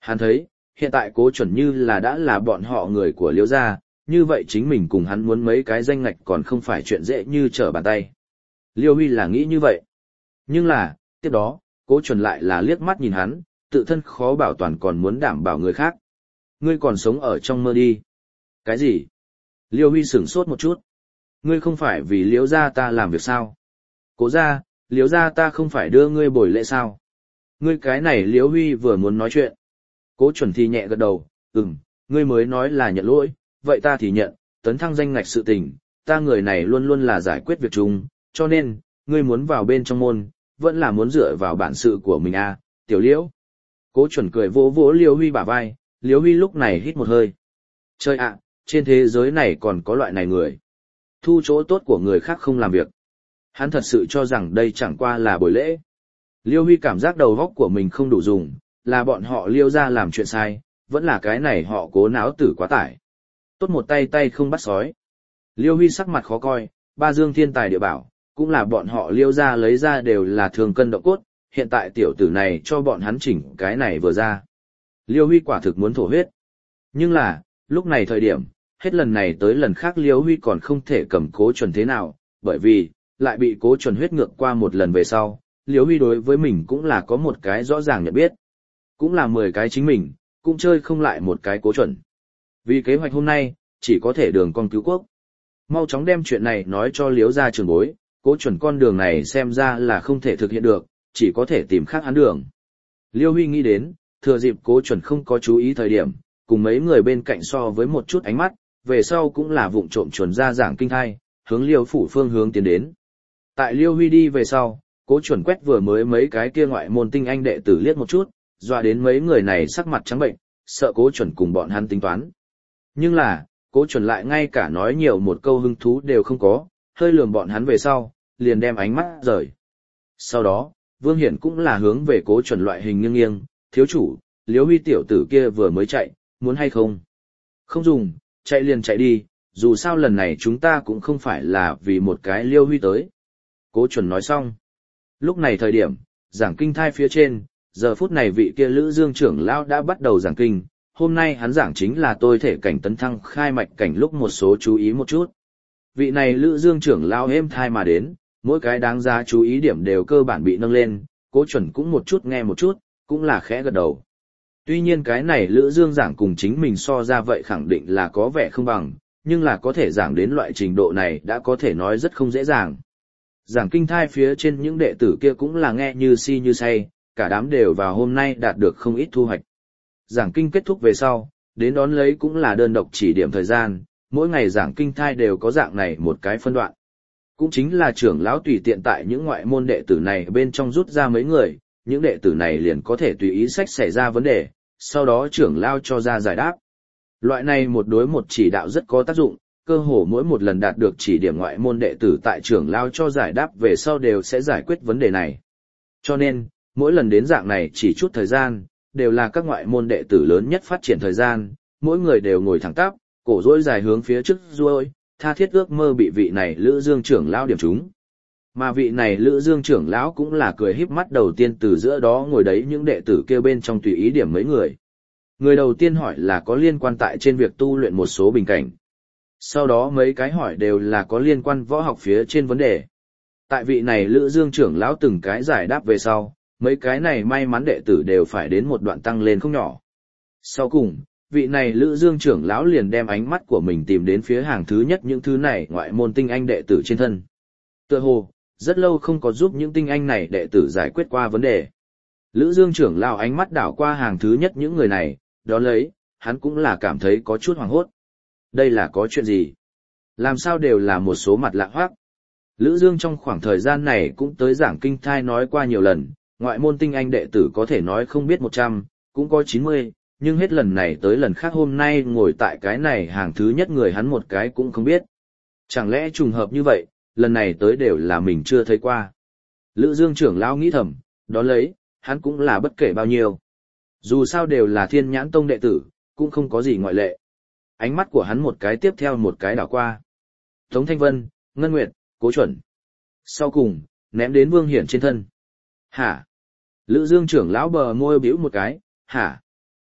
Hắn thấy, hiện tại Cố Chuẩn như là đã là bọn họ người của Liễu gia, như vậy chính mình cùng hắn muốn mấy cái danh ngạch còn không phải chuyện dễ như trở bàn tay. Liêu Huy là nghĩ như vậy. Nhưng là, tiếp đó, Cố Chuẩn lại là liếc mắt nhìn hắn, tự thân khó bảo toàn còn muốn đảm bảo người khác. Ngươi còn sống ở trong mơ đi. Cái gì? Liêu Huy sửng sốt một chút. Ngươi không phải vì Liễu gia ta làm việc sao? Cố gia, Liễu gia ta không phải đưa ngươi bồi lễ sao? Ngươi cái này Liễu Huy vừa muốn nói chuyện. Cố Chuẩn thì nhẹ gật đầu, ngươi mới nói là nhận lỗi, vậy ta thì nhận, tấn thăng danh ngạch sự tình, ta người này luôn luôn là giải quyết việc chung, cho nên, ngươi muốn vào bên trong môn, vẫn là muốn dựa vào bản sự của mình à, tiểu Liễu. Cố Chuẩn cười vỗ vỗ Liễu Huy bả vai, Liễu Huy lúc này hít một hơi. Trời ạ, trên thế giới này còn có loại này người. Thu chỗ tốt của người khác không làm việc. Hắn thật sự cho rằng đây chẳng qua là buổi lễ. Liêu Huy cảm giác đầu óc của mình không đủ dùng, là bọn họ Liêu ra làm chuyện sai, vẫn là cái này họ Cố náo tử quá tải. Tốt một tay tay không bắt sói. Liêu Huy sắc mặt khó coi, ba dương thiên tài địa bảo, cũng là bọn họ Liêu ra lấy ra đều là thường cân động cốt, hiện tại tiểu tử này cho bọn hắn chỉnh cái này vừa ra. Liêu Huy quả thực muốn thổ huyết. Nhưng là, lúc này thời điểm, hết lần này tới lần khác Liêu Huy còn không thể cầm Cố Chuẩn thế nào, bởi vì, lại bị Cố Chuẩn huyết ngược qua một lần về sau, Liêu Huy đối với mình cũng là có một cái rõ ràng nhận biết. Cũng là 10 cái chính mình, cũng chơi không lại một cái Cố Chuẩn. Vì kế hoạch hôm nay, chỉ có thể đường con cứu quốc. Mau chóng đem chuyện này nói cho Liễu gia trưởng bối, Cố Chuẩn con đường này xem ra là không thể thực hiện được, chỉ có thể tìm khác hắn đường. Liêu Huy nghĩ đến, thừa dịp Cố Chuẩn không có chú ý thời điểm, cùng mấy người bên cạnh so với một chút ánh mắt, về sau cũng là vụng trộm chuẩn ra giảng kinh thai, hướng Liêu phủ phương hướng tiến đến. Tại Liêu Huy đi về sau, Cố Chuẩn quét vừa mới mấy cái kia ngoại môn tinh anh đệ tử liếc một chút, dọa đến mấy người này sắc mặt trắng bệnh, sợ Cố Chuẩn cùng bọn hắn tính toán. Nhưng là, Cố Chuẩn lại ngay cả nói nhiều một câu hứng thú đều không có, hơi lườm bọn hắn về sau, liền đem ánh mắt rời. Sau đó, Vương Hiển cũng là hướng về Cố Chuẩn loại hình nghiêng nghiêng, thiếu chủ, Liêu Huy tiểu tử kia vừa mới chạy, muốn hay không? Không dùng, chạy liền chạy đi, dù sao lần này chúng ta cũng không phải là vì một cái Liêu Huy tới. Cố Chuẩn nói xong. Lúc này thời điểm, giảng kinh thai phía trên, giờ phút này vị kia Lữ Dương trưởng lão đã bắt đầu giảng kinh, hôm nay hắn giảng chính là tôi thể cảnh tấn thăng khai mạch cảnh lúc một số chú ý một chút. Vị này Lữ Dương trưởng lão êm thai mà đến, mỗi cái đáng giá chú ý điểm đều cơ bản bị nâng lên, Cố Chuẩn cũng một chút nghe một chút, cũng là khẽ gật đầu. Tuy nhiên cái này Lữ Dương giảng cùng chính mình so ra vậy khẳng định là có vẻ không bằng, nhưng là có thể giảng đến loại trình độ này đã có thể nói rất không dễ dàng. Giảng kinh thai phía trên những đệ tử kia cũng là nghe như si như say, cả đám đều vào hôm nay đạt được không ít thu hoạch. Giảng kinh kết thúc về sau, đến đón lấy cũng là đơn độc chỉ điểm thời gian, mỗi ngày giảng kinh thai đều có dạng này một cái phân đoạn. Cũng chính là trưởng lão tùy tiện tại những ngoại môn đệ tử này bên trong rút ra mấy người, những đệ tử này liền có thể tùy ý sách xảy ra vấn đề, sau đó trưởng lão cho ra giải đáp. Loại này một đối một chỉ đạo rất có tác dụng, cơ hồ mỗi một lần đạt được chỉ điểm ngoại môn đệ tử tại trưởng lão cho giải đáp về sau đều sẽ giải quyết vấn đề này. Cho nên, mỗi lần đến dạng này chỉ chút thời gian, đều là các ngoại môn đệ tử lớn nhất phát triển thời gian, mỗi người đều ngồi thẳng tắp, cổ rỗi dài hướng phía trước ruôi, tha thiết ước mơ bị vị này Lữ Dương trưởng lão điểm trúng. Mà vị này Lữ Dương trưởng lão cũng là cười híp mắt đầu tiên từ giữa đó ngồi đấy những đệ tử kia bên trong tùy ý điểm mấy người. Người đầu tiên hỏi là có liên quan tại trên việc tu luyện một số bình cảnh. Sau đó mấy cái hỏi đều là có liên quan võ học phía trên vấn đề. Tại vị này Lữ Dương trưởng lão từng cái giải đáp về sau, mấy cái này may mắn đệ tử đều phải đến một đoạn tăng lên không nhỏ. Sau cùng, vị này Lữ Dương trưởng lão liền đem ánh mắt của mình tìm đến phía hàng thứ nhất những thứ này ngoại môn tinh anh đệ tử trên thân. Tựa hồ, rất lâu không có giúp những tinh anh này đệ tử giải quyết qua vấn đề. Lữ Dương trưởng lão ánh mắt đảo qua hàng thứ nhất những người này, đó lấy, hắn cũng là cảm thấy có chút hoảng hốt. Đây là có chuyện gì? Làm sao đều là một số mặt lạ hoắc. Lữ Dương trong khoảng thời gian này cũng tới giảng kinh thai nói qua nhiều lần, ngoại môn tinh anh đệ tử có thể nói không biết 100, cũng có 90, nhưng hết lần này tới lần khác hôm nay ngồi tại cái này hàng thứ nhất người hắn một cái cũng không biết. Chẳng lẽ trùng hợp như vậy, lần này tới đều là mình chưa thấy qua. Lữ Dương trưởng lão nghĩ thầm, đó lấy, hắn cũng là bất kể bao nhiêu. Dù sao đều là Thiên Nhãn Tông đệ tử, cũng không có gì ngoại lệ. Ánh mắt của hắn một cái tiếp theo một cái đảo qua. Tống Thanh Vân, Ngân Nguyệt, Cố Chuẩn. Sau cùng, ném đến Vương Hiển trên thân. Hả? Lữ Dương trưởng lão bờ môi bĩu một cái, hả?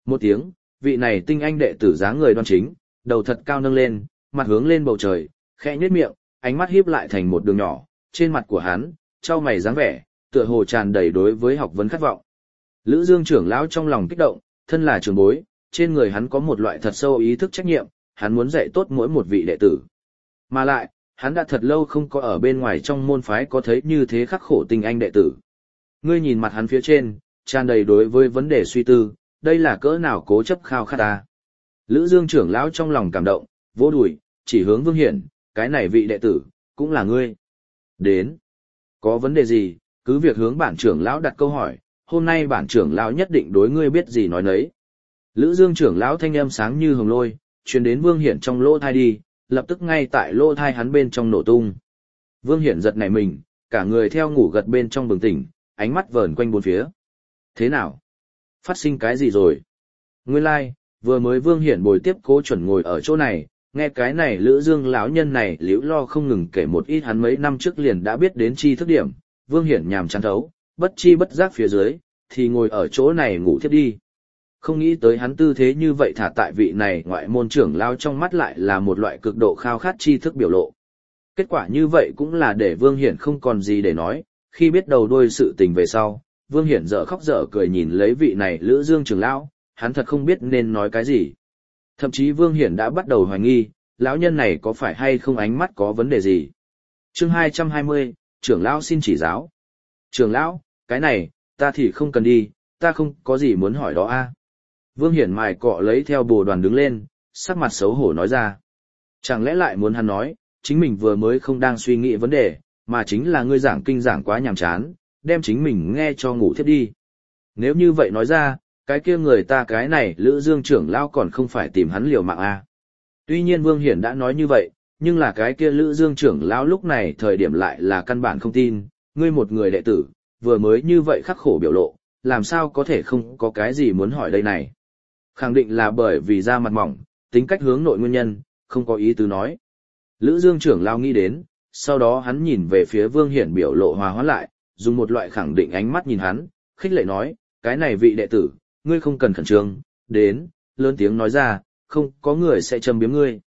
Một tiếng, vị này tinh anh đệ tử dáng người đoan chính, đầu thật cao nâng lên, mặt hướng lên bầu trời, khẽ nhếch miệng, ánh mắt híp lại thành một đường nhỏ, trên mặt của hắn, trao mày dáng vẻ, tựa hồ tràn đầy đối với học vấn khát vọng. Lữ Dương trưởng lão trong lòng kích động, thân là trưởng bối, trên người hắn có một loại thật sâu ý thức trách nhiệm, hắn muốn dạy tốt mỗi một vị đệ tử. Mà lại, hắn đã thật lâu không có ở bên ngoài trong môn phái có thấy như thế khắc khổ tinh anh đệ tử. Ngươi nhìn mặt hắn phía trên, tràn đầy đối với vấn đề suy tư, đây là cỡ nào cố chấp khao khát ta. Lữ Dương trưởng lão trong lòng cảm động, vỗ đùi, chỉ hướng Vương Hiển, cái này vị đệ tử, cũng là ngươi. Đến. Có vấn đề gì, cứ việc hướng bản trưởng lão đặt câu hỏi, hôm nay bản trưởng lão nhất định đối ngươi biết gì nói nấy. Lữ Dương trưởng lão thanh âm sáng như hồng lôi, truyền đến Vương Hiển trong lỗ thai đi, lập tức ngay tại lỗ thai hắn bên trong nổ tung. Vương Hiển giật nảy mình, cả người theo ngủ gật bên trong bừng tỉnh, ánh mắt vờn quanh bốn phía. Thế nào? Phát sinh cái gì rồi? Nguyên lai, vừa mới Vương Hiển bồi tiếp Cố Chuẩn ngồi ở chỗ này, nghe cái này Lữ Dương lão nhân này liễu lo không ngừng kể một ít hắn mấy năm trước liền đã biết đến chi thức điểm, Vương Hiển nhàm chán thấu, bất chi bất giác phía dưới, thì ngồi ở chỗ này ngủ thiếp đi. Không nghĩ tới hắn tư thế như vậy thả tại vị này ngoại môn trưởng lao trong mắt lại là một loại cực độ khao khát tri thức biểu lộ. Kết quả như vậy cũng là để Vương Hiển không còn gì để nói, khi biết đầu đuôi sự tình về sau, Vương Hiển dở khóc dở cười nhìn lấy vị này Lữ Dương trưởng lão, hắn thật không biết nên nói cái gì. Thậm chí Vương Hiển đã bắt đầu hoài nghi, lão nhân này có phải hay không ánh mắt có vấn đề gì. Chương 220, trưởng lão xin chỉ giáo. Trưởng lão, cái này, ta thì không cần đi, ta không có gì muốn hỏi đó a. Vương Hiển mài cọ lấy theo bồ đoàn đứng lên, sắc mặt xấu hổ nói ra. Chẳng lẽ lại muốn hắn nói, chính mình vừa mới không đang suy nghĩ vấn đề, mà chính là ngươi giảng kinh giảng quá nhàm chán, đem chính mình nghe cho ngủ thiếp đi. Nếu như vậy nói ra, cái kia người ta cái này Lữ Dương trưởng lão còn không phải tìm hắn liều mạng a. Tuy nhiên Vương Hiển đã nói như vậy, nhưng là cái kia Lữ Dương trưởng lão lúc này thời điểm lại là căn bản không tin, ngươi một người đệ tử, vừa mới như vậy khắc khổ biểu lộ, làm sao có thể không có cái gì muốn hỏi đây này. Khẳng định là bởi vì da mặt mỏng, tính cách hướng nội nguyên nhân, không có ý tứ nói. Lữ Dương trưởng lão nghĩ đến, sau đó hắn nhìn về phía Vương Hiển biểu lộ hòa hoãn lại, dùng một loại khẳng định ánh mắt nhìn hắn, khích lệ nói, cái này vị đệ tử, ngươi không cần khẩn trương, đến, lớn tiếng nói ra, không có người sẽ châm biếm ngươi.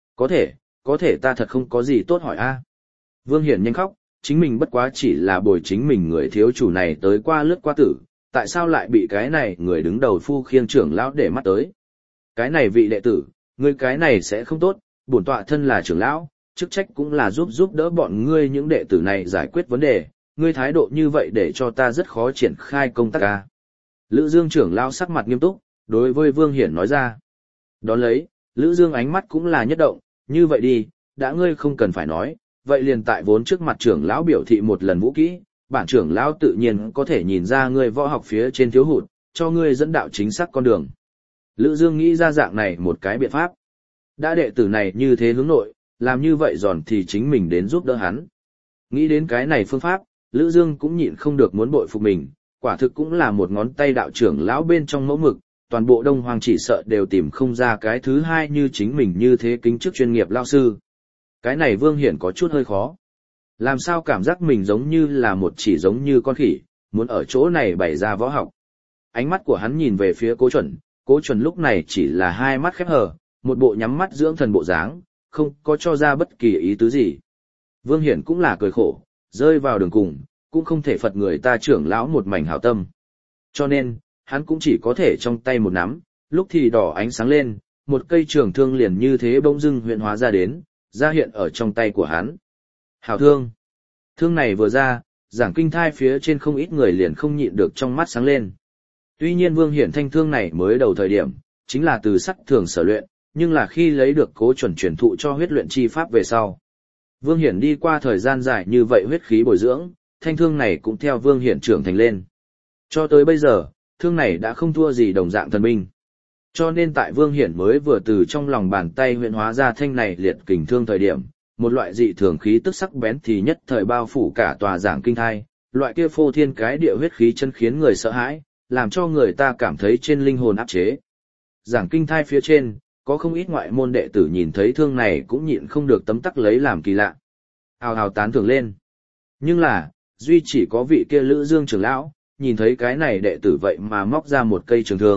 Có thể ta thật không có gì tốt hỏi a. Vương Hiển nhanh khóc, chính mình bất quá chỉ là bồi chính mình người thiếu chủ này tới qua lướt qua tử, tại sao lại bị cái này người đứng đầu phu khiêng trưởng lão để mắt tới. Cái này vị đệ tử, ngươi cái này sẽ không tốt, bổn tọa thân là trưởng lão, chức trách cũng là giúp đỡ bọn ngươi những đệ tử này giải quyết vấn đề, ngươi thái độ như vậy để cho ta rất khó triển khai công tác a. Lữ Dương trưởng lão sắc mặt nghiêm túc, đối với Vương Hiển nói ra. Đón lấy, Lữ Dương ánh mắt cũng là nhất động, như vậy đi, đã ngươi không cần phải nói, vậy liền tại vốn trước mặt trưởng lão biểu thị một lần vũ kỹ, bản trưởng lão tự nhiên có thể nhìn ra ngươi võ học phía trên thiếu hụt, cho ngươi dẫn đạo chính xác con đường. Lữ Dương nghĩ ra dạng này một cái biện pháp. Đã đệ tử này như thế hướng nội, làm như vậy giòn thì chính mình đến giúp đỡ hắn. Nghĩ đến cái này phương pháp, Lữ Dương cũng nhịn không được muốn bội phục mình, quả thực cũng là một ngón tay đạo trưởng lão bên trong mẫu mực, toàn bộ Đông Hoàng chỉ sợ đều tìm không ra cái thứ hai như chính mình như thế kính chức chuyên nghiệp lão sư. Cái này Vương Hiển có chút hơi khó. Làm sao cảm giác mình giống như là một chỉ giống như con khỉ, muốn ở chỗ này bày ra võ học. Ánh mắt của hắn nhìn về phía Cố Chuẩn lúc này chỉ là hai mắt khép hờ, một bộ nhắm mắt dưỡng thần bộ dáng, không có cho ra bất kỳ ý tứ gì. Vương Hiển cũng là cười khổ, rơi vào đường cùng, cũng không thể phật người ta trưởng lão một mảnh hảo tâm. Cho nên, hắn cũng chỉ có thể trong tay một nắm, lúc thì đỏ ánh sáng lên, một cây trường thương liền như thế bỗng dưng hiện hóa ra đến, ra hiện ở trong tay của hắn. Hảo thương. Thương này vừa ra, giảng kinh thai phía trên không ít người liền không nhịn được trong mắt sáng lên. Tuy nhiên Vương Hiển thanh thương này mới đầu thời điểm, chính là từ sắt thường sở luyện, nhưng là khi lấy được Cố Chuẩn truyền thụ cho huyết luyện chi pháp về sau. Vương Hiển đi qua thời gian dài như vậy huyết khí bồi dưỡng, thanh thương này cũng theo Vương Hiển trưởng thành lên. Cho tới bây giờ, thương này đã không thua gì đồng dạng thần binh. Cho nên tại Vương Hiển mới vừa từ trong lòng bàn tay huyện hóa ra thanh này liệt kình thương thời điểm, một loại dị thường khí tức sắc bén thì nhất thời bao phủ cả tòa giảng kinh thai, loại kia phô thiên cái địa huyết khí chân khiến người sợ hãi, làm cho người ta cảm thấy trên linh hồn áp chế. Giảng kinh thai phía trên, có không ít ngoại môn đệ tử nhìn thấy thương này cũng nhịn không được tấm tắc lấy làm kỳ lạ. Hào hào tán thưởng lên. Nhưng là, duy chỉ có vị kia Lữ Dương trưởng lão, nhìn thấy cái này đệ tử vậy mà móc ra một cây trường thương,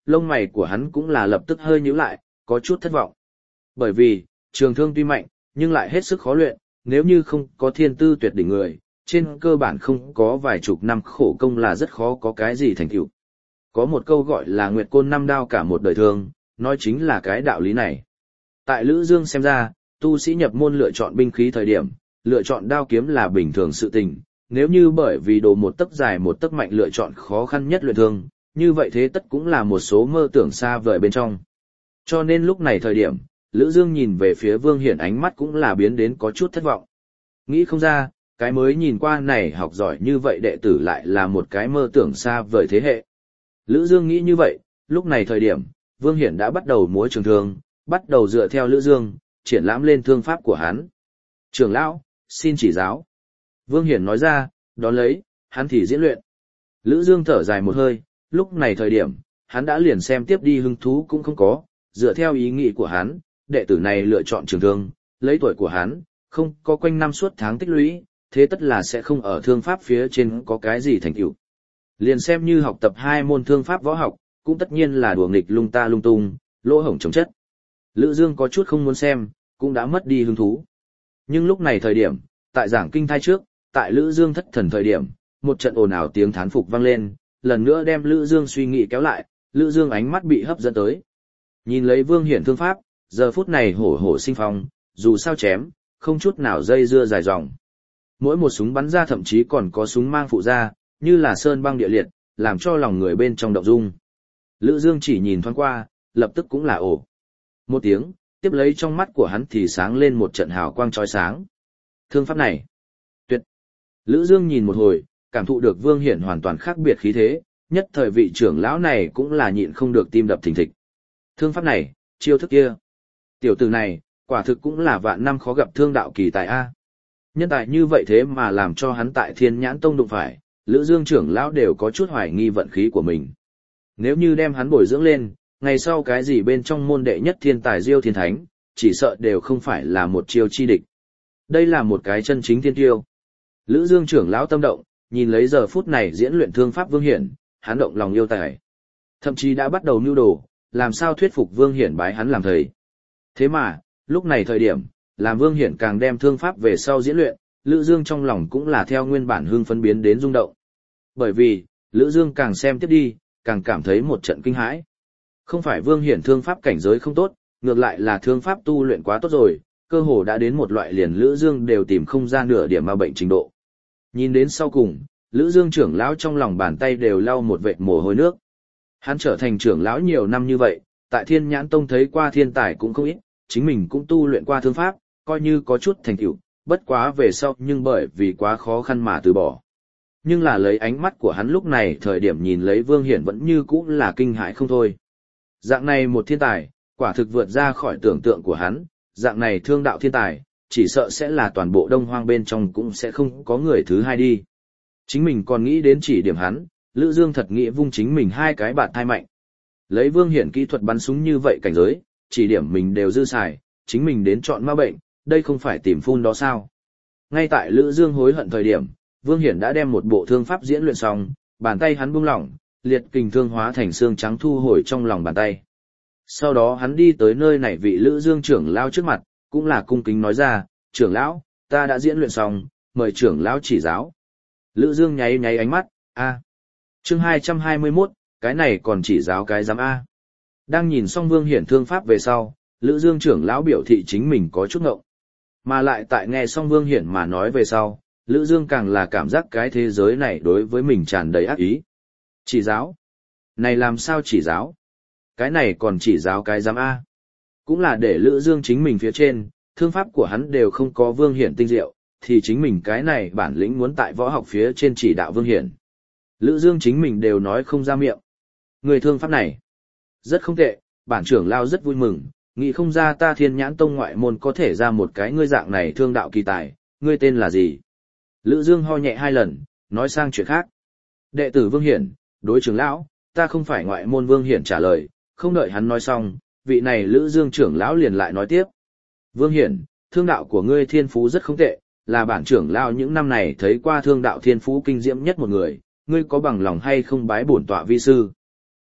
lông mày của hắn cũng là lập tức hơi nhíu lại, có chút thất vọng. Bởi vì, trường thương tuy mạnh, nhưng lại hết sức khó luyện, nếu như không có thiên tư tuyệt đỉnh người, trên cơ bản không có vài chục năm khổ công là rất khó có cái gì thành tựu. Có một câu gọi là nguyệt côn năm đao cả một đời thương, nói chính là cái đạo lý này. Tại Lữ Dương xem ra, tu sĩ nhập môn lựa chọn binh khí thời điểm, lựa chọn đao kiếm là bình thường sự tình, nếu như bởi vì đồ một tấc dài một tấc mạnh lựa chọn khó khăn nhất luyện thương, như vậy thế tất cũng là một số mơ tưởng xa vời bên trong. Cho nên lúc này thời điểm, Lữ Dương nhìn về phía Vương Hiển ánh mắt cũng là biến đến có chút thất vọng. Nghĩ không ra, cái mới nhìn qua này học giỏi như vậy đệ tử lại là một cái mơ tưởng xa vời thế hệ. Lữ Dương nghĩ như vậy, lúc này thời điểm, Vương Hiển đã bắt đầu múa trường thương, bắt đầu dựa theo Lữ Dương, triển lãm lên thương pháp của hắn. Trưởng lão, xin chỉ giáo. Vương Hiển nói ra, đón lấy, hắn thì diễn luyện. Lữ Dương thở dài một hơi, lúc này thời điểm, hắn đã liền xem tiếp đi hứng thú cũng không có, dựa theo ý nghĩ của hắn, đệ tử này lựa chọn trường thương, lấy tuổi của hắn, không có quanh năm suốt tháng tích lũy, thế tất là sẽ không ở thương pháp phía trên có cái gì thành tựu. Liền xem như học tập 2 môn thương pháp võ học, cũng tất nhiên là đùa nghịch lung ta lung tung, lỗ hổng chống chất. Lữ Dương có chút không muốn xem, cũng đã mất đi hứng thú. Nhưng lúc này thời điểm, tại giảng kinh thai trước, tại Lữ Dương thất thần thời điểm, một trận ồn ào tiếng thán phục vang lên, lần nữa đem Lữ Dương suy nghĩ kéo lại, Lữ Dương ánh mắt bị hấp dẫn tới. Nhìn lấy Vương Hiển thương pháp, giờ phút này hổ hổ sinh phong, dù sao chém, không chút nào dây dưa dài dòng. Mỗi một súng bắn ra thậm chí còn có súng mang phụ ra, như là sơn băng địa liệt, làm cho lòng người bên trong động dung. Lữ Dương chỉ nhìn thoáng qua, lập tức cũng là ồ. Một tiếng, tiếp lấy trong mắt của hắn thì sáng lên một trận hào quang chói sáng. Thương pháp này, tuyệt. Lữ Dương nhìn một hồi, cảm thụ được Vương Hiển hoàn toàn khác biệt khí thế, nhất thời vị trưởng lão này cũng là nhịn không được tim đập thình thịch. Thương pháp này, chiêu thức kia. Tiểu tử này, quả thực cũng là vạn năm khó gặp thương đạo kỳ tài A. Nhân tài như vậy thế mà làm cho hắn tại Thiên Nhãn Tông đụng phải, Lữ Dương trưởng lão đều có chút hoài nghi vận khí của mình. Nếu như đem hắn bồi dưỡng lên, ngày sau cái gì bên trong môn đệ nhất thiên tài Diêu Thiên Thánh, chỉ sợ đều không phải là một chiêu chi địch. Đây là một cái chân chính thiên tiêu. Lữ Dương trưởng lão tâm động, nhìn lấy giờ phút này diễn luyện thương pháp Vương Hiển, hắn động lòng yêu tài. Thậm chí đã bắt đầu mưu đồ, làm sao thuyết phục Vương Hiển bái hắn làm thầy. Thế mà, lúc này thời điểm, làm Vương Hiển càng đem thương pháp về sau diễn luyện, Lữ Dương trong lòng cũng là theo nguyên bản hưng phấn biến đến rung động. Bởi vì, Lữ Dương càng xem tiếp đi, càng cảm thấy một trận kinh hãi. Không phải Vương Hiển thương pháp cảnh giới không tốt, ngược lại là thương pháp tu luyện quá tốt rồi, cơ hồ đã đến một loại liền Lữ Dương đều tìm không ra nửa điểm ma bệnh trình độ. Nhìn đến sau cùng, Lữ Dương trưởng lão trong lòng bàn tay đều lau một vệt mồ hôi nước. Hắn trở thành trưởng lão nhiều năm như vậy, tại Thiên Nhãn Tông thấy qua thiên tài cũng không ít, chính mình cũng tu luyện qua thương pháp, coi như có chút thành tựu, bất quá về sau nhưng bởi vì quá khó khăn mà từ bỏ. Nhưng là lấy ánh mắt của hắn lúc này thời điểm nhìn lấy Vương Hiển vẫn như cũ là kinh hãi không thôi. Dạng này một thiên tài, quả thực vượt ra khỏi tưởng tượng của hắn, dạng này thương đạo thiên tài, chỉ sợ sẽ là toàn bộ Đông Hoang bên trong cũng sẽ không có người thứ hai đi. Chính mình còn nghĩ đến chỉ điểm hắn, Lữ Dương thật nghĩ vung chính mình 2 cái bạt thai mạnh. Lấy Vương Hiển kỹ thuật bắn súng như vậy cảnh giới, chỉ điểm mình đều dư xài, chính mình đến chọn ma bệnh, đây không phải tìm phun đó sao. Ngay tại Lữ Dương hối hận thời điểm, Vương Hiển đã đem một bộ thương pháp diễn luyện xong, bàn tay hắn buông lỏng, liệt kình thương hóa thành xương trắng thu hồi trong lòng bàn tay. Sau đó hắn đi tới nơi này vị Lữ Dương trưởng lão trước mặt, cũng là cung kính nói ra, trưởng lão, ta đã diễn luyện xong, mời trưởng lão chỉ giáo. Lữ Dương nháy nháy ánh mắt, a. Chương 221, cái này còn chỉ giáo cái giám A. Đang nhìn xong Vương Hiển thương pháp về sau, Lữ Dương trưởng lão biểu thị chính mình có chút ngộng. Mà lại tại nghe xong Vương Hiển mà nói về sau, Lữ Dương càng là cảm giác cái thế giới này đối với mình tràn đầy ác ý. Chỉ giáo? Này làm sao chỉ giáo? Cái này còn chỉ giáo cái giám A. Cũng là để Lữ Dương chính mình phía trên, thương pháp của hắn đều không có Vương Hiển tinh diệu, thì chính mình cái này bản lĩnh muốn tại võ học phía trên chỉ đạo Vương Hiển. Lữ Dương chính mình đều nói không ra miệng. Người thương pháp này, rất không tệ, bản trưởng lao rất vui mừng, nghĩ không ra ta Thiên Nhãn Tông ngoại môn có thể ra một cái ngươi dạng này thương đạo kỳ tài, ngươi tên là gì? Lữ Dương ho nhẹ 2 lần, nói sang chuyện khác. Đệ tử Vương Hiển, đối trưởng lão, ta không phải ngoại môn. Vương Hiển trả lời, không đợi hắn nói xong, vị này Lữ Dương trưởng lão liền lại nói tiếp. Vương Hiển, thương đạo của ngươi thiên phú rất không tệ, là bản trưởng lão những năm này thấy qua thương đạo thiên phú kinh diễm nhất một người, ngươi có bằng lòng hay không bái bổn tọa vi sư?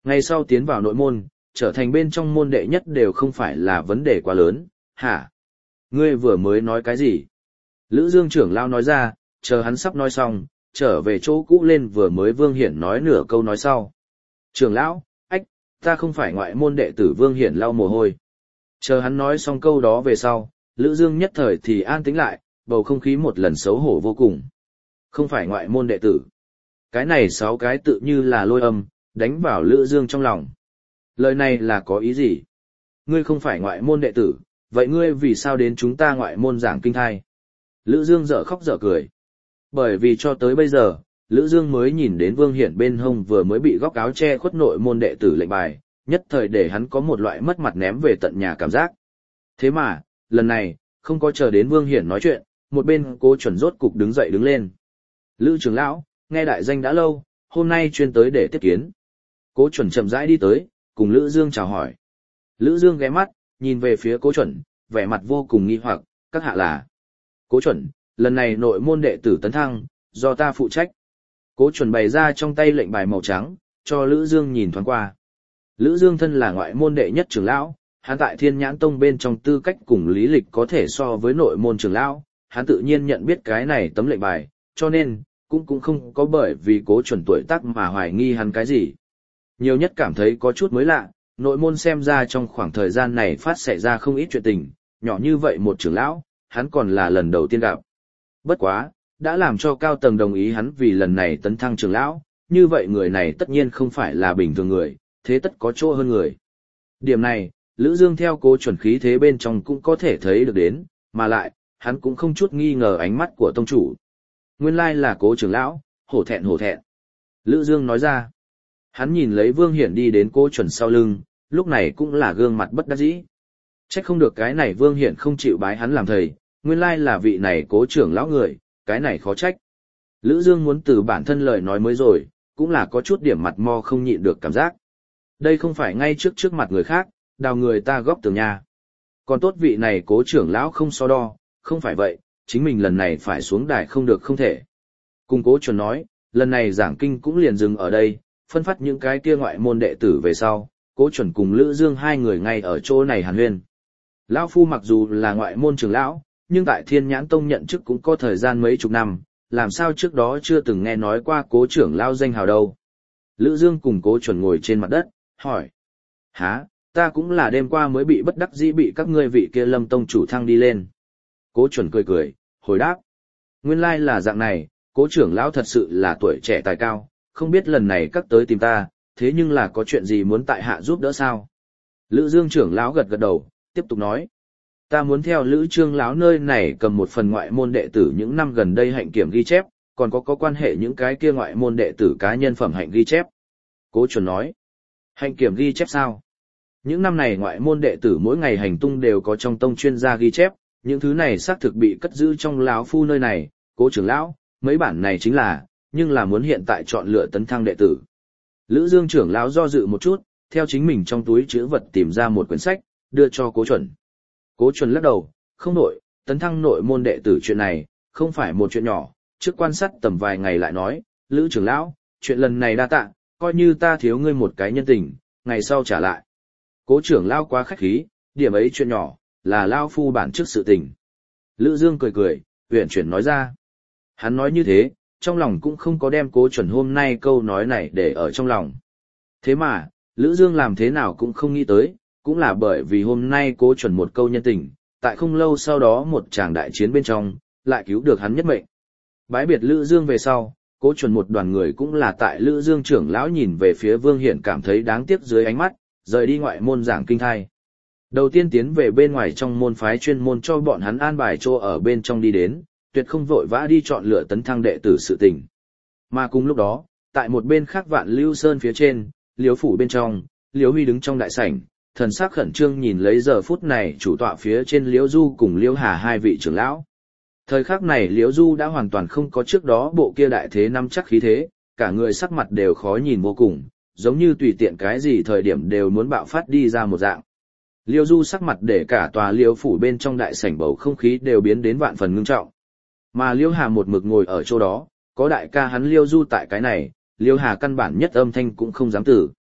Ngày sau tiến vào nội môn, trở thành bên trong môn đệ nhất đều không phải là vấn đề quá lớn, hả? Ngươi vừa mới nói cái gì? Lữ Dương trưởng lão nói ra, chờ hắn sắp nói xong, trở về chỗ cũ lên vừa mới Vương Hiển nói nửa câu nói sau. Trưởng lão, ách, ta không phải ngoại môn đệ tử. Vương Hiển lau mồ hôi. Chờ hắn nói xong câu đó về sau, Lữ Dương nhất thời thì an tĩnh lại, bầu không khí một lần xấu hổ vô cùng. Không phải ngoại môn đệ tử. Cái này 6 cái tự như là lôi âm, đánh vào Lữ Dương trong lòng. Lời này là có ý gì? Ngươi không phải ngoại môn đệ tử, vậy ngươi vì sao đến chúng ta ngoại môn giảng kinh thai? Lữ Dương dở khóc dở cười. Bởi vì cho tới bây giờ, Lữ Dương mới nhìn đến Vương Hiển bên hông vừa mới bị góc áo che khuất nội môn đệ tử lệnh bài, nhất thời để hắn có một loại mất mặt ném về tận nhà cảm giác. Thế mà, lần này, không có chờ đến Vương Hiển nói chuyện, một bên Cố Chuẩn rốt cục đứng dậy đứng lên. Lữ trưởng lão, nghe đại danh đã lâu, hôm nay chuyên tới để tiếp kiến. Cố Chuẩn chậm rãi đi tới, cùng Lữ Dương chào hỏi. Lữ Dương ghé mắt, nhìn về phía Cố Chuẩn, vẻ mặt vô cùng nghi hoặc, các hạ là. Cố Chuẩn, lần này nội môn đệ tử tấn thăng, do ta phụ trách. Cố Chuẩn bày ra trong tay lệnh bài màu trắng, cho Lữ Dương nhìn thoáng qua. Lữ Dương thân là ngoại môn đệ nhất trưởng lão, hắn tại Thiên Nhãn Tông bên trong tư cách cùng lý lịch có thể so với nội môn trưởng lão, hắn tự nhiên nhận biết cái này tấm lệnh bài, cho nên, cũng không có bởi vì Cố Chuẩn tuổi tác mà hoài nghi hắn cái gì. Nhiều nhất cảm thấy có chút mới lạ, nội môn xem ra trong khoảng thời gian này phát xảy ra không ít chuyện tình, nhỏ như vậy một trưởng lão, hắn còn là lần đầu tiên gặp. Bất quá, đã làm cho cao tầng đồng ý hắn vì lần này tấn thăng trưởng lão, như vậy người này tất nhiên không phải là bình thường người, thế tất có chỗ hơn người. Điểm này, Lữ Dương theo Cố Chuẩn khí thế bên trong cũng có thể thấy được đến, mà lại, hắn cũng không chút nghi ngờ ánh mắt của tông chủ. Nguyên lai là Cố trưởng lão, hổ thẹn hổ thẹn. Lữ Dương nói ra. Hắn nhìn lấy Vương Hiển đi đến Cố Chuẩn sau lưng, lúc này cũng là gương mặt bất đắc dĩ. Trách không được cái này Vương Hiển không chịu bái hắn làm thầy, nguyên lai là vị này Cố trưởng lão người, cái này khó trách. Lữ Dương muốn từ bản thân lời nói mới rồi, cũng là có chút điểm mặt mo không nhịn được cảm giác. Đây không phải ngay trước mặt người khác, đào người ta góp tường nhà. Còn tốt vị này Cố trưởng lão không so đo, không phải vậy, chính mình lần này phải xuống đài không được không thể. Cùng Cố Chuẩn nói, lần này giảng kinh cũng liền dừng ở đây, phân phát những cái kia ngoại môn đệ tử về sau, Cố Chuẩn cùng Lữ Dương hai người ngay ở chỗ này hàn huyên. Lão phu mặc dù là ngoại môn trưởng lão, nhưng tại Thiên Nhãn Tông nhận chức cũng có thời gian mấy chục năm, làm sao trước đó chưa từng nghe nói qua Cố trưởng lão danh hào đâu. Lữ Dương cùng Cố Chuẩn ngồi trên mặt đất, hỏi. Hả, ta cũng là đêm qua mới bị bất đắc dĩ bị các ngươi vị kia Lâm tông chủ thăng đi lên. Cố Chuẩn cười cười, hồi đáp. Nguyên lai là dạng này, Cố trưởng lão thật sự là tuổi trẻ tài cao, không biết lần này các tới tìm ta, thế nhưng là có chuyện gì muốn tại hạ giúp đỡ sao? Lữ Dương trưởng lão gật gật đầu, tiếp tục nói. Ta muốn theo Lữ Trương lão nơi này cầm một phần ngoại môn đệ tử những năm gần đây hạnh kiểm ghi chép, còn có quan hệ những cái kia ngoại môn đệ tử cá nhân phẩm hạnh ghi chép. Cố Chuẩn nói. Hạnh kiểm ghi chép sao? Những năm này ngoại môn đệ tử mỗi ngày hành tung đều có trong tông chuyên gia ghi chép, những thứ này xác thực bị cất giữ trong lão phu nơi này, Cố trưởng lão, mấy bản này chính là, nhưng là muốn hiện tại chọn lựa tấn thăng đệ tử. Lữ Dương trưởng lão do dự một chút, theo chính mình trong túi trữ vật tìm ra một quyển sách, đưa cho Cố Chuẩn. Cố Chuẩn lắc đầu, không nội, tấn thăng nội môn đệ tử chuyện này, không phải một chuyện nhỏ, trước quan sát tầm vài ngày lại nói, Lữ trưởng lão, chuyện lần này đa tạ, coi như ta thiếu ngươi một cái nhân tình, ngày sau trả lại. Cố trưởng lão quá khách khí, điểm ấy chuyện nhỏ, là lão phu bản trước sự tình. Lữ Dương cười cười, uyển chuyển nói ra. Hắn nói như thế, trong lòng cũng không có đem Cố Chuẩn hôm nay câu nói này để ở trong lòng. Thế mà, Lữ Dương làm thế nào cũng không nghĩ tới, cũng là bởi vì hôm nay Cố Chuẩn một câu nhân tình, tại không lâu sau đó một tràng đại chiến bên trong, lại cứu được hắn nhất mệnh. Bái biệt Lữ Dương về sau, Cố Chuẩn một đoàn người cũng là tại Lữ Dương trưởng lão nhìn về phía Vương Hiển cảm thấy đáng tiếc dưới ánh mắt, rời đi ngoại môn giảng kinh thai. Đầu tiên tiến về bên ngoài trong môn phái chuyên môn cho bọn hắn an bài chỗ ở bên trong đi đến, tuyệt không vội vã đi chọn lựa tấn thăng đệ tử sự tình. Mà cùng lúc đó, tại một bên khác Vạn Lưu Sơn phía trên, Liễu phủ bên trong, Liễu Huy đứng trong đại sảnh, thần sắc khẩn trương nhìn lấy giờ phút này chủ tọa phía trên Liễu Du cùng Liễu Hà hai vị trưởng lão. Thời khắc này Liễu Du đã hoàn toàn không có trước đó bộ kia đại thế năm chắc khí thế, cả người sắc mặt đều khó nhìn vô cùng, giống như tùy tiện cái gì thời điểm đều muốn bạo phát đi ra một dạng. Liễu Du sắc mặt để cả tòa Liễu phủ bên trong đại sảnh bầu không khí đều biến đến vạn phần ngưng trọng. Mà Liễu Hà một mực ngồi ở chỗ đó, có đại ca hắn Liễu Du tại cái này, Liễu Hà căn bản nhất âm thanh cũng không dám tử.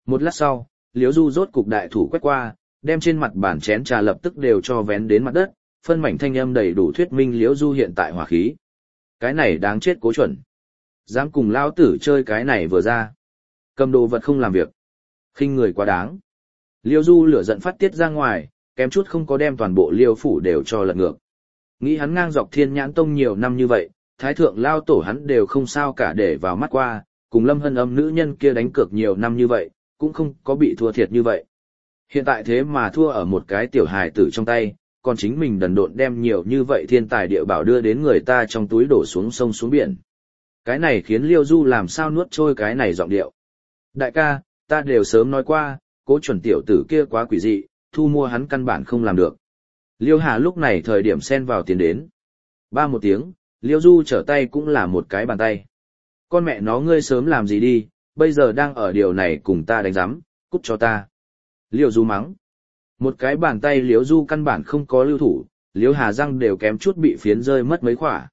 Một lát sau, Liễu Du rốt cục đại thủ quét qua, đem trên mặt bàn chén trà lập tức đều cho vén đến mặt đất, phân mảnh thanh âm đầy đủ thuyết minh Liễu Du hiện tại hỏa khí. Cái này đáng chết Cố Chuẩn. Dám cùng lao tử chơi cái này vừa ra. Cầm đồ vật không làm việc. Khinh người quá đáng. Liễu Du lửa giận phát tiết ra ngoài, kém chút không có đem toàn bộ Liêu phủ đều cho lật ngược. Nghĩ hắn ngang dọc Thiên Nhãn Tông nhiều năm như vậy, thái thượng lao tổ hắn đều không sao cả để vào mắt qua, cùng Lâm Hân Âm nữ nhân kia đánh cược nhiều năm như vậy, cũng không có bị thua thiệt như vậy. Hiện tại thế mà thua ở một cái tiểu hài tử trong tay, còn chính mình đần độn đem nhiều như vậy thiên tài địa bảo đưa đến người ta trong túi đổ xuống sông xuống biển. Cái này khiến Liêu Du làm sao nuốt trôi cái này giọng điệu. Đại ca, ta đều sớm nói qua, Cố Chuẩn tiểu tử kia quá quỷ dị, thu mua hắn căn bản không làm được. Liêu Hà lúc này thời điểm xen vào tiền đến. Ba một tiếng, Liêu Du trở tay cũng là một cái bàn tay. Con mẹ nó ngươi sớm làm gì đi, bây giờ đang ở điều này cùng ta đánh giám, cút cho ta. Liêu Du mắng. Một cái bàn tay Liêu Du căn bản không có lưu thủ, Liêu Hà răng đều kém chút bị phiến rơi mất mấy khỏa.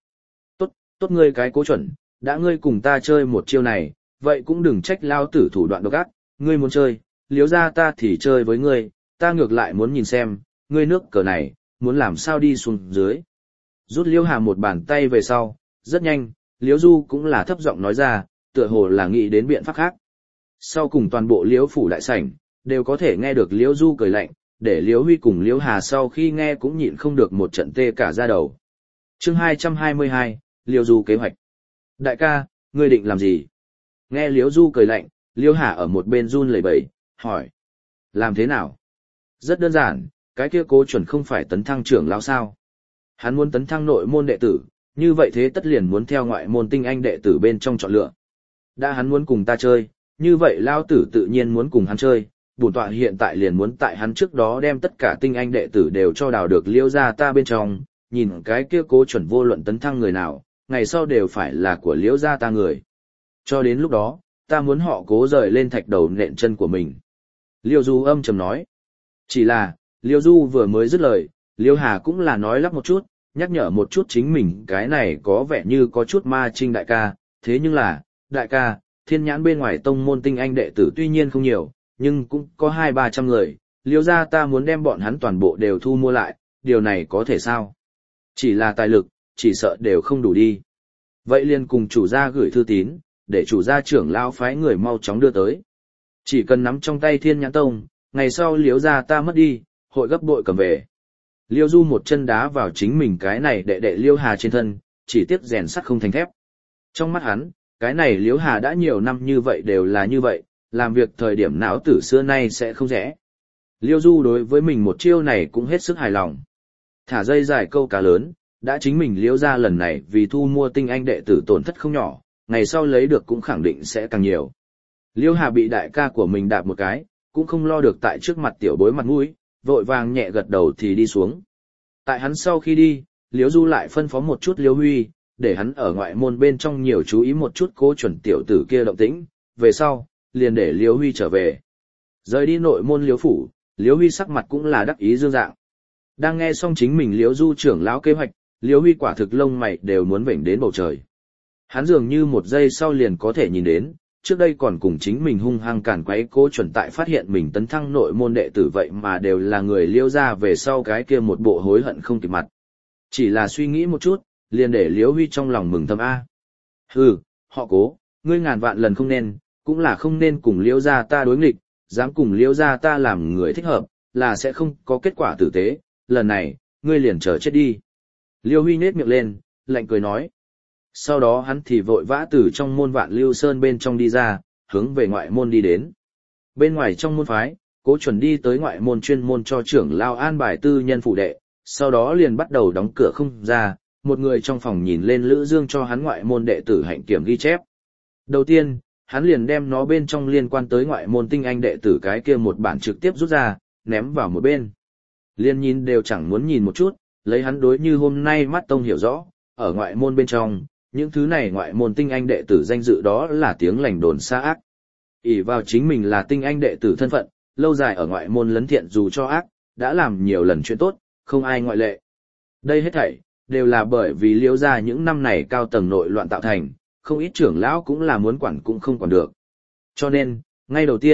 Tốt ngươi cái Cố Chuẩn, đã ngươi cùng ta chơi một chiêu này, vậy cũng đừng trách lao tử thủ đoạn độc ác, ngươi muốn chơi, Liêu ra ta thì chơi với ngươi, ta ngược lại muốn nhìn xem, ngươi nước cờ này, muốn làm sao đi xuống dưới. Rút Liêu Hà một bàn tay về sau, rất nhanh, Liêu Du cũng là thấp giọng nói ra, tựa hồ là nghĩ đến biện pháp khác. Sau cùng toàn bộ Liêu phủ đại sảnh, đều có thể nghe được Liêu Du cười lạnh, để Liêu Huy cùng Liêu Hà sau khi nghe cũng nhịn không được một trận tê cả da đầu. Chương 222, Liêu Du kế hoạch. Đại ca, ngươi định làm gì? Nghe Liêu Du cười lạnh, Liêu Hà ở một bên run lẩy bẩy, hỏi. Làm thế nào? Rất đơn giản, cái kia Cố Chuẩn không phải tấn thăng trưởng lão sao? Hắn muốn tấn thăng nội môn đệ tử, như vậy thế tất liền muốn theo ngoại môn tinh anh đệ tử bên trong chọn lựa. Đã hắn muốn cùng ta chơi, như vậy lao tử tự nhiên muốn cùng hắn chơi, bổn tọa hiện tại liền muốn tại hắn trước đó đem tất cả tinh anh đệ tử đều cho đào được Liêu ra ta bên trong, nhìn cái kia Cố Chuẩn vô luận tấn thăng người nào, ngày sau đều phải là của Liêu ra ta người. Cho đến lúc đó, ta muốn họ Cố rời lên thạch đầu nện chân của mình. Liêu Du âm trầm nói. Chỉ là, Liêu Du vừa mới dứt lời, Liêu Hà cũng là nói lắp một chút, nhắc nhở một chút chính mình cái này có vẻ như có chút ma trinh đại ca, thế nhưng là, đại ca, Thiên Nhãn bên ngoài tông môn tinh anh đệ tử tuy nhiên không nhiều, nhưng cũng có 200-300 người, Liêu ra ta muốn đem bọn hắn toàn bộ đều thu mua lại, điều này có thể sao? Chỉ là tài lực, chỉ sợ đều không đủ đi. Vậy liền cùng chủ gia gửi thư tín, để chủ gia trưởng lão phái người mau chóng đưa tới. Chỉ cần nắm trong tay Thiên Nhãn Tông, ngày sau Liêu ra ta mất đi, hội gấp bội cầm về. Liêu Du một chân đá vào chính mình cái này đệ Liêu Hà trên thân, chỉ tiếc rèn sắt không thành thép. Trong mắt hắn, cái này Liêu Hà đã nhiều năm như vậy đều là như vậy, làm việc thời điểm não tử xưa nay sẽ không rẽ. Liêu Du đối với mình một chiêu này cũng hết sức hài lòng. Thả dây dài câu cá lớn, đã chính mình Liêu ra lần này vì thu mua tinh anh đệ tử tổn thất không nhỏ, ngày sau lấy được cũng khẳng định sẽ càng nhiều. Liêu Hà bị đại ca của mình đạp một cái, cũng không lo được tại trước mặt tiểu bối mặt mũi, vội vàng nhẹ gật đầu thì đi xuống. Tại hắn sau khi đi, Liễu Du lại phân phó một chút Liễu Huy, để hắn ở ngoại môn bên trong nhiều chú ý một chút Cố Chuẩn tiểu tử kia động tĩnh, về sau, liền để Liễu Huy trở về. Rời đi nội môn Liễu phủ, Liễu Huy sắc mặt cũng là đắc ý dương dạng. Đang nghe xong chính mình Liễu Du trưởng lão kế hoạch, Liễu Huy quả thực lông mày đều muốn vểnh đến bầu trời. Hắn dường như một giây sau liền có thể nhìn đến, trước đây còn cùng chính mình hung hăng càn quấy Cố Chuẩn tại phát hiện mình tấn thăng nội môn đệ tử vậy mà đều là người Liêu ra về sau cái kia một bộ hối hận không kịp mặt. Chỉ là suy nghĩ một chút, liền để Liễu Huy trong lòng mừng thầm A. Hừ, họ Cố, ngươi ngàn vạn lần không nên, cũng là không nên cùng Liêu ra ta đối nghịch, dám cùng Liêu ra ta làm người thích hợp, là sẽ không có kết quả tử tế, lần này, ngươi liền chờ chết đi. Liêu Huy nhếch miệng lên, lạnh cười nói. Sau đó hắn thì vội vã từ trong môn Vạn Lưu Sơn bên trong đi ra, hướng về ngoại môn đi đến. Bên ngoài trong môn phái, Cố Chuẩn đi tới ngoại môn chuyên môn cho trưởng lao an bài tư nhân phụ đệ, sau đó liền bắt đầu đóng cửa không ra, một người trong phòng nhìn lên Lữ Dương cho hắn ngoại môn đệ tử hạnh kiểm ghi chép. Đầu tiên, hắn liền đem nó bên trong liên quan tới ngoại môn tinh anh đệ tử cái kia một bản trực tiếp rút ra, ném vào một bên. Liên nhìn đều chẳng muốn nhìn một chút, lấy hắn đối như hôm nay mắt tông hiểu rõ, ở ngoại môn bên trong, những thứ này ngoại môn tinh anh đệ tử danh dự đó là tiếng lành đồn xa ác. ỷ vào chính mình là tinh anh đệ tử thân phận, lâu dài ở ngoại môn lấn thiện dù cho ác, đã làm nhiều lần chuyện tốt, không ai ngoại lệ. Đây hết thảy đều là bởi vì Liễu gia những năm này cao tầng nội loạn tạo thành, không ít trưởng lão cũng là muốn quản cũng không quản được. Cho nên, ngay đầu tiên,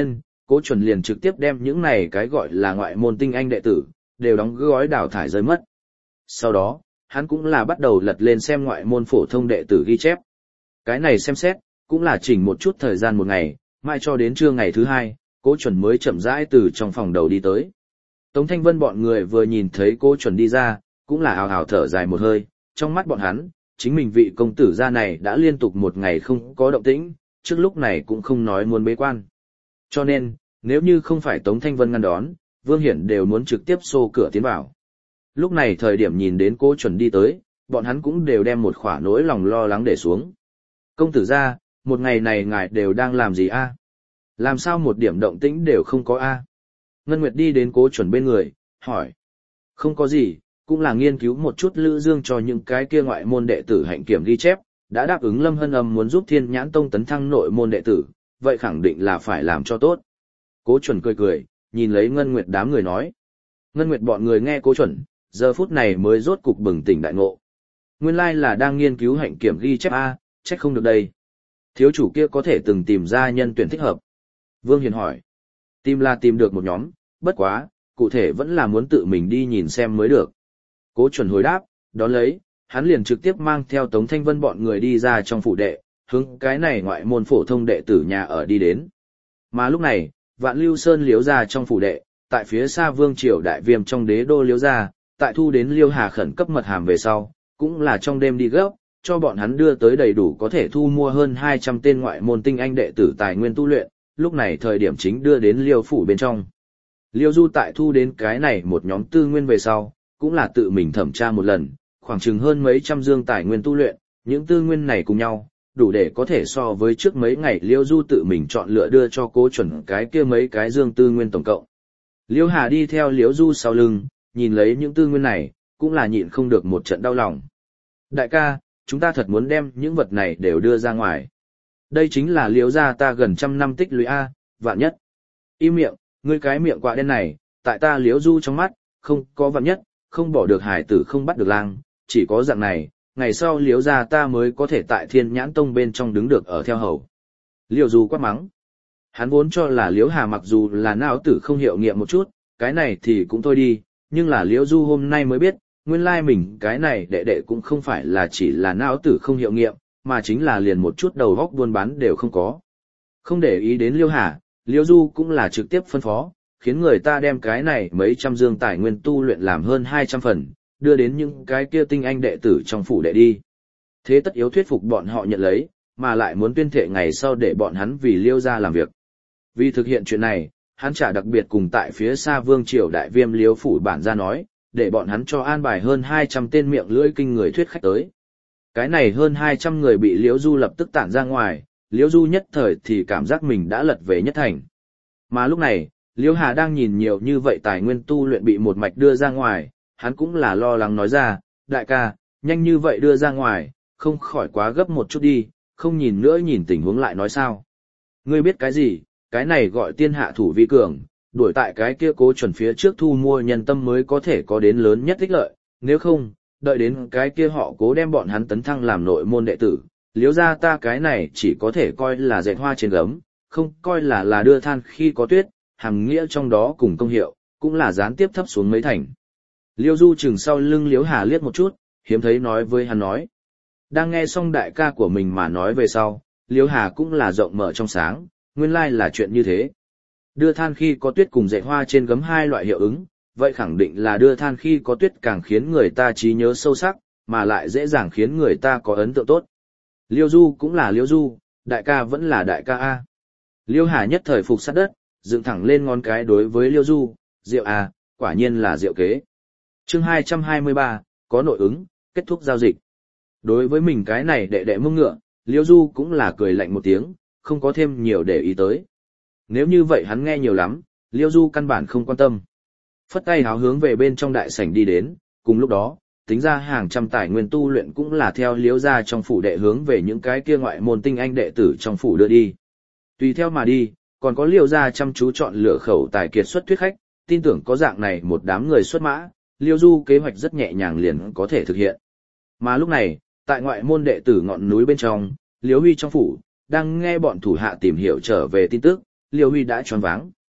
Cố Chuẩn liền trực tiếp đem những này cái gọi là ngoại môn tinh anh đệ tử, đều đóng gói đào thải rơi mất. Sau đó, hắn cũng là bắt đầu lật lên xem ngoại môn phổ thông đệ tử ghi chép. Cái này xem xét, cũng là chỉnh một chút thời gian một ngày, mai cho đến trưa ngày thứ hai, Cố Chuẩn mới chậm rãi từ trong phòng đầu đi tới. Tống Thanh Vân bọn người vừa nhìn thấy Cố Chuẩn đi ra, cũng là ào ào thở dài một hơi, trong mắt bọn hắn, chính mình vị công tử gia này đã liên tục một ngày không có động tĩnh, trước lúc này cũng không nói muốn bế quan. Cho nên, nếu như không phải Tống Thanh Vân ngăn đón, Vương Hiển đều muốn trực tiếp xô cửa tiến vào. Lúc này thời điểm nhìn đến Cố Chuẩn đi tới, bọn hắn cũng đều đem một khỏa nỗi lòng lo lắng để xuống. Công tử gia, một ngày này ngài đều đang làm gì a? Làm sao một điểm động tĩnh đều không có a? Ngân Nguyệt đi đến Cố Chuẩn bên người, hỏi. Không có gì, cũng là nghiên cứu một chút Lữ Dương cho những cái kia ngoại môn đệ tử hạnh kiểm ghi chép, đã đáp ứng Lâm Hân Âm muốn giúp Thiên Nhãn Tông tấn thăng nội môn đệ tử, vậy khẳng định là phải làm cho tốt. Cố Chuẩn cười cười, nhìn lấy Ngân Nguyệt đám người nói. Ngân Nguyệt bọn người nghe Cố Chuẩn, giờ phút này mới rốt cục bừng tỉnh đại ngộ. Nguyên lai là đang nghiên cứu hạnh kiểm ghi chép a, trách không được đây. Thiếu chủ kia có thể từng tìm ra nhân tuyển thích hợp. Vương Hiền hỏi. Tìm là tìm được một nhóm, bất quá, cụ thể vẫn là muốn tự mình đi nhìn xem mới được. Cố Chuẩn hồi đáp, đón lấy, hắn liền trực tiếp mang theo Tống Thanh Vân bọn người đi ra trong phủ đệ, hướng cái này ngoại môn phổ thông đệ tử nhà ở đi đến. Mà lúc này, Vạn Lưu Sơn liếu ra trong phủ đệ, tại phía xa Vương Triều Đại Viêm trong đế đô liếu ra, tại thu đến Liêu Hà khẩn cấp mật hàm về sau, cũng là trong đêm đi gấp, cho bọn hắn đưa tới đầy đủ có thể thu mua hơn 200 tên ngoại môn tinh anh đệ tử tài nguyên tu luyện, lúc này thời điểm chính đưa đến Liêu phủ bên trong. Liêu Du tại thu đến cái này một nhóm tư nguyên về sau, cũng là tự mình thẩm tra một lần, khoảng chừng hơn mấy trăm dương tài nguyên tu luyện, những tư nguyên này cùng nhau, đủ để có thể so với trước mấy ngày Liêu Du tự mình chọn lựa đưa cho Cố Chuẩn cái kia mấy cái dương tư nguyên tổng cộng. Liêu Hà đi theo Liêu Du sau lưng, nhìn lấy những tư nguyên này, cũng là nhịn không được một trận đau lòng. Đại ca, chúng ta thật muốn đem những vật này đều đưa ra ngoài. Đây chính là Liêu gia ta gần trăm năm tích lũy A, vạn nhất. Im miệng, ngươi cái miệng quạ đen này, tại ta Liêu Du trong mắt, không có vạn nhất, không bỏ được hải tử không bắt được lang, chỉ có dạng này, ngày sau Liêu gia ta mới có thể tại Thiên Nhãn Tông bên trong đứng được ở theo hầu. Liêu Du quát mắng. Hắn vốn cho là Liêu Hà mặc dù là não tử không hiệu nghiệm một chút, cái này thì cũng thôi đi, nhưng là Liêu Du hôm nay mới biết, nguyên lai mình cái này đệ đệ cũng không phải là chỉ là não tử không hiệu nghiệm, mà chính là liền một chút đầu góc buôn bán đều không có. Không để ý đến Liêu Hà, Liêu Du cũng là trực tiếp phân phó, khiến người ta đem cái này mấy trăm dương tài nguyên tu luyện làm hơn 200 phần, đưa đến những cái kia tinh anh đệ tử trong phủ đệ đi. Thế tất yếu thuyết phục bọn họ nhận lấy, mà lại muốn tuyên thệ ngày sau để bọn hắn vì Liêu gia làm việc. Vì thực hiện chuyện này, hắn trả đặc biệt cùng tại phía xa Vương Triều Đại Viêm Liêu phủ bản ra nói, để bọn hắn cho an bài hơn 200 tên miệng lưỡi kinh người thuyết khách tới. Cái này hơn 200 người bị Liễu Du lập tức tản ra ngoài, Liễu Du nhất thời thì cảm giác mình đã lật về nhất thành. Mà lúc này, Liễu Hà đang nhìn nhiều như vậy tài nguyên tu luyện bị một mạch đưa ra ngoài, hắn cũng là lo lắng nói ra, đại ca, nhanh như vậy đưa ra ngoài, không khỏi quá gấp một chút đi, không nhìn nữa nhìn tình huống lại nói sao. Ngươi biết cái gì, cái này gọi tiên hạ thủ vi cường, đuổi tại cái kia Cố Chuẩn phía trước thu mua nhân tâm mới có thể có đến lớn nhất ích lợi, nếu không, đợi đến cái kia họ Cố đem bọn hắn tấn thăng làm nội môn đệ tử, Liếu ra ta cái này chỉ có thể coi là dệt hoa trên gấm, không coi là đưa than khi có tuyết, hàm nghĩa trong đó cùng công hiệu, cũng là gián tiếp thấp xuống mấy thành. Liêu Du chừng sau lưng Liếu Hà liếc một chút, hiếm thấy nói với hắn nói. Đang nghe xong đại ca của mình mà nói về sau, Liêu Hà cũng là rộng mở trong sáng, nguyên lai là chuyện như thế. Đưa than khi có tuyết cùng dệt hoa trên gấm hai loại hiệu ứng, vậy khẳng định là đưa than khi có tuyết càng khiến người ta trí nhớ sâu sắc, mà lại dễ dàng khiến người ta có ấn tượng tốt. Liêu Du cũng là Liêu Du, đại ca vẫn là đại ca A. Liêu Hà nhất thời phục sát đất, dựng thẳng lên ngón cái đối với Liêu Du, rượu A, quả nhiên là rượu kế. Chương 223, có nội ứng, kết thúc giao dịch. Đối với mình cái này đệ đệ mông ngựa, Liêu Du cũng là cười lạnh một tiếng, không có thêm nhiều để ý tới. Nếu như vậy hắn nghe nhiều lắm, Liêu Du căn bản không quan tâm. Phất tay háo hướng về bên trong đại sảnh đi đến, cùng lúc đó, tính ra hàng trăm tài nguyên tu luyện cũng là theo Liêu gia trong phủ đệ hướng về những cái kia ngoại môn tinh anh đệ tử trong phủ đưa đi. Tùy theo mà đi, còn có Liêu gia chăm chú chọn lựa khẩu tài kiệt xuất thuyết khách, tin tưởng có dạng này một đám người xuất mã, Liêu Du kế hoạch rất nhẹ nhàng liền có thể thực hiện. Mà lúc này, tại ngoại môn đệ tử ngọn núi bên trong, Liêu Huy trong phủ, đang nghe bọn thủ hạ tìm hiểu trở về tin tức, Liêu Huy đã choáng váng.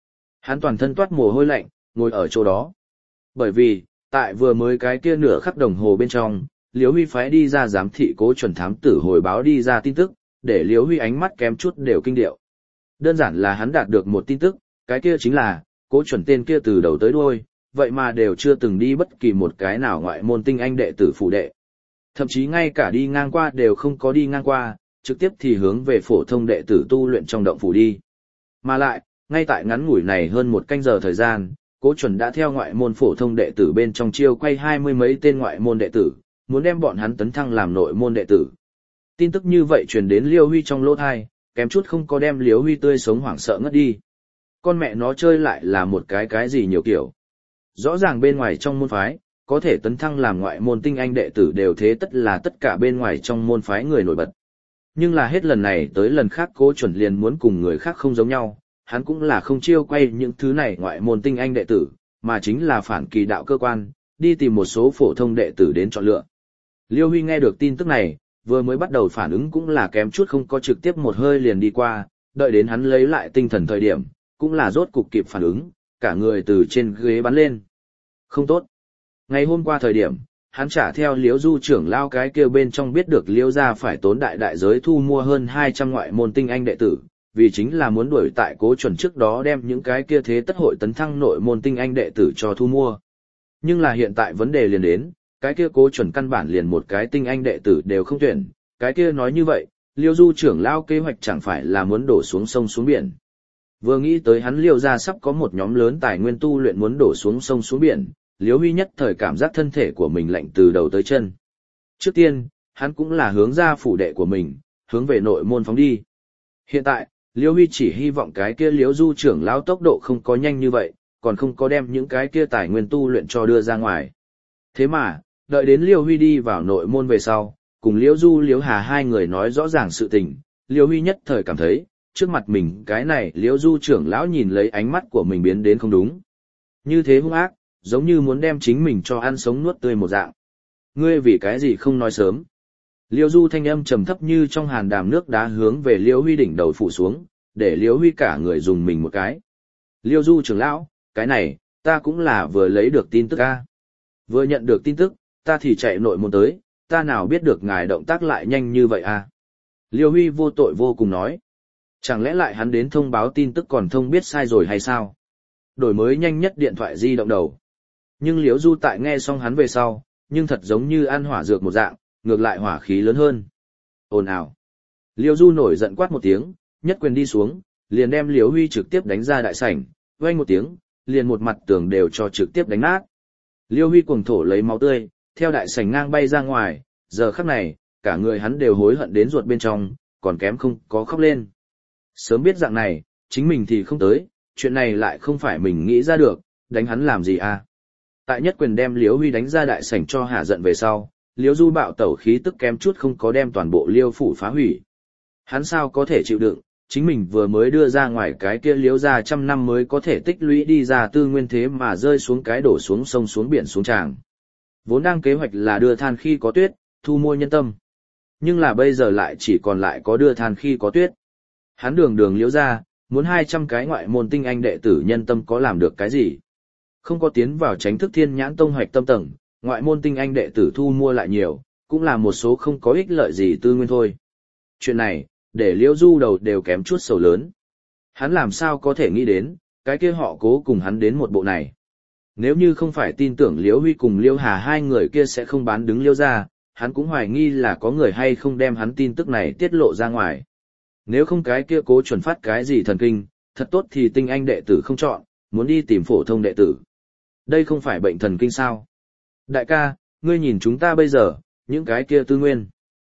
hắn toàn thân toát mồ hôi lạnh, ngồi ở chỗ đó. Bởi vì, tại vừa mới cái kia nửa khắc đồng hồ bên trong, Liễu Huy phái đi ra giám thị Cố Chuẩn thám tử hồi báo đi ra tin tức, để Liễu Huy ánh mắt kém chút đều kinh điệu. Đơn giản là hắn đạt được một tin tức, cái kia chính là, Cố Chuẩn tên kia từ đầu tới đuôi, vậy mà đều chưa từng đi bất kỳ một cái nào ngoại môn tinh anh đệ tử phủ đệ. Thậm chí ngay cả đi ngang qua đều không có đi ngang qua, trực tiếp thì hướng về phổ thông đệ tử tu luyện trong động phủ đi. Mà lại, ngay tại ngắn ngủi này hơn một canh giờ thời gian, Cố Chuẩn đã theo ngoại môn phổ thông đệ tử bên trong chiêu quay 20 mấy tên ngoại môn đệ tử, muốn đem bọn hắn tấn thăng làm nội môn đệ tử. Tin tức như vậy truyền đến Liêu Huy trong lỗ tai, kém chút không có đem Liêu Huy tươi sống hoảng sợ ngất đi. Con mẹ nó chơi lại là một cái gì nhiều kiểu. Rõ ràng bên ngoài trong môn phái, có thể tấn thăng làm ngoại môn tinh anh đệ tử đều thế tất là tất cả bên ngoài trong môn phái người nổi bật. Nhưng là hết lần này tới lần khác Cố Chuẩn liền muốn cùng người khác không giống nhau, hắn cũng là không chiêu quay những thứ này ngoại môn tinh anh đệ tử, mà chính là phản kỳ đạo cơ quan, đi tìm một số phổ thông đệ tử đến chọn lựa. Liêu Huy nghe được tin tức này, vừa mới bắt đầu phản ứng cũng là kém chút không có trực tiếp một hơi liền đi qua, đợi đến hắn lấy lại tinh thần thời điểm, cũng là rốt cục kịp phản ứng, cả người từ trên ghế bắn lên. Không tốt. Ngày hôm qua thời điểm, hắn trả theo Liễu Du trưởng lao cái kêu bên trong biết được Liễu gia phải tốn đại giới thu mua hơn 200 ngoại môn tinh anh đệ tử, vì chính là muốn đuổi tại Cố Chuẩn trước đó đem những cái kia thế tất hội tấn thăng nội môn tinh anh đệ tử cho thu mua. Nhưng là hiện tại vấn đề liền đến, cái kia Cố Chuẩn căn bản liền một cái tinh anh đệ tử đều không tuyển, cái kia nói như vậy, Liễu Du trưởng lao kế hoạch chẳng phải là muốn đổ xuống sông xuống biển. Vừa nghĩ tới hắn Liễu gia sắp có một nhóm lớn tài nguyên tu luyện muốn đổ xuống sông xuống biển, Liễu Huy nhất thời cảm giác thân thể của mình lạnh từ đầu tới chân. Trước tiên, hắn cũng là hướng ra phủ đệ của mình, hướng về nội môn phóng đi. Hiện tại, Liễu Huy chỉ hy vọng cái kia Liễu Du trưởng lão tốc độ không có nhanh như vậy, còn không có đem những cái kia tài nguyên tu luyện cho đưa ra ngoài. Thế mà, đợi đến Liễu Huy đi vào nội môn về sau, cùng Liễu Du Liễu Hà hai người nói rõ ràng sự tình, Liễu Huy nhất thời cảm thấy, trước mặt mình cái này Liễu Du trưởng lão nhìn lấy ánh mắt của mình biến đến không đúng. Như thế hung ác, giống như muốn đem chính mình cho ăn sống nuốt tươi một dạng. Ngươi vì cái gì không nói sớm? Liễu Du thanh âm trầm thấp như trong hàn đàm nước đá hướng về Liễu Huy đỉnh đầu phủ xuống, để Liễu Huy cả người dùng mình một cái. Liễu Du trưởng lão, cái này, ta cũng là vừa lấy được tin tức a. Vừa nhận được tin tức, ta thì chạy nội môn tới, ta nào biết được ngài động tác lại nhanh như vậy a. Liễu Huy vô tội vô cùng nói. Chẳng lẽ lại hắn đến thông báo tin tức còn thông biết sai rồi hay sao? Đổi mới nhanh nhất điện thoại di động đầu. Nhưng Liễu Du tại nghe xong hắn về sau, nhưng thật giống như ăn hỏa dược một dạng, ngược lại hỏa khí lớn hơn. Ồn ào. Liễu Du nổi giận quát một tiếng, nhất quyền đi xuống, liền đem Liễu Huy trực tiếp đánh ra đại sảnh, vang một tiếng, liền một mặt tường đều cho trực tiếp đánh nát. Liễu Huy cuồng thổ lấy máu tươi, theo đại sảnh ngang bay ra ngoài, giờ khắc này, cả người hắn đều hối hận đến ruột bên trong, còn kém không có khóc lên. Sớm biết dạng này, chính mình thì không tới, chuyện này lại không phải mình nghĩ ra được, đánh hắn làm gì à? Tại nhất quyền đem Liễu Huy đánh ra đại sảnh cho hạ giận về sau, Liễu Du bạo tẩu khí tức kém chút không có đem toàn bộ Liêu phủ phá hủy. Hắn sao có thể chịu đựng, chính mình vừa mới đưa ra ngoài cái kia Liễu ra 100 năm mới có thể tích lũy đi ra tư nguyên thế mà rơi xuống cái đổ xuống sông xuống biển xuống tràng. Vốn đang kế hoạch là đưa than khi có tuyết, thu mua nhân tâm. Nhưng là bây giờ lại chỉ còn lại có đưa than khi có tuyết. Hắn đường Liễu ra, muốn 200 cái ngoại môn tinh anh đệ tử nhân tâm có làm được cái gì? Không có tiến vào Chánh Thức Thiên Nhãn Tông hoạch tâm tầng, ngoại môn tinh anh đệ tử thu mua lại nhiều, cũng là một số không có ích lợi gì tư nguyên thôi. Chuyện này, để Liễu Du đầu đều kém chút sầu lớn. Hắn làm sao có thể nghĩ đến, cái kia họ Cố cùng hắn đến một bộ này. Nếu như không phải tin tưởng Liễu Huy cùng Liễu Hà hai người kia sẽ không bán đứng Liễu ra, hắn cũng hoài nghi là có người hay không đem hắn tin tức này tiết lộ ra ngoài. Nếu không cái kia Cố chuẩn phát cái gì thần kinh, thật tốt thì tinh anh đệ tử không chọn, muốn đi tìm phổ thông đệ tử. Đây không phải bệnh thần kinh sao? Đại ca, ngươi nhìn chúng ta bây giờ, những cái kia tư nguyên.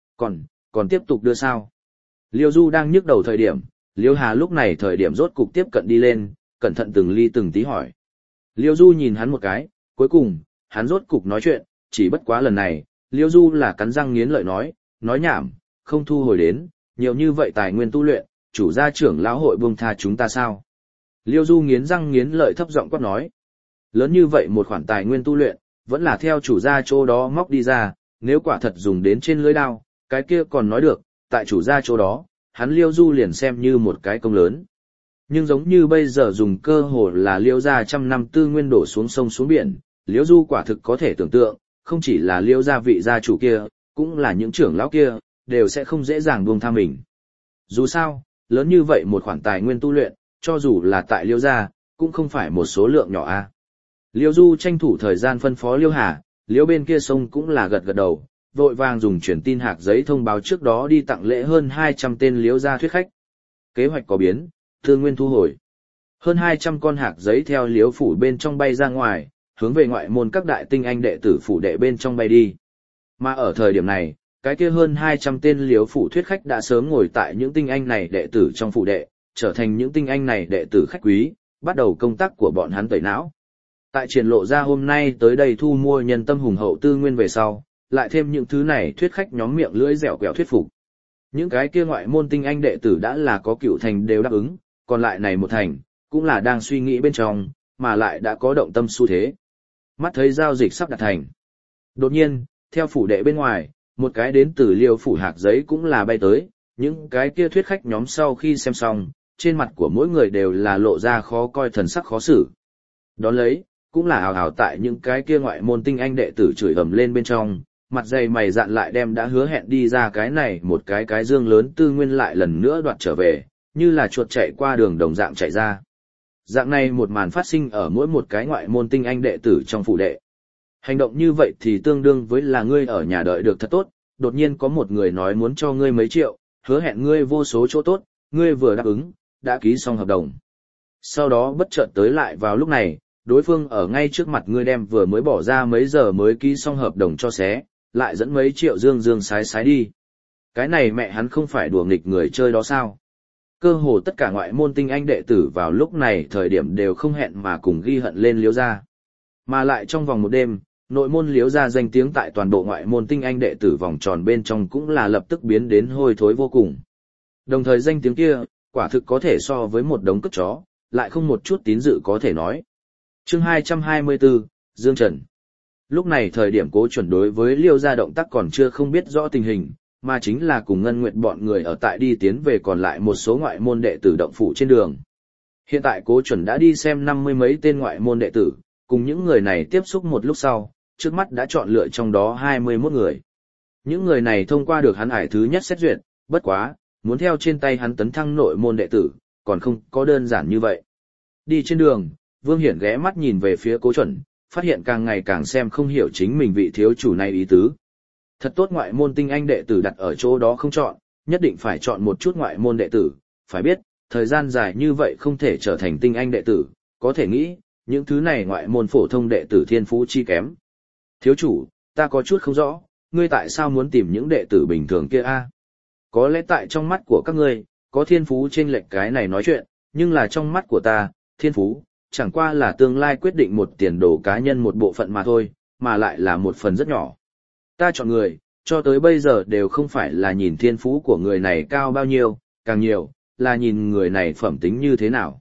Còn tiếp tục đưa sao? Liêu Du đang nhức đầu thời điểm, Liêu Hà lúc này thời điểm rốt cục tiếp cận đi lên, cẩn thận từng ly từng tí hỏi. Liêu Du nhìn hắn một cái, cuối cùng, hắn rốt cục nói chuyện, chỉ bất quá lần này, Liêu Du là cắn răng nghiến lợi nói nhảm, không thu hồi đến, nhiều như vậy tài nguyên tu luyện, chủ gia trưởng lão hội buông tha chúng ta sao? Liêu Du nghiến răng nghiến lợi thấp giọng quát nói. Lớn như vậy một khoản tài nguyên tu luyện, vẫn là theo chủ gia chỗ đó móc đi ra, nếu quả thật dùng đến trên lưỡi đao, cái kia còn nói được, tại chủ gia chỗ đó, hắn Liêu Du liền xem như một cái công lớn. Nhưng giống như bây giờ dùng cơ hồ là Liễu gia trăm năm tư nguyên đổ xuống sông xuống biển, Liễu Du quả thực có thể tưởng tượng, không chỉ là Liễu gia vị gia chủ kia, cũng là những trưởng lão kia, đều sẽ không dễ dàng buông tha mình. Dù sao, lớn như vậy một khoản tài nguyên tu luyện, cho dù là tại Liễu gia, cũng không phải một số lượng nhỏ a. Liễu Du tranh thủ thời gian phân phó Liễu Hà, Liễu bên kia sông cũng là gật gật đầu, vội vàng dùng truyền tin hạc giấy thông báo trước đó đi tặng lễ hơn 200 tên Liễu gia thuyết khách. Kế hoạch có biến, tư nguyên thu hồi. Hơn 200 con hạc giấy theo Liễu phủ bên trong bay ra ngoài, hướng về ngoại môn các đại tinh anh đệ tử phủ đệ bên trong bay đi. Mà ở thời điểm này, cái kia hơn 200 tên Liễu phủ thuyết khách đã sớm ngồi tại những tinh anh này đệ tử trong phủ đệ, trở thành những tinh anh này đệ tử khách quý, bắt đầu công tác của bọn hắn tẩy não. Tại triển lộ ra hôm nay tới đây thu mua nhân tâm hùng hậu tư nguyên về sau, lại thêm những thứ này thuyết khách nhóm miệng lưỡi dẻo quẹo thuyết phục. Những cái kia ngoại môn tinh anh đệ tử đã là có cựu thành đều đáp ứng, còn lại này một thành, cũng là đang suy nghĩ bên trong, mà lại đã có động tâm xu thế. Mắt thấy giao dịch sắp đạt thành. Đột nhiên, theo phủ đệ bên ngoài, một cái đến từ Liêu phủ hạc giấy cũng là bay tới, những cái kia thuyết khách nhóm sau khi xem xong, trên mặt của mỗi người đều là lộ ra khó coi thần sắc khó xử. Đón lấy, cũng là hào hào tại những cái kia ngoại môn tinh anh đệ tử chửi ầm lên bên trong, mặt dày mày dạn lại đem đã hứa hẹn đi ra cái này một cái dương lớn tư nguyên lại lần nữa đoạt trở về, như là chuột chạy qua đường đồng dạng chạy ra. Dạng này một màn phát sinh ở mỗi một cái ngoại môn tinh anh đệ tử trong phủ đệ. Hành động như vậy thì tương đương với là ngươi ở nhà đợi được thật tốt, đột nhiên có một người nói muốn cho ngươi mấy triệu, hứa hẹn ngươi vô số chỗ tốt, ngươi vừa đáp ứng, đã ký xong hợp đồng. Sau đó bất chợt tới lại vào lúc này, đối phương ở ngay trước mặt ngươi đem vừa mới bỏ ra mấy giờ mới ký xong hợp đồng cho xé, lại dẫn mấy triệu dương sái sái đi. Cái này mẹ hắn không phải đùa nghịch người chơi đó sao? Cơ hồ tất cả ngoại môn tinh anh đệ tử vào lúc này thời điểm đều không hẹn mà cùng ghi hận lên Liễu gia. Mà lại trong vòng một đêm, nội môn Liễu gia danh tiếng tại toàn bộ ngoại môn tinh anh đệ tử vòng tròn bên trong cũng là lập tức biến đến hôi thối vô cùng. Đồng thời danh tiếng kia, quả thực có thể so với một đống cất chó, lại không một chút tín dự có thể nói. Chương 224, Dương Trần. Lúc này thời điểm Cố Chuẩn đối với Liêu gia động tác còn chưa không biết rõ tình hình, mà chính là cùng Ngân Nguyệt bọn người ở tại đi tiến về còn lại một số ngoại môn đệ tử động phủ trên đường. Hiện tại Cố Chuẩn đã đi xem 50 mấy tên ngoại môn đệ tử, cùng những người này tiếp xúc một lúc sau, trước mắt đã chọn lựa trong đó 21 người. Những người này thông qua được hắn ải thứ nhất xét duyệt, bất quá, muốn theo trên tay hắn tấn thăng nội môn đệ tử, còn không có đơn giản như vậy. Đi trên đường, Vương Hiển ghé mắt nhìn về phía Cố Chuẩn, phát hiện càng ngày càng xem không hiểu chính mình vị thiếu chủ này ý tứ. Thật tốt ngoại môn tinh anh đệ tử đặt ở chỗ đó không chọn, nhất định phải chọn một chút ngoại môn đệ tử, phải biết, thời gian dài như vậy không thể trở thành tinh anh đệ tử, có thể nghĩ, những thứ này ngoại môn phổ thông đệ tử thiên phú chi kém. Thiếu chủ, ta có chút không rõ, ngươi tại sao muốn tìm những đệ tử bình thường kia a? Có lẽ tại trong mắt của các ngươi, có thiên phú trên lệch cái này nói chuyện, nhưng là trong mắt của ta, thiên phú, chẳng qua là tương lai quyết định một tiền đồ cá nhân một bộ phận mà thôi, mà lại là một phần rất nhỏ. Ta chọn người, cho tới bây giờ đều không phải là nhìn thiên phú của người này cao bao nhiêu, càng nhiều, là nhìn người này phẩm tính như thế nào.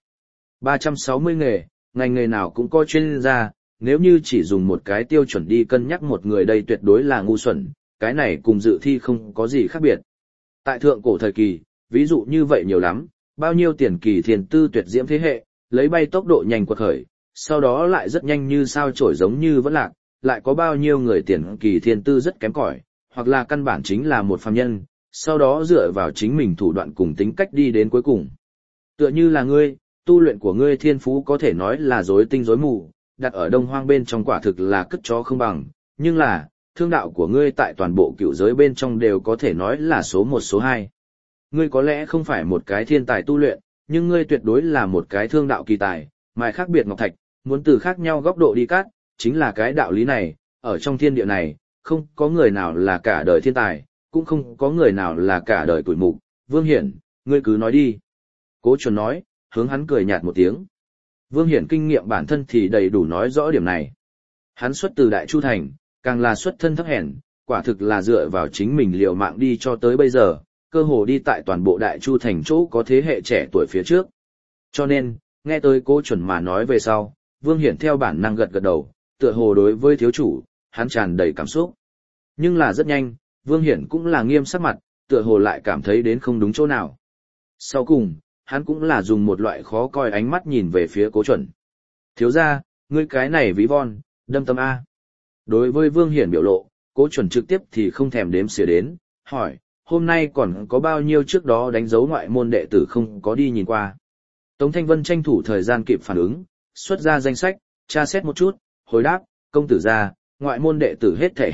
360 nghề, ngành nghề nào cũng có chuyên gia, nếu như chỉ dùng một cái tiêu chuẩn đi cân nhắc một người đây tuyệt đối là ngu xuẩn, cái này cùng dự thi không có gì khác biệt. Tại thượng cổ thời kỳ, ví dụ như vậy nhiều lắm, bao nhiêu tiền kỳ thiền tư tuyệt diễm thế hệ, lấy bay tốc độ nhanh quật khởi, sau đó lại rất nhanh như sao chổi giống như vẫn lạc, lại có bao nhiêu người tiền kỳ thiên tư rất kém cỏi, hoặc là căn bản chính là một phàm nhân, sau đó dựa vào chính mình thủ đoạn cùng tính cách đi đến cuối cùng. Tựa như là ngươi, tu luyện của ngươi thiên phú có thể nói là rối tinh rối mù, đặt ở Đông Hoang bên trong quả thực là cất chó không bằng, nhưng là, thương đạo của ngươi tại toàn bộ cựu giới bên trong đều có thể nói là số 1 số 2. Ngươi có lẽ không phải một cái thiên tài tu luyện, nhưng ngươi tuyệt đối là một cái thương đạo kỳ tài, mài khác biệt ngọc thạch, muốn từ khác nhau góc độ đi cắt, chính là cái đạo lý này, ở trong thiên địa này, không có người nào là cả đời thiên tài, cũng không có người nào là cả đời tuổi mục. Vương Hiển, ngươi cứ nói đi. Cố Chuẩn nói, hướng hắn cười nhạt một tiếng. Vương Hiển kinh nghiệm bản thân thì đầy đủ nói rõ điểm này. Hắn xuất từ Đại Chu Thành, càng là xuất thân thấp hèn, quả thực là dựa vào chính mình liều mạng đi cho tới bây giờ, cơ hồ đi tại toàn bộ Đại Chu Thành chỗ có thế hệ trẻ tuổi phía trước. Cho nên, nghe tới Cố Chuẩn mà nói về sau, Vương Hiển theo bản năng gật gật đầu, tựa hồ đối với thiếu chủ, hắn tràn đầy cảm xúc. Nhưng là rất nhanh, Vương Hiển cũng là nghiêm sắc mặt, tựa hồ lại cảm thấy đến không đúng chỗ nào. Sau cùng, hắn cũng là dùng một loại khó coi ánh mắt nhìn về phía Cố Chuẩn. Thiếu ra, ngươi cái này ví von, đâm tâm A. Đối với Vương Hiển biểu lộ, Cố Chuẩn trực tiếp thì không thèm đếm xỉa đến, hỏi, hôm nay còn có bao nhiêu trước đó đánh dấu ngoại môn đệ tử không có đi nhìn qua. Tống Thanh Vân tranh thủ thời gian kịp phản ứng, xuất ra danh sách, tra xét một chút, hồi đáp, công tử gia, ngoại môn đệ tử hết thảy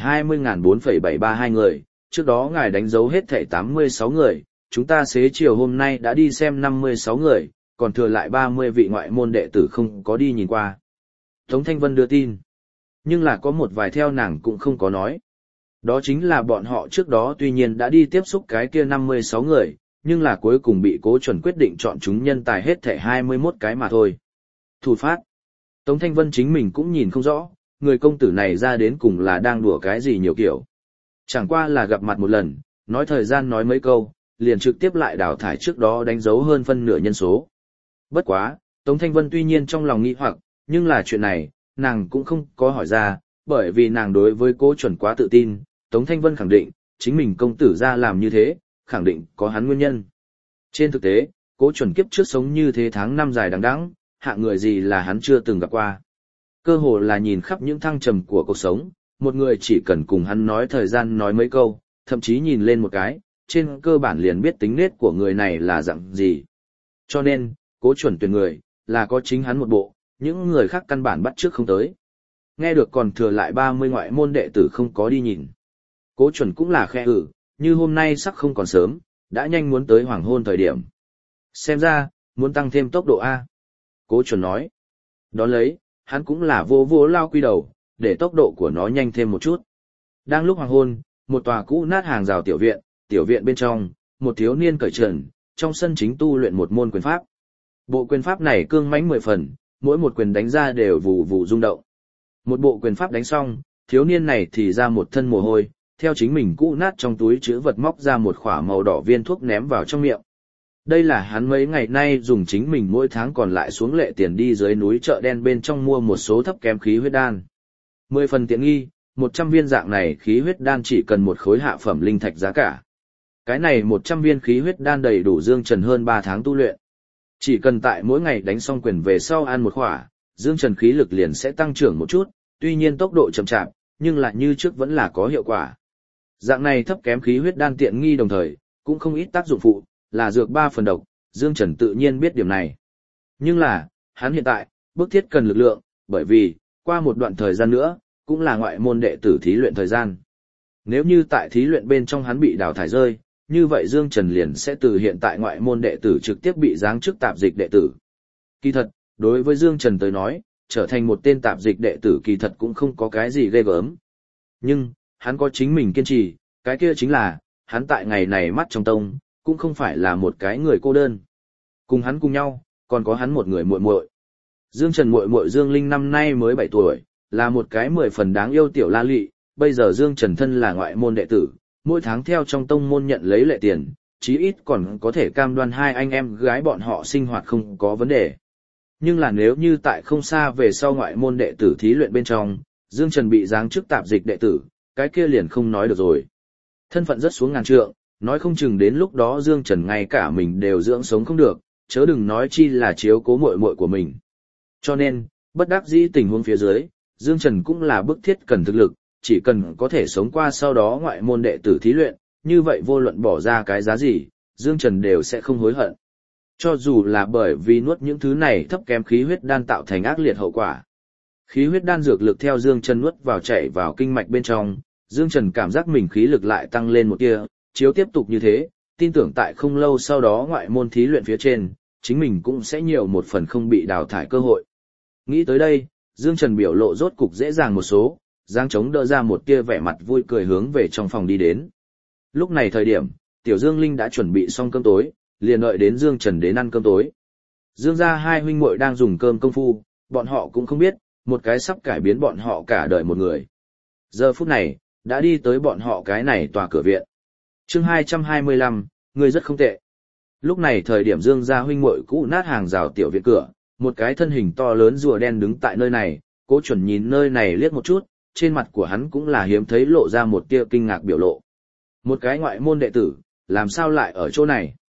20.4,732 người, trước đó ngài đánh dấu hết thảy 86 người, chúng ta xế chiều hôm nay đã đi xem 56 người, còn thừa lại 30 vị ngoại môn đệ tử không có đi nhìn qua. Tống Thanh Vân đưa tin, nhưng là có một vài theo nàng cũng không có nói. Đó chính là bọn họ trước đó tuy nhiên đã đi tiếp xúc cái kia 56 người, nhưng là cuối cùng bị Cố Chuẩn quyết định chọn chúng nhân tài hết thảy 21 cái mà thôi. Thủ phát. Tống Thanh Vân chính mình cũng nhìn không rõ, người công tử này ra đến cùng là đang đùa cái gì nhiều kiểu. Chẳng qua là gặp mặt một lần, nói thời gian nói mấy câu, liền trực tiếp lại đào thải trước đó đánh dấu hơn phân nửa nhân số. Bất quá, Tống Thanh Vân tuy nhiên trong lòng nghĩ hoặc, nhưng là chuyện này, nàng cũng không có hỏi ra, bởi vì nàng đối với Cố Chuẩn quá tự tin, Tống Thanh Vân khẳng định, chính mình công tử ra làm như thế, khẳng định có hắn nguyên nhân. Trên thực tế, Cố Chuẩn kiếp trước sống như thế tháng năm dài đằng đẵng, hạng người gì là hắn chưa từng gặp qua. Cơ hồ là nhìn khắp những thăng trầm của cuộc sống, một người chỉ cần cùng hắn nói thời gian nói mấy câu, thậm chí nhìn lên một cái, trên cơ bản liền biết tính nết của người này là dạng gì. Cho nên, Cố Chuẩn tuyển người, là có chính hắn một bộ, những người khác căn bản bắt trước không tới. Nghe được còn thừa lại 30 ngoại môn đệ tử không có đi nhìn. Cố Chuẩn cũng là khe như hôm nay sắc không còn sớm, đã nhanh muốn tới hoàng hôn thời điểm. Xem ra, muốn tăng thêm tốc độ A. Cố Chuẩn nói. Đón lấy, hắn cũng là vô lao quy đầu, để tốc độ của nó nhanh thêm một chút. Đang lúc hoàng hôn, một tòa cũ nát hàng rào tiểu viện bên trong, một thiếu niên cởi trần, trong sân chính tu luyện một môn quyền pháp. Bộ quyền pháp này cương mãnh 10 phần, mỗi một quyền đánh ra đều vù vù rung động. Một bộ quyền pháp đánh xong, thiếu niên này thì ra một thân mồ hôi, theo chính mình cũ nát trong túi chứa vật móc ra một khỏa màu đỏ viên thuốc ném vào trong miệng. Đây là hắn mấy ngày nay dùng chính mình mỗi tháng còn lại xuống lệ tiền đi dưới núi chợ đen bên trong mua một số thấp kém khí huyết đan. 10 phần tiện nghi, 100 viên dạng này khí huyết đan chỉ cần một khối hạ phẩm linh thạch giá cả. Cái này 100 viên khí huyết đan đầy đủ Dương Trần hơn 3 tháng tu luyện. Chỉ cần tại mỗi ngày đánh xong quyền về sau ăn một khỏa, Dương Trần khí lực liền sẽ tăng trưởng một chút, tuy nhiên tốc độ chậm chạp, nhưng lại như trước vẫn là có hiệu quả. Dạng này thấp kém khí huyết đan tiện nghi đồng thời, cũng không ít tác dụng phụ, là dược 3 phần độc, Dương Trần tự nhiên biết điểm này. Nhưng là, hắn hiện tại, bức thiết cần lực lượng, bởi vì, qua một đoạn thời gian nữa, cũng là ngoại môn đệ tử thí luyện thời gian. Nếu như tại thí luyện bên trong hắn bị đào thải rơi, như vậy Dương Trần liền sẽ từ hiện tại ngoại môn đệ tử trực tiếp bị giáng chức tạp dịch đệ tử. Kỳ thật, đối với Dương Trần tới nói, trở thành một tên tạp dịch đệ tử kỳ thật cũng không có cái gì ghê gớm. Nhưng, hắn có chính mình kiên trì, cái kia chính là, hắn tại ngày này mắt trong tông, cũng không phải là một cái người cô đơn. Cùng hắn cùng nhau, còn có hắn một người muội muội. Dương Trần muội muội Dương Linh năm nay mới 7 tuổi, là một cái 10 phần đáng yêu tiểu la lị, bây giờ Dương Trần thân là ngoại môn đệ tử, mỗi tháng theo trong tông môn nhận lấy lệ tiền, chí ít còn có thể cam đoan hai anh em gái bọn họ sinh hoạt không có vấn đề. Nhưng là nếu như tại không xa về sau ngoại môn đệ tử thí luyện bên trong, Dương Trần bị giáng chức tạp dịch đệ tử, cái kia liền không nói được rồi. Thân phận rất xuống ngàn trượng, nói không chừng đến lúc đó Dương Trần ngay cả mình đều dưỡng sống không được, chớ đừng nói chi là chiếu cố muội muội của mình. Cho nên, bất đắc dĩ tình huống phía dưới, Dương Trần cũng là bức thiết cần thực lực, chỉ cần có thể sống qua sau đó ngoại môn đệ tử thí luyện, như vậy vô luận bỏ ra cái giá gì, Dương Trần đều sẽ không hối hận. Cho dù là bởi vì nuốt những thứ này thấp kém khí huyết đan tạo thành ác liệt hậu quả. Khí huyết đan dược lực theo Dương Trần nuốt vào chảy vào kinh mạch bên trong, Dương Trần cảm giác mình khí lực lại tăng lên một tia, chiếu tiếp tục như thế, tin tưởng tại không lâu sau đó ngoại môn thí luyện phía trên, chính mình cũng sẽ nhiều một phần không bị đào thải cơ hội. Nghĩ tới đây, Dương Trần biểu lộ rốt cục dễ dàng một số, giang chống đỡ ra một tia vẻ mặt vui cười hướng về trong phòng đi đến. Lúc này thời điểm, Tiểu Dương Linh đã chuẩn bị xong cơm tối, liền đợi đến Dương Trần đến ăn cơm tối. Dương gia hai huynh muội đang dùng cơm công phu, bọn họ cũng không biết, một cái sắp cải biến bọn họ cả đời một người. Giờ phút này, đã đi tới bọn họ cái này tòa cửa viện. Chương 225, người rất không tệ. Lúc này thời điểm Dương gia huynh muội cũ nát hàng rào tiểu viện cửa, một cái thân hình to lớn rùa đen đứng tại nơi này, Cố Chuẩn nhìn nơi này liếc một chút, trên mặt của hắn cũng là hiếm thấy lộ ra một tia kinh ngạc biểu lộ. Một cái ngoại môn đệ tử, làm sao lại ở chỗ này?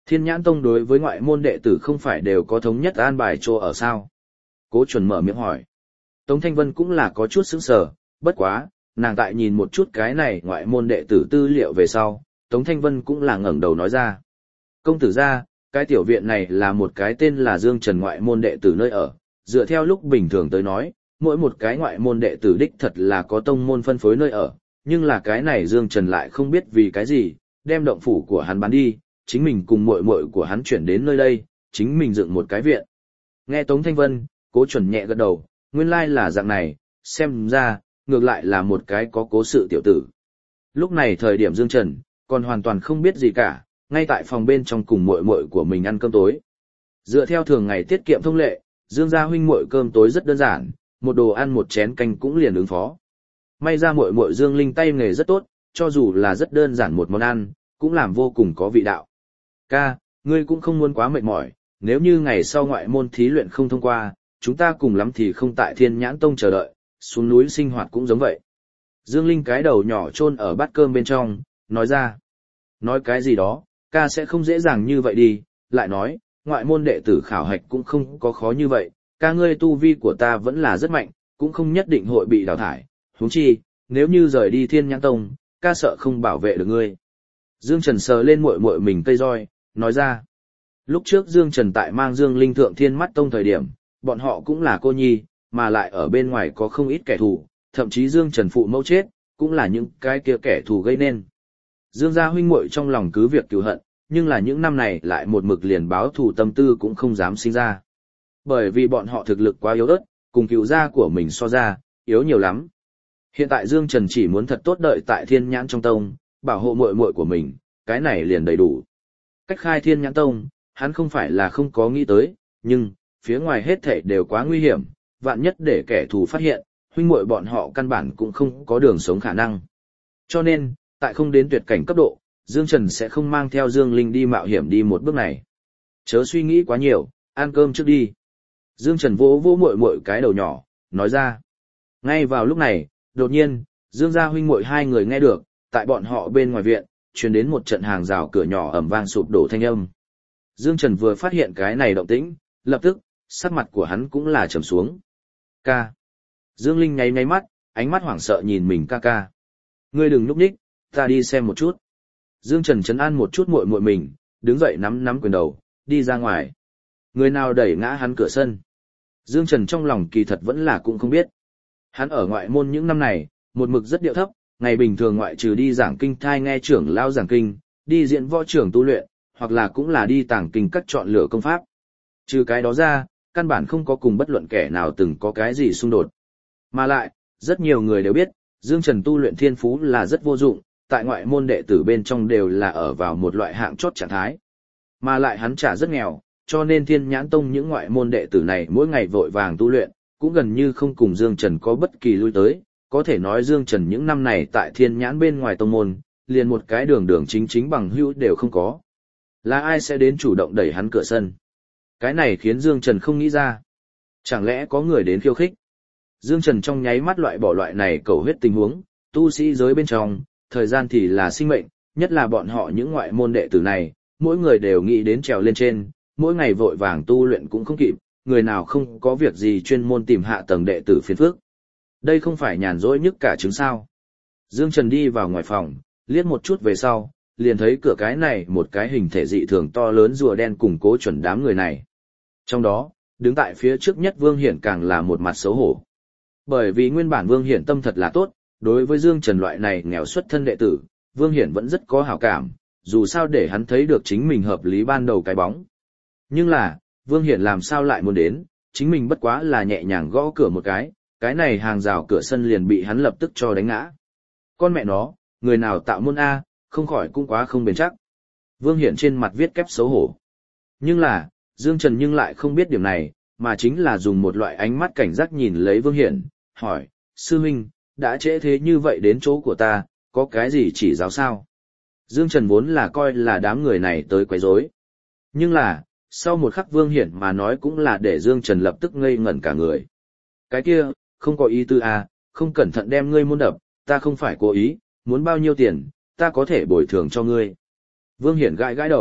Thiên Nhãn Tông đối với ngoại môn đệ tử không phải đều có thống nhất an bài chỗ ở sao? Cố Chuẩn mở miệng hỏi. Tống Thanh Vân cũng là có chút sững sờ, bất quá, nàng tại nhìn một chút cái này ngoại môn đệ tử tư liệu về sau, Tống Thanh Vân cũng là ngẩng đầu nói ra. Công tử gia, cái tiểu viện này là một cái tên là Dương Trần ngoại môn đệ tử nơi ở, dựa theo lúc bình thường tới nói, mỗi một cái ngoại môn đệ tử đích thật là có tông môn phân phối nơi ở, nhưng là cái này Dương Trần lại không biết vì cái gì, đem động phủ của hắn bán đi, chính mình cùng muội muội của hắn chuyển đến nơi đây, chính mình dựng một cái viện. Nghe Tống Thanh Vân, Cố Chuẩn nhẹ gật đầu, nguyên lai là dạng này, xem ra, ngược lại là một cái có cố sự tiểu tử. Lúc này thời điểm Dương Trần, còn hoàn toàn không biết gì cả, ngay tại phòng bên trong cùng muội muội của mình ăn cơm tối. Dựa theo thường ngày tiết kiệm thông lệ, Dương gia huynh muội cơm tối rất đơn giản, một đồ ăn một chén canh cũng liền ứng phó. May ra muội muội Dương Linh tay nghề rất tốt, cho dù là rất đơn giản một món ăn, cũng làm vô cùng có vị đạo. Ca, ngươi cũng không muốn quá mệt mỏi, nếu như ngày sau ngoại môn thí luyện không thông qua, chúng ta cùng lắm thì không tại Thiên Nhãn Tông chờ đợi, xuống núi sinh hoạt cũng giống vậy. Dương Linh cái đầu nhỏ chôn ở bát cơm bên trong, nói ra. Nói cái gì đó, ca sẽ không dễ dàng như vậy đi, lại nói, ngoại môn đệ tử khảo hạch cũng không có khó như vậy, ca ngươi tu vi của ta vẫn là rất mạnh, cũng không nhất định hội bị đào thải, huống chi, nếu như rời đi Thiên Nhãn Tông, ca sợ không bảo vệ được ngươi. Dương Trần sờ lên muội muội mình cây roi, nói ra. Lúc trước Dương Trần tại mang Dương Linh thượng Thiên Mắt Tông thời điểm, bọn họ cũng là cô nhi, mà lại ở bên ngoài có không ít kẻ thù, thậm chí Dương Trần phụ mẫu chết, cũng là những cái kia kẻ thù gây nên. Dương gia huynh muội trong lòng cứ việc cừu hận, nhưng là những năm này lại một mực liền báo thù tâm tư cũng không dám sinh ra. Bởi vì bọn họ thực lực quá yếu ớt, cùng cựu gia của mình so ra, yếu nhiều lắm. Hiện tại Dương Trần chỉ muốn thật tốt đợi tại Thiên Nhãn trong tông, bảo hộ muội muội của mình, cái này liền đầy đủ. Cách khai Thiên Nhãn tông, hắn không phải là không có nghĩ tới, nhưng phía ngoài hết thảy đều quá nguy hiểm, vạn nhất để kẻ thù phát hiện, huynh muội bọn họ căn bản cũng không có đường sống khả năng. Cho nên, tại không đến tuyệt cảnh cấp độ, Dương Trần sẽ không mang theo Dương Linh đi mạo hiểm đi một bước này. Chớ suy nghĩ quá nhiều, ăn cơm trước đi. Dương Trần vỗ vỗ muội muội cái đầu nhỏ, nói ra. Ngay vào lúc này, đột nhiên, Dương gia huynh muội hai người nghe được, tại bọn họ bên ngoài viện, truyền đến một trận hàng rào cửa nhỏ ầm vang sụp đổ thanh âm. Dương Trần vừa phát hiện cái này động tĩnh, lập tức, sắc mặt của hắn cũng là trầm xuống. Ca. Dương Linh nháy nháy mắt, ánh mắt hoảng sợ nhìn mình ca ca. Ngươi đừng núp nhích, ta đi xem một chút. Dương Trần trấn an một chút muội muội mình, đứng dậy nắm nắm quyền đầu, đi ra ngoài. Người nào đẩy ngã hắn cửa sân? Dương Trần trong lòng kỳ thật vẫn là cũng không biết. Hắn ở ngoại môn những năm này, một mực rất điệu thấp, ngày bình thường ngoại trừ đi giảng kinh thai nghe trưởng lao giảng kinh, đi diễn võ trưởng tu luyện, hoặc là cũng là đi tàng kinh các chọn lựa công pháp. Trừ cái đó ra, căn bản không có cùng bất luận kẻ nào từng có cái gì xung đột. Mà lại, rất nhiều người đều biết, Dương Trần tu luyện thiên phú là rất vô dụng, tại ngoại môn đệ tử bên trong đều là ở vào một loại hạng chót trạng thái. Mà lại hắn trả rất nghèo, cho nên Thiên Nhãn Tông những ngoại môn đệ tử này mỗi ngày vội vàng tu luyện, cũng gần như không cùng Dương Trần có bất kỳ lui tới, có thể nói Dương Trần những năm này tại Thiên Nhãn bên ngoài tông môn, liền một cái đường đường chính chính bằng hữu đều không có. Là ai sẽ đến chủ động đẩy hắn cửa sân? Cái này khiến Dương Trần không nghĩ ra. Chẳng lẽ có người đến khiêu khích? Dương Trần trong nháy mắt loại bỏ loại này cầu huyết tình huống, tu sĩ giới bên trong, thời gian thì là sinh mệnh, nhất là bọn họ những ngoại môn đệ tử này, mỗi người đều nghĩ đến trèo lên trên, mỗi ngày vội vàng tu luyện cũng không kịp, người nào không có việc gì chuyên môn tìm hạ tầng đệ tử phiền phức. Đây không phải nhàn rỗi nhức cả trứng sao. Dương Trần đi vào ngoài phòng, liếc một chút về sau, liền thấy cửa cái này một cái hình thể dị thường to lớn rùa đen cùng Cố Chuẩn đám người này. Trong đó, đứng tại phía trước nhất Vương Hiển càng là một mặt xấu hổ. Bởi vì nguyên bản Vương Hiển tâm thật là tốt, đối với Dương Trần loại này nghèo xuất thân đệ tử, Vương Hiển vẫn rất có hảo cảm, dù sao để hắn thấy được chính mình hợp lý ban đầu cái bóng. Nhưng là, Vương Hiển làm sao lại muốn đến, chính mình bất quá là nhẹ nhàng gõ cửa một cái này hàng rào cửa sân liền bị hắn lập tức cho đánh ngã. Con mẹ nó, người nào tạo môn A, không khỏi cũng quá không bền chắc. Vương Hiển trên mặt viết kép xấu hổ. Nhưng là, Dương Trần nhưng lại không biết điểm này, mà chính là dùng một loại ánh mắt cảnh giác nhìn lấy Vương Hiển, hỏi, sư huynh, đã trễ thế như vậy đến chỗ của ta, có cái gì chỉ giáo sao? Dương Trần vốn là coi là đám người này tới quấy rối. Nhưng là, sau một khắc Vương Hiển mà nói cũng là để Dương Trần lập tức ngây ngẩn cả người. Cái kia, không có ý tư à, không cẩn thận đem ngươi môn đập, ta không phải cố ý, muốn bao nhiêu tiền, ta có thể bồi thường cho ngươi. Vương Hiển gãi gãi đầu,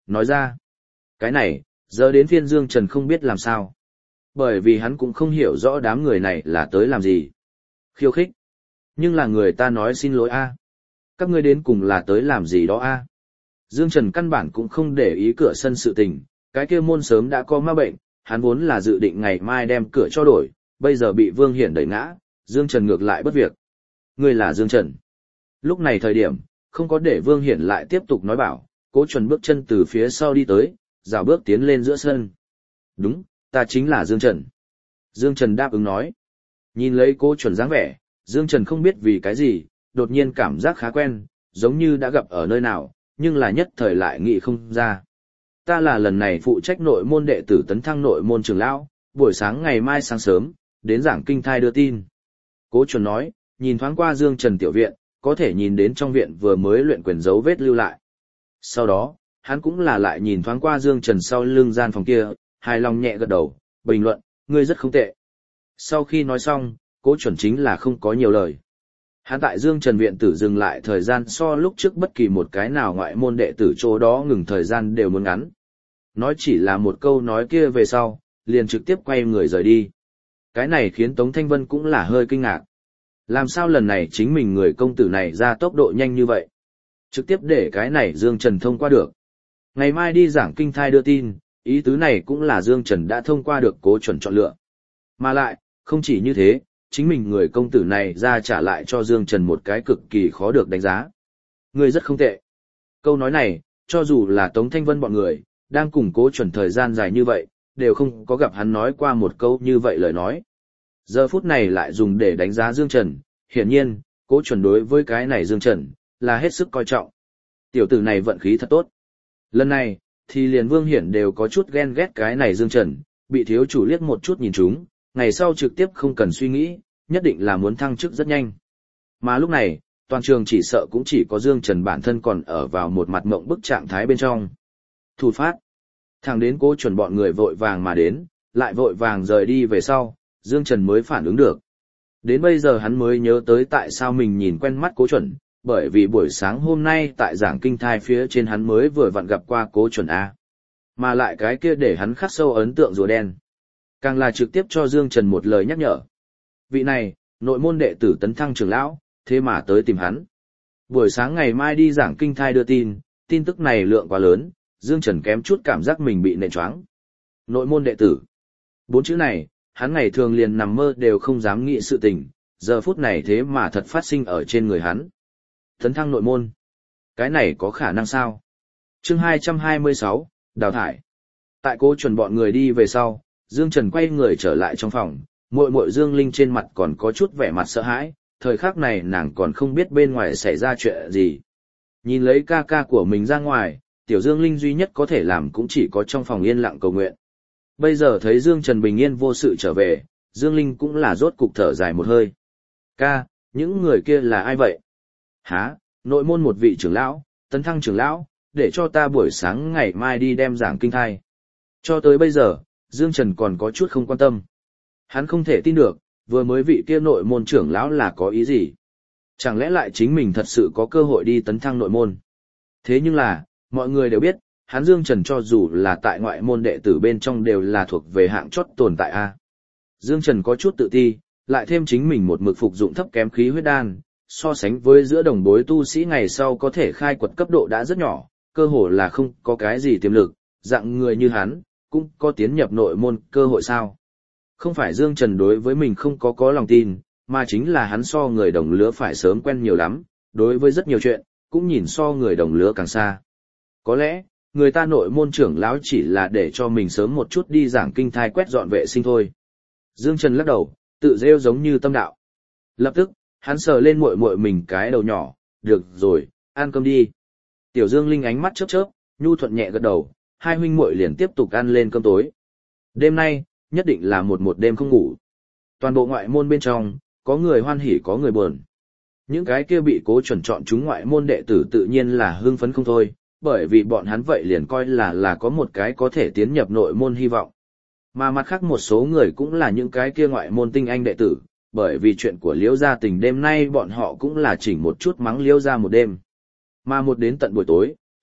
nói ra. Cái này, giờ đến phiên Dương Trần không biết làm sao. Bởi vì hắn cũng không hiểu rõ đám người này là tới làm gì. Khiêu khích. Nhưng là người ta nói xin lỗi a. Các ngươi đến cùng là tới làm gì đó a. Dương Trần căn bản cũng không để ý cửa sân sự tình, cái kia môn sớm đã có ma bệnh, hắn vốn là dự định ngày mai đem cửa cho đổi, bây giờ bị Vương Hiển đẩy ngã, Dương Trần ngược lại bất việc. Ngươi là Dương Trần. Lúc này thời điểm, không có để Vương Hiển lại tiếp tục nói bảo, Cố Chuẩn bước chân từ phía sau đi tới, dạo bước tiến lên giữa sân. Đúng, ta chính là Dương Trần. Dương Trần đáp ứng nói. Nhìn lấy Cố Chuẩn dáng vẻ, Dương Trần không biết vì cái gì, đột nhiên cảm giác khá quen, giống như đã gặp ở nơi nào, nhưng là nhất thời lại nghĩ không ra. Ta là lần này phụ trách nội môn đệ tử tấn thăng nội môn trưởng lão, buổi sáng ngày mai sáng sớm, đến giảng kinh thai đưa tin. Cố Chuẩn nói, nhìn thoáng qua Dương Trần tiểu viện, có thể nhìn đến trong viện vừa mới luyện quyền dấu vết lưu lại. Sau đó, hắn cũng là lại nhìn thoáng qua Dương Trần sau lưng gian phòng kia, hài lòng nhẹ gật đầu, bình luận, ngươi rất không tệ. Sau khi nói xong, Cố Chuẩn chính là không có nhiều lời. Hắn tại Dương Trần viện tử dừng lại thời gian so lúc trước bất kỳ một cái nào ngoại môn đệ tử chỗ đó ngừng thời gian đều muốn ngắn. Nói chỉ là một câu nói kia về sau, liền trực tiếp quay người rời đi. Cái này khiến Tống Thanh Vân cũng là hơi kinh ngạc. Làm sao lần này chính mình người công tử này ra tốc độ nhanh như vậy? Trực tiếp để cái này Dương Trần thông qua được. Ngày mai đi giảng kinh thai đưa tin, ý tứ này cũng là Dương Trần đã thông qua được Cố Chuẩn chọn lựa. Mà lại, không chỉ như thế, chính mình người công tử này ra trả lại cho Dương Trần một cái cực kỳ khó được đánh giá. Người rất không tệ. Câu nói này, cho dù là Tống Thanh Vân bọn người, đang cùng Cố Chuẩn thời gian dài như vậy, đều không có gặp hắn nói qua một câu như vậy lời nói. Giờ phút này lại dùng để đánh giá Dương Trần, hiển nhiên, Cố Chuẩn đối với cái này Dương Trần, là hết sức coi trọng. Tiểu tử này vận khí thật tốt. Lần này, thì liền Vương Hiển đều có chút ghen ghét cái này Dương Trần, bị thiếu chủ liếc một chút nhìn chúng, ngày sau trực tiếp không cần suy nghĩ, nhất định là muốn thăng chức rất nhanh. Mà lúc này, toàn trường chỉ sợ cũng chỉ có Dương Trần bản thân còn ở vào một mặt mộng bức trạng thái bên trong. Thủ phát. Thẳng đến Cố Chuẩn bọn người vội vàng mà đến, lại vội vàng rời đi về sau, Dương Trần mới phản ứng được. Đến bây giờ hắn mới nhớ tới tại sao mình nhìn quen mắt Cố Chuẩn, bởi vì buổi sáng hôm nay tại giảng kinh thai phía trên hắn mới vừa vặn gặp qua Cố Chuẩn A. Mà lại cái kia để hắn khắc sâu ấn tượng rùa đen. Càng là trực tiếp cho Dương Trần một lời nhắc nhở. Vị này, nội môn đệ tử tấn thăng trưởng lão, thế mà tới tìm hắn. Buổi sáng ngày mai đi giảng kinh thai đưa tin, tin tức này lượng quá lớn, Dương Trần kém chút cảm giác mình bị nện choáng. Nội môn đệ tử. 4 chữ này, hắn ngày thường liền nằm mơ đều không dám nghĩ sự tình, giờ phút này thế mà thật phát sinh ở trên người hắn. Tấn thăng nội môn. Cái này có khả năng sao? Chương 226, đào thải. Tại Cố Chuẩn bọn người đi về sau, Dương Trần quay người trở lại trong phòng, muội muội Dương Linh trên mặt còn có chút vẻ mặt sợ hãi, thời khắc này nàng còn không biết bên ngoài xảy ra chuyện gì. Nhìn lấy ca ca của mình ra ngoài, tiểu Dương Linh duy nhất có thể làm cũng chỉ có trong phòng yên lặng cầu nguyện. Bây giờ thấy Dương Trần bình yên vô sự trở về, Dương Linh cũng là rốt cục thở dài một hơi. Ca, những người kia là ai vậy? Hả, nội môn một vị trưởng lão, tấn thăng trưởng lão, để cho ta buổi sáng ngày mai đi đem giảng kinh thai. Cho tới bây giờ, Dương Trần còn có chút không quan tâm. Hắn không thể tin được, vừa mới vị kia nội môn trưởng lão là có ý gì? Chẳng lẽ lại chính mình thật sự có cơ hội đi tấn thăng nội môn? Thế nhưng là, mọi người đều biết, hắn Dương Trần cho dù là tại ngoại môn đệ tử bên trong đều là thuộc về hạng chót tồn tại a. Dương Trần có chút tự ti, lại thêm chính mình một mực phục dụng thấp kém khí huyết đan, so sánh với giữa đồng bối tu sĩ ngày sau có thể khai quật cấp độ đã rất nhỏ, cơ hồ là không có cái gì tiềm lực, dạng người như hắn, cũng có tiến nhập nội môn cơ hội sao. Không phải Dương Trần đối với mình không có lòng tin, mà chính là hắn so người đồng lứa phải sớm quen nhiều lắm, đối với rất nhiều chuyện, cũng nhìn so người đồng lứa càng xa. Có lẽ, người ta nội môn trưởng lão chỉ là để cho mình sớm một chút đi giảng kinh thai quét dọn vệ sinh thôi. Dương Trần lắc đầu, tự rêu giống như tâm đạo. Lập tức, hắn sờ lên muội muội mình cái đầu nhỏ, được rồi, ăn cơm đi. Tiểu Dương Linh ánh mắt chớp chớp, nhu thuận nhẹ gật đầu, hai huynh muội liền tiếp tục ăn lên cơm tối. Đêm nay, nhất định là một đêm không ngủ. Toàn bộ ngoại môn bên trong, có người hoan hỉ có người buồn. Những cái kia bị Cố Chuẩn chọn chúng ngoại môn đệ tử tự nhiên là hưng phấn không thôi, bởi vì bọn hắn vậy liền coi là có một cái có thể tiến nhập nội môn hy vọng. Mà mặt khác một số người cũng là những cái kia ngoại môn tinh anh đệ tử, bởi vì chuyện của Liễu Gia Tình đêm nay bọn họ cũng là chỉnh một chút mắng Liễu Gia một đêm. Mà một đến tận buổi tối,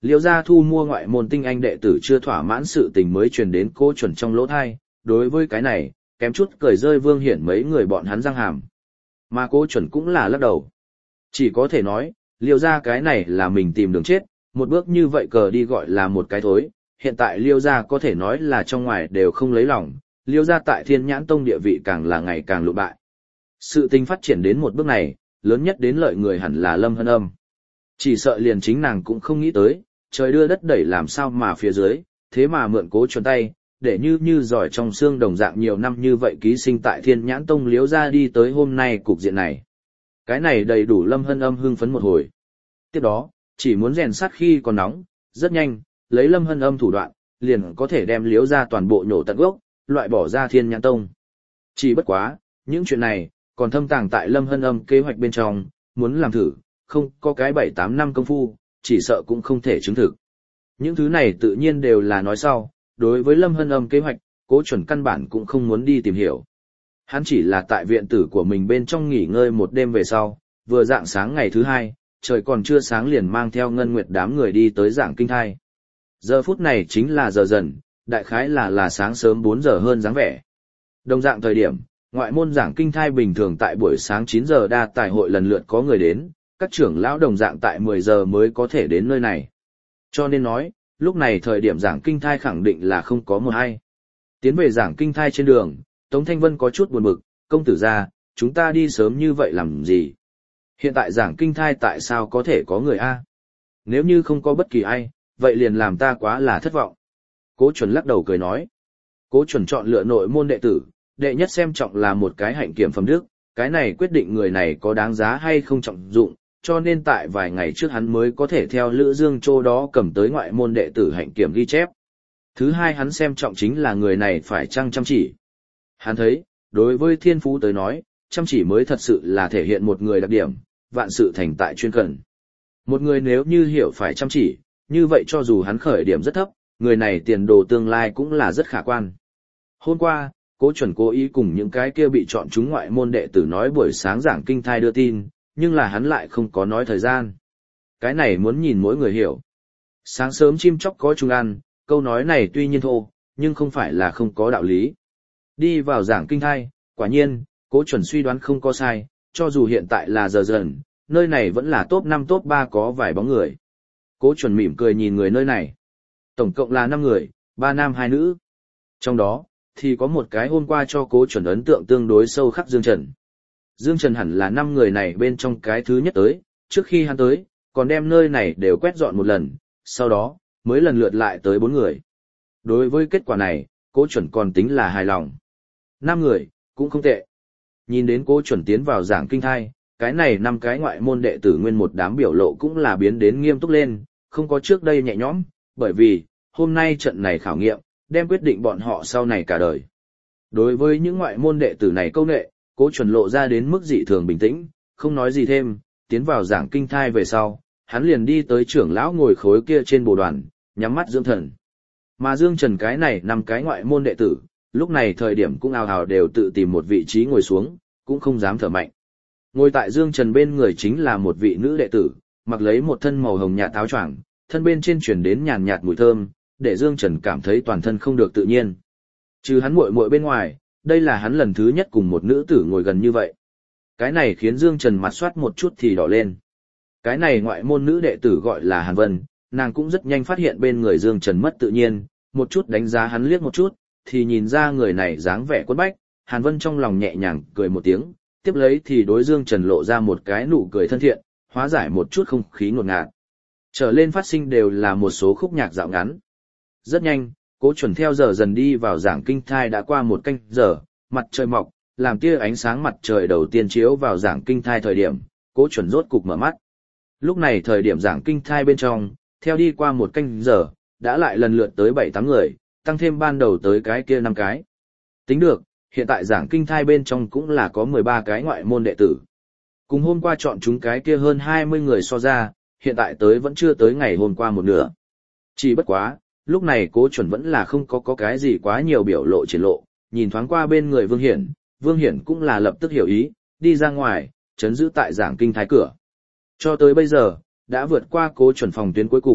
Liễu gia thu mua ngoại môn tinh anh đệ tử chưa thỏa mãn sự tình mới truyền đến Cố Chuẩn trong lỗ thai, đối với cái này, kém chút cười rơi Vương Hiển mấy người bọn hắn răng hàm. Mà Cố Chuẩn cũng là lắc đầu. Chỉ có thể nói, Liễu gia cái này là mình tìm đường chết, một bước như vậy cờ đi gọi là một cái thối, hiện tại Liễu gia có thể nói là trong ngoài đều không lấy lòng, Liễu gia tại Thiên Nhãn Tông địa vị càng là ngày càng lụi bại. Sự tình phát triển đến một bước này, lớn nhất đến lợi người hẳn là Lâm Hân Âm. Chỉ sợ liền chính nàng cũng không nghĩ tới, trời đưa đất đẩy làm sao mà phía dưới, thế mà mượn Cố Chuẩn tay, để như giỏi trong xương đồng dạng nhiều năm như vậy ký sinh tại Thiên Nhãn Tông Liễu gia đi tới hôm nay cục diện này. Cái này đầy đủ Lâm Hân Âm hưng phấn một hồi. Tiếp đó, chỉ muốn rèn sắt khi còn nóng, rất nhanh, lấy Lâm Hân Âm thủ đoạn, liền có thể đem Liễu gia toàn bộ nhổ tận gốc, loại bỏ ra Thiên Nhãn Tông. Chỉ bất quá, những chuyện này, còn thâm tàng tại Lâm Hân Âm kế hoạch bên trong, muốn làm thử, không có cái 7-8 năm công phu, chỉ sợ cũng không thể chứng thực. Những thứ này tự nhiên đều là nói sau, đối với Lâm Hân Âm kế hoạch, Cố Chuẩn căn bản cũng không muốn đi tìm hiểu. Hắn chỉ là tại viện tử của mình bên trong nghỉ ngơi một đêm về sau, vừa rạng sáng ngày thứ hai, trời còn chưa sáng liền mang theo Ngân Nguyệt đám người đi tới Giảng Kinh Thai. Giờ phút này chính là giờ dần, đại khái là sáng sớm 4 giờ hơn dáng vẻ. Đồng dạng thời điểm, ngoại môn Giảng Kinh Thai bình thường tại buổi sáng 9 giờ đa tài hội lần lượt có người đến, các trưởng lão đồng dạng tại 10 giờ mới có thể đến nơi này. Cho nên nói, lúc này thời điểm Giảng Kinh Thai khẳng định là không có một ai. Tiến về Giảng Kinh Thai trên đường, Tống Thanh Vân có chút buồn bực, công tử gia, chúng ta đi sớm như vậy làm gì? Hiện tại Giảng Kinh Thai tại sao có thể có người A? Nếu như không có bất kỳ ai, vậy liền làm ta quá là thất vọng. Cố Chuẩn lắc đầu cười nói. Cố Chuẩn chọn lựa nội môn đệ tử, đệ nhất xem trọng là một cái hạnh kiểm phẩm đức, cái này quyết định người này có đáng giá hay không trọng dụng, cho nên tại vài ngày trước hắn mới có thể theo Lữ Dương Châu đó cầm tới ngoại môn đệ tử hạnh kiểm ghi chép. Thứ hai hắn xem trọng chính là người này phải chăm chỉ. Hắn thấy, đối với thiên phú tới nói, chăm chỉ mới thật sự là thể hiện một người đặc điểm, vạn sự thành tại chuyên cần. Một người nếu như hiểu phải chăm chỉ, như vậy cho dù hắn khởi điểm rất thấp, người này tiền đồ tương lai cũng là rất khả quan. Hôm qua, Cố Chuẩn cố ý cùng những cái kia bị chọn chúng ngoại môn đệ tử nói buổi sáng Giảng Kinh Thai đưa tin, nhưng là hắn lại không có nói thời gian. Cái này muốn nhìn mỗi người hiểu. Sáng sớm chim chóc có chung ăn, câu nói này tuy nhiên thô, nhưng không phải là không có đạo lý. Đi vào Giảng Kinh Thai, quả nhiên, Cố Chuẩn suy đoán không có sai, cho dù hiện tại là giờ dần, nơi này vẫn là top 5 top 3 có vài bóng người. Cố Chuẩn mỉm cười nhìn người nơi này. Tổng cộng là 5 người, 3 nam 2 nữ. Trong đó, thì có một cái hôm qua cho Cố Chuẩn ấn tượng tương đối sâu khắc Dương Trần. Dương Trần hẳn là 5 người này bên trong cái thứ nhất tới, trước khi hắn tới, còn đem nơi này đều quét dọn một lần, sau đó, mới lần lượt lại tới 4 người. Đối với kết quả này, Cố Chuẩn còn tính là hài lòng. 5 người, cũng không tệ. Nhìn đến Cố Chuẩn tiến vào Giảng Kinh Thai, cái này 5 cái ngoại môn đệ tử nguyên một đám biểu lộ cũng là biến đến nghiêm túc lên, không có trước đây nhẹ nhõm, bởi vì, hôm nay trận này khảo nghiệm, đem quyết định bọn họ sau này cả đời. Đối với những ngoại môn đệ tử này câu nệ, Cố Chuẩn lộ ra đến mức dị thường bình tĩnh, không nói gì thêm, tiến vào Giảng Kinh Thai về sau, hắn liền đi tới trưởng lão ngồi khối kia trên bồ đoàn, nhắm mắt dưỡng thần. Mà Dương Trần cái này 5 cái ngoại môn đệ tử, lúc này thời điểm cũng ào ào đều tự tìm một vị trí ngồi xuống, cũng không dám thở mạnh. Ngồi tại Dương Trần bên người chính là một vị nữ đệ tử, mặc lấy một thân màu hồng nhạt áo choàng, thân bên trên truyền đến nhàn nhạt mùi thơm, để Dương Trần cảm thấy toàn thân không được tự nhiên. Trừ hắn muội muội bên ngoài, đây là hắn lần thứ nhất cùng một nữ tử ngồi gần như vậy. Cái này khiến Dương Trần mặt soát một chút thì đỏ lên. Cái này ngoại môn nữ đệ tử gọi là Hàn Vân, nàng cũng rất nhanh phát hiện bên người Dương Trần mất tự nhiên, một chút đánh giá hắn liếc một chút, thì nhìn ra người này dáng vẻ quất bách, Hàn Vân trong lòng nhẹ nhàng cười một tiếng, tiếp lấy thì đối Dương Trần lộ ra một cái nụ cười thân thiện, hóa giải một chút không khí ngột ngạt. Trở lên phát sinh đều là một số khúc nhạc dạo ngắn. Rất nhanh, Cố Chuẩn theo giờ dần đi vào Giảng Kinh Thai đã qua một canh giờ, mặt trời mọc, làm tia ánh sáng mặt trời đầu tiên chiếu vào Giảng Kinh Thai thời điểm, Cố Chuẩn rốt cục mở mắt. Lúc này thời điểm Giảng Kinh Thai bên trong, theo đi qua một canh giờ, đã lại lần lượt tới 7-8 người, tăng thêm ban đầu tới cái kia 5 cái. Tính được, hiện tại Giảng Kinh Thai bên trong cũng là có 13 cái ngoại môn đệ tử. Cùng hôm qua chọn chúng cái kia hơn 20 người so ra, hiện tại tới vẫn chưa tới ngày hôm qua một nửa. Chỉ bất quá, lúc này Cố Chuẩn vẫn là không có cái gì quá nhiều biểu lộ triển lộ, nhìn thoáng qua bên người Vương Hiển cũng là lập tức hiểu ý, đi ra ngoài, trấn giữ tại Giảng Kinh Thai cửa. Cho tới bây giờ, đã vượt qua Cố Chuẩn phòng tuyến cuối cùng,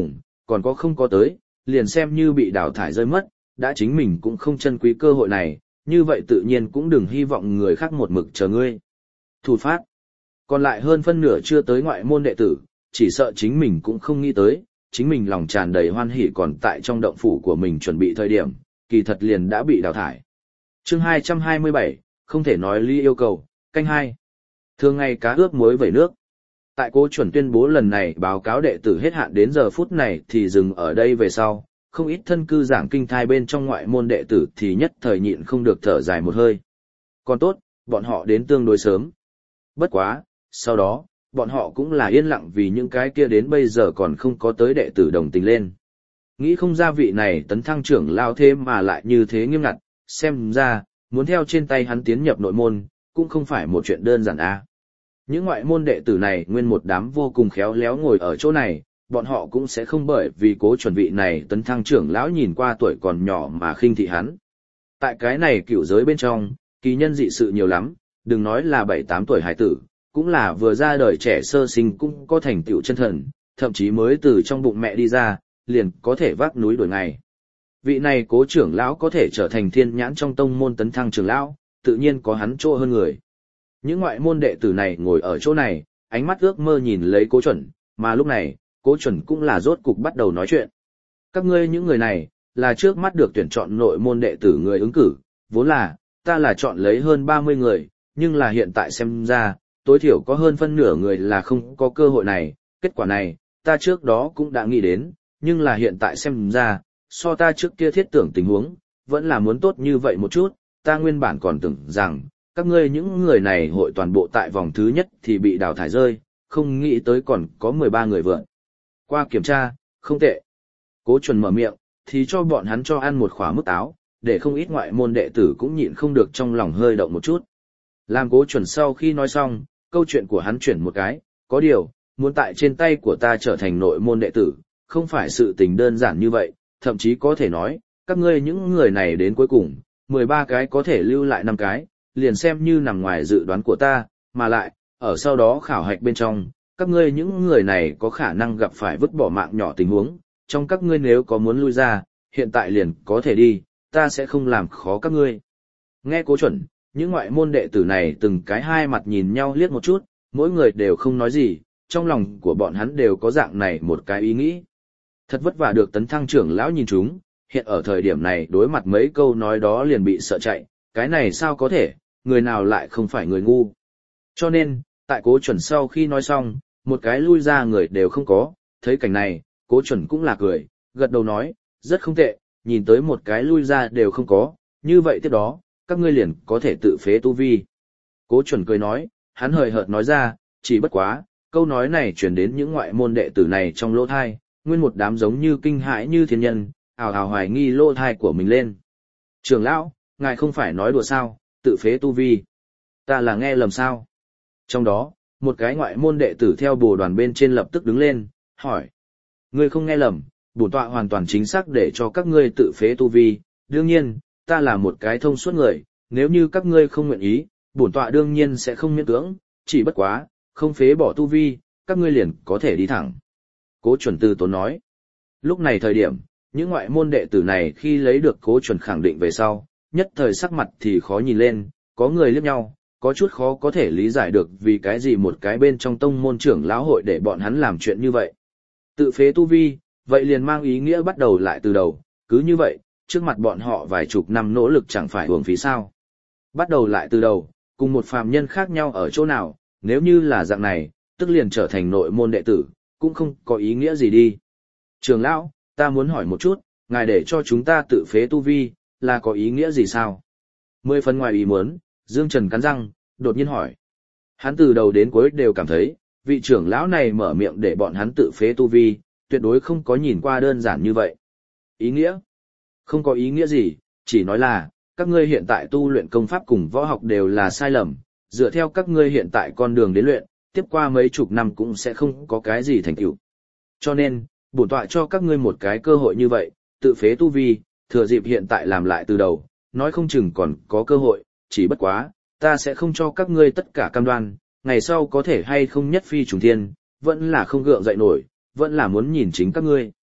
còn có không có tới, liền xem như bị đào thải rơi mất, đã chính mình cũng không trân quý cơ hội này, như vậy tự nhiên cũng đừng hy vọng người khác một mực chờ ngươi. Thủ phát. Còn lại hơn phân nửa chưa tới ngoại môn đệ tử, chỉ sợ chính mình cũng không nghĩ tới, chính mình lòng tràn đầy hoan hỉ còn tại trong động phủ của mình chuẩn bị thời điểm, kỳ thật liền đã bị đào thải. Chương 227, không thể nói lý yêu cầu, canh 2. Thường ngày cá ướp muối vẩy nước. Tại Cố Chuẩn tuyên bố lần này báo cáo đệ tử hết hạn đến giờ phút này thì dừng ở đây về sau, không ít thân cư giảng kinh thai bên trong ngoại môn đệ tử thì nhất thời nhịn không được thở dài một hơi. Còn tốt, bọn họ đến tương đối sớm. Bất quá, sau đó, bọn họ cũng là yên lặng vì những cái kia đến bây giờ còn không có tới đệ tử đồng tình lên. Nghĩ không ra vị này tấn thăng trưởng lao thế mà lại như thế nghiêm ngặt, xem ra, muốn theo trên tay hắn tiến nhập nội môn, cũng không phải một chuyện đơn giản a. Những ngoại môn đệ tử này nguyên một đám vô cùng khéo léo ngồi ở chỗ này, bọn họ cũng sẽ không bởi vì Cố chuẩn vị này tấn thăng trưởng lão nhìn qua tuổi còn nhỏ mà khinh thị hắn. Tại cái này cựu giới bên trong, kỳ nhân dị sự nhiều lắm, đừng nói là 7-8 tuổi hải tử, cũng là vừa ra đời trẻ sơ sinh cũng có thành tựu chân thần, thậm chí mới từ trong bụng mẹ đi ra, liền có thể vác núi đuổi ngày. Vị này Cố trưởng lão có thể trở thành thiên nhãn trong tông môn tấn thăng trưởng lão, tự nhiên có hắn chỗ hơn người. Những ngoại môn đệ tử này ngồi ở chỗ này, ánh mắt ước mơ nhìn lấy Cố chuẩn, mà lúc này, Cố chuẩn cũng là rốt cục bắt đầu nói chuyện. Các ngươi những người này, là trước mắt được tuyển chọn nội môn đệ tử người ứng cử, vốn là, ta là chọn lấy hơn 30 người, nhưng là hiện tại xem ra, tối thiểu có hơn phân nửa người là không có cơ hội này, kết quả này, ta trước đó cũng đã nghĩ đến, nhưng là hiện tại xem ra, so ta trước kia thiết tưởng tình huống, vẫn là muốn tốt như vậy một chút, ta nguyên bản còn tưởng rằng, các ngươi những người này hội toàn bộ tại vòng thứ nhất thì bị đào thải rơi, không nghĩ tới còn có 13 người vượt. Qua kiểm tra, không tệ. Cố chuẩn mở miệng, thì cho bọn hắn cho ăn một khóa mức táo, để không ít ngoại môn đệ tử cũng nhịn không được trong lòng hơi động một chút. Làm Cố chuẩn sau khi nói xong, câu chuyện của hắn chuyển một cái, có điều, muốn tại trên tay của ta trở thành nội môn đệ tử, không phải sự tình đơn giản như vậy, thậm chí có thể nói, các ngươi những người này đến cuối cùng, 13 cái có thể lưu lại 5 cái, liền xem như nằm ngoài dự đoán của ta, mà lại, ở sau đó khảo hạch bên trong, các ngươi những người này có khả năng gặp phải vứt bỏ mạng nhỏ tình huống, trong các ngươi nếu có muốn lui ra, hiện tại liền có thể đi, ta sẽ không làm khó các ngươi. Nghe Cố chuẩn, những ngoại môn đệ tử này từng cái hai mặt nhìn nhau liếc một chút, mỗi người đều không nói gì, trong lòng của bọn hắn đều có dạng này một cái ý nghĩ. Thật vất vả được tấn thăng trưởng lão nhìn chúng, hiện ở thời điểm này đối mặt mấy câu nói đó liền bị sợ chạy, cái này sao có thể, người nào lại không phải người ngu. Cho nên, tại Cố chuẩn sau khi nói xong, một cái lui ra người đều không có, thấy cảnh này, Cố chuẩn cũng là cười, gật đầu nói, rất không tệ, nhìn tới một cái lui ra đều không có, như vậy tiếp đó, các ngươi liền có thể tự phế tu vi. Cố chuẩn cười nói, hắn hời hợt nói ra, chỉ bất quá, câu nói này truyền đến những ngoại môn đệ tử này trong lỗ thai, nguyên một đám giống như kinh hãi như thiên nhân, ào ào hoài nghi lỗ thai của mình lên. Trưởng lão, ngài không phải nói đùa sao, tự phế tu vi. Ta là nghe lầm sao? Trong đó, một cái ngoại môn đệ tử theo bồ đoàn bên trên lập tức đứng lên, hỏi. Ngươi không nghe lầm, bổn tọa hoàn toàn chính xác để cho các ngươi tự phế tu vi, đương nhiên, ta là một cái thông suốt người, nếu như các ngươi không nguyện ý, bổn tọa đương nhiên sẽ không miễn cưỡng, chỉ bất quá, không phế bỏ tu vi, các ngươi liền có thể đi thẳng. Cố chuẩn từ tốn nói. Lúc này thời điểm, những ngoại môn đệ tử này khi lấy được Cố chuẩn khẳng định về sau, nhất thời sắc mặt thì khó nhìn lên, có người liếc nhau, có chút khó có thể lý giải được vì cái gì một cái bên trong tông môn trưởng lão hội để bọn hắn làm chuyện như vậy. Tự phế tu vi, vậy liền mang ý nghĩa bắt đầu lại từ đầu, cứ như vậy, trước mặt bọn họ vài chục năm nỗ lực chẳng phải uổng phí sao. Bắt đầu lại từ đầu, cùng một phàm nhân khác nhau ở chỗ nào, nếu như là dạng này, tức liền trở thành nội môn đệ tử, cũng không có ý nghĩa gì đi. Trường lão, ta muốn hỏi một chút, ngài để cho chúng ta tự phế tu vi, là có ý nghĩa gì sao? 10 phần ngoài ý muốn, Dương Trần cắn răng, đột nhiên hỏi. Hắn từ đầu đến cuối đều cảm thấy, vị trưởng lão này mở miệng để bọn hắn tự phế tu vi, tuyệt đối không có nhìn qua đơn giản như vậy. Ý nghĩa? Không có ý nghĩa gì, chỉ nói là, các ngươi hiện tại tu luyện công pháp cùng võ học đều là sai lầm, dựa theo các ngươi hiện tại con đường đến luyện, tiếp qua mấy chục năm cũng sẽ không có cái gì thành tựu. Cho nên, bổn tọa cho các ngươi một cái cơ hội như vậy, tự phế tu vi, thừa dịp hiện tại làm lại từ đầu, nói không chừng còn có cơ hội, chỉ bất quá, ta sẽ không cho các ngươi tất cả cam đoan, ngày sau có thể hay không nhất phi trùng thiên, vẫn là không gượng dậy nổi, vẫn là muốn nhìn chính các ngươi.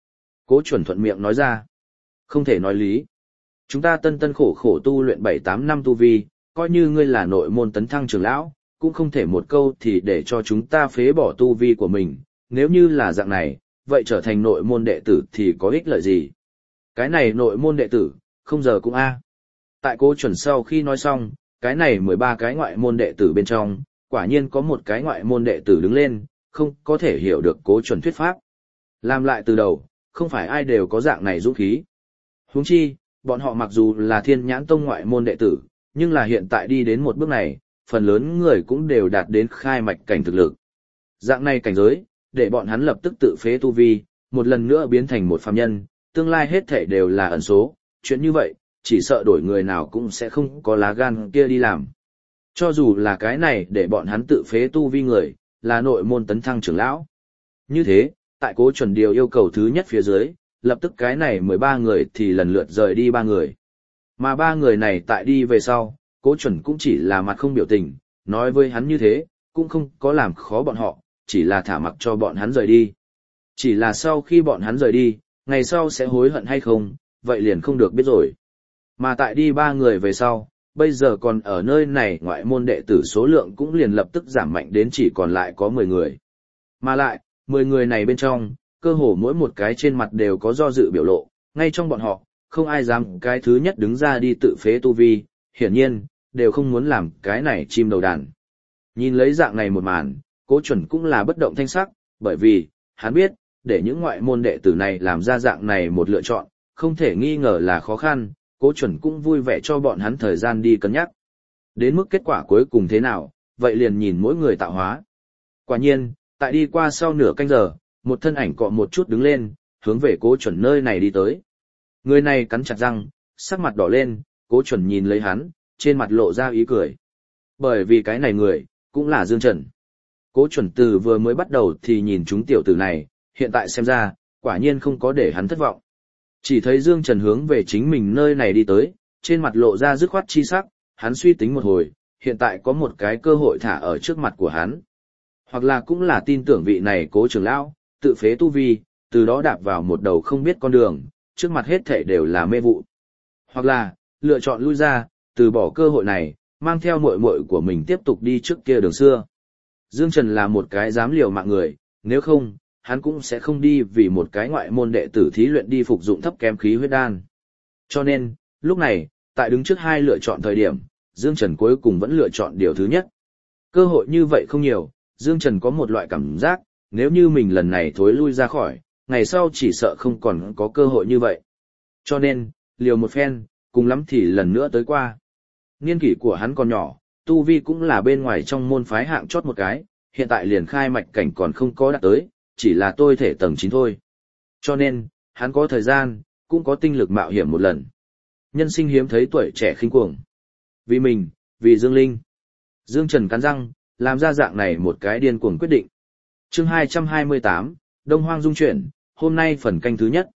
Cố chuẩn thuận miệng nói ra. Không thể nói lý. Chúng ta tân tân khổ khổ tu luyện 7-8 năm tu vi, coi như ngươi là nội môn tấn thăng trưởng lão, cũng không thể một câu thì để cho chúng ta phế bỏ tu vi của mình. Nếu như là dạng này, vậy trở thành nội môn đệ tử thì có ích lợi gì? Cái này nội môn đệ tử, không giờ cũng a. Tại Cố chuẩn sau khi nói xong, cái này 13 cái ngoại môn đệ tử bên trong, quả nhiên có một cái ngoại môn đệ tử đứng lên, không có thể hiểu được Cố chuẩn thuyết pháp. Làm lại từ đầu, không phải ai đều có dạng này dũng khí. Huống chi, bọn họ mặc dù là Thiên Nhãn Tông ngoại môn đệ tử, nhưng là hiện tại đi đến một bước này, phần lớn người cũng đều đạt đến khai mạch cảnh thực lực. Dạng này cảnh giới, để bọn hắn lập tức tự phế tu vi, một lần nữa biến thành một phàm nhân, tương lai hết thể đều là ẩn số, chuyện như vậy, chỉ sợ đổi người nào cũng sẽ không có lá gan kia đi làm. Cho dù là cái này để bọn hắn tự phế tu vi người, là nội môn tấn thăng trưởng lão. Như thế, tại Cố chuẩn điều yêu cầu thứ nhất phía dưới, lập tức cái này 13 người thì lần lượt rời đi 3 người. Mà 3 người này tại đi về sau, Cố chuẩn cũng chỉ là mặt không biểu tình, nói với hắn như thế, cũng không có làm khó bọn họ, chỉ là thả mặc cho bọn hắn rời đi. Chỉ là sau khi bọn hắn rời đi, ngày sau sẽ hối hận hay không, vậy liền không được biết rồi. Mà tại đi 3 người về sau, bây giờ còn ở nơi này ngoại môn đệ tử số lượng cũng liền lập tức giảm mạnh đến chỉ còn lại có 10 người. Mà lại, 10 người này bên trong, cơ hồ mỗi một cái trên mặt đều có do dự biểu lộ, ngay trong bọn họ, không ai dám cái thứ nhất đứng ra đi tự phế tu vi, hiển nhiên, đều không muốn làm cái này chim đầu đàn. Nhìn lấy dạng này một màn, Cố chuẩn cũng là bất động thanh sắc, bởi vì, hắn biết, để những ngoại môn đệ tử này làm ra dạng này một lựa chọn, không thể nghi ngờ là khó khăn, Cố chuẩn cũng vui vẻ cho bọn hắn thời gian đi cân nhắc. Đến mức kết quả cuối cùng thế nào, vậy liền nhìn mỗi người tạo hóa. Quả nhiên, tại đi qua sau nửa canh giờ, một thân ảnh cọ một chút đứng lên, hướng về Cố chuẩn nơi này đi tới. Người này cắn chặt răng, sắc mặt đỏ lên, Cố chuẩn nhìn lấy hắn, trên mặt lộ ra ý cười. Bởi vì cái này người, cũng là Dương Trần. Cố chuẩn từ vừa mới bắt đầu thì nhìn chúng tiểu tử này, hiện tại xem ra, quả nhiên không có để hắn thất vọng. Chỉ thấy Dương Trần hướng về chính mình nơi này đi tới, trên mặt lộ ra dứt khoát chi sắc, hắn suy tính một hồi, hiện tại có một cái cơ hội thả ở trước mặt của hắn. Hoặc là cũng là tin tưởng vị này Cố trưởng lão, tự phế tu vi, từ đó đạp vào một đầu không biết con đường, trước mặt hết thảy đều là mê vụ. Hoặc là, lựa chọn lui ra, từ bỏ cơ hội này, mang theo muội muội của mình tiếp tục đi trước kia đường xưa. Dương Trần là một cái dám liều mạng người, nếu không, hắn cũng sẽ không đi vì một cái ngoại môn đệ tử thí luyện đi phục dụng thấp kém khí huyết đan. Cho nên, lúc này, tại đứng trước hai lựa chọn thời điểm, Dương Trần cuối cùng vẫn lựa chọn điều thứ nhất. Cơ hội như vậy không nhiều, Dương Trần có một loại cảm giác, nếu như mình lần này thối lui ra khỏi, ngày sau chỉ sợ không còn có cơ hội như vậy. Cho nên, liều một phen, cùng lắm thì lần nữa tới qua. Niên kỷ của hắn còn nhỏ, tu vi cũng là bên ngoài trong môn phái hạng chót một cái, hiện tại liền khai mạch cảnh còn không có đạt tới, chỉ là tôi thể tầng 9 thôi. Cho nên, hắn có thời gian, cũng có tinh lực mạo hiểm một lần. Nhân sinh hiếm thấy tuổi trẻ khinh cuồng. Vì mình, vì Dương Linh. Dương Trần cắn răng, làm ra dạng này một cái điên cuồng quyết định. Chương 228, Đông Hoang dung chuyển, hôm nay phần canh thứ nhất.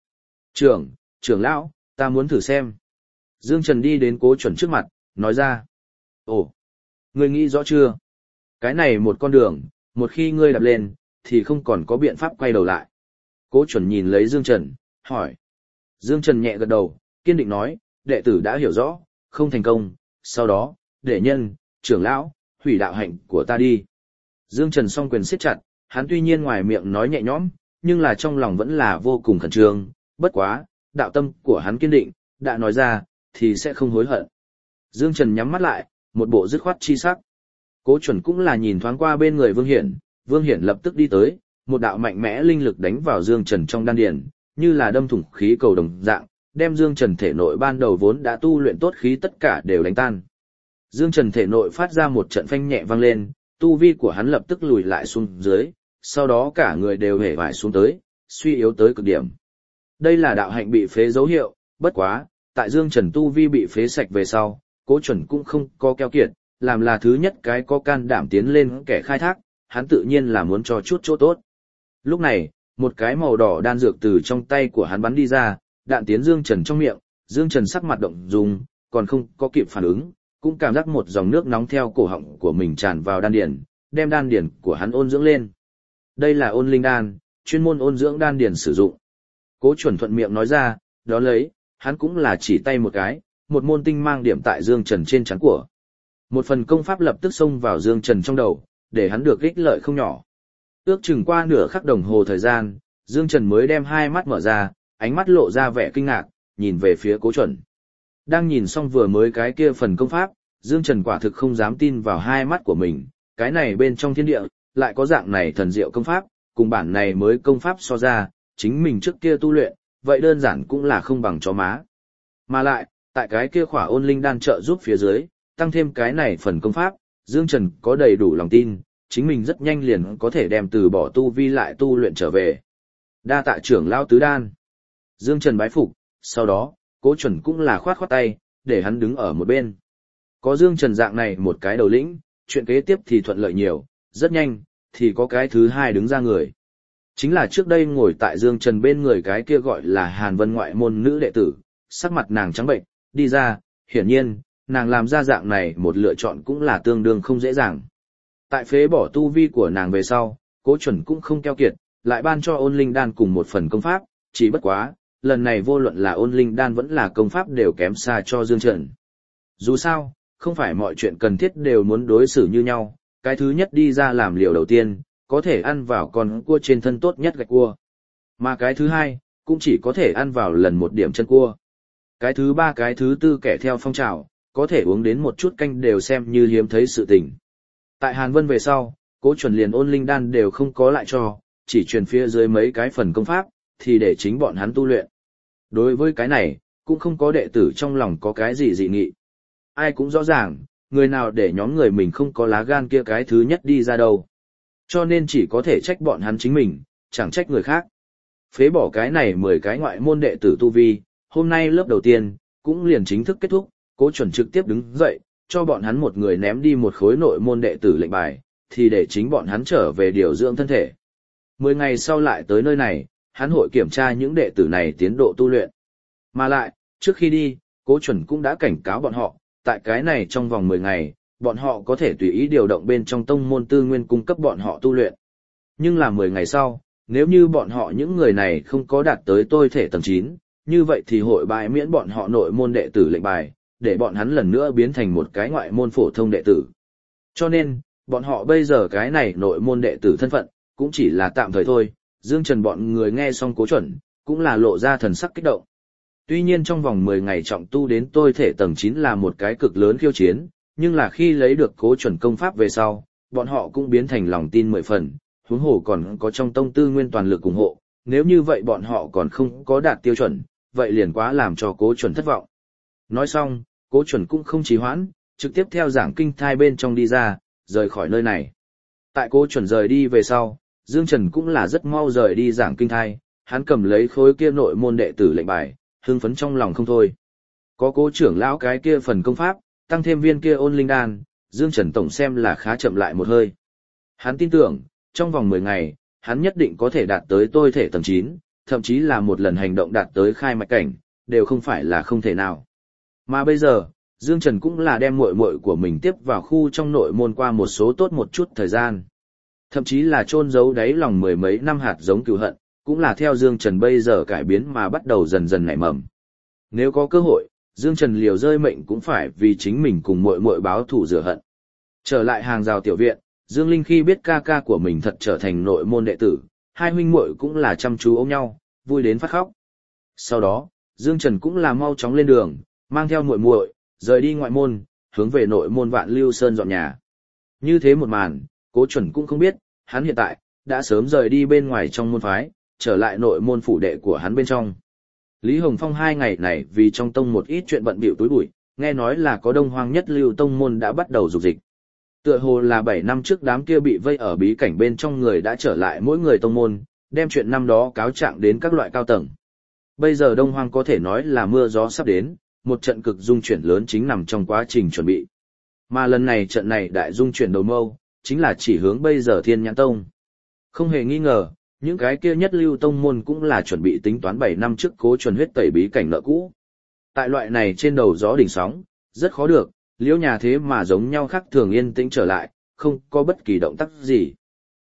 Trưởng lão, ta muốn thử xem. Dương Trần đi đến Cố chuẩn trước mặt, nói ra. Ồ, ngươi nghĩ rõ chưa? Cái này một con đường, một khi ngươi đạp lên, thì không còn có biện pháp quay đầu lại. Cố chuẩn nhìn lấy Dương Trần, hỏi. Dương Trần nhẹ gật đầu, kiên định nói, đệ tử đã hiểu rõ, không thành công, sau đó, đệ nhân, trưởng lão, hủy đạo hạnh của ta đi. Dương Trần song quyền siết chặt, hắn tuy nhiên ngoài miệng nói nhẹ nhõm, nhưng là trong lòng vẫn là vô cùng khẩn trương, bất quá, đạo tâm của hắn kiên định, đã nói ra, thì sẽ không hối hận. Dương Trần nhắm mắt lại, một bộ dứt khoát chi sắc. Cố chuẩn cũng là nhìn thoáng qua bên người Vương Hiển lập tức đi tới, một đạo mạnh mẽ linh lực đánh vào Dương Trần trong đan điền, như là đâm thủng khí cầu đồng dạng, đem Dương Trần thể nội ban đầu vốn đã tu luyện tốt khí tất cả đều đánh tan. Dương Trần thể nội phát ra một trận phanh nhẹ vang lên, tu vi của hắn lập tức lùi lại xuống dưới, sau đó cả người đều hề vải xuống tới, suy yếu tới cực điểm. Đây là đạo hạnh bị phế dấu hiệu, bất quá, tại Dương Trần tu vi bị phế sạch về sau, Cố chuẩn cũng không có keo kiệt, làm là thứ nhất cái có can đảm tiến lên kẻ khai thác, hắn tự nhiên là muốn cho chút chỗ tốt. Lúc này, một cái màu đỏ đan dược từ trong tay của hắn bắn đi ra, đạn tiến Dương Trần trong miệng, Dương Trần sắc mặt động dung, còn không có kịp phản ứng, cũng cảm giác một dòng nước nóng theo cổ họng của mình tràn vào đan điền, đem đan điền của hắn ôn dưỡng lên. Đây là ôn linh đan, chuyên môn ôn dưỡng đan điền sử dụng. Cố chuẩn thuận miệng nói ra, đó lấy, hắn cũng là chỉ tay một cái, một môn tinh mang điểm tại Dương Trần trên trán của. Một phần công pháp lập tức xông vào Dương Trần trong đầu, để hắn được ích lợi không nhỏ. Ước chừng qua nửa khắc đồng hồ thời gian, Dương Trần mới đem hai mắt mở ra, ánh mắt lộ ra vẻ kinh ngạc, nhìn về phía Cố chuẩn. Đang nhìn xong vừa mới cái kia phần công pháp, Dương Trần quả thực không dám tin vào hai mắt của mình, cái này bên trong thiên địa, lại có dạng này thần diệu công pháp, cùng bản này mới công pháp so ra, chính mình trước kia tu luyện, vậy đơn giản cũng là không bằng chó má. Mà lại, tại cái kia khỏa ôn linh đan trợ giúp phía dưới, tăng thêm cái này phần công pháp, Dương Trần có đầy đủ lòng tin, chính mình rất nhanh liền có thể đem từ bỏ tu vi lại tu luyện trở về. Đa tạ trưởng lão tứ đan. Dương Trần bái phục, sau đó, Cố chuẩn cũng là khoát khoát tay, để hắn đứng ở một bên. Có Dương Trần dạng này một cái đầu lĩnh, chuyện kế tiếp thì thuận lợi nhiều, rất nhanh, thì có cái thứ hai đứng ra người. Chính là trước đây ngồi tại Dương Trần bên người cái kia gọi là Hàn Vân ngoại môn nữ đệ tử, sắc mặt nàng trắng bệnh, đi ra, hiển nhiên, nàng làm ra dạng này một lựa chọn cũng là tương đương không dễ dàng. Tại phế bỏ tu vi của nàng về sau, Cố chuẩn cũng không keo kiệt, lại ban cho ôn linh đan cùng một phần công pháp, chỉ bất quá, lần này vô luận là ôn linh đan vẫn là công pháp đều kém xa cho Dương Trần. Dù sao, không phải mọi chuyện cần thiết đều muốn đối xử như nhau, cái thứ nhất đi ra làm liều đầu tiên, có thể ăn vào con cua trên thân tốt nhất gạch cua. Mà cái thứ hai, cũng chỉ có thể ăn vào lần một điểm chân cua. Cái thứ ba cái thứ tư kẻ theo phong trào, có thể uống đến một chút canh đều xem như hiếm thấy sự tình. Tại Hàn Vân về sau, Cố chuẩn liền ôn linh đan đều không có lại cho, chỉ truyền phía dưới mấy cái phần công pháp, thì để chính bọn hắn tu luyện. Đối với cái này, cũng không có đệ tử trong lòng có cái gì dị nghị. Ai cũng rõ ràng, người nào để nhóm người mình không có lá gan kia cái thứ nhất đi ra đâu. Cho nên chỉ có thể trách bọn hắn chính mình, chẳng trách người khác. Phế bỏ cái này 10 cái ngoại môn đệ tử tu vi, hôm nay lớp đầu tiên, cũng liền chính thức kết thúc, Cố chuẩn trực tiếp đứng dậy, cho bọn hắn một người ném đi một khối nội môn đệ tử lệnh bài, thì để chính bọn hắn trở về điều dưỡng thân thể. 10 ngày sau lại tới nơi này, hắn hội kiểm tra những đệ tử này tiến độ tu luyện. Mà lại, trước khi đi, Cố chuẩn cũng đã cảnh cáo bọn họ, tại cái này trong vòng 10 ngày, bọn họ có thể tùy ý điều động bên trong tông môn tư nguyên cung cấp bọn họ tu luyện. Nhưng là 10 ngày sau, nếu như bọn họ những người này không có đạt tới tôi thể tầng 9, như vậy thì hội bãi miễn bọn họ nội môn đệ tử lệnh bài, để bọn hắn lần nữa biến thành một cái ngoại môn phổ thông đệ tử. Cho nên, bọn họ bây giờ cái này nội môn đệ tử thân phận, cũng chỉ là tạm thời thôi. Dương Trần bọn người nghe xong Cố chuẩn, cũng là lộ ra thần sắc kích động. Tuy nhiên trong vòng 10 ngày trọng tu đến tôi thể tầng 9 là một cái cực lớn khiêu chiến, nhưng là khi lấy được Cố chuẩn công pháp về sau, bọn họ cũng biến thành lòng tin 10 phần, huống hồ còn có trong tông tư nguyên toàn lực ủng hộ, nếu như vậy bọn họ còn không có đạt tiêu chuẩn, vậy liền quá làm cho Cố chuẩn thất vọng. Nói xong, Cố chuẩn cũng không trì hoãn, trực tiếp theo giảng kinh thai bên trong đi ra, rời khỏi nơi này. Tại Cố chuẩn rời đi về sau, Dương Trần cũng là rất mau rời đi giảng kinh thai, hắn cầm lấy khối kia nội môn đệ tử lệnh bài, hưng phấn trong lòng không thôi. Có Cố trưởng lão cái kia phần công pháp, tăng thêm viên kia ôn linh đan, Dương Trần tổng xem là khá chậm lại một hơi. Hắn tin tưởng, trong vòng 10 ngày, hắn nhất định có thể đạt tới tôi thể tầng 9, thậm chí là một lần hành động đạt tới khai mạch cảnh, đều không phải là không thể nào. Mà bây giờ, Dương Trần cũng là đem muội muội của mình tiếp vào khu trong nội môn qua một số tốt một chút thời gian. Thậm chí là chôn giấu đáy lòng 10 mấy năm hạt giống cừu hận, cũng là theo Dương Trần bây giờ cải biến mà bắt đầu dần dần nảy mầm. Nếu có cơ hội, Dương Trần liều rơi mệnh cũng phải vì chính mình cùng muội muội báo thù rửa hận. Trở lại hàng rào tiểu viện, Dương Linh khi biết ca ca của mình thật trở thành nội môn đệ tử, hai huynh muội cũng là chăm chú ôm nhau, vui đến phát khóc. Sau đó, Dương Trần cũng là mau chóng lên đường, mang theo muội muội, rời đi ngoại môn, hướng về nội môn Vạn Lưu Sơn dọn nhà. Như thế một màn, Cố chuẩn cũng không biết, hắn hiện tại đã sớm rời đi bên ngoài trong môn phái, trở lại nội môn phủ đệ của hắn bên trong. Lý Hồng Phong 2 ngày này vì trong tông một ít chuyện bận bịu túi bụi, nghe nói là có Đông Hoang nhất lưu tông môn đã bắt đầu dục dịch. Tựa hồ là 7 năm trước đám kia bị vây ở bí cảnh bên trong người đã trở lại mỗi người tông môn, đem chuyện năm đó cáo trạng đến các loại cao tầng. Bây giờ Đông Hoang có thể nói là mưa gió sắp đến, một trận cực dung chuyển lớn chính nằm trong quá trình chuẩn bị. Mà lần này trận này đại dung chuyển đầu mâu, chính là chỉ hướng bây giờ Thiên Nhãn Tông. Không hề nghi ngờ, những cái kia nhất lưu tông môn cũng là chuẩn bị tính toán 7 năm trước Cố chuẩn huyết tẩy bí cảnh nợ cũ. Tại loại này trên đầu gió đỉnh sóng, rất khó được, liễu nhà thế mà giống nhau khác thường yên tĩnh trở lại, không có bất kỳ động tác gì.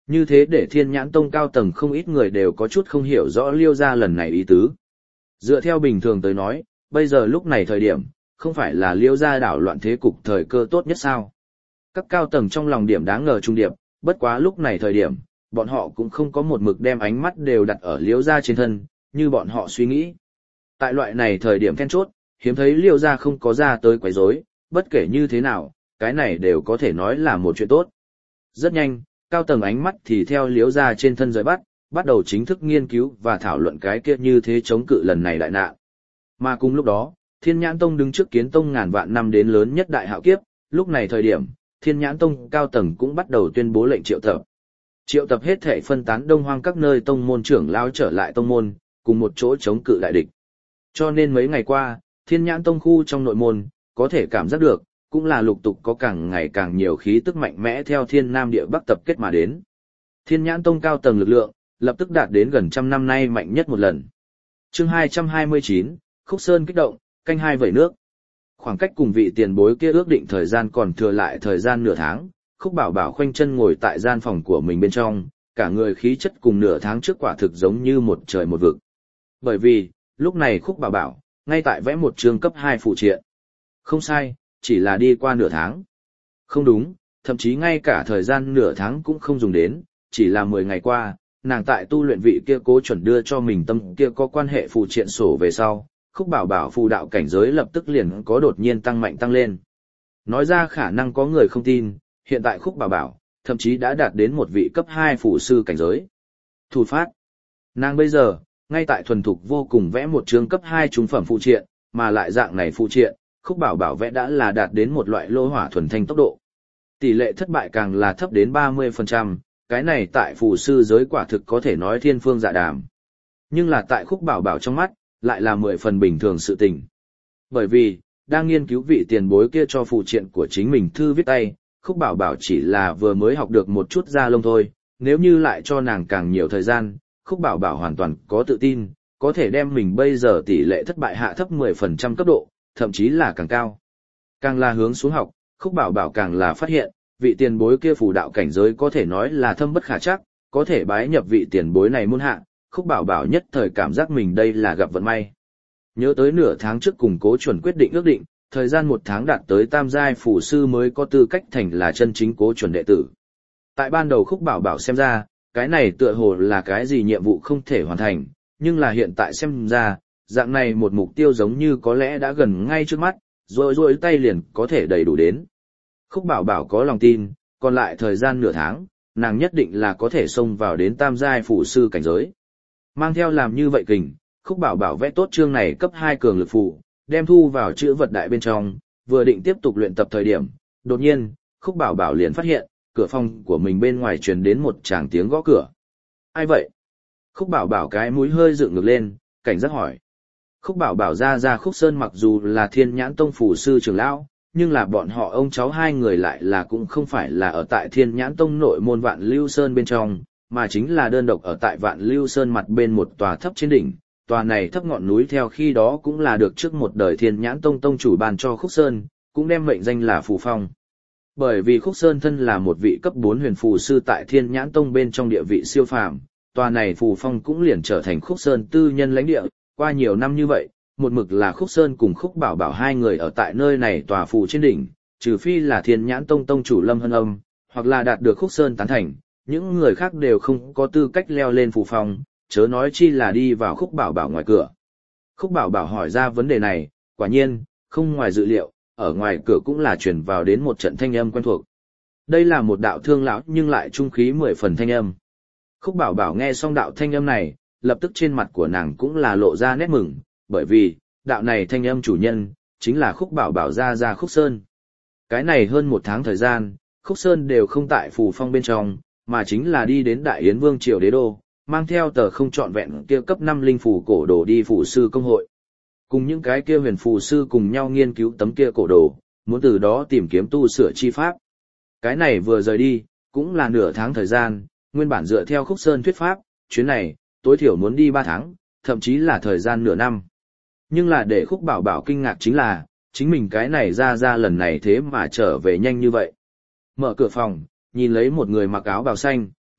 Như thế để Thiên Nhãn Tông cao tầng không ít người đều có chút không hiểu rõ Liêu gia lần này ý tứ. Dựa theo bình thường tới nói, bây giờ lúc này thời điểm, không phải là Liêu gia đảo loạn thế cục thời cơ tốt nhất sao? Các cao tầng trong lòng điểm đáng ngờ trung điệp, bất quá lúc này thời điểm, bọn họ cũng không có một mực đem ánh mắt đều đặt ở Liêu gia trên thân, như bọn họ suy nghĩ. Tại loại này thời điểm then chốt, hiếm thấy Liêu gia không có ra tới quấy rối, bất kể như thế nào, cái này đều có thể nói là một chuyện tốt. Rất nhanh, cao tầng ánh mắt thì theo Liêu gia trên thân rời bắt đầu chính thức nghiên cứu và thảo luận cái kia như thế chống cự lần này đại nạn. Mà cùng lúc đó, Thiên Nhãn Tông đứng trước Kiến Tông ngàn vạn năm đến lớn nhất đại hạo kiếp, lúc này thời điểm, Thiên Nhãn Tông cao tầng cũng bắt đầu tuyên bố lệnh triệu tập. Triệu tập hết thể phân tán đông hoang các nơi tông môn trưởng lao trở lại tông môn, cùng một chỗ chống cự đại địch. Cho nên mấy ngày qua, Thiên Nhãn Tông khu trong nội môn, có thể cảm giác được, cũng là lục tục có càng ngày càng nhiều khí tức mạnh mẽ theo Thiên Nam địa Bắc tập kết mà đến. Thiên Nhãn Tông cao tầng lực lượng, lập tức đạt đến gần trăm năm nay mạnh nhất một lần. Chương 229, Khúc Sơn kích động, canh hai vẩy nước. Khoảng cách cùng vị tiền bối kia ước định thời gian còn thừa lại thời gian nửa tháng, Khúc Bảo Bảo khoanh chân ngồi tại gian phòng của mình bên trong, cả người khí chất cùng nửa tháng trước quả thực giống như một trời một vực. Bởi vì, lúc này Khúc Bảo Bảo, ngay tại vẽ một chương cấp 2 phụ triện. Không sai, chỉ là đi qua nửa tháng. Không đúng, thậm chí ngay cả thời gian nửa tháng cũng không dùng đến, chỉ là 10 ngày qua, nàng tại tu luyện vị kia cố chuẩn đưa cho mình tâm kia có quan hệ phụ triện sổ về sau, Khúc Bảo Bảo phù đạo cảnh giới lập tức liền có đột nhiên tăng mạnh tăng lên. Nói ra khả năng có người không tin, hiện tại Khúc Bảo Bảo, thậm chí đã đạt đến một vị cấp 2 phù sư cảnh giới. Thủ phát. Nàng bây giờ, ngay tại thuần thục vô cùng vẽ một chương cấp 2 trung phẩm phụ triện, mà lại dạng này phụ triện, Khúc Bảo Bảo vẽ đã là đạt đến một loại lô hỏa thuần thanh tốc độ. Tỷ lệ thất bại càng là thấp đến 30%, cái này tại phù sư giới quả thực có thể nói thiên phương dạ đàm. Nhưng là tại Khúc Bảo Bảo trong mắt, lại là 10 phần bình thường sự tình. Bởi vì, đang nghiên cứu vị tiền bối kia cho phụ triện của chính mình thư viết tay, Khúc Bảo Bảo chỉ là vừa mới học được một chút da lông thôi, nếu như lại cho nàng càng nhiều thời gian, Khúc Bảo Bảo hoàn toàn có tự tin, có thể đem mình bây giờ tỷ lệ thất bại hạ thấp 10% cấp độ, thậm chí là càng cao. Càng là hướng xuống học, Khúc Bảo Bảo càng là phát hiện, vị tiền bối kia phù đạo cảnh giới có thể nói là thâm bất khả trắc, có thể bái nhập vị tiền bối này môn hạ, Khúc Bảo Bảo nhất thời cảm giác mình đây là gặp vận may. Nhớ tới nửa tháng trước cùng Cố Chuẩn quyết định ước định, thời gian 1 tháng đạt tới tam giai phù sư mới có tư cách thành là chân chính Cố Chuẩn đệ tử. Tại ban đầu Khúc Bảo Bảo xem ra, cái này tựa hồ là cái gì nhiệm vụ không thể hoàn thành, nhưng là hiện tại xem ra, dạng này một mục tiêu giống như có lẽ đã gần ngay trước mắt, rồi tay liền có thể đầy đủ đến. Khúc Bảo Bảo có lòng tin, còn lại thời gian nửa tháng, nàng nhất định là có thể xông vào đến tam giai phù sư cảnh giới. Mang theo làm như vậy kình, Khúc Bảo Bảo vẽ tốt chương này cấp 2 cường lực phù, đem thu vào chữ vật đại bên trong, vừa định tiếp tục luyện tập thời điểm, đột nhiên, Khúc Bảo Bảo liền phát hiện, cửa phòng của mình bên ngoài truyền đến một tràng tiếng gõ cửa. Ai vậy? Khúc Bảo Bảo cái mũi hơi dựng ngược lên, cảnh giác hỏi. Khúc Bảo Bảo ra Khúc Sơn mặc dù là Thiên Nhãn Tông phù sư trưởng lão, nhưng là bọn họ ông cháu hai người lại là cũng không phải là ở tại Thiên Nhãn Tông nội môn Vạn Lưu Sơn bên trong, mà chính là đơn độc ở tại Vạn Lưu Sơn mặt bên một tòa thấp trên đỉnh. Tòa này thấp ngọn núi theo khi đó cũng là được trước một đời Thiên Nhãn Tông tông chủ ban cho Khúc Sơn, cũng đem mệnh danh là Phù Phong. Bởi vì Khúc Sơn thân là một vị cấp 4 huyền phù sư tại Thiên Nhãn Tông bên trong địa vị siêu phàm, tòa này Phù Phong cũng liền trở thành Khúc Sơn tư nhân lãnh địa, qua nhiều năm như vậy, một mực là Khúc Sơn cùng Khúc Bảo Bảo hai người ở tại nơi này tòa phù trên đỉnh, trừ phi là Thiên Nhãn Tông tông chủ Lâm Hân Âm, hoặc là đạt được Khúc Sơn tán thành, những người khác đều không có tư cách leo lên Phù Phong, chớ nói chi là đi vào Khúc Bảo Bảo ngoài cửa. Khúc Bảo Bảo hỏi ra vấn đề này, quả nhiên, không ngoài dự liệu, ở ngoài cửa cũng là truyền vào đến một trận thanh âm quen thuộc. Đây là một đạo thương lão nhưng lại trung khí 10 phần thanh âm. Khúc Bảo Bảo nghe xong đạo thanh âm này, lập tức trên mặt của nàng cũng là lộ ra nét mừng, bởi vì, đạo này thanh âm chủ nhân, chính là Khúc Bảo Bảo ra Khúc Sơn. Cái này hơn 1 tháng thời gian, Khúc Sơn đều không tại Phù Phong bên trong, mà chính là đi đến Đại Yến Vương Triều Đế Đô, mang theo tờ không trọn vẹn kia cấp 5 linh phù cổ đồ đi phù sư công hội. Cùng những cái kia huyền phù sư cùng nhau nghiên cứu tấm kia cổ đồ, muốn từ đó tìm kiếm tu sửa chi pháp. Cái này vừa rời đi, cũng là nửa tháng thời gian, nguyên bản dựa theo Khúc Sơn thuyết pháp, chuyến này, tối thiểu muốn đi 3 tháng, thậm chí là thời gian nửa năm. Nhưng là để Khúc Bảo Bảo kinh ngạc chính là, chính mình cái này ra lần này thế mà trở về nhanh như vậy. Mở cửa phòng, nhìn lấy một người mặc áo bào xanh,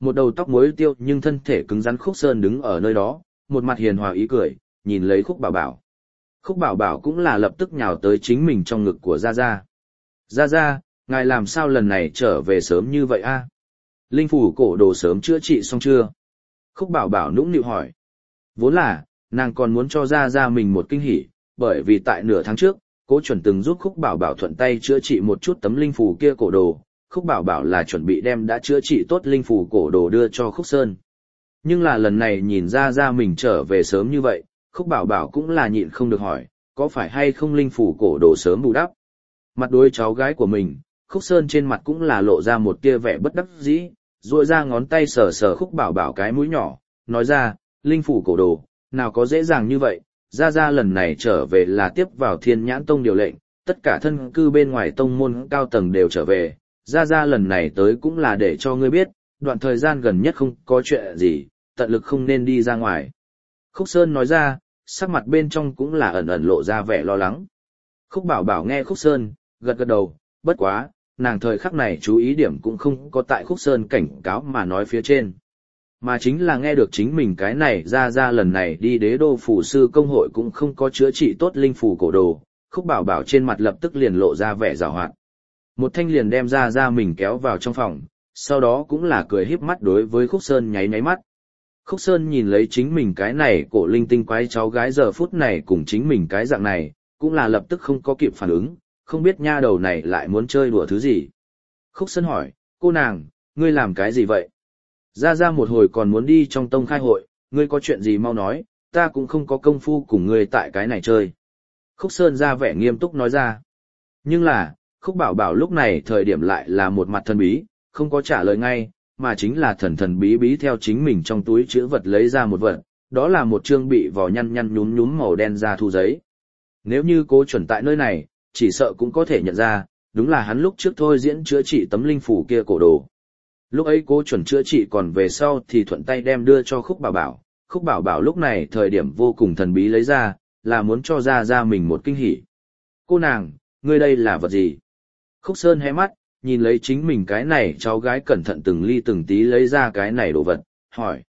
một đầu tóc muối tiêu nhưng thân thể cứng rắn Khúc Sơn đứng ở nơi đó, một mặt hiền hòa ý cười, nhìn lấy Khúc Bảo Bảo. Khúc Bảo Bảo cũng là lập tức nhào tới chính mình trong ngực của Gia Gia. Gia Gia, ngài làm sao lần này trở về sớm như vậy a? Linh phủ cổ đồ sớm chữa trị xong chưa? Khúc Bảo Bảo nũng nịu hỏi. Vốn là, nàng còn muốn cho Gia Gia mình một kinh hỉ, bởi vì tại nửa tháng trước, Cố Chuẩn từng giúp Khúc Bảo Bảo thuận tay chữa trị một chút tấm linh phủ kia cổ đồ. Khúc Bảo Bảo là chuẩn bị đem đã chữa trị tốt linh phủ cổ đồ đưa cho Khúc Sơn. Nhưng là lần này nhìn Gia Gia mình trở về sớm như vậy, Khúc Bảo Bảo cũng là nhịn không được hỏi, có phải hay không linh phủ cổ đồ sớm bù đắp? Mặt đối cháu gái của mình, Khúc Sơn trên mặt cũng là lộ ra một tia vẻ bất đắc dĩ, duỗi ra ngón tay sờ sờ Khúc Bảo Bảo cái mũi nhỏ, nói ra, linh phủ cổ đồ, nào có dễ dàng như vậy, Gia Gia lần này trở về là tiếp vào Thiên Nhãn Tông điều lệnh, tất cả thân cư bên ngoài tông môn cao tầng đều trở về, Gia Gia lần này tới cũng là để cho ngươi biết, đoạn thời gian gần nhất không có chuyện gì, tận lực không nên đi ra ngoài. Khúc Sơn nói ra, sắc mặt bên trong cũng là ẩn ẩn lộ ra vẻ lo lắng. Khúc Bảo Bảo nghe Khúc Sơn, gật gật đầu, bất quá, nàng thời khắc này chú ý điểm cũng không có tại Khúc Sơn cảnh cáo mà nói phía trên. Mà chính là nghe được chính mình cái này Gia lần này đi Đế Đô Phủ Sư Công hội cũng không có chữa trị tốt linh phù cổ đồ, Khúc Bảo Bảo trên mặt lập tức liền lộ ra vẻ giảo hoạt. Một thanh liền đem Gia mình kéo vào trong phòng, sau đó cũng là cười híp mắt đối với Khúc Sơn nháy nháy mắt. Khúc Sơn nhìn lấy chính mình cái này cổ linh tinh quái cháu gái giờ phút này cùng chính mình cái dạng này, cũng là lập tức không có kịp phản ứng, không biết nha đầu này lại muốn chơi đùa thứ gì. Khúc Sơn hỏi, cô nàng, ngươi làm cái gì vậy? Gia một hồi còn muốn đi trong tông khai hội, ngươi có chuyện gì mau nói, ta cũng không có công phu cùng ngươi tại cái này chơi. Khúc Sơn ra vẻ nghiêm túc nói ra. Nhưng là, Khúc Bảo Bảo lúc này thời điểm lại là một mặt thần bí, không có trả lời ngay, mà chính là thần bí bí theo chính mình trong túi chữ vật lấy ra một vật, đó là một chương bị vỏ nhăn nhúm màu đen da thu giấy. Nếu như Cố Chuẩn tại nơi này, chỉ sợ cũng có thể nhận ra, đúng là hắn lúc trước thôi diễn chữa trị tấm linh phủ kia cổ đồ. Lúc ấy Cố Chuẩn chữa trị còn về sau thì thuận tay đem đưa cho Khúc Bảo Bảo. Khúc Bảo Bảo lúc này thời điểm vô cùng thần bí lấy ra, là muốn cho ra mình một kinh hỉ. Cô nàng, ngươi đây là vật gì? Khúc Sơn hé mắt, nhìn lấy chính mình cái này cháu gái cẩn thận từng ly từng tí lấy ra cái này đồ vật, hỏi.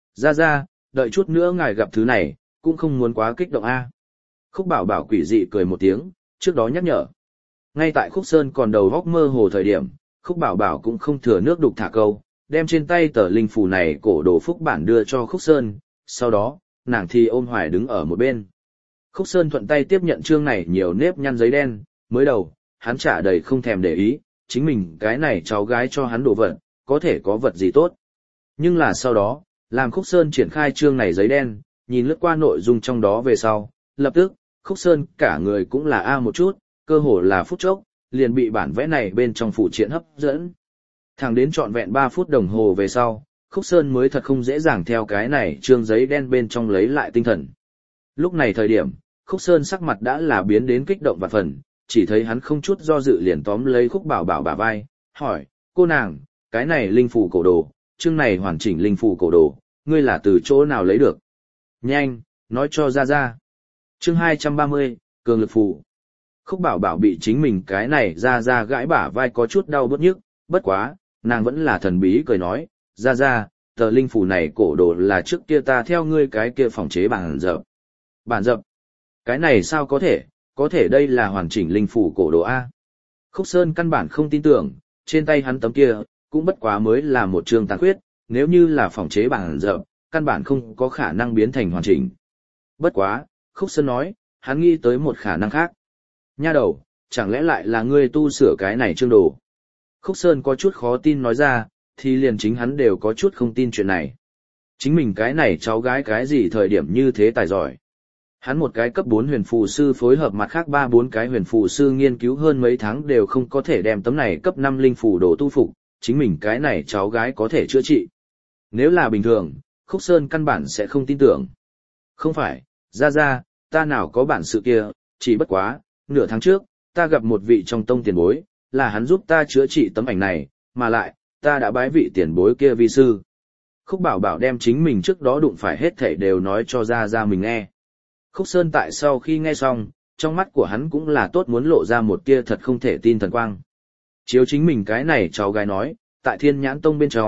Ra, đợi chút nữa ngài gặp thứ này, cũng không muốn quá kích động a. Khúc Bảo Bảo quỷ dị cười một tiếng, trước đó nhắc nhở. Ngay tại Khúc Sơn còn đầu góc mơ hồ thời điểm, Khúc Bảo Bảo cũng không thừa nước đục thả câu, đem trên tay tờ linh phù này cổ đồ phúc bản đưa cho Khúc Sơn, sau đó, nàng thì ôm hoài đứng ở một bên. Khúc Sơn thuận tay tiếp nhận chương này nhiều nếp nhăn giấy đen, mới đầu, hắn trả đầy không thèm để ý, chính mình cái này cháu gái cho hắn đồ vật, có thể có vật gì tốt. Nhưng là sau đó, làm Khúc Sơn triển khai chương này giấy đen, nhìn lướt qua nội dung trong đó về sau, lập tức, Khúc Sơn cả người cũng là a một chút, cơ hồ là phút chốc, liền bị bản vẽ này bên trong phụ triện hấp dẫn. Thẳng đến trọn vẹn 3 phút đồng hồ về sau, Khúc Sơn mới thật không dễ dàng theo cái này chương giấy đen bên trong lấy lại tinh thần. Lúc này thời điểm, Khúc Sơn sắc mặt đã là biến đến kích động vạn phần, chỉ thấy hắn không chút do dự liền tóm lấy Khúc Bảo Bảo bả vai, hỏi, cô nàng, cái này linh phù cổ đồ, chương này hoàn chỉnh linh phù cổ đồ, ngươi là từ chỗ nào lấy được? Nhanh, nói cho ra. Chương 230, cường lực phù. Khúc Bảo Bảo bị chính mình cái này ra gãi bả vai có chút đau bứt nhức, bất quá, nàng vẫn là thần bí cười nói, ra, tờ linh phù này cổ đồ là trước kia ta theo ngươi cái kia phòng chế bản dập. Bản dập? Cái này sao có thể đây là hoàn chỉnh linh phù cổ đồ A. Khúc Sơn căn bản không tin tưởng, trên tay hắn tấm kia, cũng bất quá mới là một chương tàn khuyết, nếu như là phòng chế bản dập, căn bản không có khả năng biến thành hoàn chỉnh. Bất quá, Khúc Sơn nói, hắn nghĩ tới một khả năng khác. Nha đầu, chẳng lẽ lại là ngươi tu sửa cái này chương đồ? Khúc Sơn có chút khó tin nói ra, thì liền chính hắn đều có chút không tin chuyện này. Chính mình cái này cháu gái cái gì thời điểm như thế tài giỏi. Hắn một cái cấp 4 huyền phù sư phối hợp mặt khác 3-4 cái huyền phù sư nghiên cứu hơn mấy tháng đều không có thể đem tấm này cấp 5 linh phù đồ tu phục, chính mình cái này cháu gái có thể chữa trị. Nếu là bình thường, Khúc Sơn căn bản sẽ không tin tưởng. Không phải, ra, ta nào có bản sự kia, chỉ bất quá, nửa tháng trước, ta gặp một vị trong tông tiền bối, là hắn giúp ta chữa trị tấm ảnh này, mà lại, ta đã bái vị tiền bối kia vi sư. Khúc Bảo Bảo đem chính mình trước đó đụng phải hết thảy đều nói cho ra mình nghe. Khúc Sơn tại sau khi nghe xong, trong mắt của hắn cũng là tốt muốn lộ ra một tia thật không thể tin thần quang. Chiếu chính mình cái này cháu gái nói, tại Thiên Nhãn Tông bên trong,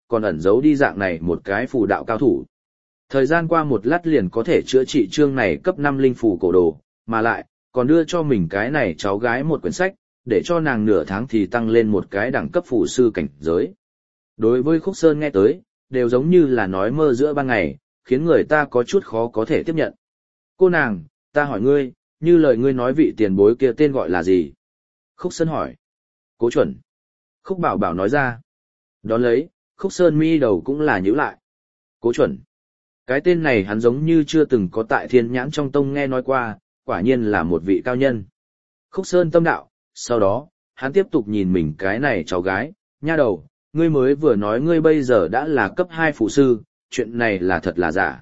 còn ẩn giấu đi dạng này một cái phù đạo cao thủ. Thời gian qua một lát liền có thể chữa trị chương này cấp 5 linh phù cổ đồ, mà lại, còn đưa cho mình cái này cháu gái một quyển sách, để cho nàng nửa tháng thì tăng lên một cái đẳng cấp phù sư cảnh giới. Đối với Khúc Sơn nghe tới, đều giống như là nói mơ giữa ban ngày, khiến người ta có chút khó có thể tiếp nhận. Cô nàng, ta hỏi ngươi, như lời ngươi nói vị tiền bối kia tên gọi là gì? Khúc Sơn hỏi. Cố Chuẩn. Khúc Bảo Bảo nói ra. Đón lấy, Khúc Sơn mi đầu cũng là nhíu lại. Cố Chuẩn. Cái tên này hắn giống như chưa từng có tại Thiên Nhãn trong tông nghe nói qua, quả nhiên là một vị cao nhân. Khúc Sơn tâm đạo, sau đó, hắn tiếp tục nhìn mình cái này cháu gái, nha đầu, ngươi mới vừa nói ngươi bây giờ đã là cấp 2 phù sư, chuyện này là thật là giả.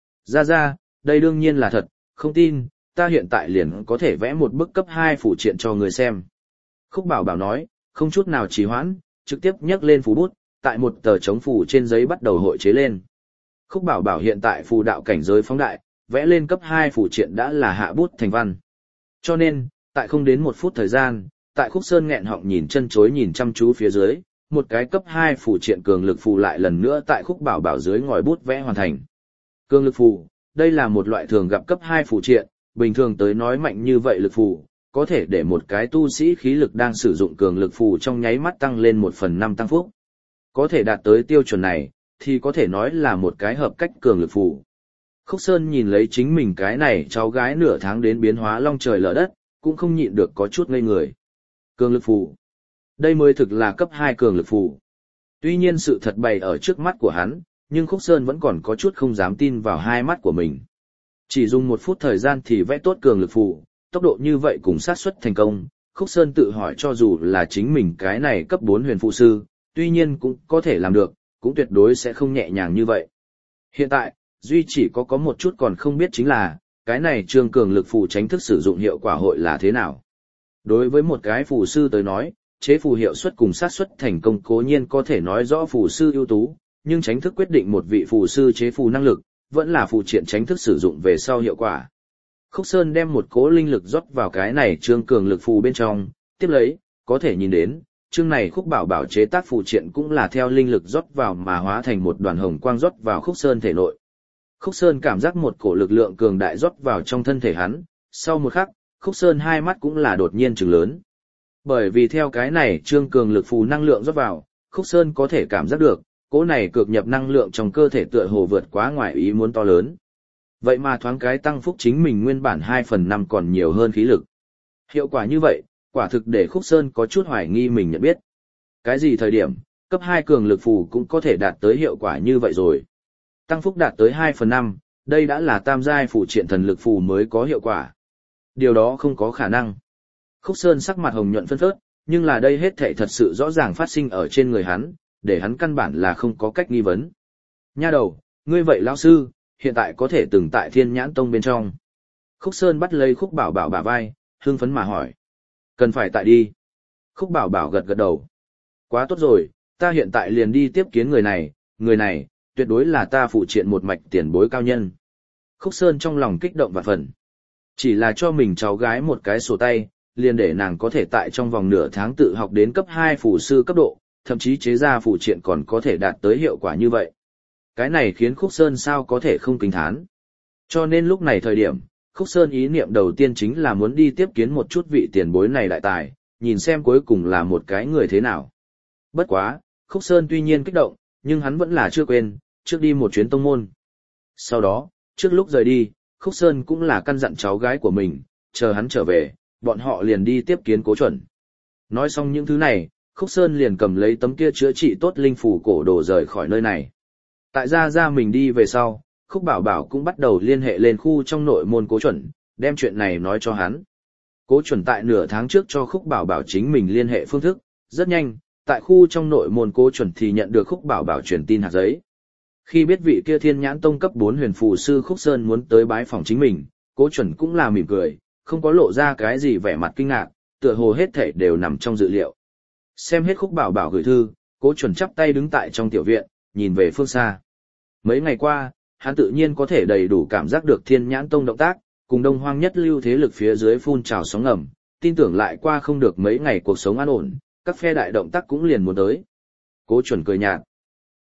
Ra, đây đương nhiên là thật, không tin, ta hiện tại liền có thể vẽ một bức cấp 2 phù triện cho người xem. Khúc Bảo Bảo nói, không chút nào trì hoãn, trực tiếp nhấc lên phù bút, tại một tờ chống phù trên giấy bắt đầu hội chế lên. Khúc Bảo Bảo hiện tại phù đạo cảnh giới phóng đại, vẽ lên cấp 2 phù triện đã là hạ bút thành văn. Cho nên, tại không đến 1 phút thời gian, tại Khúc Sơn nghẹn họng nhìn chân chối nhìn chăm chú phía dưới, một cái cấp 2 phù triện cường lực phù lại lần nữa tại Khúc Bảo Bảo dưới ngòi bút vẽ hoàn thành. Cường lực phù, đây là một loại thường gặp cấp 2 phù triện, bình thường tới nói mạnh như vậy lực phù, có thể để một cái tu sĩ khí lực đang sử dụng cường lực phù trong nháy mắt tăng lên 1/5 tăng phúc. Có thể đạt tới tiêu chuẩn này, thì có thể nói là một cái hợp cách cường lực phù. Khúc Sơn nhìn lấy chính mình cái này cháu gái nửa tháng đến biến hóa long trời lở đất, cũng không nhịn được có chút ngây người. Cường lực phù. Đây mới thực là cấp 2 cường lực phù. Tuy nhiên sự thật bày ở trước mắt của hắn, nhưng Khúc Sơn vẫn còn có chút không dám tin vào hai mắt của mình. Chỉ dùng 1 phút thời gian thì vẽ tốt cường lực phù, tốc độ như vậy cùng xác suất thành công, Khúc Sơn tự hỏi cho dù là chính mình cái này cấp 4 huyền phụ sư, tuy nhiên cũng có thể làm được, cũng tuyệt đối sẽ không nhẹ nhàng như vậy. Hiện tại, duy chỉ có một chút còn không biết chính là, cái này trương cường lực phù tránh thức sử dụng hiệu quả hội là thế nào. Đối với một cái phù sư tới nói, chế phù hiệu suất cùng xác suất thành công cố nhiên có thể nói rõ phù sư ưu tú, nhưng tránh thức quyết định một vị phù sư chế phù năng lực, vẫn là phù triện tránh thức sử dụng về sau hiệu quả. Khúc Sơn đem một cố linh lực rót vào cái này trương cường lực phù bên trong, tiếp lấy, có thể nhìn đến, chương này Khúc Bảo Bảo chế tác phù triện cũng là theo linh lực rót vào mà hóa thành một đoàn hồng quang rót vào Khúc Sơn thể nội. Khúc Sơn cảm giác một cổ lực lượng cường đại rót vào trong thân thể hắn, sau một khắc, Khúc Sơn hai mắt cũng là đột nhiên trừng lớn. Bởi vì theo cái này trương cường lực phù năng lượng rót vào, Khúc Sơn có thể cảm giác được, cỗ này cực nhập năng lượng trong cơ thể tựa hồ vượt quá ngoài ý muốn to lớn. Vậy mà thoáng cái tăng phúc chính mình nguyên bản 2/5 còn nhiều hơn khí lực. Hiệu quả như vậy, quả thực để Khúc Sơn có chút hoài nghi mình nhận biết. Cái gì thời điểm, cấp 2 cường lực phù cũng có thể đạt tới hiệu quả như vậy rồi. Tăng phúc đạt tới 2/5, đây đã là tam giai phù triện thần lực phù mới có hiệu quả. Điều đó không có khả năng. Khúc Sơn sắc mặt hồng nhuận phân phớt, nhưng là đây hết thảy thật sự rõ ràng phát sinh ở trên người hắn, để hắn căn bản là không có cách nghi vấn. Nha đầu, ngươi vậy lão sư, hiện tại có thể từng tại Thiên Nhãn Tông bên trong. Khúc Sơn bắt lấy Khúc Bảo Bảo bả vai, hưng phấn mà hỏi. Cần phải tại đi. Khúc Bảo Bảo gật gật đầu. Quá tốt rồi, ta hiện tại liền đi tiếp kiến người này, tuyệt đối là ta phụ triện một mạch tiền bối cao nhân. Khúc Sơn trong lòng kích động vạn phần. Chỉ là cho mình cháu gái một cái sổ tay, liền để nàng có thể tại trong vòng nửa tháng tự học đến cấp 2 phù sư cấp độ, thậm chí chế ra phụ triện còn có thể đạt tới hiệu quả như vậy. Cái này khiến Khúc Sơn sao có thể không kinh thán. Cho nên lúc này thời điểm, Khúc Sơn ý niệm đầu tiên chính là muốn đi tiếp kiến một chút vị tiền bối này đại tài, nhìn xem cuối cùng là một cái người thế nào. Bất quá, Khúc Sơn tuy nhiên kích động, nhưng hắn vẫn là chưa quên, trước đi một chuyến tông môn. Sau đó, trước lúc rời đi, Khúc Sơn cũng là căn dặn cháu gái của mình, chờ hắn trở về, bọn họ liền đi tiếp kiến Cố Chuẩn. Nói xong những thứ này, Khúc Sơn liền cầm lấy tấm kia chữa trị tốt linh phù cổ đồ rời khỏi nơi này. Tại ra mình đi về sau, Khúc Bảo Bảo cũng bắt đầu liên hệ lên khu trong nội môn Cố Chuẩn, đem chuyện này nói cho hắn. Cố Chuẩn tại nửa tháng trước cho Khúc Bảo Bảo chính mình liên hệ phương thức, rất nhanh, tại khu trong nội môn Cố Chuẩn thì nhận được Khúc Bảo Bảo truyền tin hạt giấy. Khi biết vị kia Thiên Nhãn Tông cấp 4 huyền phù sư Khúc Sơn muốn tới bái phòng chính mình, Cố Chuẩn cũng là mỉm cười, không có lộ ra cái gì vẻ mặt kinh ngạc, tựa hồ hết thảy đều nằm trong dự liệu. Xem hết Khúc Bảo Bảo gửi thư, Cố Chuẩn chắp tay đứng tại trong tiểu viện, nhìn về phương xa. Mấy ngày qua, hắn tự nhiên có thể đầy đủ cảm giác được Thiên Nhãn Tông động tác, cùng Đông Hoang nhất lưu thế lực phía dưới phun trào sóng ngầm, tin tưởng lại qua không được mấy ngày cuộc sống an ổn, các phe đại động tác cũng liền muốn tới. Cố Chuẩn cười nhạt.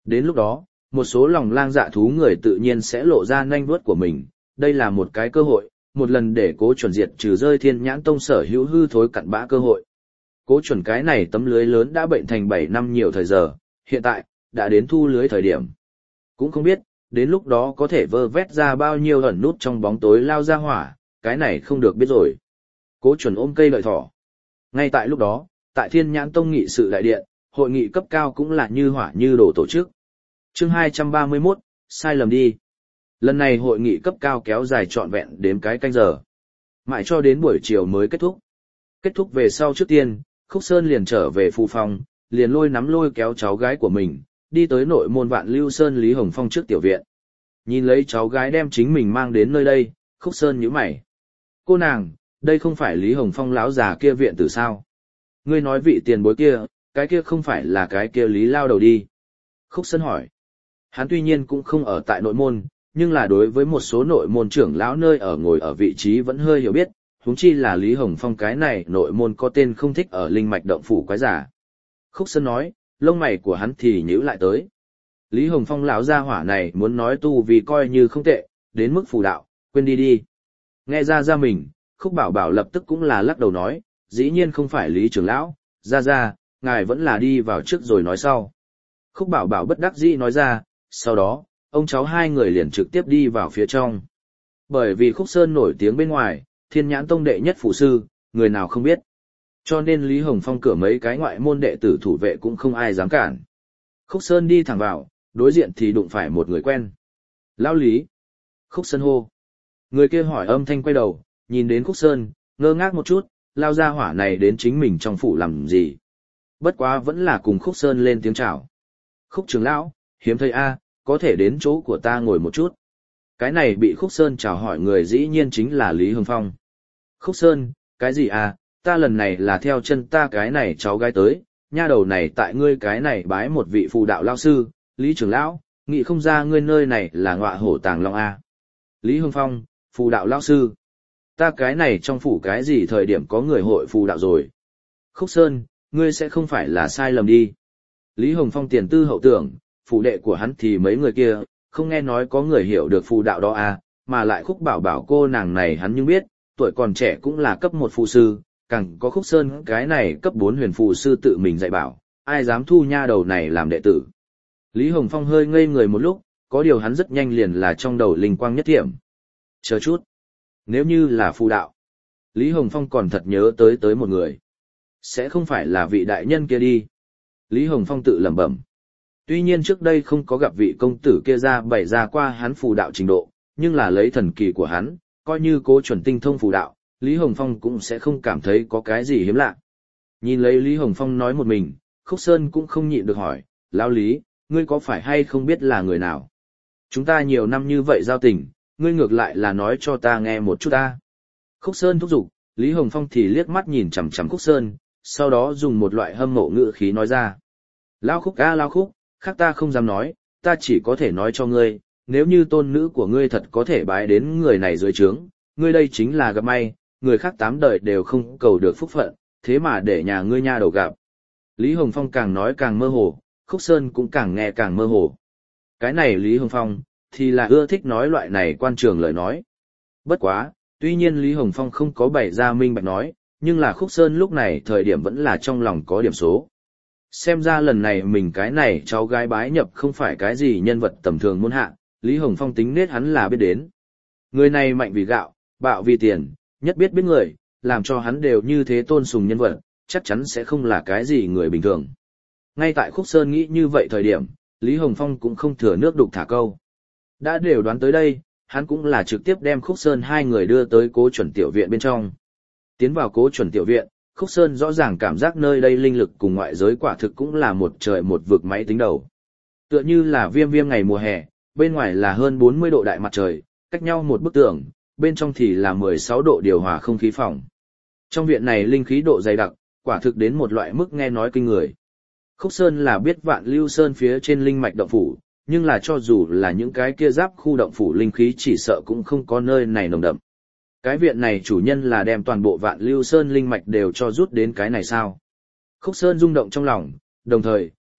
Đến lúc đó, một số lòng lang dạ thú người tự nhiên sẽ lộ ra nanh vuốt của mình, đây là một cái cơ hội, một lần để Cố Chuẩn diệt trừ rơi Thiên Nhãn Tông sở hữu hư thối cặn bã cơ hội. Cố Chuẩn cái này tấm lưới lớn đã bệnh thành 7 năm nhiều thời giờ, hiện tại, đã đến thu lưới thời điểm. Cũng không biết, đến lúc đó có thể vơ vét ra bao nhiêu ẩn nút trong bóng tối lao ra hỏa, cái này không được biết rồi. Cố Chuẩn ôm cây lợi thỏ. Ngay tại lúc đó, tại Thiên Nhãn Tông nghị sự đại điện, hội nghị cấp cao cũng là như hỏa như đổ tổ chức. Chương 231, sai lầm đi. Lần này hội nghị cấp cao kéo dài trọn vẹn đến cái canh giờ. Mãi cho đến buổi chiều mới kết thúc. Kết thúc về sau trước tiên, Khúc Sơn liền trở về Phù Phong, liền lôi kéo cháu gái của mình, đi tới nội môn Vạn Lưu Sơn Lý Hồng Phong trước tiểu viện. Nhìn lấy cháu gái đem chính mình mang đến nơi đây, Khúc Sơn nhíu mày. Cô nàng, đây không phải Lý Hồng Phong lão già kia viện tử sao? Ngươi nói vị tiền bối kia, cái kia không phải là cái kia Lý lao đầu đi. Khúc Sơn hỏi. Hắn tuy nhiên cũng không ở tại nội môn, nhưng là đối với một số nội môn trưởng lão nơi ở ngồi ở vị trí vẫn hơi hiểu biết, huống chi là Lý Hồng Phong cái này nội môn có tên không thích ở linh mạch động phủ quái giả. Khúc Sơn nói, lông mày của hắn thì nhíu lại tới. Lý Hồng Phong lão gia hỏa này muốn nói tu vì coi như không tệ, đến mức phù đạo, quên đi đi. Nghe ra mình, Khúc Bảo Bảo lập tức cũng là lắc đầu nói, dĩ nhiên không phải Lý trưởng lão, ra, ngài vẫn là đi vào trước rồi nói sau. Khúc Bảo Bảo bất đắc dĩ nói ra, sau đó, ông cháu hai người liền trực tiếp đi vào phía trong. Bởi vì Khúc Sơn nổi tiếng bên ngoài, Thiên Nhãn Tông đệ nhất phụ sư, người nào không biết. Cho nên Lý Hồng Phong cửa mấy cái ngoại môn đệ tử thủ vệ cũng không ai dám cản. Khúc Sơn đi thẳng vào, đối diện thì đụng phải một người quen. Lão Lý. Khúc Sơn hô. Người kia hỏi âm thanh quay đầu, nhìn đến Khúc Sơn, ngơ ngác một chút, lao ra hỏa này đến chính mình trong phủ làm gì. Bất quá vẫn là cùng Khúc Sơn lên tiếng chào. Khúc trưởng lão, hiếm thấy a, có thể đến chỗ của ta ngồi một chút. Cái này bị Khúc Sơn chào hỏi người dĩ nhiên chính là Lý Hồng Phong. Khúc Sơn, cái gì à, ta lần này là theo chân ta cái này cháu gái tới, nha đầu này tại ngươi cái này bái một vị phù đạo lao sư, Lý trưởng lão, nghĩ không ra ngươi nơi này là ngọa hổ tàng long a. Lý Hồng Phong, phù đạo lao sư. Ta cái này trong phủ cái gì thời điểm có người hội phù đạo rồi. Khúc Sơn, ngươi sẽ không phải là sai lầm đi. Lý Hồng Phong tiền tư hậu tưởng, phụ đệ của hắn thì mấy người kia, không nghe nói có người hiểu được phù đạo đó à, mà lại Khúc Bảo Bảo cô nàng này hắn nhưng biết, tuổi còn trẻ cũng là cấp 1 phù sư, càng có Khúc Sơn cái này cấp 4 huyền phù sư tự mình dạy bảo, ai dám thu nha đầu này làm đệ tử. Lý Hồng Phong hơi ngây người một lúc, có điều hắn rất nhanh liền là trong đầu linh quang nhất thiểm. Chờ chút. Nếu như là phù đạo, Lý Hồng Phong còn thật nhớ tới một người. Sẽ không phải là vị đại nhân kia đi. Lý Hồng Phong tự lẩm bẩm. Tuy nhiên trước đây không có gặp vị công tử kia ra bày ra qua hắn phù đạo trình độ, nhưng là lấy thần kỳ của hắn, coi như Cố Chuẩn tinh thông phù đạo, Lý Hồng Phong cũng sẽ không cảm thấy có cái gì hiếm lạ. Nhìn lấy Lý Hồng Phong nói một mình, Khúc Sơn cũng không nhịn được hỏi, lão Lý, ngươi có phải hay không biết là người nào? Chúng ta nhiều năm như vậy giao tình, ngươi ngược lại là nói cho ta nghe một chút ta. Khúc Sơn thúc giục, Lý Hồng Phong thì liếc mắt nhìn chằm chằm Khúc Sơn, sau đó dùng một loại hâm mộ ngữ khí nói ra. Lao Khúc a Lao Khúc, khác ta không dám nói, ta chỉ có thể nói cho ngươi, nếu như tôn nữ của ngươi thật có thể bái đến người này dưới trướng, ngươi đây chính là gặp may, người khác 8 đời đều không cầu được phúc phận, thế mà để nhà ngươi nha đầu gặp. Lý Hồng Phong càng nói càng mơ hồ, Khúc Sơn cũng càng nghe càng mơ hồ. Cái này Lý Hồng Phong, thì là ưa thích nói loại này quan trường lời nói. Bất quá, tuy nhiên Lý Hồng Phong không có bày ra minh bạch nói, nhưng là Khúc Sơn lúc này thời điểm vẫn là trong lòng có điểm số. Xem ra lần này mình cái này cháu gái bái nhập không phải cái gì nhân vật tầm thường môn hạ, Lý Hồng Phong tính nết hắn là biết đến. Người này mạnh vì gạo, bạo vì tiền, nhất biết biết người, làm cho hắn đều như thế tôn sùng nhân vật, chắc chắn sẽ không là cái gì người bình thường. Ngay tại Khúc Sơn nghĩ như vậy thời điểm, Lý Hồng Phong cũng không thừa nước đục thả câu. Đã đều đoán tới đây, hắn cũng là trực tiếp đem Khúc Sơn hai người đưa tới Cố Chuẩn tiểu viện bên trong. Tiến vào Cố Chuẩn tiểu viện, Khúc Sơn rõ ràng cảm giác nơi đây linh lực cùng ngoại giới quả thực cũng là một trời một vực máy tính đầu. Tựa như là viêm ngày mùa hè, bên ngoài là hơn 40 độ đại mặt trời, cách nhau một bức tường, bên trong thì là 16 độ điều hòa không khí phòng. Trong viện này linh khí độ dày đặc, quả thực đến một loại mức nghe nói kinh người. Khúc Sơn là biết Vạn Lưu Sơn phía trên linh mạch động phủ, nhưng là cho dù là những cái kia giáp khu động phủ linh khí chỉ sợ cũng không có nơi này nồng đậm. Cái viện này chủ nhân là đem toàn bộ Vạn Lưu Sơn linh mạch đều cho rút đến cái này sao? Khúc Sơn rung động trong lòng, đồng thời,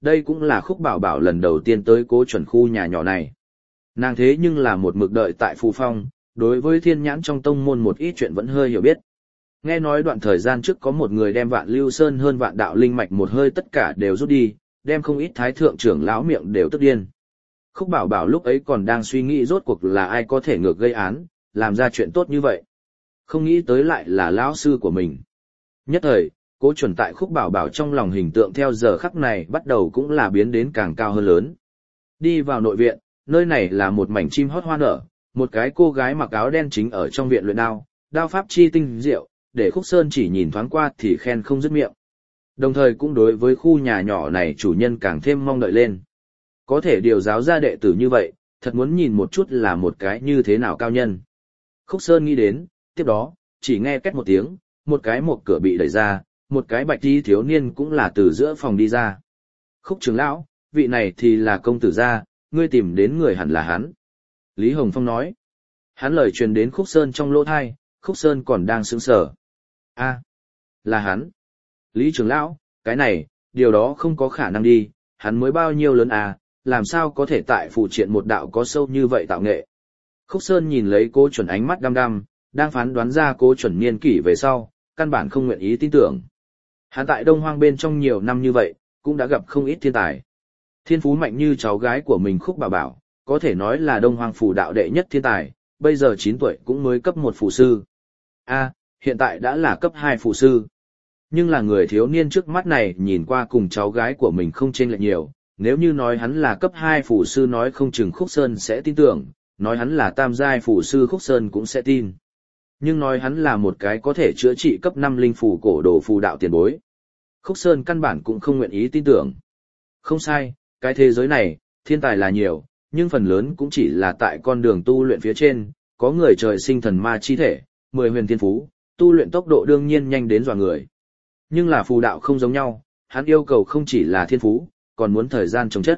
đây cũng là Khúc Bảo Bảo lần đầu tiên tới Cố Chuẩn khu nhà nhỏ này. Nàng thế nhưng là một mực đợi tại Phù Phong, đối với thiên nhãn trong tông môn một ít chuyện vẫn hơi hiểu biết. Nghe nói đoạn thời gian trước có một người đem Vạn Lưu Sơn hơn vạn đạo linh mạch một hơi tất cả đều rút đi, đem không ít thái thượng trưởng lão miệng đều tức điên. Khúc Bảo Bảo lúc ấy còn đang suy nghĩ rốt cuộc là ai có thể ngược gây án, làm ra chuyện tốt như vậy. Không nghĩ tới lại là lão sư của mình. Nhất thời, Cố Chuẩn tại Khúc Bảo Bảo trong lòng hình tượng theo giờ khắc này bắt đầu cũng là biến đến càng cao hơn lớn. Đi vào nội viện, nơi này là một mảnh chim hót hoa nở, một cái cô gái mặc áo đen chính ở trong viện luyện đao, đao pháp chi tinh diệu, để Khúc Sơn chỉ nhìn thoáng qua thì khen không dứt miệng. Đồng thời cũng đối với khu nhà nhỏ này chủ nhân càng thêm mong đợi lên. Có thể điều giáo ra đệ tử như vậy, thật muốn nhìn một chút là một cái như thế nào cao nhân. Khúc Sơn nghĩ đến, tiếp đó, chỉ nghe két một tiếng, một cái một cửa bị đẩy ra, một cái bạch y thiếu niên cũng là từ giữa phòng đi ra. Khúc trưởng lão, vị này thì là công tử gia, ngươi tìm đến người hẳn là hắn. Lý Hồng Phong nói. Hắn lời truyền đến Khúc Sơn trong lỗ thai, Khúc Sơn còn đang sững sờ. A, là hắn. Lý trưởng lão, cái này, điều đó không có khả năng đi, hắn mới bao nhiêu lớn à, làm sao có thể tại phụ triện một đạo có sâu như vậy tạo nghệ. Khúc Sơn nhìn lấy Cố Chuẩn ánh mắt đăm đăm, đang phán đoán ra Cố Chuẩn niên kỷ về sau, căn bản không nguyện ý tin tưởng. Hắn tại Đông Hoang bên trong nhiều năm như vậy, cũng đã gặp không ít thiên tài. Thiên phú mạnh như cháu gái của mình Khúc Bảo Bảo, có thể nói là Đông Hoang phù đạo đệ nhất thiên tài, bây giờ 9 tuổi cũng mới cấp 1 phù sư. Hiện tại đã là cấp 2 phù sư. Nhưng là người thiếu niên trước mắt này nhìn qua cùng cháu gái của mình không chênh lệch nhiều, nếu như nói hắn là cấp 2 phù sư nói không chừng Khúc Sơn sẽ tin tưởng, nói hắn là tam giai phù sư Khúc Sơn cũng sẽ tin. Nhưng nói hắn là một cái có thể chữa trị cấp 5 linh phù cổ đồ phù đạo tiền bối. Khúc Sơn căn bản cũng không nguyện ý tin tưởng. Không sai, cái thế giới này, thiên tài là nhiều, nhưng phần lớn cũng chỉ là tại con đường tu luyện phía trên, có người trời sinh thần ma chi thể, 10 huyền thiên phú, tu luyện tốc độ đương nhiên nhanh đến dọa người. Nhưng là phù đạo không giống nhau, hắn yêu cầu không chỉ là thiên phú, còn muốn thời gian trồng chất.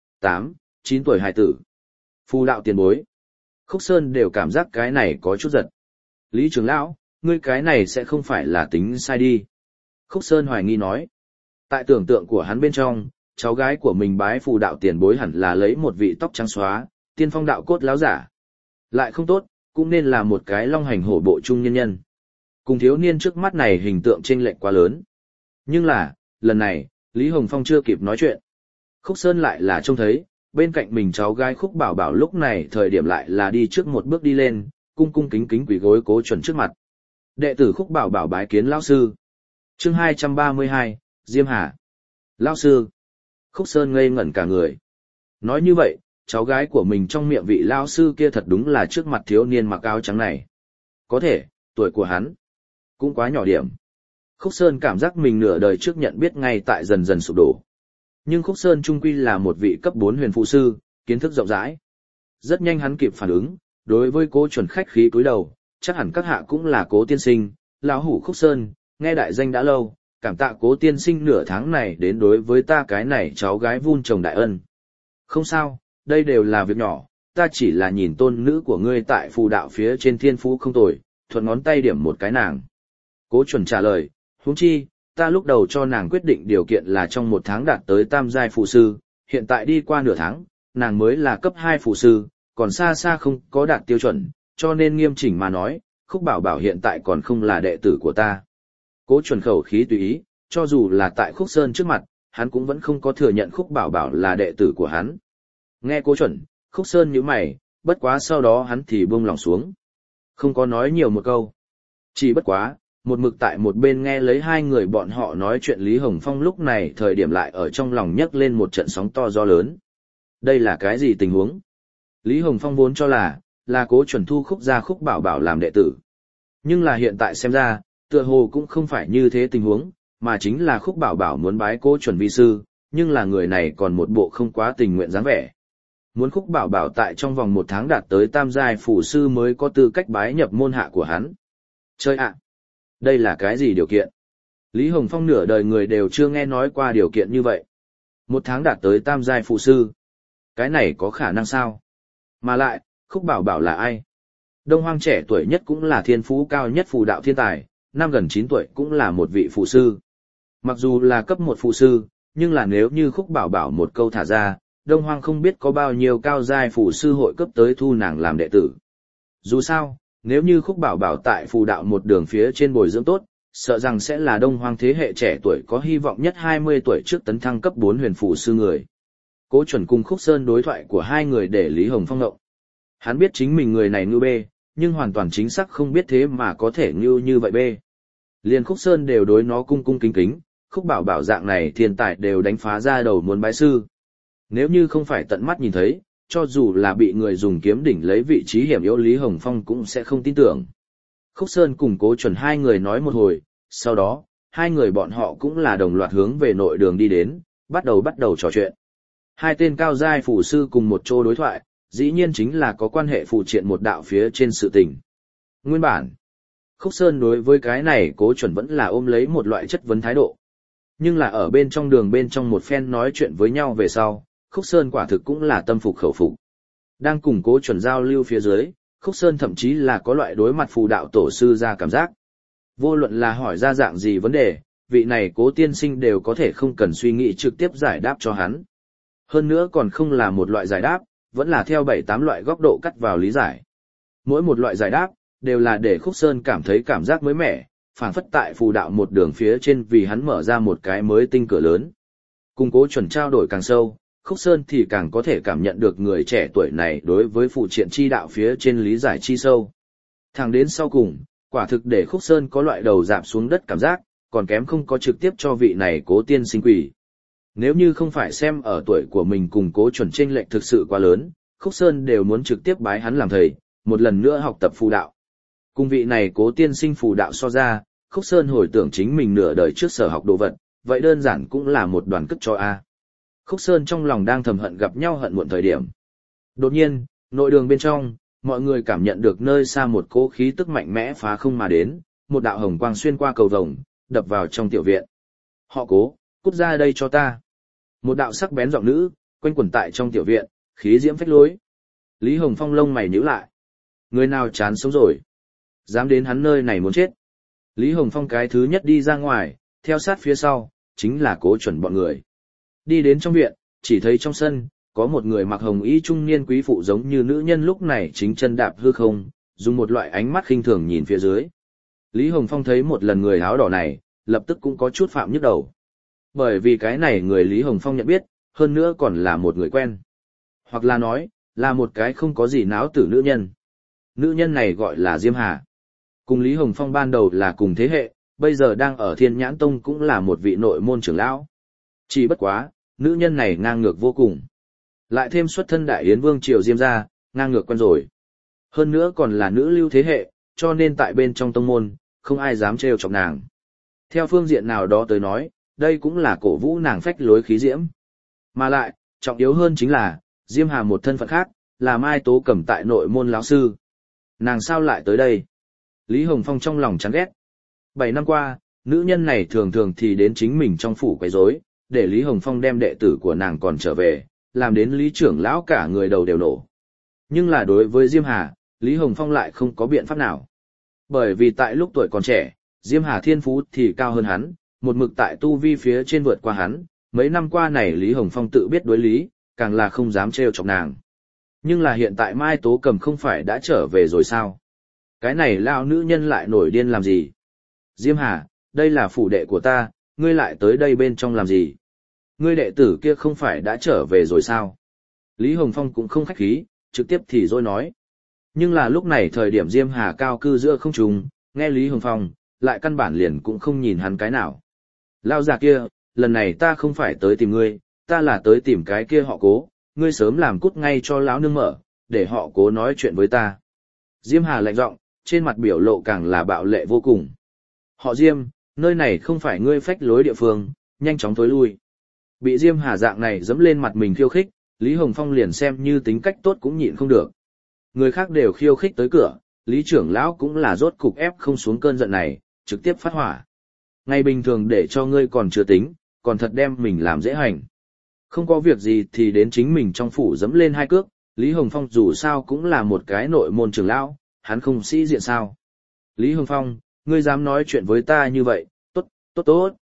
8, 9 tuổi hài tử. Phù đạo tiền bối. Khúc Sơn đều cảm giác cái này có chút giật. Lý trưởng lão, ngươi cái này sẽ không phải là tính sai đi. Khúc Sơn hoài nghi nói. Tại tưởng tượng của hắn bên trong, cháu gái của mình bái phù đạo tiền bối hẳn là lấy một vị tóc trắng xóa, tiên phong đạo cốt láo giả. Lại không tốt, cũng nên là một cái long hành hổ bộ trung nhân nhân. Cùng thiếu niên trước mắt này hình tượng chênh lệch quá lớn. Nhưng là, lần này, Lý Hồng Phong chưa kịp nói chuyện. Khúc Sơn lại là trông thấy, bên cạnh mình cháu gái Khúc Bảo Bảo lúc này thời điểm lại là đi trước một bước đi lên, cung cung kính kính quỳ gối Cố Chuẩn trước mặt. Đệ tử Khúc Bảo Bảo bái kiến lão sư. Chương 232, Diêm Hà. Lão sư. Khúc Sơn ngây ngẩn cả người. Nói như vậy, cháu gái của mình trong miệng vị lão sư kia thật đúng là trước mặt thiếu niên mặc áo trắng này. Có thể, tuổi của hắn cũng quá nhỏ điểm. Khúc Sơn cảm giác mình nửa đời trước nhận biết ngay tại dần dần sụp đổ. Nhưng Khúc Sơn trung quy là một vị cấp 4 huyền phụ sư, kiến thức rộng rãi. Rất nhanh hắn kịp phản ứng, đối với Cố Chuẩn khách khí cúi đầu, chắc hẳn các hạ cũng là Cố tiên sinh, lão hủ Khúc Sơn, nghe đại danh đã lâu, cảm tạ Cố tiên sinh nửa tháng này đến đối với ta cái này cháu gái vun trồng đại ân. Không sao, đây đều là việc nhỏ, ta chỉ là nhìn tôn nữ của ngươi tại phù đạo phía trên thiên phú không tồi, thuận ngón tay điểm một cái nàng. Cố Chuẩn trả lời, huống chi, ta lúc đầu cho nàng quyết định điều kiện là trong 1 tháng đạt tới tam giai phù sư, hiện tại đi qua nửa tháng, nàng mới là cấp 2 phù sư, còn xa xa không có đạt tiêu chuẩn, cho nên nghiêm chỉnh mà nói, Khúc Bảo Bảo hiện tại còn không là đệ tử của ta. Cố Chuẩn khẩu khí tùy ý, cho dù là tại Khúc Sơn trước mặt, hắn cũng vẫn không có thừa nhận Khúc Bảo Bảo là đệ tử của hắn. Nghe Cố Chuẩn, Khúc Sơn nhíu mày, bất quá sau đó hắn thì buông lòng xuống. Không có nói nhiều một câu. Chỉ bất quá, một mực tại một bên nghe lấy hai người bọn họ nói chuyện Lý Hồng Phong lúc này thời điểm lại ở trong lòng nhấc lên một trận sóng to gió lớn. Đây là cái gì tình huống? Lý Hồng Phong vốn cho là Cố Chuẩn thu Khúc ra Khúc Bảo Bảo làm đệ tử. Nhưng là hiện tại xem ra, tựa hồ cũng không phải như thế tình huống, mà chính là Khúc Bảo Bảo muốn bái Cố Chuẩn vi sư, nhưng là người này còn một bộ không quá tình nguyện dáng vẻ. Muốn Khúc Bảo Bảo tại trong vòng 1 tháng đạt tới tam giai phù sư mới có tư cách bái nhập môn hạ của hắn. Chơi ạ! Đây là cái gì điều kiện? Lý Hồng Phong nửa đời người đều chưa nghe nói qua điều kiện như vậy. 1 tháng đạt tới tam giai phù sư. Cái này có khả năng sao? Mà lại, Khúc Bảo Bảo là ai? Đông Hoang trẻ tuổi nhất cũng là thiên phú cao nhất phù đạo thiên tài, năm gần 9 tuổi cũng là một vị phù sư. Mặc dù là cấp 1 phù sư, nhưng là nếu như Khúc Bảo Bảo một câu thả ra, Đông Hoang không biết có bao nhiêu cao giai phù sư hội cấp tới thu nàng làm đệ tử. Dù sao, nếu như Khúc Bảo Bảo tại phù đạo một đường phía trên bồi dưỡng tốt, sợ rằng sẽ là Đông Hoang thế hệ trẻ tuổi có hy vọng nhất 20 tuổi trước tấn thăng cấp 4 huyền phù sư người. Cố Chuẩn cùng Khúc Sơn đối thoại của hai người để Lý Hồng Phong ngộng. Hắn biết chính mình người này ngưu bê, nhưng hoàn toàn chính xác không biết thế mà có thể ngưu như vậy bê. Liền Khúc Sơn đều đối nó cung cung kính kính, Khúc Bảo Bảo dạng này thiên tài đều đánh phá ra đầu muốn bái sư. Nếu như không phải tận mắt nhìn thấy, cho dù là bị người dùng kiếm đỉnh lấy vị trí hiểm yếu Lý Hồng Phong cũng sẽ không tin tưởng. Khúc Sơn cùng Cố Chuẩn hai người nói một hồi, sau đó, hai người bọn họ cũng là đồng loạt hướng về nội đường đi đến, bắt đầu trò chuyện. Hai tên cao giai phù sư cùng một chỗ đối thoại, dĩ nhiên chính là có quan hệ phụ triện một đạo phía trên sự tình. Nguyên bản, Khúc Sơn đối với cái này Cố Chuẩn vẫn là ôm lấy một loại chất vấn thái độ. Nhưng là ở bên trong đường bên trong một phen nói chuyện với nhau về sau, Khúc Sơn quả thực cũng là tâm phục khẩu phục. Đang cùng Cố Chuẩn giao lưu phía dưới, Khúc Sơn thậm chí là có loại đối mặt phù đạo tổ sư ra cảm giác. Vô luận là hỏi ra dạng gì vấn đề, vị này Cố tiên sinh đều có thể không cần suy nghĩ trực tiếp giải đáp cho hắn. Hơn nữa còn không là một loại giải đáp, vẫn là theo 7-8 loại góc độ cắt vào lý giải. Mỗi một loại giải đáp, đều là để Khúc Sơn cảm thấy cảm giác mới mẻ, phảng phất tại phù đạo một đường phía trên vì hắn mở ra một cái mới tinh cửa lớn. Cùng Cố Chuẩn trao đổi càng sâu, Khúc Sơn thì càng có thể cảm nhận được người trẻ tuổi này đối với phụ triện chi đạo phía trên lý giải chi sâu. Thẳng đến sau cùng, quả thực để Khúc Sơn có loại đầu dạp xuống đất cảm giác, còn kém không có trực tiếp cho vị này Cố tiên sinh quỷ. Nếu như không phải xem ở tuổi của mình cùng Cố Chuẩn chênh lệch thực sự quá lớn, Khúc Sơn đều muốn trực tiếp bái hắn làm thầy, một lần nữa học tập phù đạo. Cùng vị này Cố tiên sinh phù đạo so ra, Khúc Sơn hồi tưởng chính mình nửa đời trước sở học đồ vật, vậy đơn giản cũng là một đoàn cất cho A. Khúc Sơn trong lòng đang thầm hận gặp nhau hận muộn thời điểm. Đột nhiên, nội đường bên trong, mọi người cảm nhận được nơi xa một cỗ khí tức mạnh mẽ phá không mà đến, một đạo hồng quang xuyên qua cầu vồng, đập vào trong tiểu viện. Họ Cố, cút ra đây cho ta. Một đạo sắc bén giọng nữ, quanh quẩn tại trong tiểu viện, khí diễm phách lối. Lý Hồng Phong lông mày nhíu lại. Người nào chán sống rồi? Dám đến hắn nơi này muốn chết. Lý Hồng Phong cái thứ nhất đi ra ngoài, theo sát phía sau, chính là Cố Chuẩn bọn người. Đi đến trong viện, chỉ thấy trong sân, có một người mặc hồng y trung niên quý phụ giống như nữ nhân lúc này chính chân đạp hư không, dùng một loại ánh mắt khinh thường nhìn phía dưới. Lý Hồng Phong thấy một lần người áo đỏ này, lập tức cũng có chút phạm nhức đầu. Bởi vì cái này người Lý Hồng Phong nhận biết, hơn nữa còn là một người quen. Hoặc là nói, là một cái không có gì náo tử nữ nhân. Nữ nhân này gọi là Diêm Hà. Cùng Lý Hồng Phong ban đầu là cùng thế hệ, bây giờ đang ở Thiên Nhãn Tông cũng là một vị nội môn trưởng lão. Chỉ bất quá, nữ nhân này ngang ngược vô cùng. Lại thêm xuất thân Đại Yến Vương triều Diêm gia, ngang ngược quen rồi. Hơn nữa còn là nữ lưu thế hệ, cho nên tại bên trong tông môn, không ai dám trêu chọc nàng. Theo phương diện nào đó tới nói, đây cũng là cổ vũ nàng phách lối khí diễm. Mà lại, trọng yếu hơn chính là, Diêm Hà một thân phận khác, là Mai Tố Cẩm tại nội môn lão sư. Nàng sao lại tới đây? Lý Hồng Phong trong lòng chán ghét. 7 năm qua, nữ nhân này thường thường thì đến chính mình trong phủ quấy rối, để Lý Hồng Phong đem đệ tử của nàng còn trở về, làm đến Lý trưởng lão cả người đầu đều nổ. Nhưng là đối với Diêm Hà, Lý Hồng Phong lại không có biện pháp nào. Bởi vì tại lúc tuổi còn trẻ, Diêm Hà thiên phú thì cao hơn hắn, một mực tại tu vi phía trên vượt qua hắn, mấy năm qua này Lý Hồng Phong tự biết đối lý, càng là không dám trêu chọc nàng. Nhưng là hiện tại Mai Tố Cẩm không phải đã trở về rồi sao? Cái này lão nữ nhân lại nổi điên làm gì? Diêm Hà, đây là phủ đệ của ta, ngươi lại tới đây bên trong làm gì? Ngươi đệ tử kia không phải đã trở về rồi sao? Lý Hồng Phong cũng không khách khí, trực tiếp thì rồi nói. Nhưng là lúc này thời điểm Diêm Hà cao cư giữa không trung, nghe Lý Hồng Phong, lại căn bản liền cũng không nhìn hắn cái nào. Lao già kia, lần này ta không phải tới tìm ngươi, ta là tới tìm cái kia họ Cố, ngươi sớm làm cút ngay cho lão nương mở, để họ Cố nói chuyện với ta. Diêm Hà lạnh giọng, trên mặt biểu lộ càng là bạo lệ vô cùng. Họ Diêm, nơi này không phải ngươi phách lối địa phương, nhanh chóng tối lui. Bị Diêm Hà dạng này dẫm lên mặt mình khiêu khích, Lý Hồng Phong liền xem như tính cách tốt cũng nhịn không được. Người khác đều khiêu khích tới cửa, Lý trưởng lão cũng là rốt cục ép không xuống cơn giận này, trực tiếp phát hỏa. Ngày bình thường để cho ngươi còn chưa tính, còn thật đem mình làm dễ hành. Không có việc gì thì đến chính mình trong phủ dẫm lên hai cước, Lý Hồng Phong dù sao cũng là một cái nội môn trưởng lão, hắn không sĩ diện sao. Lý Hồng Phong, ngươi dám nói chuyện với ta như vậy, tốt.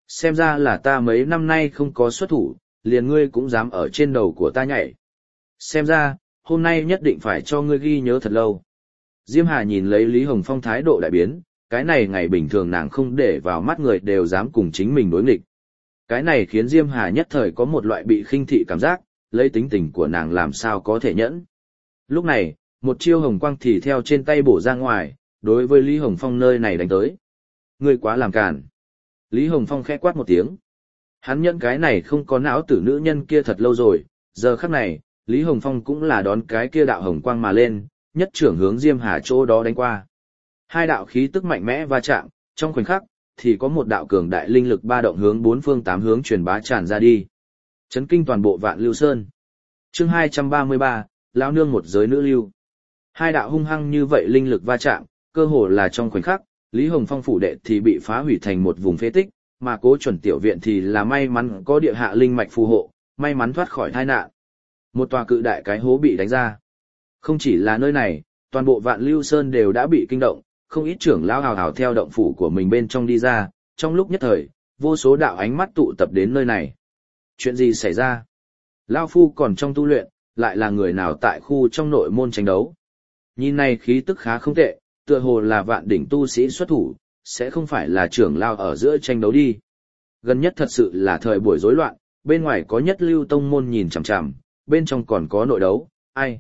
Xem ra là ta mấy năm nay không có xuất thủ, liền ngươi cũng dám ở trên đầu của ta nhảy. Xem ra, hôm nay nhất định phải cho ngươi ghi nhớ thật lâu. Diêm Hà nhìn lấy Lý Hồng Phong thái độ đại biến, cái này ngày bình thường nàng không để vào mắt người đều dám cùng chính mình đối nghịch. Cái này khiến Diêm Hà nhất thời có một loại bị khinh thị cảm giác, lấy tính tình của nàng làm sao có thể nhẫn. Lúc này, một chiêu hồng quang thì theo trên tay bổ ra ngoài, đối với Lý Hồng Phong nơi này đánh tới. Ngươi quá làm càn. Lý Hồng Phong khẽ quát một tiếng. Hắn nhẫn cái này không có não tử nữ nhân kia thật lâu rồi, giờ khắc này, Lý Hồng Phong cũng là đón cái kia đạo hồng quang mà lên, nhất trưởng hướng Diêm Hà chỗ đó đánh qua. Hai đạo khí tức mạnh mẽ va chạm, trong khoảnh khắc, thì có một đạo cường đại linh lực ba động hướng bốn phương tám hướng truyền bá tràn ra đi. Chấn kinh toàn bộ Vạn Lưu Sơn. Chương 233, lão nương một giới nữ lưu. Hai đạo hung hăng như vậy linh lực va chạm, cơ hồ là trong khoảnh khắc, Lý Hồng Phong phủ đệ thì bị phá hủy thành một vùng phế tích, mà Cố Chuẩn tiểu viện thì là may mắn có địa hạ linh mạch phù hộ, may mắn thoát khỏi tai nạn. Một tòa cự đại cái hố bị đánh ra. Không chỉ là nơi này, toàn bộ Vạn Lưu Sơn đều đã bị kinh động, không ít trưởng lão hào hào theo động phủ của mình bên trong đi ra, trong lúc nhất thời, vô số đạo ánh mắt tụ tập đến nơi này. Chuyện gì xảy ra? Lão phu còn trong tu luyện, lại là người nào tại khu trong nội môn tranh đấu? Nhìn này khí tức khá không tệ, tựa hồ là vạn đỉnh tu sĩ xuất thủ, sẽ không phải là trưởng lão ở giữa tranh đấu đi. Gần nhất thật sự là thời buổi rối loạn, bên ngoài có nhất lưu tông môn nhìn chằm chằm, bên trong còn có nội đấu, ai?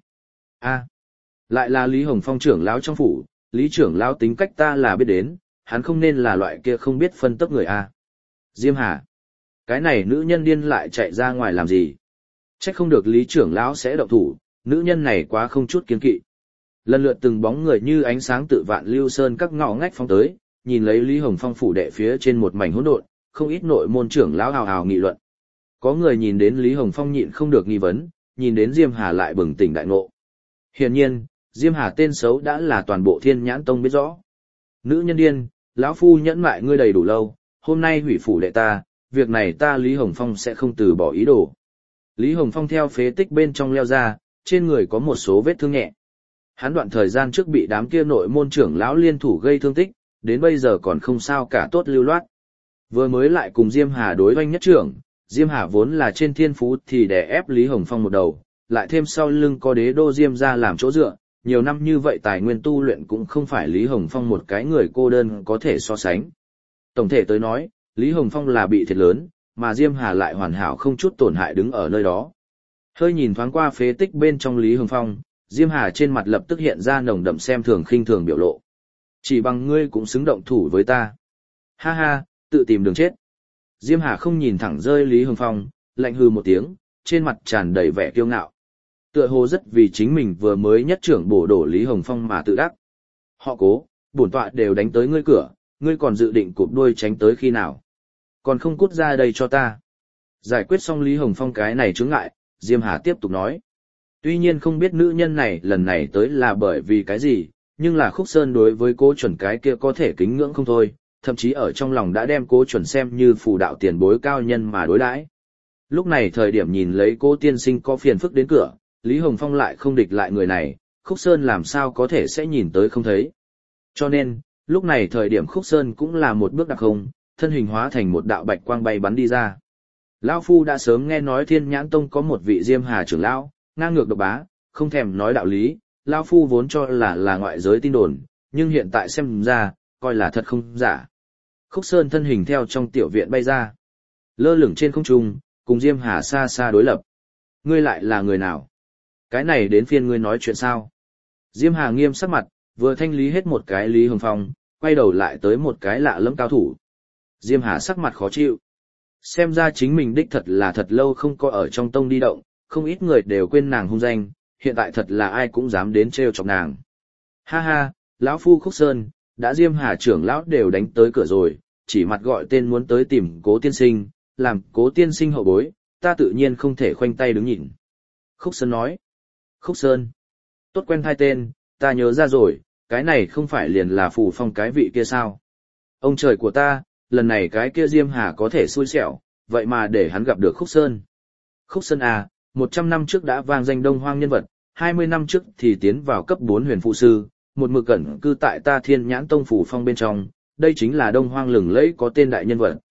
Lại là Lý Hồng Phong trưởng lão trong phủ, Lý trưởng lão tính cách ta là biết đến, hắn không nên là loại kia không biết phân tấp người a. Diêm Hà, cái này nữ nhân điên lại chạy ra ngoài làm gì? Chắc không được Lý trưởng lão sẽ động thủ, nữ nhân này quá không chút kiên kỵ. Lần lượt từng bóng người như ánh sáng tự Vạn Lưu Sơn các ngõ ngách phóng tới, nhìn lấy Lý Hồng Phong phủ đệ phía trên một mảnh hỗn độn, không ít nội môn trưởng lão hào hào nghị luận. Có người nhìn đến Lý Hồng Phong nhịn không được nghi vấn, nhìn đến Diêm Hà lại bừng tỉnh đại ngộ. Hiển nhiên, Diêm Hà tên xấu đã là toàn bộ Thiên Nhãn Tông biết rõ. Nữ nhân điên, lão phu nhẫn mại ngươi đầy đủ lâu, hôm nay hủy phủ đệ ta, việc này ta Lý Hồng Phong sẽ không từ bỏ ý đồ. Lý Hồng Phong theo phế tích bên trong leo ra, trên người có một số vết thương nhẹ. Hắn đoạn thời gian trước bị đám kia nội môn trưởng lão liên thủ gây thương tích, đến bây giờ còn không sao cả tốt lưu loát. Vừa mới lại cùng Diêm Hà đối oanh nhất trưởng, Diêm Hà vốn là trên thiên phú thì đè ép Lý Hồng Phong một đầu, lại thêm sau lưng có đế đô Diêm ra làm chỗ dựa, nhiều năm như vậy tài nguyên tu luyện cũng không phải Lý Hồng Phong một cái người cô đơn có thể so sánh. Tổng thể tới nói, Lý Hồng Phong là bị thiệt lớn, mà Diêm Hà lại hoàn hảo không chút tổn hại đứng ở nơi đó. Hơi nhìn thoáng qua phế tích bên trong Lý Hồng Phong, Diêm Hà trên mặt lập tức hiện ra nồng đậm xem thường khinh thường biểu lộ. Chỉ bằng ngươi cũng xứng động thủ với ta. Ha ha, tự tìm đường chết. Diêm Hà không nhìn thẳng rơi Lý Hồng Phong, lạnh hừ một tiếng, trên mặt tràn đầy vẻ kiêu ngạo. Tựa hồ rất vì chính mình vừa mới nhất trưởng bổ đổ Lý Hồng Phong mà tự đắc. Họ Cố, bổn tọa đều đánh tới ngươi cửa, ngươi còn dự định cụp đuôi tránh tới khi nào? Còn không cút ra đây cho ta. Giải quyết xong Lý Hồng Phong cái này chướng ngại, Diêm Hà tiếp tục nói. Tuy nhiên không biết nữ nhân này lần này tới là bởi vì cái gì, nhưng là Khúc Sơn đối với Cố Chuẩn cái kia có thể kính ngưỡng không thôi, thậm chí ở trong lòng đã đem Cố Chuẩn xem như phù đạo tiền bối cao nhân mà đối đãi. Lúc này thời điểm nhìn lấy Cố tiên sinh có phiền phức đến cửa, Lý Hồng Phong lại không địch lại người này, Khúc Sơn làm sao có thể sẽ nhìn tới không thấy. Cho nên, lúc này thời điểm Khúc Sơn cũng là một bước đặc không, thân hình hóa thành một đạo bạch quang bay bắn đi ra. Lão Phu đã sớm nghe nói Thiên Nhãn Tông có một vị Diêm Hà trưởng lão, ngang ngược độc bá, không thèm nói đạo lý, Lão Phu vốn cho là ngoại giới tin đồn, nhưng hiện tại xem ra, coi là thật không giả. Khúc Sơn thân hình theo trong tiểu viện bay ra, lơ lửng trên không trung, cùng Diêm Hà xa xa đối lập. Ngươi lại là người nào? Cái này đến phiên ngươi nói chuyện sao? Diêm Hà nghiêm sắc mặt, vừa thanh lý hết một cái Lý Hồng Phong, quay đầu lại tới một cái lạ lẫm cao thủ. Diêm Hà sắc mặt khó chịu. Xem ra chính mình đích thật là thật lâu không có ở trong tông đi động, không ít người đều quên nàng hung danh, hiện tại thật là ai cũng dám đến trêu chọc nàng. Ha ha, lão phu Khúc Sơn, đã Diêm Hà trưởng lão đều đánh tới cửa rồi, chỉ mặt gọi tên muốn tới tìm Cố tiên sinh, làm Cố tiên sinh hậu bối, ta tự nhiên không thể khoanh tay đứng nhìn. Khúc Sơn nói. Khúc Sơn. Tốt quen hai tên, ta nhớ ra rồi, cái này không phải liền là Phù Phong cái vị kia sao? Ông trời của ta, lần này cái kia Diêm Hà có thể xui xẻo, vậy mà để hắn gặp được Khúc Sơn. Khúc Sơn à, 100 năm trước đã vang danh Đông Hoang nhân vật, 20 năm trước thì tiến vào cấp 4 huyền phụ sư, một mực cẩn cư tại ta Thiên Nhãn Tông Phù Phong bên trong, đây chính là Đông Hoang lừng lẫy có tên đại nhân vật.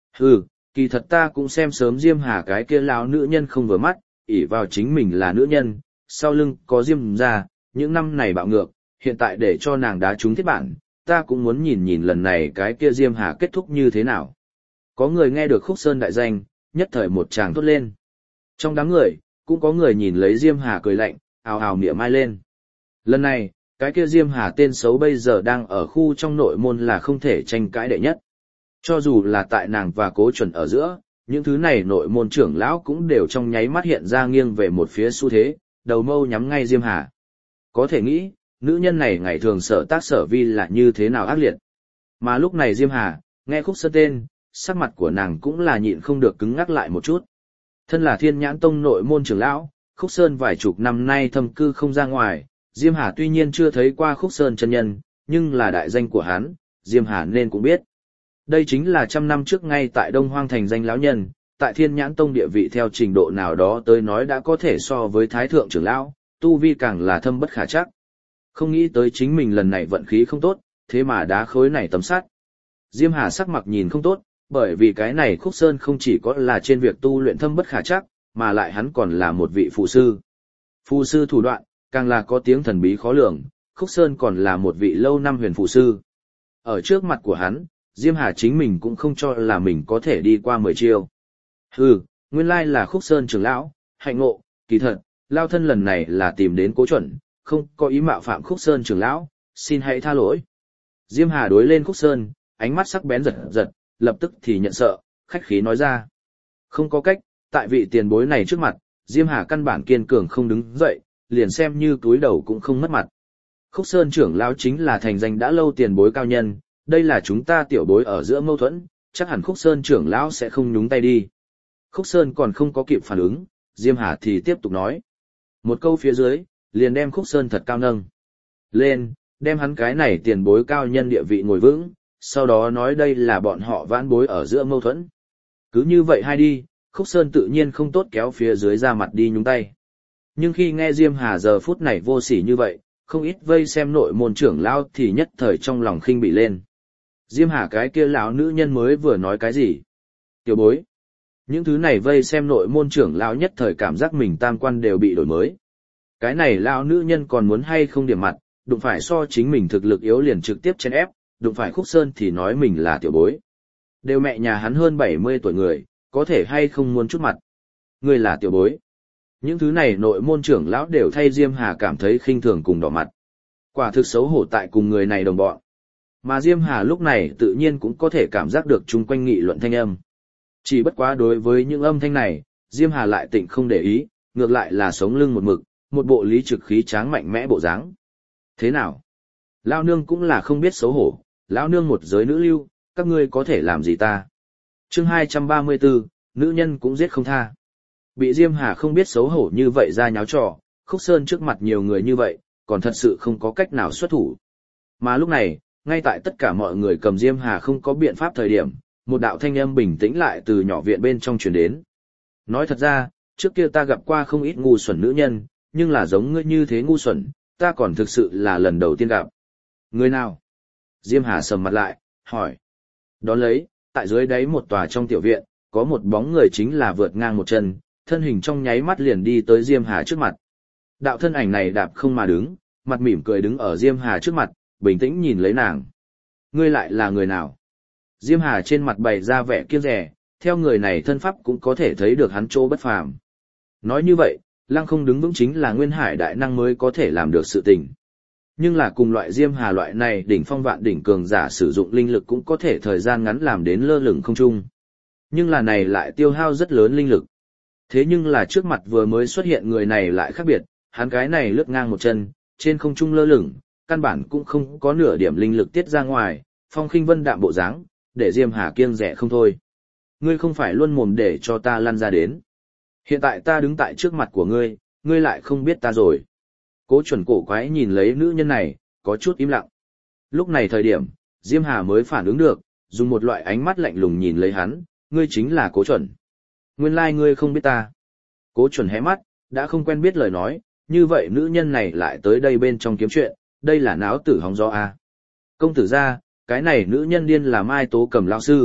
Hừ, kỳ thật ta cũng xem sớm Diêm Hà cái kia lão nữ nhân không vừa mắt, ỷ vào chính mình là nữ nhân, sau lưng có Diêm gia, những năm này bạo ngược, hiện tại để cho nàng đá trúng thiết bản, ta cũng muốn nhìn nhìn lần này cái kia Diêm Hà kết thúc như thế nào. Có người nghe được Khúc Sơn đại danh, nhất thời một tràng thốt lên. Trong đám người, cũng có người nhìn lấy Diêm Hà cười lạnh, ào ào mỉa mai lên. Lần này, cái kia Diêm Hà tên xấu bây giờ đang ở khu trong nội môn là không thể tranh cãi đệ nhất. Cho dù là tại nàng và Cố Chuẩn ở giữa, những thứ này nội môn trưởng lão cũng đều trong nháy mắt hiện ra nghiêng về một phía xu thế, đầu mâu nhắm ngay Diêm Hà. Có thể nghĩ, nữ nhân này ngày thường sở tác sở vi là như thế nào ác liệt. Mà lúc này Diêm Hà, nghe Khúc Sơn tên, sắc mặt của nàng cũng là nhịn không được cứng ngắc lại một chút. Thân là Thiên Nhãn Tông nội môn trưởng lão, Khúc Sơn vài chục năm nay thâm cư không ra ngoài, Diêm Hà tuy nhiên chưa thấy qua Khúc Sơn chân nhân, nhưng là đại danh của hắn, Diêm Hà nên cũng biết. Đây chính là 100 năm trước ngay tại Đông Hoang thành danh lão nhân, tại Thiên Nhãn Tông địa vị theo trình độ nào đó tới nói đã có thể so với Thái Thượng trưởng lão, tu vi càng là thâm bất khả trắc. Không nghĩ tới chính mình lần này vận khí không tốt, thế mà đá khối này tấm sắt. Diêm Hà sắc mặt nhìn không tốt, bởi vì cái này Khúc Sơn không chỉ có là trên việc tu luyện thâm bất khả trắc, mà lại hắn còn là một vị phù sư. Phù sư thủ đoạn, càng là có tiếng thần bí khó lường, Khúc Sơn còn là một vị lâu năm huyền phù sư. Ở trước mặt của hắn, Diêm Hà chính mình cũng không cho là mình có thể đi qua 10 chiêu. Hừ, nguyên lai là Khúc Sơn trưởng lão, hạnh ngộ, kỳ thật, lao thân lần này là tìm đến Cố Chuẩn, không có ý mạo phạm Khúc Sơn trưởng lão, xin hãy tha lỗi. Diêm Hà đối lên Khúc Sơn, ánh mắt sắc bén giật giật, lập tức thì nhận sợ, khách khí nói ra. Không có cách, tại vị tiền bối này trước mặt, Diêm Hà căn bản kiên cường không đứng dậy, liền xem như túi đầu cũng không mất mặt. Khúc Sơn trưởng lão chính là thành danh đã lâu tiền bối cao nhân, đây là chúng ta tiểu bối ở giữa mâu thuẫn, chắc hẳn Khúc Sơn trưởng lão sẽ không nhúng tay đi. Khúc Sơn còn không có kịp phản ứng, Diêm Hà thì tiếp tục nói. Một câu phía dưới, liền đem Khúc Sơn thật cao nâng lên, đem hắn cái này tiền bối cao nhân địa vị ngồi vững, sau đó nói đây là bọn họ vãn bối ở giữa mâu thuẫn. Cứ như vậy hai đi, Khúc Sơn tự nhiên không tốt kéo phía dưới ra mặt đi nhúng tay. Nhưng khi nghe Diêm Hà giờ phút này vô sỉ như vậy, không ít vây xem nội môn trưởng lão thì nhất thời trong lòng khinh bỉ lên. Diêm Hà cái kia lão nữ nhân mới vừa nói cái gì? Tiểu bối. Những thứ này vây xem nội môn trưởng lão nhất thời cảm giác mình tam quan đều bị đổi mới. Cái này lão nữ nhân còn muốn hay không điểm mặt, đụng phải so chính mình thực lực yếu liền trực tiếp chèn ép, đụng phải Khúc Sơn thì nói mình là tiểu bối. Đều mẹ nhà hắn hơn 70 tuổi người, có thể hay không muốn chút mặt. Người là tiểu bối. Những thứ này nội môn trưởng lão đều thay Diêm Hà cảm thấy khinh thường cùng đỏ mặt. Quả thực xấu hổ tại cùng người này đồng bọn. Mà Diêm Hà lúc này tự nhiên cũng có thể cảm giác được chung quanh nghị luận thanh âm. Chỉ bất quá đối với những âm thanh này, Diêm Hà lại tịnh không để ý, ngược lại là sống lưng một mực, một bộ lý trực khí tráng mạnh mẽ bộ dáng. Thế nào? Lão nương cũng là không biết xấu hổ, lão nương một giới nữ lưu, các ngươi có thể làm gì ta? Chương 234, nữ nhân cũng giết không tha. Bị Diêm Hà không biết xấu hổ như vậy ra nháo trò, Khúc Sơn trước mặt nhiều người như vậy, còn thật sự không có cách nào xuất thủ. Mà lúc này, ngay tại tất cả mọi người cầm Diêm Hà không có biện pháp thời điểm, một đạo thanh âm bình tĩnh lại từ nhỏ viện bên trong truyền đến. Nói thật ra, trước kia ta gặp qua không ít ngu xuẩn nữ nhân, nhưng là giống ngươi như thế ngu xuẩn, ta còn thực sự là lần đầu tiên gặp. Người nào? Diêm Hà sầm mặt lại, hỏi. Đón lấy, tại dưới đáy một tòa trong tiểu viện, có một bóng người chính là vượt ngang một chân, thân hình trong nháy mắt liền đi tới Diêm Hà trước mặt. Đạo thân ảnh này đạp không mà đứng, mặt mỉm cười đứng ở Diêm Hà trước mặt, bình tĩnh nhìn lấy nàng. Ngươi lại là người nào? Diêm Hà trên mặt bày ra vẻ kiêng dè, theo người này thân pháp cũng có thể thấy được hắn chỗ bất phàm. Nói như vậy, lăng không đứng vững chính là nguyên hải đại năng mới có thể làm được sự tình. Nhưng là cùng loại Diêm Hà loại này đỉnh phong vạn đỉnh cường giả sử dụng linh lực cũng có thể thời gian ngắn làm đến lơ lửng không trung. Nhưng là này lại tiêu hao rất lớn linh lực. Thế nhưng là trước mặt vừa mới xuất hiện người này lại khác biệt, hắn cái này lướt ngang một chân, trên không trung lơ lửng, căn bản cũng không có nửa điểm linh lực tiết ra ngoài, phong khinh vân đạm bộ dáng, để Diêm Hà kiêng dè không thôi. Ngươi không phải luôn mồm để cho ta lăn ra đến. Hiện tại ta đứng tại trước mặt của ngươi, ngươi lại không biết ta rồi. Cố Chuẩn cổ quái nhìn lấy nữ nhân này, có chút im lặng. Lúc này thời điểm, Diêm Hà mới phản ứng được, dùng một loại ánh mắt lạnh lùng nhìn lấy hắn, ngươi chính là Cố Chuẩn. Nguyên lai ngươi không biết ta. Cố Chuẩn hé mắt, đã không quen biết lời nói, như vậy nữ nhân này lại tới đây bên trong kiếm chuyện, đây là náo tử hóng gió à. Công tử gia, cái này nữ nhân điên là Mai Tố Cầm lão sư,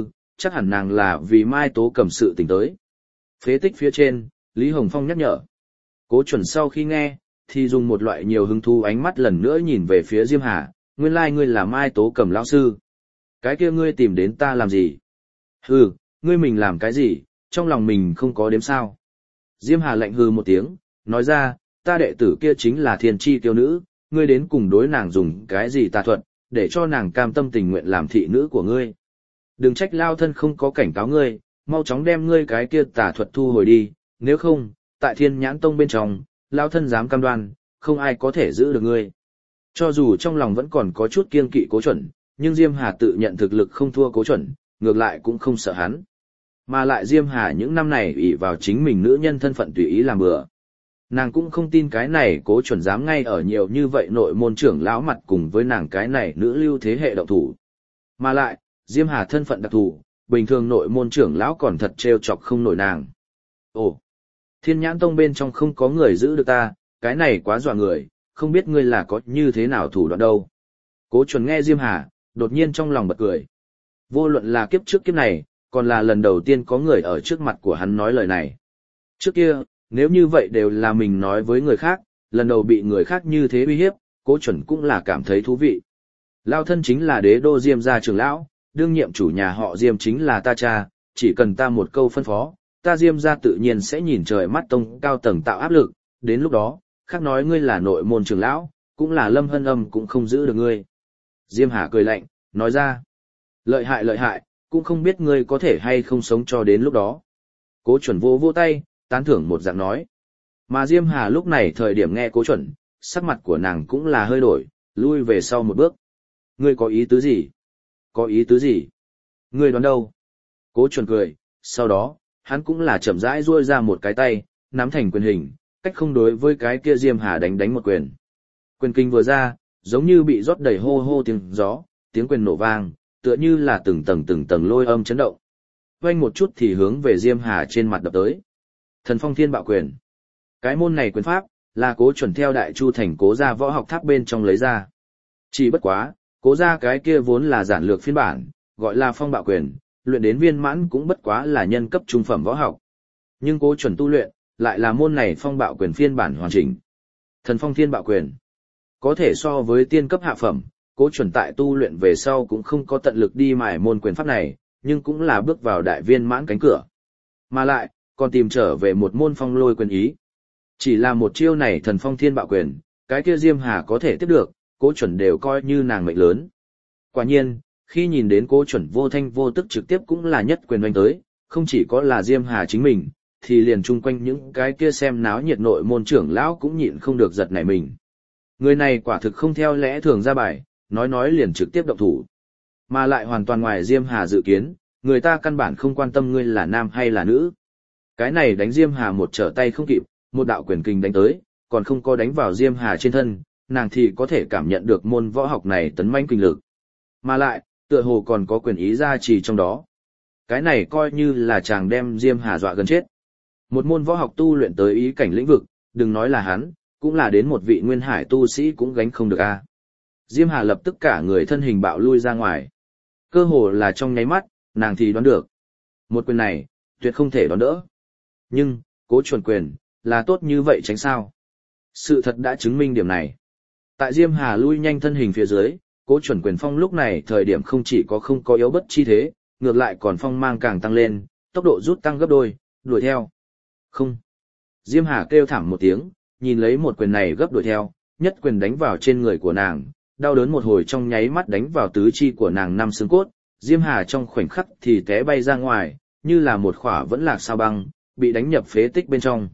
chắc hẳn nàng là vì Mai Tố Cầm sự tình tới. Phế tích phía trên, Lý Hồng Phong nhắc nhở. Cố Chuẩn sau khi nghe, thì dùng một loại nhiều hứng thú ánh mắt lần nữa nhìn về phía Diêm Hà, nguyên lai ngươi là Mai Tố Cầm lão sư. Cái kia ngươi tìm đến ta làm gì? Hừ, ngươi mình làm cái gì, trong lòng mình không có đếm sao. Diêm Hà lạnh hừ một tiếng, nói ra, ta đệ tử kia chính là thiên tri tiêu nữ, ngươi đến cùng đối nàng dùng cái gì tà thuật, để cho nàng cam tâm tình nguyện làm thị nữ của ngươi. Đừng trách lao thân không có cảnh cáo ngươi, mau chóng đem ngươi cái kia tà thuật thu hồi đi, nếu không, tại Thiên Nhãn Tông bên trong, lao thân dám cam đoan, không ai có thể giữ được ngươi. Cho dù trong lòng vẫn còn có chút kiêng kỵ Cố Chuẩn, nhưng Diêm Hà tự nhận thực lực không thua Cố Chuẩn, ngược lại cũng không sợ hắn. Mà lại Diêm Hà những năm này ỷ vào chính mình nữ nhân thân phận tùy ý làm bừa. Nàng cũng không tin cái này Cố Chuẩn dám ngay ở nhiều như vậy nội môn trưởng lão mặt cùng với nàng cái này nữ lưu thế hệ động thủ. Mà lại, Diêm Hà thân phận đặc thù, bình thường nội môn trưởng lão còn thật trêu chọc không nổi nàng. Ồ, Thiên Nhãn Tông bên trong không có người giữ được ta, cái này quá dọa người, không biết ngươi là có như thế nào thủ đoạn đâu. Cố Chuẩn nghe Diêm Hà, đột nhiên trong lòng bật cười. Vô luận là kiếp trước kiếp này, còn là lần đầu tiên có người ở trước mặt của hắn nói lời này. Trước kia, nếu như vậy đều là mình nói với người khác, lần đầu bị người khác như thế uy hiếp, Cố Chuẩn cũng là cảm thấy thú vị. Lao thân chính là đế đô Diêm gia trưởng lão, đương nhiệm chủ nhà họ Diêm chính là ta cha, chỉ cần ta một câu phân phó, ta Diêm gia tự nhiên sẽ nhìn trời mắt tông cao tầng tạo áp lực, đến lúc đó, khác nói ngươi là nội môn trưởng lão, cũng là Lâm Hân Âm cũng không giữ được ngươi. Diêm Hà cười lạnh, nói ra, lợi hại, cũng không biết ngươi có thể hay không sống cho đến lúc đó. Cố Chuẩn vô vô tay, tán thưởng một dạng nói. Mà Diêm Hà lúc này thời điểm nghe Cố Chuẩn, sắc mặt của nàng cũng là hơi đổi, lui về sau một bước. Ngươi có ý tứ gì? Có ý tứ gì? Ngươi đoán đâu? Cố Chuẩn cười, sau đó, hắn cũng là chậm rãi duỗi ra một cái tay, nắm thành quyền hình, cách không đối với cái kia Diêm Hà đánh một quyền. Quyền kinh vừa ra, giống như bị rót đầy hô hô tiếng gió, tiếng quyền nổ vang, tựa như là từng tầng lôi âm chấn động. Vang một chút thì hướng về Diêm Hà trên mặt đập tới. Thần Phong Thiên Bạo Quyền. Cái môn này quyền pháp, là Cố Chuẩn theo Đại Chu thành Cố gia võ học tháp bên trong lấy ra. Chỉ bất quá, Cố gia cái kia vốn là giản lược phiên bản, gọi là Phong Bạo Quyền, luyện đến viên mãn cũng bất quá là nhân cấp trung phẩm võ học. Nhưng Cố Chuẩn tu luyện, lại là môn này Phong Bạo Quyền phiên bản hoàn chỉnh. Thần Phong Thiên Bạo Quyền. Có thể so với tiên cấp hạ phẩm, Cố Chuẩn tại tu luyện về sau cũng không có tận lực đi mài môn quyền pháp này, nhưng cũng là bước vào đại viên mãn cánh cửa. Mà lại, còn tìm trở về một môn phong lôi quyền ý. Chỉ là một chiêu này Thần Phong Thiên Bạo Quyền, cái kia Diêm Hà có thể tiếp được, Cố Chuẩn đều coi như nàng mệnh lớn. Quả nhiên, khi nhìn đến Cố Chuẩn vô thanh vô tức trực tiếp cũng là nhất quyền đánh tới, không chỉ có là Diêm Hà chính mình, thì liền chung quanh những cái kia xem náo nhiệt nội môn trưởng lão cũng nhịn không được giật nảy mình. Người này quả thực không theo lẽ thường ra bài, nói liền trực tiếp động thủ. Mà lại hoàn toàn ngoài Diêm Hà dự kiến, người ta căn bản không quan tâm ngươi là nam hay là nữ. Cái này đánh Diêm Hà một trở tay không kịp, một đạo quyền kình đánh tới, còn không có đánh vào Diêm Hà trên thân, nàng thì có thể cảm nhận được môn võ học này tấn mãnh kinh lực. Mà lại, tựa hồ còn có quyền ý gia trì trong đó. Cái này coi như là chàng đem Diêm Hà dọa gần chết. Một môn võ học tu luyện tới ý cảnh lĩnh vực, đừng nói là hắn, cũng là đến một vị nguyên hải tu sĩ cũng gánh không được a. Diêm Hà lập tức cả người thân hình bạo lui ra ngoài. Cơ hồ là trong nháy mắt, nàng thì đoán được. Một quyền này, tuyệt không thể đón đỡ. Nhưng, Cố Chuẩn quyền, là tốt như vậy tránh sao? Sự thật đã chứng minh điểm này. Tại Diêm Hà lui nhanh thân hình phía dưới, Cố Chuẩn quyền phong lúc này thời điểm không chỉ có không có yếu bất chi thế, ngược lại còn phong mang càng tăng lên, tốc độ rút tăng gấp đôi, đuổi theo. Không. Diêm Hà kêu thảm một tiếng, nhìn lấy một quyền này gấp đuổi theo, nhất quyền đánh vào trên người của nàng, đau đớn một hồi trong nháy mắt đánh vào tứ chi của nàng năm xương cốt, Diêm Hà trong khoảnh khắc thì té bay ra ngoài, như là một khỏa vẫn lạc sao băng, bị đánh nhập phế tích bên trong.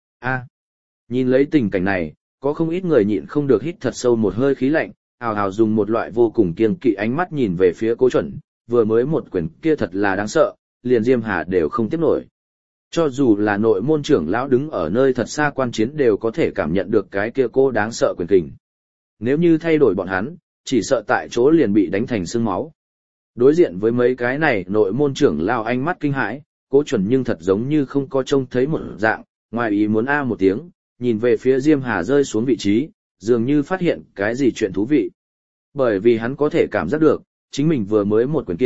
Nhìn lấy tình cảnh này, có không ít người nhịn không được hít thật sâu một hơi khí lạnh, ào ào dùng một loại vô cùng kiêng kỵ ánh mắt nhìn về phía Cố Chuẩn, vừa mới một quyền kia thật là đáng sợ, liền Diêm Hà đều không tiếp nổi. Cho dù là nội môn trưởng lão đứng ở nơi thật xa quan chiến đều có thể cảm nhận được cái kia cô đáng sợ quyền kình. Nếu như thay đổi bọn hắn, chỉ sợ tại chỗ liền bị đánh thành xương máu. Đối diện với mấy cái này nội môn trưởng lão ánh mắt kinh hãi, Cố Chuẩn nhưng thật giống như không có trông thấy một dạng, ngoài ý muốn một tiếng, nhìn về phía Diêm Hà rơi xuống vị trí, dường như phát hiện cái gì chuyện thú vị. Bởi vì hắn có thể cảm giác được, chính mình vừa mới một quyền kia,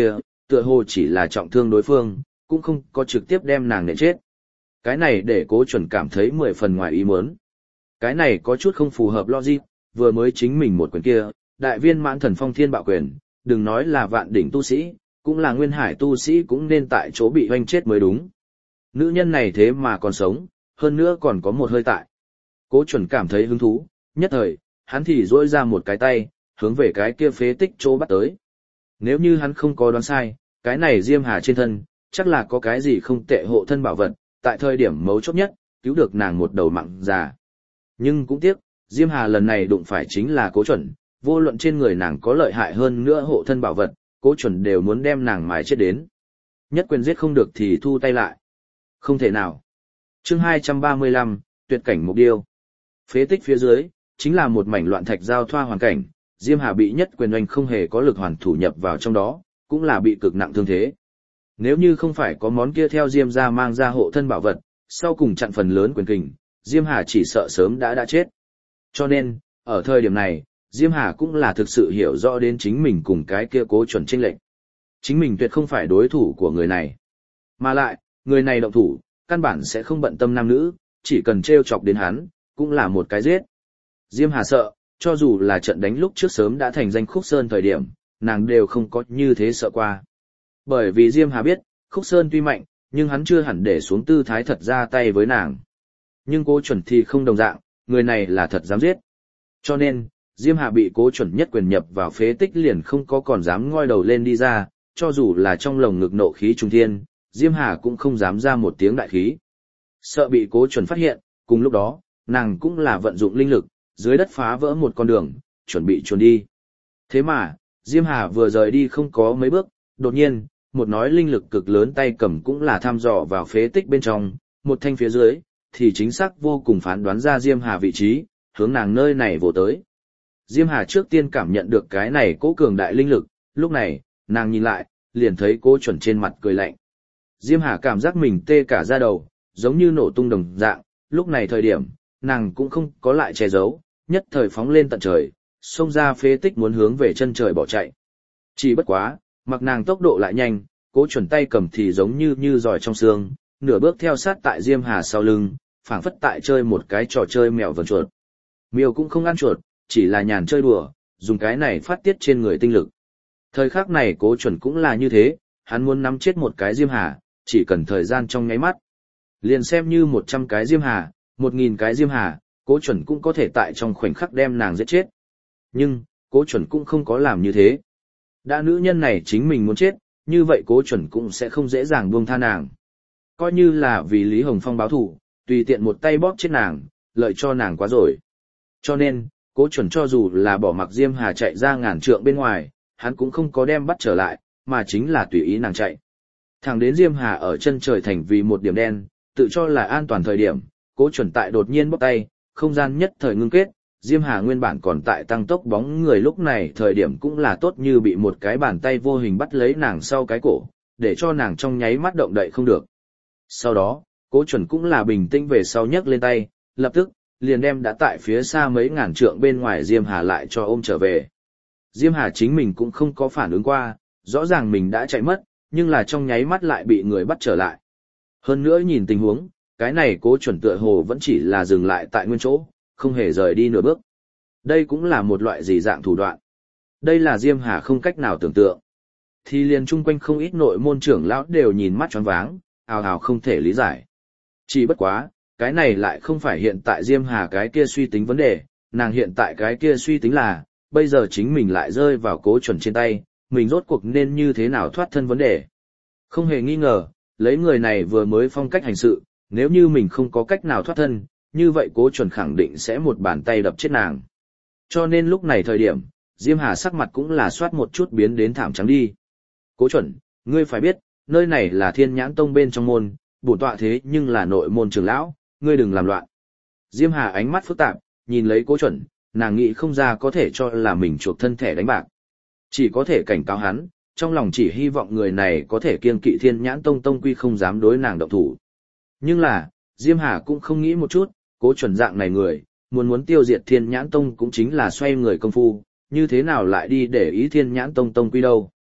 tựa hồ chỉ là trọng thương đối phương, cũng không có trực tiếp đem nàng nện chết. Cái này để Cố Chuẩn cảm thấy 10 phần ngoài ý muốn. Cái này có chút không phù hợp logic, vừa mới chính mình một quyền kia, đại viên mãn thần phong thiên bạo quyền, đừng nói là vạn đỉnh tu sĩ, cũng là nguyên hải tu sĩ cũng nên tại chỗ bị hoanh chết mới đúng. Nữ nhân này thế mà còn sống, hơn nữa còn có một hơi tại. Cố Chuẩn cảm thấy hứng thú, nhất thời, hắn thì duỗi ra một cái tay, hướng về cái kia phế tích chỗ bắt tới. Nếu như hắn không có đoán sai, cái này Diêm Hà trên thân, chắc là có cái gì không tệ hộ thân bảo vật, tại thời điểm mấu chốt nhất, cứu được nàng một đầu mạng già. Nhưng cũng tiếc, Diêm Hà lần này đụng phải chính là Cố Chuẩn, vô luận trên người nàng có lợi hại hơn nữa hộ thân bảo vật, Cố Chuẩn đều muốn đem nàng mài chết đến. Nhất quyền giết không được thì thu tay lại. Không thể nào. Chương 235, tuyệt cảnh mục điêu. Phế tích phía dưới, chính là một mảnh loạn thạch giao thoa hoàn cảnh, Diêm Hà bị nhất quyền oanh không hề có lực hoàn thủ nhập vào trong đó, cũng là bị cực nặng thương thế. Nếu như không phải có món kia theo Diêm gia mang ra hộ thân bảo vật, sau cùng chặn phần lớn quyền kình, Diêm Hà chỉ sợ sớm đã chết. Cho nên, ở thời điểm này, Diêm Hà cũng là thực sự hiểu rõ đến chính mình cùng cái kia Cố Chuẩn chênh lệch. Chính mình tuyệt không phải đối thủ của người này. Mà lại, người này động thủ, căn bản sẽ không bận tâm nam nữ, chỉ cần trêu chọc đến hắn, cũng là một cái giết. Diêm Hà sợ, cho dù là trận đánh lúc trước sớm đã thành danh Khúc Sơn thời điểm, nàng đều không có như thế sợ qua. Bởi vì Diêm Hà biết, Khúc Sơn tuy mạnh, nhưng hắn chưa hẳn để xuống tư thái thật ra tay với nàng. Nhưng Cố Chuẩn thì không đồng dạng, người này là thật dám giết. Cho nên, Diêm Hà bị Cố Chuẩn nhất quyền nhập vào phế tích liền không có còn dám ngoi đầu lên đi ra, cho dù là trong lồng ngực nộ khí trung thiên, Diêm Hà cũng không dám ra một tiếng đại khí. Sợ bị Cố Chuẩn phát hiện, cùng lúc đó, nàng cũng là vận dụng linh lực, dưới đất phá vỡ một con đường, chuẩn bị trốn đi. Thế mà, Diêm Hà vừa rời đi không có mấy bước, đột nhiên, một nói linh lực cực lớn tay cầm cũng là thăm dò vào phế tích bên trong, một thanh phía dưới, thì chính xác vô cùng phán đoán ra Diêm Hà vị trí, hướng nàng nơi này vồ tới. Diêm Hà trước tiên cảm nhận được cái này cố cường đại linh lực, lúc này, nàng nhìn lại, liền thấy Cố Chuẩn trên mặt cười lạnh. Diêm Hà cảm giác mình tê cả da đầu, giống như nổ tung đồng dạng, lúc này thời điểm, nàng cũng không có lại che giấu, nhất thời phóng lên tận trời, xông ra phế tích muốn hướng về chân trời bỏ chạy. Chỉ bất quá, mặc nàng tốc độ lại nhanh, Cố Chuẩn tay cầm thì giống như giỏi trong xương, nửa bước theo sát tại Diêm Hà sau lưng, phảng phất tại chơi một cái trò chơi mèo vờn chuột. Miêu cũng không ăn chuột, chỉ là nhàn chơi đùa, dùng cái này phát tiết trên người tinh lực. Thời khắc này Cố Chuẩn cũng là như thế, hắn muốn nắm chết một cái Diêm Hà, chỉ cần thời gian trong nháy mắt. Liền xem như 100 cái Diêm Hà, 1000 cái Diêm Hà, Cố Chuẩn cũng có thể tại trong khoảnh khắc đem nàng giết chết. Nhưng, Cố Chuẩn cũng không có làm như thế. Đã nữ nhân này chính mình muốn chết, như vậy Cố Chuẩn cũng sẽ không dễ dàng buông tha nàng. Coi như là vì Lý Hồng Phong báo thù, tùy tiện một tay bóp chết nàng, lợi cho nàng quá rồi. Cho nên, Cố Chuẩn cho dù là bỏ mặc Diêm Hà chạy ra ngàn trượng bên ngoài, hắn cũng không có đem bắt trở lại, mà chính là tùy ý nàng chạy. Thẳng đến Diêm Hà ở chân trời thành vì một điểm đen, tự cho là an toàn thời điểm, Cố Chuẩn tại đột nhiên bóp tay, không gian nhất thời ngưng kết, Diêm Hà nguyên bản còn tại tăng tốc bóng người lúc này thời điểm cũng là tốt như bị một cái bàn tay vô hình bắt lấy nàng sau cái cổ, để cho nàng trong nháy mắt động đậy không được. Sau đó, Cố Chuẩn cũng là bình tĩnh về sau nhấc lên tay, lập tức, liền đem đã tại phía xa mấy ngàn trượng bên ngoài Diêm Hà lại cho ôm trở về. Diêm Hà chính mình cũng không có phản ứng qua, rõ ràng mình đã chạy mất, nhưng là trong nháy mắt lại bị người bắt trở lại. Hơn nữa nhìn tình huống, cái này Cố Chuẩn tựa hồ vẫn chỉ là dừng lại tại nguyên chỗ, không hề rời đi nửa bước. Đây cũng là một loại gì dạng thủ đoạn. Đây là Diêm Hà không cách nào tưởng tượng. Thì liền chung quanh không ít nội môn trưởng lão đều nhìn mắt choáng váng, ào ào không thể lý giải. Chỉ bất quá, cái này lại không phải hiện tại Diêm Hà cái kia suy tính vấn đề, nàng hiện tại cái kia suy tính là, bây giờ chính mình lại rơi vào Cố Chuẩn trên tay, mình rốt cuộc nên như thế nào thoát thân vấn đề. Không hề nghi ngờ, lấy người này vừa mới phong cách hành sự, nếu như mình không có cách nào thoát thân, như vậy Cố Chuẩn khẳng định sẽ một bàn tay đập chết nàng. Cho nên lúc này thời điểm, Diêm Hà sắc mặt cũng là soát một chút biến đến thảm trắng đi. Cố Chuẩn, ngươi phải biết, nơi này là Thiên Nhãn Tông bên trong môn, bổn tọa thế nhưng là nội môn trưởng lão, ngươi đừng làm loạn. Diêm Hà ánh mắt phức tạp, nhìn lấy Cố Chuẩn, nàng nghĩ không ra có thể cho là mình chuộc thân thể đánh bạc. Chỉ có thể cảnh cáo hắn, trong lòng chỉ hy vọng người này có thể kiêng kỵ Thiên Nhãn Tông tông quy không dám đối nàng động thủ. Nhưng là, Diêm Hà cũng không nghĩ một chút, Cố Chuẩn dạng này người, muốn tiêu diệt Thiên Nhãn Tông cũng chính là xoay người công phu, như thế nào lại đi để ý Thiên Nhãn Tông tông quy đâu.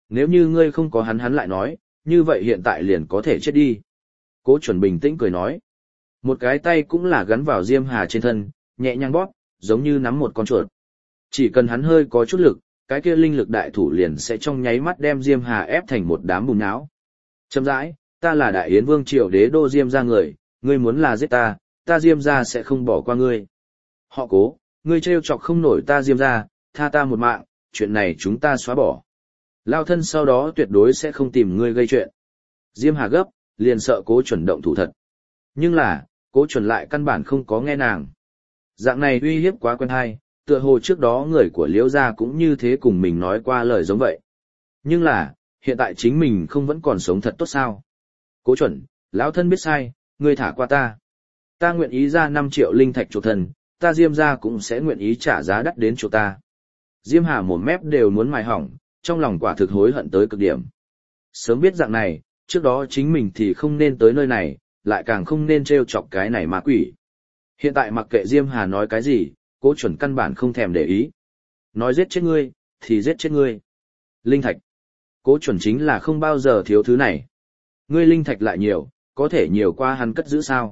Nếu như ngươi không có hắn lại nói, như vậy hiện tại liền có thể chết đi. Cố chuẩn bình tĩnh cười nói. Một cái tay cũng là gắn vào Diêm Hà trên thân, nhẹ nhàng bóp, giống như nắm một con chuột. Chỉ cần hắn hơi có chút lực, cái kia linh lực đại thủ liền sẽ trong nháy mắt đem Diêm Hà ép thành một đám bùn nhão. Chậm rãi, ta là Đại Yến Vương triều đế đô Diêm gia người, ngươi muốn là giết ta, ta Diêm gia sẽ không bỏ qua ngươi. Họ Cố, ngươi trêu chọc không nổi ta Diêm gia, tha ta một mạng, chuyện này chúng ta xóa bỏ. Lao thân sau đó tuyệt đối sẽ không tìm ngươi gây chuyện. Diêm Hà gấp, liền sợ Cố chuẩn động thủ thật. Nhưng là, Cố chuẩn lại căn bản không có nghe nàng. Dạng này uy hiếp quá quen hay, tựa hồ trước đó người của Liễu gia cũng như thế cùng mình nói qua lời giống vậy. Nhưng là, hiện tại chính mình không vẫn còn sống thật tốt sao? Cố chuẩn, lão thân biết sai, ngươi thả qua ta. Ta nguyện ý ra 5 triệu linh thạch chuộc thân, ta Diêm gia cũng sẽ nguyện ý trả giá đắt đến chuộc ta. Diêm Hà mồm mép đều muốn mài hỏng, trong lòng quả thực hối hận tới cực điểm. Sớm biết dạng này, trước đó chính mình thì không nên tới nơi này, lại càng không nên trêu chọc cái này ma quỷ. Hiện tại mặc kệ Diêm Hà nói cái gì, Cố chuẩn căn bản không thèm để ý. Nói giết chết ngươi, thì giết chết ngươi. Linh thạch. Cố chuẩn chính là không bao giờ thiếu thứ này. Ngươi linh thạch lại nhiều, có thể nhiều qua hắn cất giữ sao?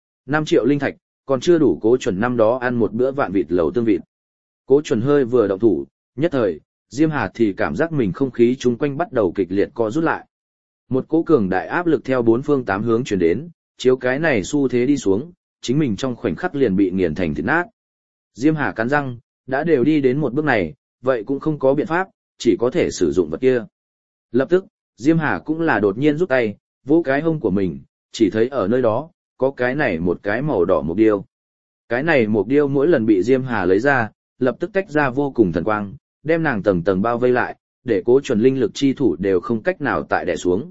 5 triệu linh thạch, còn chưa đủ Cố chuẩn năm đó ăn một bữa vạn vịt lẩu tương vịt. Cố chuẩn hơi vừa động thủ, nhất thời, Diêm Hà thì cảm giác mình không khí chung quanh bắt đầu kịch liệt co rút lại. Một cỗ cường đại áp lực theo 4 phương 8 hướng truyền đến, chiếu cái này xu thế đi xuống, chính mình trong khoảnh khắc liền bị nghiền thành thịt nát. Diêm Hà cắn răng, đã đều đi đến một bước này, vậy cũng không có biện pháp, chỉ có thể sử dụng vật kia. Lập tức, Diêm Hà cũng là đột nhiên rút tay, vỗ cái hông của mình, chỉ thấy ở nơi đó, có cái này một cái màu đỏ mục điêu. Cái này mục điêu mỗi lần bị Diêm Hà lấy ra, lập tức tách ra vô cùng thần quang, đem nàng tầng tầng bao vây lại, để Cố chuẩn linh lực chi thủ đều không cách nào tại đè xuống.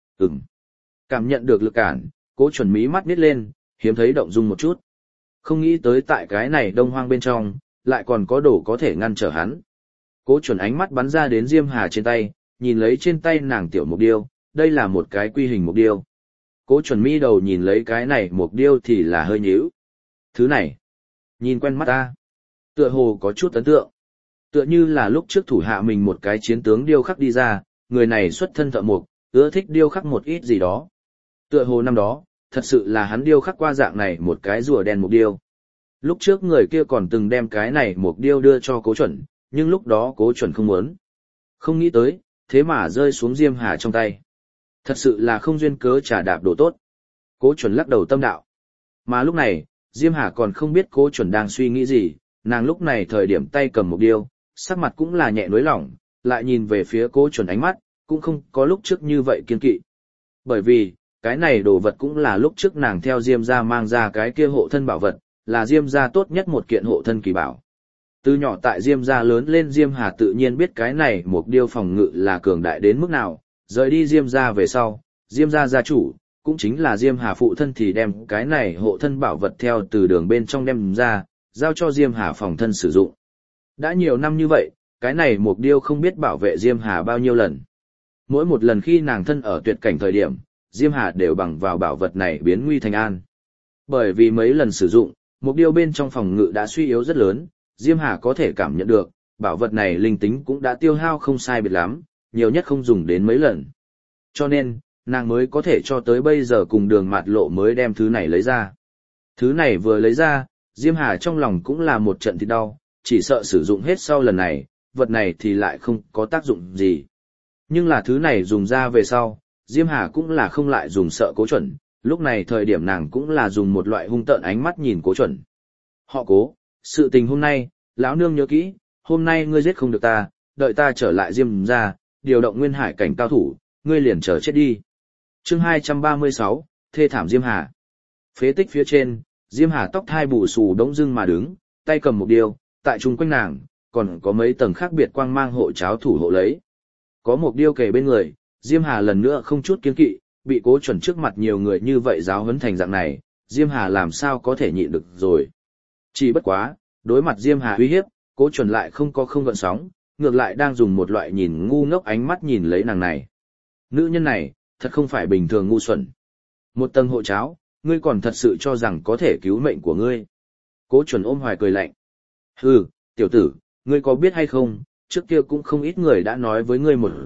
Cảm nhận được lực cản, Cố chuẩn mí mắt nít lên, hiếm thấy động dung một chút. Không nghĩ tới tại cái này đông hoang bên trong, lại còn có đồ có thể ngăn trở hắn. Cố chuẩn ánh mắt bắn ra đến Diêm Hà trên tay, nhìn lấy trên tay nàng tiểu mục điêu, đây là một cái quy hình mục điêu. Cố chuẩn mi đầu nhìn lấy cái này mục điêu thì là hơi nhíu. Thứ này, nhìn quen mắt ta. Tựa hồ có chút ấn tượng. Tựa như là lúc trước thủ hạ mình một cái chiến tướng điêu khắc đi ra, người này xuất thân thợ mục, ưa thích điêu khắc một ít gì đó. Tựa hồ năm đó, thật sự là hắn điêu khắc qua dạng này một cái rùa đen mục điêu. Lúc trước người kia còn từng đem cái này mục điêu đưa cho Cố chuẩn, nhưng lúc đó Cố chuẩn không muốn. Không nghĩ tới, thế mà rơi xuống Diêm Hà trong tay. Thật sự là không duyên cớ trả đạp đồ tốt. Cố chuẩn lắc đầu tâm đạo. Mà lúc này, Diêm Hà còn không biết Cố chuẩn đang suy nghĩ gì, nàng lúc này thời điểm tay cầm mục điêu, sắc mặt cũng là nhẹ nối lỏng, lại nhìn về phía Cố chuẩn ánh mắt, cũng không có lúc trước như vậy kiên kỵ. Bởi vì, cái này đồ vật cũng là lúc trước nàng theo Diêm gia mang ra cái kia hộ thân bảo vật, là Diêm gia tốt nhất một kiện hộ thân kỳ bảo. Từ nhỏ tại Diêm gia lớn lên Diêm Hà tự nhiên biết cái này mục điêu phòng ngự là cường đại đến mức nào, rời đi Diêm gia về sau, Diêm gia gia chủ, cũng chính là Diêm Hà phụ thân thì đem cái này hộ thân bảo vật theo từ đường bên trong đem ra, giao cho Diêm Hà phòng thân sử dụng. Đã nhiều năm như vậy, cái này mục điêu không biết bảo vệ Diêm Hà bao nhiêu lần. Mỗi một lần khi nàng thân ở tuyệt cảnh thời điểm, Diêm Hà đều bằng vào bảo vật này biến nguy thành an. Bởi vì mấy lần sử dụng, mục điêu bên trong phòng ngự đã suy yếu rất lớn, Diêm Hà có thể cảm nhận được, bảo vật này linh tính cũng đã tiêu hao không sai biệt lắm, nhiều nhất không dùng đến mấy lần. Cho nên, nàng mới có thể cho tới bây giờ cùng Đường Mạt Lộ mới đem thứ này lấy ra. Thứ này vừa lấy ra, Diêm Hà trong lòng cũng là một trận thịt đau, chỉ sợ sử dụng hết sau lần này, vật này thì lại không có tác dụng gì. Nhưng là thứ này dùng ra về sau, Diêm Hà cũng là không lại dùng sợ Cố chuẩn, lúc này thời điểm nàng cũng là dùng một loại hung tợn ánh mắt nhìn Cố chuẩn. Họ Cố, sự tình hôm nay, lão nương nhớ kỹ, hôm nay ngươi giết không được ta, đợi ta trở lại Diêm gia, điều động nguyên hải cảnh cao thủ, ngươi liền chờ chết đi. Chương 236, thê thảm Diêm Hà. Phế tích phía trên, Diêm Hà tóc thai bù xù đống dưng mà đứng, tay cầm một điêu, tại chung quanh nàng, còn có mấy tầng khác biệt quang mang hộ cháo thủ hộ lấy. Có một điêu kề bên người, Diêm Hà lần nữa không chút kiên kỵ, bị Cố chuẩn trước mặt nhiều người như vậy giáo huấn thành dạng này, Diêm Hà làm sao có thể nhịn được rồi. Chỉ bất quá, đối mặt Diêm Hà uy hiếp, Cố chuẩn lại không có không gợn sóng, ngược lại đang dùng một loại nhìn ngu ngốc ánh mắt nhìn lấy nàng này. Nữ nhân này, thật không phải bình thường ngu xuẩn. Một tầng hộ cháo, ngươi còn thật sự cho rằng có thể cứu mệnh của ngươi. Cố chuẩn ôm hoài cười lạnh. Hừ, tiểu tử, ngươi có biết hay không, trước kia cũng không ít người đã nói với ngươi một dạng,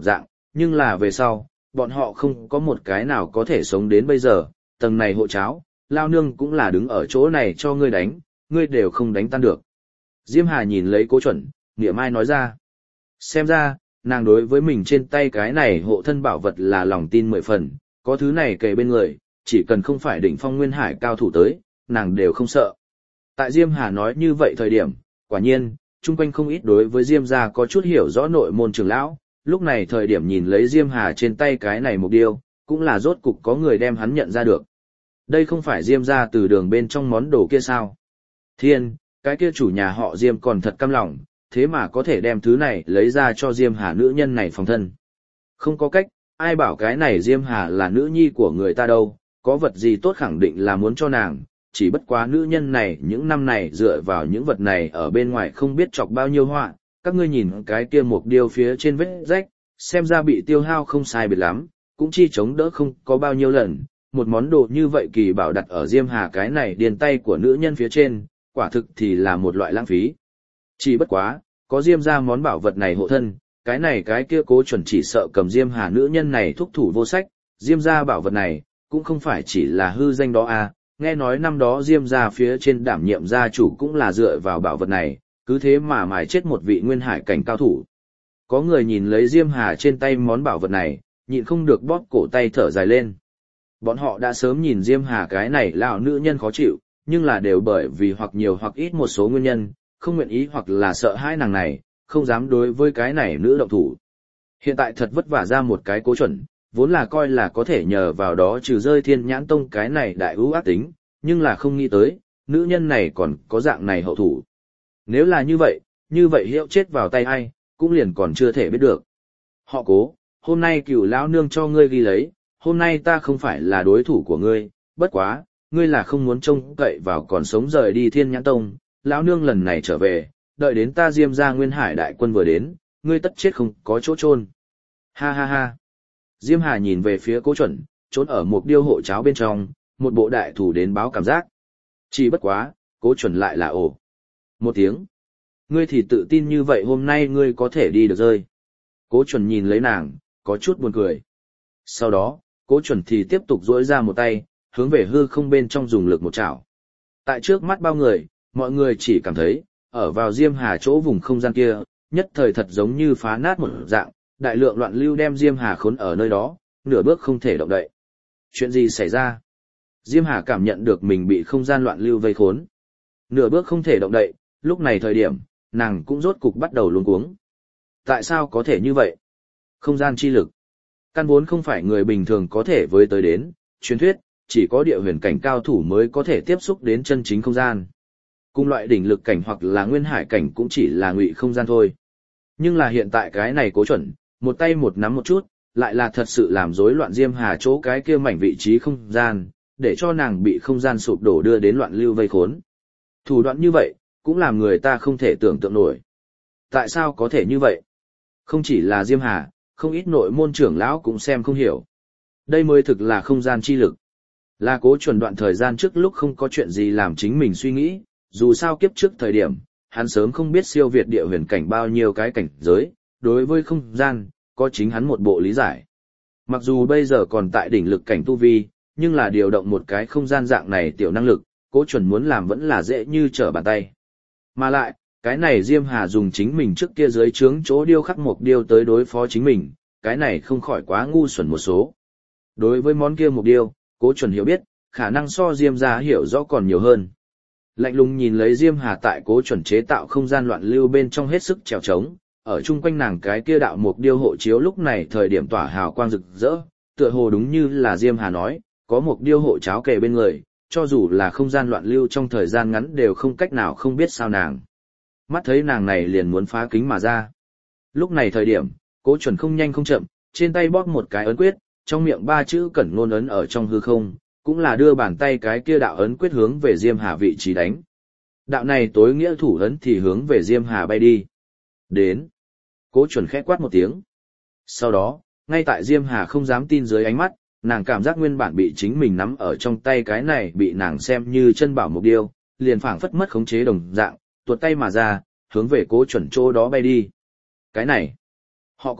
nhưng là về sau, bọn họ không có một cái nào có thể sống đến bây giờ, tầng này hộ cháo, lao nương cũng là đứng ở chỗ này cho ngươi đánh, ngươi đều không đánh tan được. Diêm Hà nhìn lấy Cố Chuẩn, niệm ai nói ra. Xem ra, nàng đối với mình trên tay cái này hộ thân bảo vật là lòng tin 10 phần, có thứ này kề bên người, chỉ cần không phải đỉnh phong nguyên hải cao thủ tới, nàng đều không sợ. Tại Diêm Hà nói như vậy thời điểm, quả nhiên, chung quanh không ít đối với Diêm gia có chút hiểu rõ nội môn trưởng lão, lúc này thời điểm nhìn lấy Diêm Hà trên tay cái này mục điêu, cũng là rốt cục có người đem hắn nhận ra được. Đây không phải Diêm gia từ đường bên trong món đồ kia sao? Thiên, cái kia chủ nhà họ Diêm còn thật căm lòng, thế mà có thể đem thứ này lấy ra cho Diêm Hà nữ nhân này phòng thân. Không có cách, ai bảo cái này Diêm Hà là nữ nhi của người ta đâu, có vật gì tốt khẳng định là muốn cho nàng, chỉ bất quá nữ nhân này những năm này dựa vào những vật này ở bên ngoài không biết chọc bao nhiêu họa, các ngươi nhìn cái kia mục điêu phía trên vết rách, xem ra bị tiêu hao không sai biệt lắm, cũng chi chống đỡ không có bao nhiêu lần, một món đồ như vậy kỳ bảo đặt ở Diêm Hà cái này điền tay của nữ nhân phía trên, quả thực thì là một loại lãng phí. Chỉ bất quá, có Diêm ra món bảo vật này hộ thân, cái này cái kia Cố Chuẩn chỉ sợ cầm Diêm Hà nữ nhân này thúc thủ vô sách, Diêm ra bảo vật này, cũng không phải chỉ là hư danh đó à, nghe nói năm đó Diêm ra phía trên đảm nhiệm gia chủ cũng là dựa vào bảo vật này, cứ thế mà mài chết một vị nguyên hải cảnh cao thủ. Có người nhìn lấy Diêm Hà trên tay món bảo vật này, nhịn không được bóp cổ tay thở dài lên. Bọn họ đã sớm nhìn Diêm Hà cái này lão nữ nhân khó chịu, nhưng là đều bởi vì hoặc nhiều hoặc ít một số nguyên nhân, không nguyện ý hoặc là sợ hãi nàng này, không dám đối với cái này nữ động thủ. Hiện tại thật vất vả ra một cái Cố Chuẩn, vốn là coi là có thể nhờ vào đó trừ rơi Thiên Nhãn Tông cái này đại ưu ác tính, nhưng là không nghĩ tới, nữ nhân này còn có dạng này hậu thủ. Nếu là như vậy hiệu chết vào tay ai, cũng liền còn chưa thể biết được. Họ Cố, hôm nay cửu lão nương cho ngươi ghi lấy, hôm nay ta không phải là đối thủ của ngươi, bất quá, ngươi là không muốn trông cậy vào còn sống rời đi Thiên Nhãn Tông, lão nương lần này trở về, đợi đến ta Diêm gia Nguyên Hải đại quân vừa đến, ngươi tất chết không có chỗ chôn. Ha ha ha. Diêm Hà nhìn về phía Cố Chuẩn, trốn ở một điêu hộ cháo bên trong, một bộ đại thủ đến báo cảm giác. Chỉ bất quá, Cố Chuẩn lại là ồ. Một tiếng. Ngươi thì tự tin như vậy hôm nay ngươi có thể đi được rơi. Cố Chuẩn nhìn lấy nàng, có chút buồn cười. Sau đó, Cố Chuẩn thì tiếp tục duỗi ra một tay, hướng về hư không bên trong dùng lực một chảo. Tại trước mắt bao người, mọi người chỉ cảm thấy, ở vào Diêm Hà chỗ vùng không gian kia, nhất thời thật giống như phá nát một dạng, đại lượng loạn lưu đem Diêm Hà khốn ở nơi đó, nửa bước không thể động đậy. Chuyện gì xảy ra? Diêm Hà cảm nhận được mình bị không gian loạn lưu vây khốn. Nửa bước không thể động đậy, lúc này thời điểm, nàng cũng rốt cục bắt đầu luống cuống. Tại sao có thể như vậy? Không gian chi lực. Căn vốn không phải người bình thường có thể với tới đến, truyền thuyết, chỉ có địa huyền cảnh cao thủ mới có thể tiếp xúc đến chân chính không gian. Cùng loại đỉnh lực cảnh hoặc là nguyên hải cảnh cũng chỉ là ngụy không gian thôi. Nhưng là hiện tại cái này Cố Chuẩn, một tay một nắm một chút, lại là thật sự làm rối loạn Diêm Hà chỗ cái kia mảnh vị trí không gian, để cho nàng bị không gian sụp đổ đưa đến loạn lưu vây khốn. Thủ đoạn như vậy, cũng làm người ta không thể tưởng tượng nổi. Tại sao có thể như vậy? Không chỉ là Diêm Hà, không ít nội môn trưởng lão cũng xem không hiểu. Đây mới thực là không gian chi lực. Là Cố Chuẩn đoạn thời gian trước lúc không có chuyện gì làm chính mình suy nghĩ, dù sao kiếp trước thời điểm, hắn sớm không biết siêu việt địa huyền cảnh bao nhiêu cái cảnh giới, đối với không gian, có chính hắn một bộ lý giải. Mặc dù bây giờ còn tại đỉnh lực cảnh tu vi, nhưng là điều động một cái không gian dạng này tiểu năng lực, Cố Chuẩn muốn làm vẫn là dễ như trở bàn tay. Mà lại, cái này Diêm Hà dùng chính mình trước kia dưới trướng chỗ điêu khắc một điêu tới đối phó chính mình, cái này không khỏi quá ngu xuẩn một số. Đối với món kia một điêu, Cố Chuẩn hiểu biết, khả năng so Diêm gia hiểu rõ còn nhiều hơn. Lạnh lùng nhìn lấy Diêm Hà tại Cố Chuẩn chế tạo không gian loạn lưu bên trong hết sức trèo trống, ở chung quanh nàng cái kia đạo mục điêu hộ chiếu lúc này thời điểm tỏa hào quang rực rỡ, tựa hồ đúng như là Diêm Hà nói, có mục điêu hộ cháo kề bên người, cho dù là không gian loạn lưu trong thời gian ngắn đều không cách nào không biết sao nàng. Mắt thấy nàng này liền muốn phá kính mà ra. Lúc này thời điểm, Cố Chuẩn không nhanh không chậm, trên tay bóp một cái ấn quyết, trong miệng 3 chữ cẩn ngôn ấn ở trong hư không, cũng là đưa bàn tay cái kia đạo ấn quyết hướng về Diêm Hà vị trí đánh. Đạo này tối nghĩa thủ ấn thì hướng về Diêm Hà bay đi. Đến. Cố Chuẩn khẽ quát một tiếng. Sau đó, ngay tại Diêm Hà không dám tin dưới ánh mắt, nàng cảm giác nguyên bản bị chính mình nắm ở trong tay cái này bị nàng xem như chân bảo mục điêu, liền phảng phất mất khống chế đồng dạng, tuột tay mà ra, hướng về Cố Chuẩn chỗ đó bay đi. Cái này, họ Cố,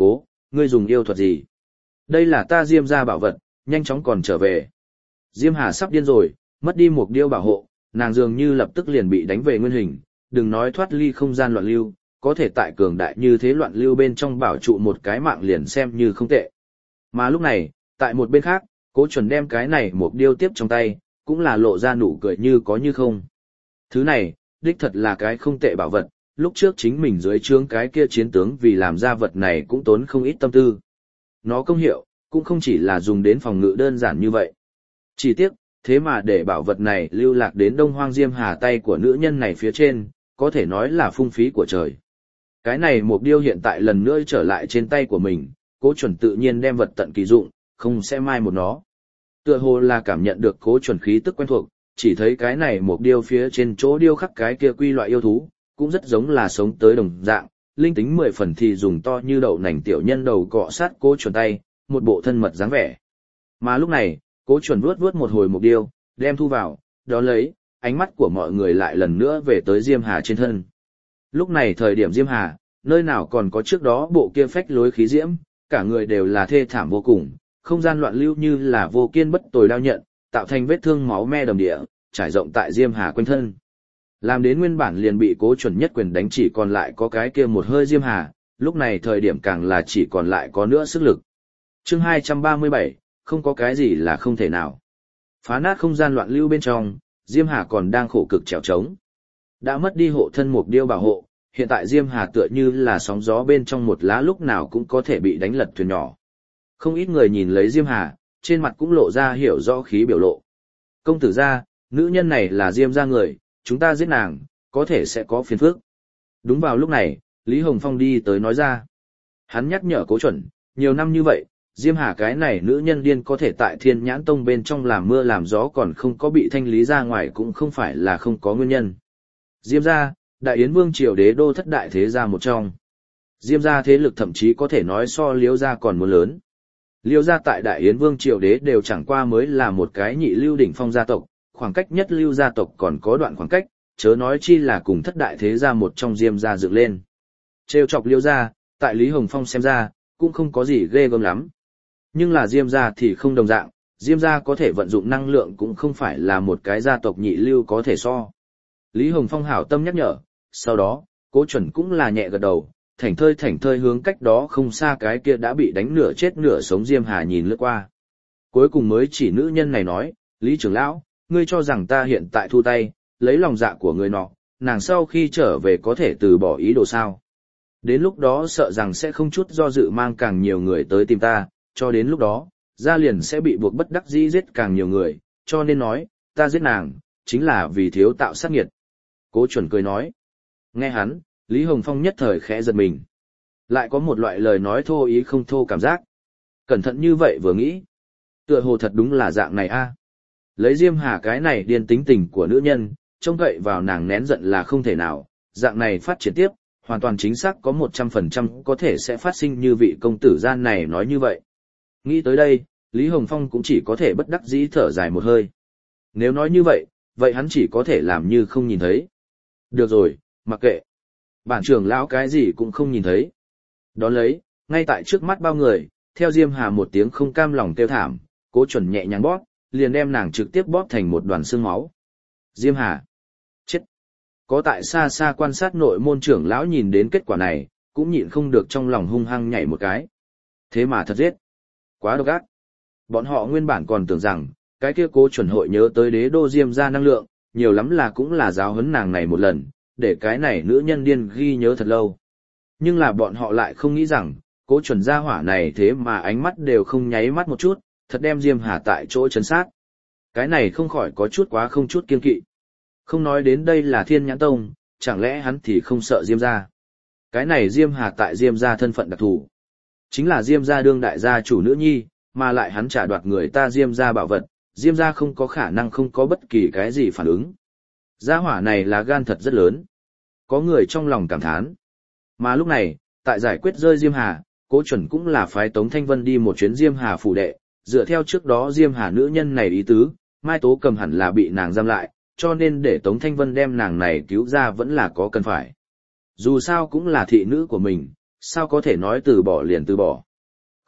ngươi dùng yêu thuật gì? Đây là ta Diêm gia bảo vật, nhanh chóng còn trở về. Diêm Hà sắp điên rồi, mất đi một điêu bảo hộ, nàng dường như lập tức liền bị đánh về nguyên hình, đừng nói thoát ly không gian loạn lưu, có thể tại cường đại như thế loạn lưu bên trong bảo trụ một cái mạng liền xem như không tệ. Mà lúc này, tại một bên khác, Cố Chuẩn đem cái này một điêu tiếp trong tay, cũng là lộ ra nụ cười như có như không. Thứ này, đích thật là cái không tệ bảo vật, lúc trước chính mình dưới trướng cái kia chiến tướng vì làm ra vật này cũng tốn không ít tâm tư. Nó công hiệu, cũng không chỉ là dùng đến phòng ngự đơn giản như vậy. Chỉ tiếc, thế mà để bảo vật này lưu lạc đến Đông Hoang Diêm Hà tay của nữ nhân này phía trên, có thể nói là phung phí của trời. Cái này một điêu hiện tại lần nữa trở lại trên tay của mình, Cố Chuẩn tự nhiên đem vật tận kỳ dụng, không sẽ mai một nó. Tựa hồ là cảm nhận được Cố Chuẩn khí tức quen thuộc, chỉ thấy cái này một điêu phía trên chỗ điêu khắc cái kia quy loại yêu thú, cũng rất giống là sống tới đồng dạng, linh tính 10 phần thì dùng to như đậu nành tiểu nhân đầu cọ sát Cố Chuẩn tay, một bộ thân mật dáng vẻ. Mà lúc này, Cố Chuẩn vuốt vuốt một hồi một điêu, đem thu vào, đó lấy, ánh mắt của mọi người lại lần nữa về tới Diêm Hà trên thân. Lúc này thời điểm Diêm Hà, nơi nào còn có trước đó bộ kia phách lối khí diễm, cả người đều là thê thảm vô cùng, không gian loạn lưu như là vô kiên bất tồi đao nhận, tạo thành vết thương máu me đầm địa, trải rộng tại Diêm Hà quanh thân. Làm đến nguyên bản liền bị Cố Chuẩn nhất quyền đánh chỉ còn lại có cái kia một hơi Diêm Hà, lúc này thời điểm càng là chỉ còn lại có nữa sức lực. Chương 237, không có cái gì là không thể nào. Phá nát không gian loạn lưu bên trong, Diêm Hà còn đang khổ cực trèo trống. Đã mất đi hộ thân mục điêu bảo hộ, hiện tại Diêm Hà tựa như là sóng gió bên trong một lá lúc nào cũng có thể bị đánh lật thuyền nhỏ. Không ít người nhìn lấy Diêm Hà, trên mặt cũng lộ ra hiểu rõ khí biểu lộ. Công tử gia, nữ nhân này là Diêm gia người, chúng ta giết nàng, có thể sẽ có phiền phức. Đúng vào lúc này, Lý Hồng Phong đi tới nói ra. Hắn nhắc nhở Cố Chuẩn, nhiều năm như vậy, Diêm Hà cái này nữ nhân điên có thể tại Thiên Nhãn Tông bên trong làm mưa làm gió còn không có bị thanh lý ra ngoài cũng không phải là không có nguyên nhân. Diêm gia, Đại Yến Vương triều đế đô thất đại thế gia một trong. Diêm gia thế lực thậm chí có thể nói so Liễu gia còn muốn lớn. Liễu gia tại Đại Yến Vương triều đế đều chẳng qua mới là một cái nhị lưu đỉnh phong gia tộc, khoảng cách nhất lưu gia tộc còn có đoạn khoảng cách, chớ nói chi là cùng thất đại thế gia một trong Diêm gia dựng lên. Trêu chọc Liễu gia, tại Lý Hồng Phong xem ra, cũng không có gì ghê gớm lắm. Nhưng là Diêm gia thì không đồng dạng, Diêm gia có thể vận dụng năng lượng cũng không phải là một cái gia tộc nhị lưu có thể so. Lý Hồng Phong hảo tâm nhắc nhở, sau đó, Cố Chuẩn cũng là nhẹ gật đầu, thảnh thơi hướng cách đó không xa cái kia đã bị đánh nửa chết nửa sống Diêm Hà nhìn lướt qua. Cuối cùng mới chỉ nữ nhân này nói, Lý trưởng lão, ngươi cho rằng ta hiện tại thu tay, lấy lòng dạ của người nọ, nàng sau khi trở về có thể từ bỏ ý đồ sao. Đến lúc đó sợ rằng sẽ không chút do dự mang càng nhiều người tới tìm ta, cho đến lúc đó, gia liền sẽ bị buộc bất đắc dĩ giết càng nhiều người, cho nên nói, ta giết nàng, chính là vì thiếu tạo sát nghiệt. Cố Chuẩn cười nói. Nghe hắn, Lý Hồng Phong nhất thời khẽ giật mình. Lại có một loại lời nói thô ý không thô cảm giác. Cẩn thận như vậy vừa nghĩ. Tựa hồ thật đúng là dạng này a. Lấy Diêm Hà cái này điên tính tình của nữ nhân, trông cậy vào nàng nén giận là không thể nào, dạng này phát triển tiếp, hoàn toàn chính xác có 100% có thể sẽ phát sinh như vị công tử gian này nói như vậy. Nghĩ tới đây, Lý Hồng Phong cũng chỉ có thể bất đắc dĩ thở dài một hơi. Nếu nói như vậy, vậy hắn chỉ có thể làm như không nhìn thấy. Được rồi, mặc kệ. Bản trưởng lão cái gì cũng không nhìn thấy. Đón lấy, ngay tại trước mắt bao người, theo Diêm Hà một tiếng không cam lòng kêu thảm, Cố Chuẩn nhẹ nhàng bóp, liền đem nàng trực tiếp bóp thành một đoàn xương máu. Diêm Hà. Chết. Có tại xa xa quan sát nội môn trưởng lão nhìn đến kết quả này, cũng nhịn không được trong lòng hung hăng nhảy một cái. Thế mà thật giết. Quá độc ác. Bọn họ nguyên bản còn tưởng rằng, cái kia Cố Chuẩn hội nhớ tới đế đô Diêm gia năng lượng, nhiều lắm là cũng là giáo huấn nàng này một lần, để cái này nữ nhân điên ghi nhớ thật lâu. Nhưng là bọn họ lại không nghĩ rằng, Cố Chuẩn gia hỏa này thế mà ánh mắt đều không nháy mắt một chút, thật đem Diêm Hà tại chỗ chấn sát. Cái này không khỏi có chút quá không chút kiêng kỵ. Không nói đến đây là Thiên Nhãn Tông, chẳng lẽ hắn thì không sợ Diêm gia. Cái này Diêm Hà tại Diêm gia thân phận đặc thù. Chính là Diêm gia đương đại gia chủ nữ nhi, mà lại hắn trả đoạt người ta Diêm gia bảo vật, Diêm gia không có khả năng không có bất kỳ cái gì phản ứng. Gia hỏa này là gan thật rất lớn. Có người trong lòng cảm thán. Mà lúc này, tại giải quyết rơi Diêm Hà, Cố Chuẩn cũng là phái Tống Thanh Vân đi một chuyến Diêm Hà phủ đệ, dựa theo trước đó Diêm Hà nữ nhân này ý tứ, Mai Tố Cầm hẳn là bị nàng giam lại, cho nên để Tống Thanh Vân đem nàng này cứu ra vẫn là có cần phải. Dù sao cũng là thị nữ của mình, sao có thể nói từ bỏ liền từ bỏ.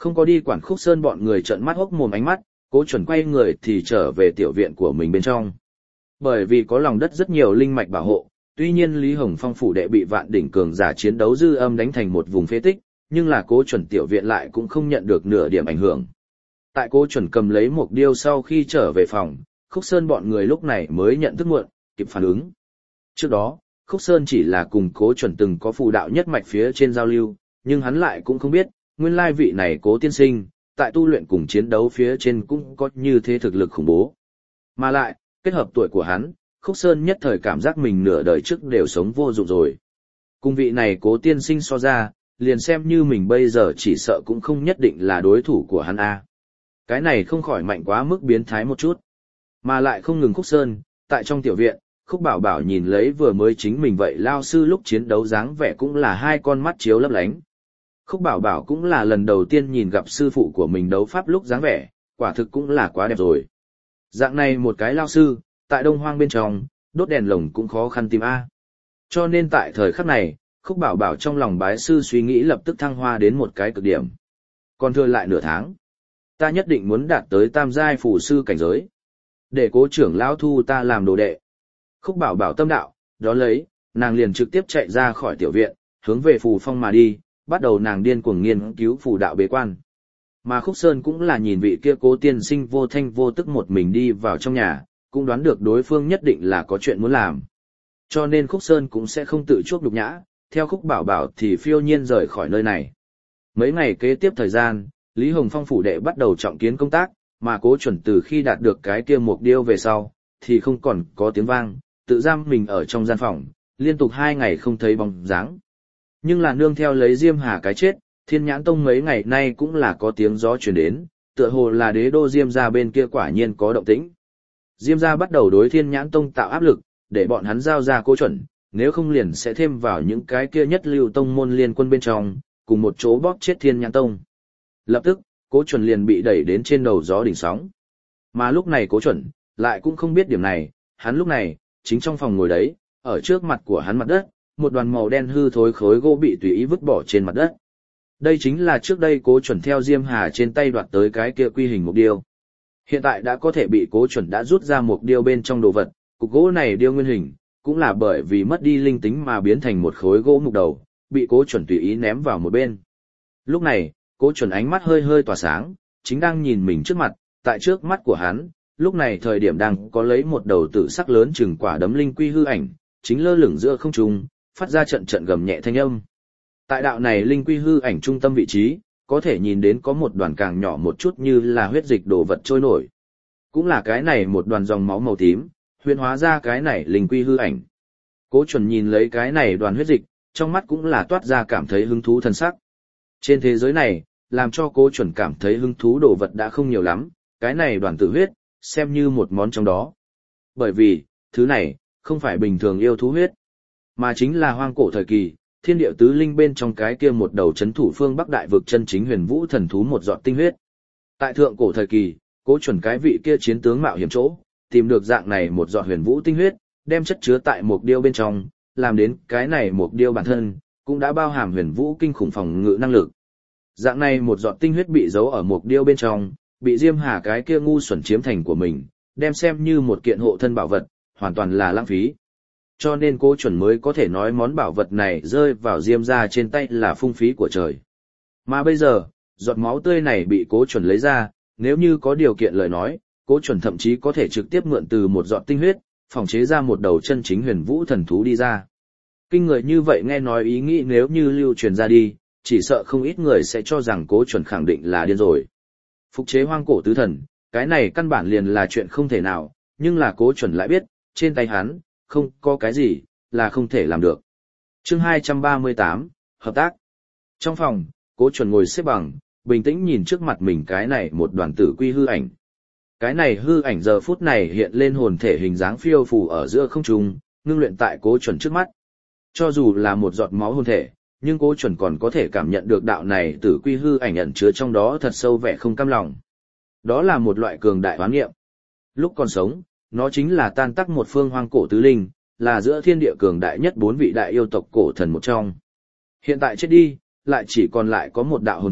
Không có đi quản Khúc Sơn bọn người trợn mắt hốc mồm ánh mắt, Cố Chuẩn quay người thì trở về tiểu viện của mình bên trong. Bởi vì có lòng đất rất nhiều linh mạch bảo hộ, tuy nhiên Lý Hồng Phong phủ đệ bị vạn đỉnh cường giả chiến đấu dư âm đánh thành một vùng phế tích, nhưng là Cố Chuẩn tiểu viện lại cũng không nhận được nửa điểm ảnh hưởng. Tại Cố Chuẩn cầm lấy mục điêu sau khi trở về phòng, Khúc Sơn bọn người lúc này mới nhận thức muộn, kịp phản ứng. Trước đó, Khúc Sơn chỉ là cùng Cố Chuẩn từng có phù đạo nhất mạch phía trên giao lưu, nhưng hắn lại cũng không biết, nguyên lai vị này Cố tiên sinh, tại tu luyện cùng chiến đấu phía trên cũng có như thế thực lực khủng bố. Mà lại, kết hợp tuổi của hắn, Khúc Sơn nhất thời cảm giác mình nửa đời trước đều sống vô dụng rồi. Cùng vị này Cố tiên sinh so ra, liền xem như mình bây giờ chỉ sợ cũng không nhất định là đối thủ của hắn a. Cái này không khỏi mạnh quá mức biến thái một chút. Mà lại không ngừng Khúc Sơn, tại trong tiểu viện, Khúc Bảo Bảo nhìn lấy vừa mới chính mình vậy lao sư lúc chiến đấu dáng vẻ cũng là hai con mắt chiếu lấp lánh. Khúc Bảo Bảo cũng là lần đầu tiên nhìn gặp sư phụ của mình đấu pháp lúc dáng vẻ, quả thực cũng là quá đẹp rồi. Dạng này một cái lao sư, tại Đông Hoang bên trong, đốt đèn lồng cũng khó khăn tìm a. Cho nên tại thời khắc này, Khúc Bảo Bảo trong lòng bái sư suy nghĩ lập tức thăng hoa đến một cái cực điểm. Còn thừa lại nửa tháng, ta nhất định muốn đạt tới tam giai phù sư cảnh giới, để Cố trưởng lão thu ta làm đồ đệ. Khúc Bảo Bảo tâm đạo, đó lấy, nàng liền trực tiếp chạy ra khỏi tiểu viện, hướng về phù phong mà đi, bắt đầu nàng điên cuồng nghiên cứu phù đạo bế quan. Mà Khúc Sơn cũng là nhìn vị kia Cố tiên sinh vô thanh vô tức một mình đi vào trong nhà, cũng đoán được đối phương nhất định là có chuyện muốn làm. Cho nên Khúc Sơn cũng sẽ không tự chuốc nhục nhã, theo Khúc Bảo Bảo thì phiêu nhiên rời khỏi nơi này. Mấy ngày kế tiếp thời gian, Lý Hồng Phong phủ đệ bắt đầu trọng kiến công tác, mà Cố Chuẩn từ khi đạt được cái kia mục điêu về sau, thì không còn có tiếng vang, tự giam mình ở trong gian phòng, liên tục 2 ngày không thấy bóng dáng. Nhưng là nương theo lấy Diêm Hà cái chết, Thiên Nhãn Tông mấy ngày nay cũng là có tiếng gió truyền đến, tựa hồ là đế đô Diêm gia bên kia quả nhiên có động tĩnh. Diêm gia bắt đầu đối Thiên Nhãn Tông tạo áp lực, để bọn hắn giao ra Cố Chuẩn, nếu không liền sẽ thêm vào những cái kia nhất lưu tông môn liên quân bên trong, cùng một chỗ bóp chết Thiên Nhãn Tông. Lập tức, Cố Chuẩn liền bị đẩy đến trên đầu gió đỉnh sóng. Mà lúc này Cố Chuẩn lại cũng không biết điểm này, hắn lúc này chính trong phòng ngồi đấy, ở trước mặt của hắn mặt đất, một đoàn màu đen hư thối khối gỗ bị tùy ý vứt bỏ trên mặt đất. Đây chính là trước đây Cố Chuẩn theo Diêm Hà trên tay đoạt tới cái kia quy hình mục điêu. Hiện tại đã có thể bị Cố Chuẩn đã rút ra mục điêu bên trong đồ vật, cục gỗ này điêu nguyên hình, cũng là bởi vì mất đi linh tính mà biến thành một khối gỗ mục đầu, bị Cố Chuẩn tùy ý ném vào một bên. Lúc này, Cố Chuẩn ánh mắt hơi hơi tỏa sáng, chính đang nhìn mình trước mặt, tại trước mắt của hắn, lúc này thời điểm đang có lấy một đầu tử sắc lớn chừng quả đấm linh quy hư ảnh, chính lơ lửng giữa không trung, phát ra trận trận gầm nhẹ thanh âm. Tại đạo này linh quy hư ảnh trung tâm vị trí, có thể nhìn đến có một đoàn càng nhỏ một chút như là huyết dịch đồ vật trôi nổi. Cũng là cái này một đoàn dòng máu màu tím, huyễn hóa ra cái này linh quy hư ảnh. Cố Chuẩn nhìn lấy cái này đoàn huyết dịch, trong mắt cũng là toát ra cảm thấy hứng thú thần sắc. Trên thế giới này, làm cho Cố Chuẩn cảm thấy hứng thú đồ vật đã không nhiều lắm, cái này đoàn tử huyết, xem như một món trong đó. Bởi vì, thứ này, không phải bình thường yêu thú huyết, mà chính là hoang cổ thời kỳ, thiên địa tứ linh bên trong cái kia một đầu chấn thủ phương Bắc đại vực chân chính huyền vũ thần thú một giọt tinh huyết. Tại thượng cổ thời kỳ, Cố Chuẩn cái vị kia chiến tướng mạo hiểm chỗ, tìm được dạng này một giọt huyền vũ tinh huyết, đem chất chứa tại một điêu bên trong, làm đến cái này một điêu bản thân, cũng đã bao hàm huyền vũ kinh khủng phòng ngự năng lực. Dạng này một giọt tinh huyết bị giấu ở một điêu bên trong, bị Diêm Hà cái kia ngu xuẩn chiếm thành của mình, đem xem như một kiện hộ thân bảo vật, hoàn toàn là lãng phí. Cho nên Cố Chuẩn mới có thể nói món bảo vật này rơi vào Diêm gia trên tay là phung phí của trời. Mà bây giờ, giọt máu tươi này bị Cố Chuẩn lấy ra, nếu như có điều kiện lời nói, Cố Chuẩn thậm chí có thể trực tiếp mượn từ một giọt tinh huyết, phòng chế ra một đầu chân chính huyền vũ thần thú đi ra. Kinh người như vậy nghe nói ý nghĩ nếu như lưu truyền ra đi, chỉ sợ không ít người sẽ cho rằng Cố Chuẩn khẳng định là điên rồi. Phục chế hoang cổ tứ thần, cái này căn bản liền là chuyện không thể nào, nhưng là Cố Chuẩn lại biết, trên tay hắn, không có cái gì, là không thể làm được. Chương 238, Hợp tác. Trong phòng, Cố Chuẩn ngồi xếp bằng, bình tĩnh nhìn trước mặt mình cái này một đoàn tử quy hư ảnh. Cái này hư ảnh giờ phút này hiện lên hồn thể hình dáng phiêu phù ở giữa không trung, ngưng luyện tại Cố Chuẩn trước mắt. Cho dù là một giọt máu hồn thể, nhưng Cố Chuẩn còn có thể cảm nhận được đạo này tử quy hư ảnh ẩn chứa trong đó thật sâu vẻ không cam lòng. Đó là một loại cường đại hoán niệm. Lúc còn sống, nó chính là tan tác một phương hoang cổ tứ linh, là giữa thiên địa cường đại nhất 4 vị đại yêu tộc cổ thần một trong. Hiện tại chết đi, lại chỉ còn lại có một đạo hồn thể,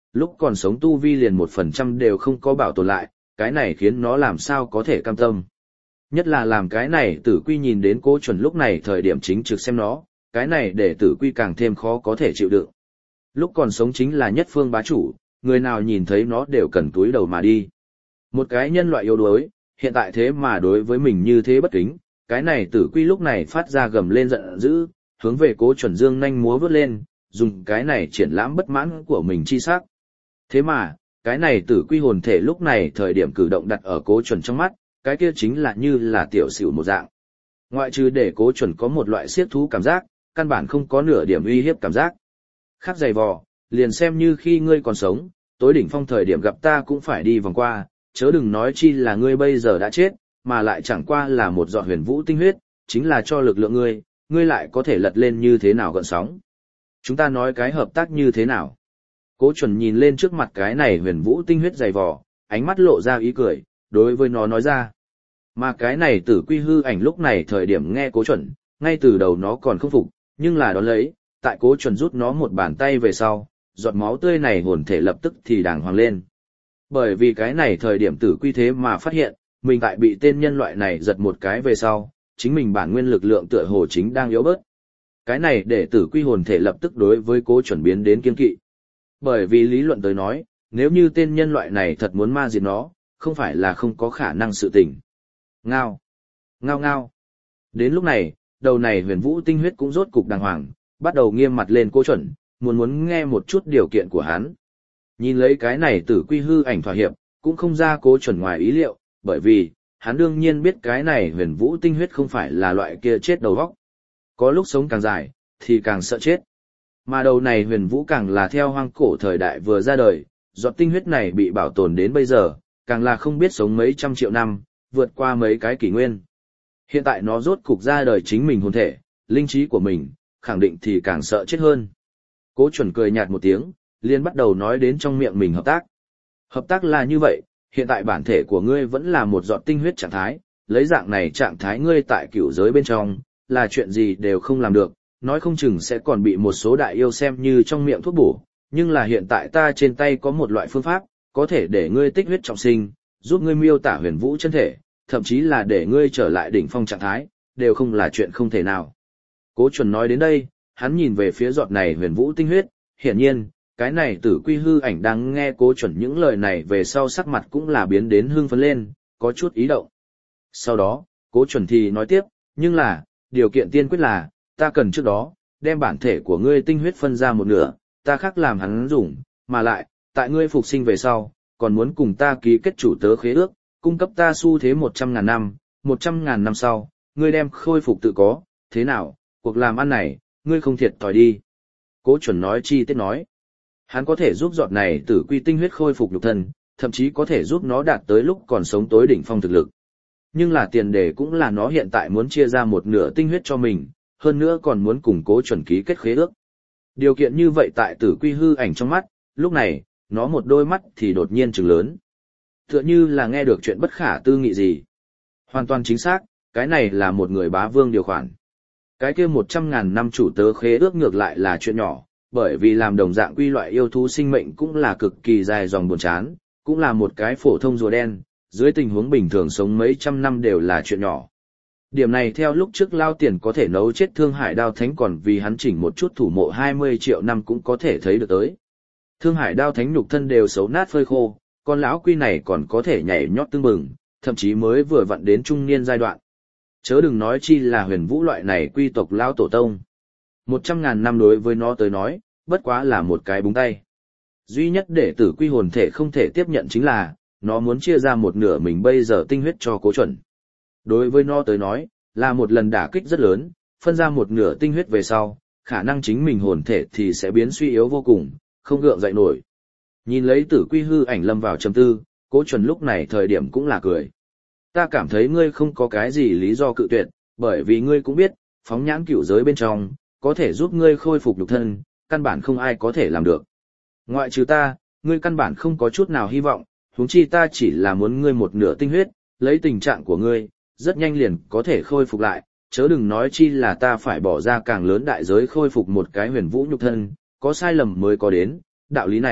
lúc còn sống tu vi liền 1% đều không có bảo tồn lại, cái này khiến nó làm sao có thể cam tâm. Nhất là làm cái này Tử Quy nhìn đến Cố Chuẩn lúc này thời điểm chính trực xem nó, cái này để Tử Quy càng thêm khó có thể chịu đựng. Lúc còn sống chính là nhất phương bá chủ, người nào nhìn thấy nó đều cần túi đầu mà đi. Một cái nhân loại yếu đuối, hiện tại thế mà đối với mình như thế bất kính, cái này Tử Quy lúc này phát ra gầm lên giận dữ, hướng về Cố Chuẩn dương nhanh múa vớt lên, dùng cái này triển lãm bất mãn của mình chi sắc. Thế mà, cái này Tử Quy hồn thể lúc này thời điểm cử động đặt ở Cố Chuẩn trong mắt, cái kia chính là như là tiểu xỉu một dạng. Ngoại trừ để Cố Chuẩn có một loại siết thú cảm giác, căn bản không có nửa điểm uy hiếp cảm giác. Khác dày vò, liền xem như khi ngươi còn sống, tối đỉnh phong thời điểm gặp ta cũng phải đi vòng qua, chớ đừng nói chi là ngươi bây giờ đã chết, mà lại chẳng qua là một giọt huyền vũ tinh huyết, chính là cho lực lượng ngươi lại có thể lật lên như thế nào gợn sóng. Chúng ta nói cái hợp tác như thế nào? Cố Chuẩn nhìn lên trước mặt cái này huyền vũ tinh huyết dày vò, ánh mắt lộ ra ý cười, đối với nó nói ra. Mà cái này Tử Quy hư ảnh lúc này thời điểm nghe Cố Chuẩn, ngay từ đầu nó còn không phục, nhưng là đón lấy, tại Cố Chuẩn rút nó một bàn tay về sau, giọt máu tươi này hồn thể lập tức thì đàng hoàng lên. Bởi vì cái này thời điểm Tử Quy thế mà phát hiện, mình tại bị tên nhân loại này giật một cái về sau, chính mình bản nguyên lực lượng tựa hồ chính đang yếu bớt. Cái này để Tử Quy hồn thể lập tức đối với Cố Chuẩn biến đến kiên kỵ. Bởi vì lý luận tới nói, nếu như tên nhân loại này thật muốn ma diệt nó, không phải là không có khả năng sự tình. Ngao! Ngao ngao! Đến lúc này, đầu này huyền vũ tinh huyết cũng rốt cục đàng hoàng, bắt đầu nghiêm mặt lên Cố Chuẩn, muốn nghe một chút điều kiện của hắn. Nhìn lấy cái này Tử Quy hư ảnh thỏa hiệp, cũng không ra Cố Chuẩn ngoài ý liệu, bởi vì, hắn đương nhiên biết cái này huyền vũ tinh huyết không phải là loại kia chết đầu vóc. Có lúc sống càng dài, thì càng sợ chết. Mà đầu này huyền vũ càng là theo hoang cổ thời đại vừa ra đời, giọt tinh huyết này bị bảo tồn đến bây giờ, càng là không biết sống mấy trăm triệu năm, vượt qua mấy cái kỷ nguyên. Hiện tại nó rốt cục ra đời chính mình hồn thể, linh trí của mình, khẳng định thì càng sợ chết hơn. Cố Chuẩn cười nhạt một tiếng, liền bắt đầu nói đến trong miệng mình hợp tác. Hợp tác là như vậy, hiện tại bản thể của ngươi vẫn là một giọt tinh huyết trạng thái, lấy dạng này trạng thái ngươi tại cửu giới bên trong, là chuyện gì đều không làm được, nói không chừng sẽ còn bị một số đại yêu xem như trong miệng thuốc bổ, nhưng là hiện tại ta trên tay có một loại phương pháp, có thể để ngươi tích huyết trọng sinh, giúp ngươi miêu tả huyền vũ chân thể, thậm chí là để ngươi trở lại đỉnh phong trạng thái, đều không là chuyện không thể nào. Cố Chuẩn nói đến đây, hắn nhìn về phía giọt này huyền vũ tinh huyết, hiển nhiên, cái này Tử Quy hư ảnh đang nghe Cố Chuẩn những lời này về sau sắc mặt cũng là biến đến hưng phấn lên, có chút ý động. Sau đó, Cố Chuẩn thì nói tiếp, nhưng là, điều kiện tiên quyết là, ta cần trước đó, đem bản thể của ngươi tinh huyết phân ra một nửa, ta khác làm hắn dùng, mà lại, tại ngươi phục sinh về sau, còn muốn cùng ta ký kết chủ tớ khế ước, cung cấp ta xu thế 100.000 năm, 100.000 năm sau, ngươi đem khôi phục tự có, thế nào, cuộc làm ăn này, ngươi không thiệt thòi đi. Cố Chuẩn nói chi tiết nói, hắn có thể giúp giọt này Tử Quy tinh huyết khôi phục nhục thân, thậm chí có thể giúp nó đạt tới lúc còn sống tối đỉnh phong thực lực. Nhưng là tiền đề cũng là nó hiện tại muốn chia ra một nửa tinh huyết cho mình, hơn nữa còn muốn cùng Cố Chuẩn ký kết khế ước. Điều kiện như vậy tại Tử Quy hư ảnh trong mắt, lúc này, nó một đôi mắt thì đột nhiên trừng lớn. Tựa như là nghe được chuyện bất khả tư nghị gì. Hoàn toàn chính xác, cái này là một người bá vương điều khoản. Cái kia 100.000 năm chủ tớ khế ước ngược lại là chuyện nhỏ, bởi vì làm đồng dạng quy loại yêu thú sinh mệnh cũng là cực kỳ dài dòng buồn chán, cũng là một cái phổ thông rùa đen, dưới tình huống bình thường sống mấy trăm năm đều là chuyện nhỏ. Điểm này theo lúc trước Lao Tiền có thể nấu chết Thương Hải Đao Thánh còn vì hắn chỉnh một chút thủ mộ 20 triệu năm cũng có thể thấy được tới. Thương Hải Đao Thánh nhục thân đều xấu nát phơi khô, con lão quy này còn có thể nhảy nhót tưng bừng, thậm chí mới vừa vặn đến trung niên giai đoạn. Chớ đừng nói chi là huyền vũ loại này quy tộc Lao Tổ Tông. 100.000 năm đối với nó tới nói, bất quá là một cái búng tay. Duy nhất để Tử Quy hồn thể không thể tiếp nhận chính là, nó muốn chia ra một nửa mình bây giờ tinh huyết cho Cố Chuẩn. Đối với nó tới nói, là một lần đả kích rất lớn, phân ra một nửa tinh huyết về sau, khả năng chính mình hồn thể thì sẽ biến suy yếu vô cùng, không gượng dậy nổi. Nhìn lấy Tử Quy hư ảnh lâm vào trầm tư, Cố Chuẩn lúc này thời điểm cũng là cười. Ta cảm thấy ngươi không có cái gì lý do cự tuyệt, bởi vì ngươi cũng biết, phóng nhãn cửu giới bên trong, có thể giúp ngươi khôi phục nhục thân, căn bản không ai có thể làm được. Ngoại trừ ta, ngươi căn bản không có chút nào hy vọng, huống chi ta chỉ là muốn ngươi một nửa tinh huyết, lấy tình trạng của ngươi, rất nhanh liền có thể khôi phục lại, chớ đừng nói chi là ta phải bỏ ra càng lớn đại giới khôi phục một cái huyền vũ nhục thân, có sai lầm mới có đến, đạo lý này,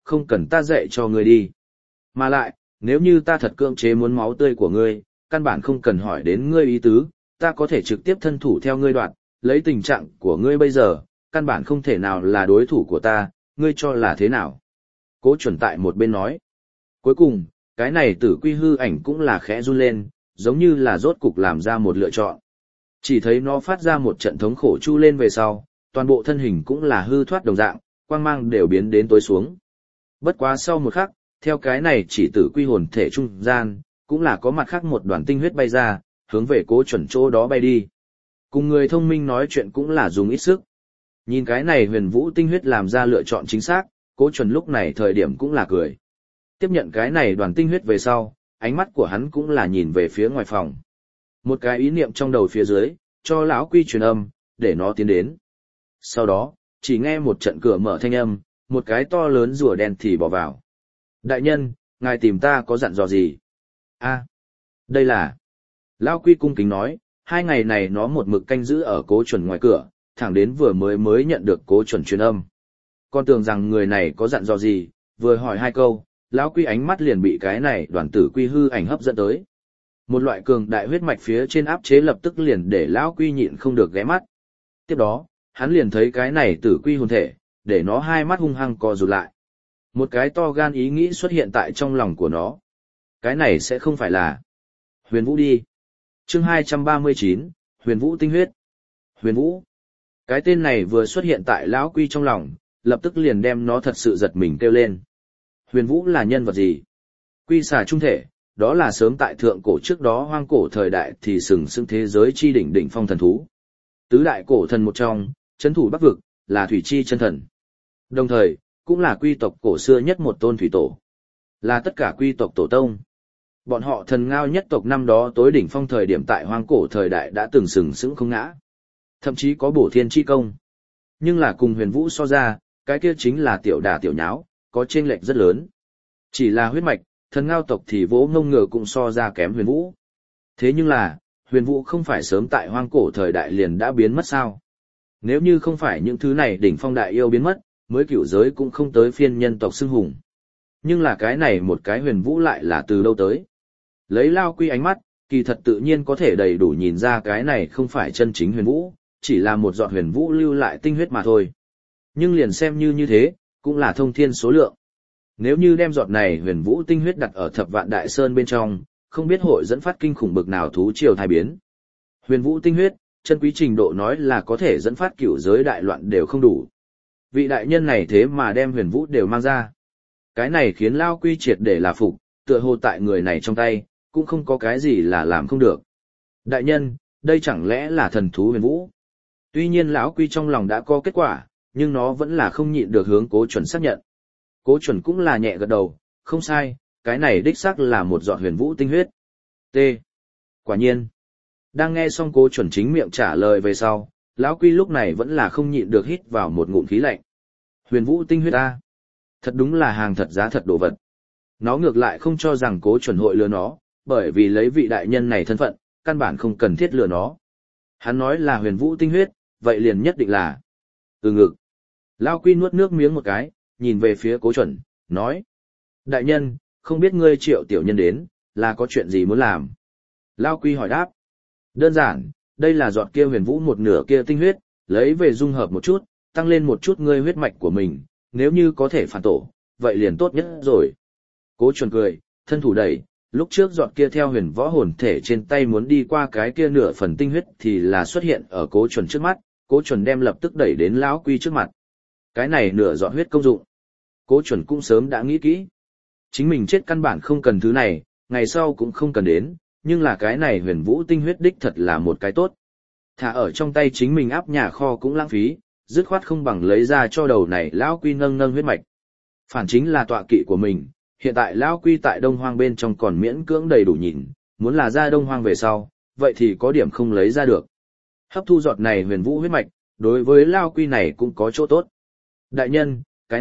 không cần ta dạy cho ngươi đi. Mà lại, nếu như ta thật cưỡng chế muốn máu tươi của ngươi, căn bản không cần hỏi đến ngươi ý tứ, ta có thể trực tiếp thân thủ theo ngươi đoạt, lấy tình trạng của ngươi bây giờ, căn bản không thể nào là đối thủ của ta, ngươi cho là thế nào? Cố Chuẩn tại một bên nói. Cuối cùng, cái này Tử Quy hư ảnh cũng là khẽ run lên, giống như là rốt cục làm ra một lựa chọn. Chỉ thấy nó phát ra một trận thống khổ chu lên về sau, toàn bộ thân hình cũng là hư thoát đồng dạng, quang mang đều biến đến tối xuống. Bất quá sau một khắc, theo cái này chỉ Tử Quy hồn thể trung gian, cũng là có mặt khác một đoàn tinh huyết bay ra, hướng về Cố Chuẩn chỗ đó bay đi. Cùng người thông minh nói chuyện cũng là dùng ít sức. Nhìn cái này huyền vũ tinh huyết làm ra lựa chọn chính xác, Cố Chuẩn lúc này thời điểm cũng là cười. Tiếp nhận cái này đoàn tinh huyết về sau, ánh mắt của hắn cũng là nhìn về phía ngoài phòng. Một cái ý niệm trong đầu phía dưới, cho lão Quy truyền âm, để nó tiến đến. Sau đó, chỉ nghe một trận cửa mở thanh âm, một cái to lớn rùa đen thì bỏ vào. Đại nhân, ngài tìm ta có dặn dò gì? A, đây là... Lão Quy cung kính nói, 2 ngày này nó một mực canh giữ ở Cố Chuẩn ngoài cửa, thẳng đến vừa mới nhận được Cố Chuẩn truyền âm. Con tưởng rằng người này có dặn dò gì, vừa hỏi 2 câu, lão Quy ánh mắt liền bị cái này đoàn Tử Quy hư ảnh hấp dẫn tới. Một loại cường đại huyết mạch phía trên áp chế lập tức liền để lão Quy nhịn không được ghé mắt. Tiếp đó, hắn liền thấy cái này Tử Quy hồn thể, để nó 2 mắt hung hăng co rụt lại. Một cái to gan ý nghĩ xuất hiện tại trong lòng của nó. Cái này sẽ không phải là Huyền Vũ đi. Chương 239, Huyền Vũ tinh huyết. Huyền Vũ. Cái tên này vừa xuất hiện tại lão Quy trong lòng, lập tức liền đem nó thật sự giật mình kêu lên. Huyền Vũ là nhân vật gì? Quy xà trung thể, đó là sớm tại thượng cổ trước đó hoang cổ thời đại thì sừng sững thế giới chi đỉnh đỉnh phong thần thú. Tứ đại cổ thần một trong, trấn thủ Bắc vực, là thủy chi chân thần. Đồng thời, cũng là quy tộc cổ xưa nhất một tôn thủy tổ. Là tất cả quy tộc tổ tông. Bọn họ thần ngao nhất tộc năm đó tối đỉnh phong thời điểm tại hoang cổ thời đại đã từng sừng sững không ngã. Thậm chí có bổ thiên chi công. Nhưng là cùng Huyền Vũ so ra, cái kia chính là tiểu đà tiểu nháo, có chênh lệch rất lớn. Chỉ là huyết mạch, thần ngao tộc thì vỗ ngông ngựa cũng so ra kém Huyền Vũ. Thế nhưng là, Huyền Vũ không phải sớm tại hoang cổ thời đại liền đã biến mất sao? Nếu như không phải những thứ này đỉnh phong đại yêu biến mất, mới cửu giới cũng không tới phiên nhân tộc xưng hùng. Nhưng là cái này một cái Huyền Vũ lại là từ đâu tới? Lấy Lao Quy ánh mắt, kỳ thật tự nhiên có thể đầy đủ nhìn ra cái này không phải chân chính Huyền Vũ, chỉ là một giọt Huyền Vũ lưu lại tinh huyết mà thôi. Nhưng liền xem như thế, cũng là thông thiên số lượng. Nếu như đem giọt này Huyền Vũ tinh huyết đặt ở Thập Vạn Đại Sơn bên trong, không biết hội dẫn phát kinh khủng bực nào thú triều thai biến. Huyền Vũ tinh huyết, chân quý trình độ nói là có thể dẫn phát cửu giới đại loạn đều không đủ. Vị đại nhân này thế mà đem Huyền Vũ đều mang ra. Cái này khiến Lao Quy triệt để là phục, tựa hồ tại người này trong tay, cũng không có cái gì là làm không được. Đại nhân, đây chẳng lẽ là thần thú Huyền Vũ? Tuy nhiên lão Quy trong lòng đã có kết quả, nhưng nó vẫn là không nhịn được hướng Cố Chuẩn xác nhận. Cố Chuẩn cũng là nhẹ gật đầu, không sai, cái này đích xác là một giọt Huyền Vũ tinh huyết. T. Quả nhiên. Đang nghe xong Cố Chuẩn chính miệng trả lời về sau, lão Quy lúc này vẫn là không nhịn được hít vào một ngụm khí lạnh. Huyền Vũ tinh huyết a, thật đúng là hàng thật giá thật đồ vật. Nó ngược lại không cho rằng Cố Chuẩn hội lừa nó, bởi vì lấy vị đại nhân này thân phận, căn bản không cần thiết lừa nó. Hắn nói là Huyền Vũ tinh huyết, vậy liền nhất định là. Từ ngực. Lão Quy nuốt nước miếng một cái, nhìn về phía Cố Chuẩn, nói. Đại nhân, không biết ngươi Triệu tiểu nhân đến, là có chuyện gì muốn làm? Lão Quy hỏi đáp. Đơn giản, đây là giọt kia Huyền Vũ một nửa kia tinh huyết, lấy về dung hợp một chút, tăng lên một chút ngươi huyết mạch của mình, nếu như có thể phản tổ, vậy liền tốt nhất rồi. Cố Chuẩn cười, thân thủ đẩy, lúc trước giọt kia theo Huyền Võ hồn thể trên tay muốn đi qua cái kia nửa phần tinh huyết thì là xuất hiện ở Cố Chuẩn trước mắt, Cố Chuẩn đem lập tức đẩy đến lão Quy trước mặt. Cái này nửa giọt huyết công dụng. Cố Chuẩn cũng sớm đã nghĩ kỹ. Chính mình chết căn bản không cần thứ này, ngày sau cũng không cần đến, nhưng là cái này Huyền Vũ tinh huyết đích thật là một cái tốt. Thả ở trong tay chính mình áp nhà kho cũng lãng phí, dứt khoát không bằng lấy ra cho đầu này lão Quy nâng nâng huyết mạch. Phản chính là tọa kỵ của mình, hiện tại lão Quy tại Đông Hoang bên trong còn miễn cưỡng đầy đủ nhìn, muốn là ra Đông Hoang về sau, vậy thì có điểm không lấy ra được. Hấp thu giọt này Huyền Vũ huyết mạch, đối với lão Quy này cũng có chỗ tốt. Đại nhân,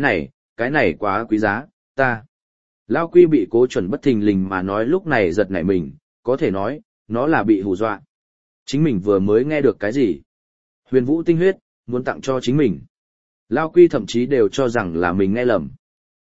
cái này quá quý giá, ta. Lão Quy bị Cố Chuẩn bất thình lình mà nói lúc này giật nảy mình, có thể nói, nó là bị hù dọa. Chính mình vừa mới nghe được cái gì? Huyền Vũ tinh huyết, muốn tặng cho chính mình. Lão Quy thậm chí đều cho rằng là mình nghe lầm.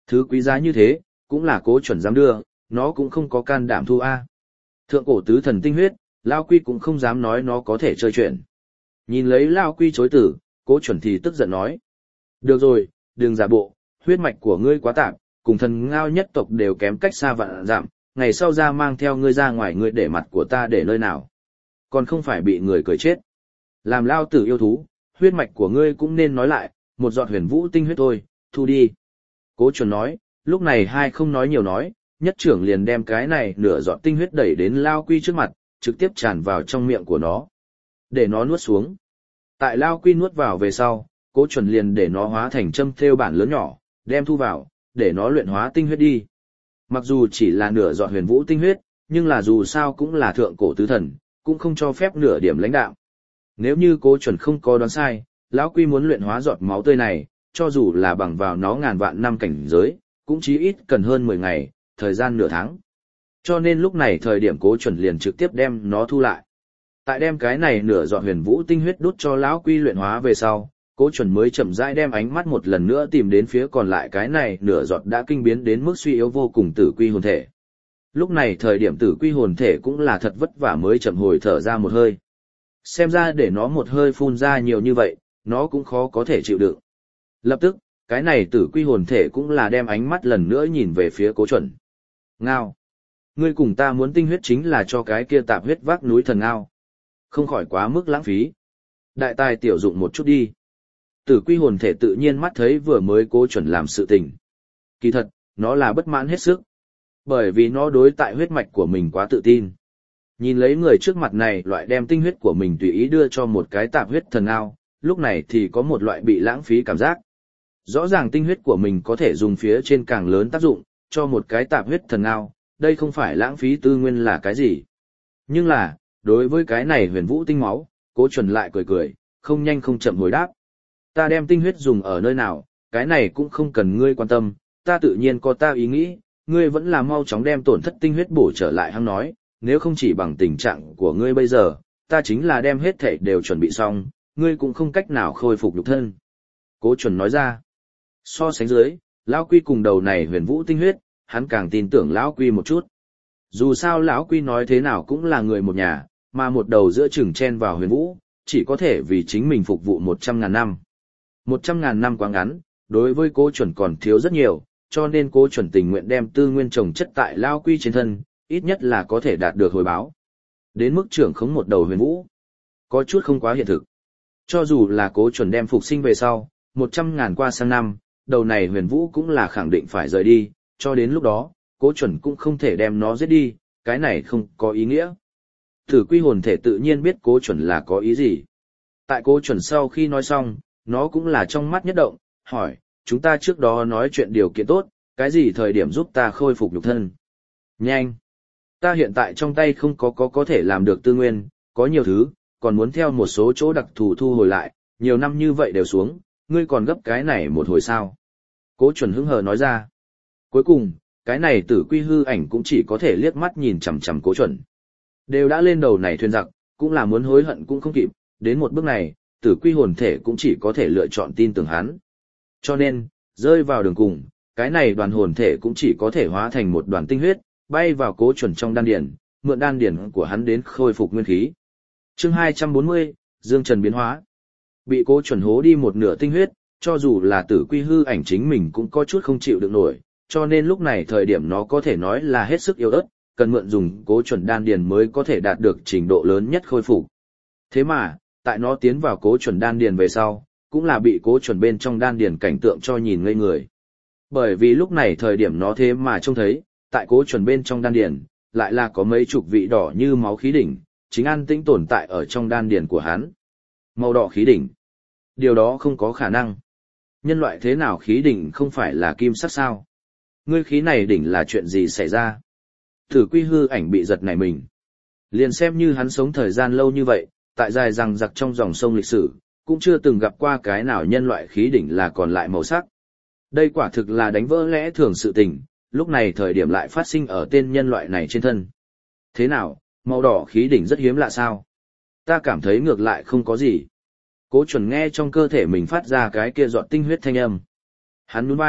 Thứ quý giá như thế, cũng là Cố Chuẩn dám đưa, nó cũng không có can đảm thu a. Thượng cổ tứ thần tinh huyết, Lao Quy cũng không dám nói nó có thể chơi chuyện. Nhìn lấy Lao Quy chối tử, Cố Chuẩn thì tức giận nói. Được rồi, đừng giả bộ, huyết mạch của ngươi quá tạp, cùng thần ngao nhất tộc đều kém cách xa vạn dặm, ngày sau ra mang theo ngươi ra ngoài ngươi để mặt của ta để nơi nào. Còn không phải bị người cười chết. Làm Lao tử yêu thú, huyết mạch của ngươi cũng nên nói lại, một giọt huyền vũ tinh huyết thôi, thu đi. Cố Chuẩn nói, lúc này hai không nói nhiều nói, nhất trưởng liền đem cái này nửa giọt tinh huyết đẩy đến Lao Quy trước mặt, trực tiếp tràn vào trong miệng của nó. Để nó nuốt xuống. Tại Lao Quy nuốt vào về sau, Cố Chuẩn liền để nó hóa thành châm thêu bản lớn nhỏ, đem thu vào, để nó luyện hóa tinh huyết đi. Mặc dù chỉ là nửa giọt huyền vũ tinh huyết, nhưng là dù sao cũng là thượng cổ tứ thần, cũng không cho phép nửa điểm lãnh đạo. Nếu như Cố Chuẩn không có đoán sai, lão Quy muốn luyện hóa giọt máu tươi này, cho dù là bằng vào nó ngàn vạn năm cảnh giới, cũng chí ít cần hơn 10 ngày, thời gian nửa tháng. Cho nên lúc này thời điểm Cố Chuẩn liền trực tiếp đem nó thu lại. Tại đem cái này nửa giọt huyền vũ tinh huyết đút cho lão Quy luyện hóa về sau, Cố Chuẩn mới chậm rãi đem ánh mắt một lần nữa tìm đến phía còn lại cái này nửa giọt đã kinh biến đến mức suy yếu vô cùng tử quy hồn thể. Lúc này thời điểm tử quy hồn thể cũng là thật vất vả mới chậm hồi thở ra một hơi. Xem ra để nó một hơi phun ra nhiều như vậy, nó cũng khó có thể chịu đựng. Lập tức, cái này tử quy hồn thể cũng là đem ánh mắt lần nữa nhìn về phía Cố Chuẩn. Ngao! Ngươi cùng ta muốn tinh huyết chính là cho cái kia tạp huyết vác núi thần ngao. Không khỏi quá mức lãng phí. Đại tài tiểu dụng một chút đi. Tử quy hồn thể tự nhiên mắt thấy vừa mới Cố Chuẩn làm sự tình. Kỳ thật, nó là bất mãn hết sức. Bởi vì nó đối tại huyết mạch của mình quá tự tin. Nhìn lấy người trước mặt này loại đem tinh huyết của mình tùy ý đưa cho một cái tạp huyết thần ngao, lúc này thì có một loại bị lãng phí cảm giác. Rõ ràng tinh huyết của mình có thể dùng phía trên càng lớn tác dụng, cho một cái tạp huyết thần ngao, đây không phải lãng phí tư nguyên là cái gì. Nhưng là, đối với cái này huyền vũ tinh máu, Cố Chuẩn lại cười cười, không nhanh không chậm hồi đáp. Ta đem tinh huyết dùng ở nơi nào, cái này cũng không cần ngươi quan tâm, ta tự nhiên có ta ý nghĩ, ngươi vẫn là mau chóng đem tổn thất tinh huyết bổ trở lại hăng nói, nếu không chỉ bằng tình trạng của ngươi bây giờ, ta chính là đem hết thảy đều chuẩn bị xong, ngươi cũng không cách nào khôi phục nhục thân. Cố Chuẩn nói ra, so sánh dưới, Lão Quy cùng đầu này huyền vũ tinh huyết, hắn càng tin tưởng Lão Quy một chút. Dù sao Lão Quy nói thế nào cũng là người một nhà, mà một đầu giữa chừng chen vào huyền vũ, chỉ có thể vì chính mình phục vụ 100.000 năm. 100.000 năm quá ngắn, đối với Cố Chuẩn còn thiếu rất nhiều, cho nên Cố Chuẩn tình nguyện đem tư nguyên trồng chất tại Lão Quy trên thân, ít nhất là có thể đạt được hồi báo. Đến mức trưởng khống một đầu huyền vũ, có chút không quá hiện thực. Cho dù là Cố Chuẩn đem phục sinh về sau, 100.000 qua sang năm, đầu này huyền vũ cũng là khẳng định phải rời đi, cho đến lúc đó, Cố Chuẩn cũng không thể đem nó giết đi, cái này không có ý nghĩa. Tử quy hồn thể tự nhiên biết Cố Chuẩn là có ý gì. Tại Cố Chuẩn sau khi nói xong, nó cũng là trong mắt nhất động, hỏi, chúng ta trước đó nói chuyện điều kiện tốt, cái gì thời điểm giúp ta khôi phục nhục thân? Nhanh! Ta hiện tại trong tay không có thể làm được tư nguyên, có nhiều thứ, còn muốn theo một số chỗ đặc thù thu hồi lại, nhiều năm như vậy đều xuống, ngươi còn gấp cái này một hồi sao? Cố Chuẩn hứng hờ nói ra. Cuối cùng, cái này tử quy hư ảnh cũng chỉ có thể liếc mắt nhìn chằm chằm Cố Chuẩn. Đều đã lên đầu này thuyền giặc, cũng là muốn hối hận cũng không kịp, đến một bước này, tử quy hồn thể cũng chỉ có thể lựa chọn tin tưởng hắn. Cho nên, rơi vào đường cùng, cái này đoàn hồn thể cũng chỉ có thể hóa thành một đoàn tinh huyết, bay vào Cố Chuẩn trong đan điển, mượn đan điển của hắn đến khôi phục nguyên khí. Chương 240, Dương Trần biến hóa. Bị Cố Chuẩn hố đi một nửa tinh huyết, cho dù là tử quy hư ảnh chính mình cũng có chút không chịu được nổi, cho nên lúc này thời điểm nó có thể nói là hết sức yếu ớt, cần mượn dùng Cố Chuẩn đan điển mới có thể đạt được trình độ lớn nhất khôi phục. Thế mà, tại nó tiến vào Cố Chuẩn đan điển về sau, cũng là bị Cố Chuẩn bên trong đan điển cảnh tượng cho nhìn ngây người. Bởi vì lúc này thời điểm nó thế mà trông thấy, tại Cố Chuẩn bên trong đan điển, lại là có mấy chục vị đỏ như máu khí đỉnh, chính an tĩnh tồn tại ở trong đan điển của hắn. Màu đỏ khí đỉnh. Điều đó không có khả năng. Nhân loại thế nào khí đỉnh không phải là kim sắc sao? Ngươi khí này đỉnh là chuyện gì xảy ra? Tử quy hư ảnh bị giật nảy mình. Liền xem như hắn sống thời gian lâu như vậy, tại dài rằng giặc trong dòng sông lịch sử, cũng chưa từng gặp qua cái nào nhân loại khí đỉnh là còn lại màu sắc. Đây quả thực là đánh vỡ lẽ thường sự tình, lúc này thời điểm lại phát sinh ở tên nhân loại này trên thân. Thế nào, màu đỏ khí đỉnh rất hiếm lạ sao? Ta cảm thấy ngược lại không có gì. Cố Chuẩn nghe trong cơ thể mình phát ra cái kia giọt tinh huyết thanh âm. Hắn nhún vai,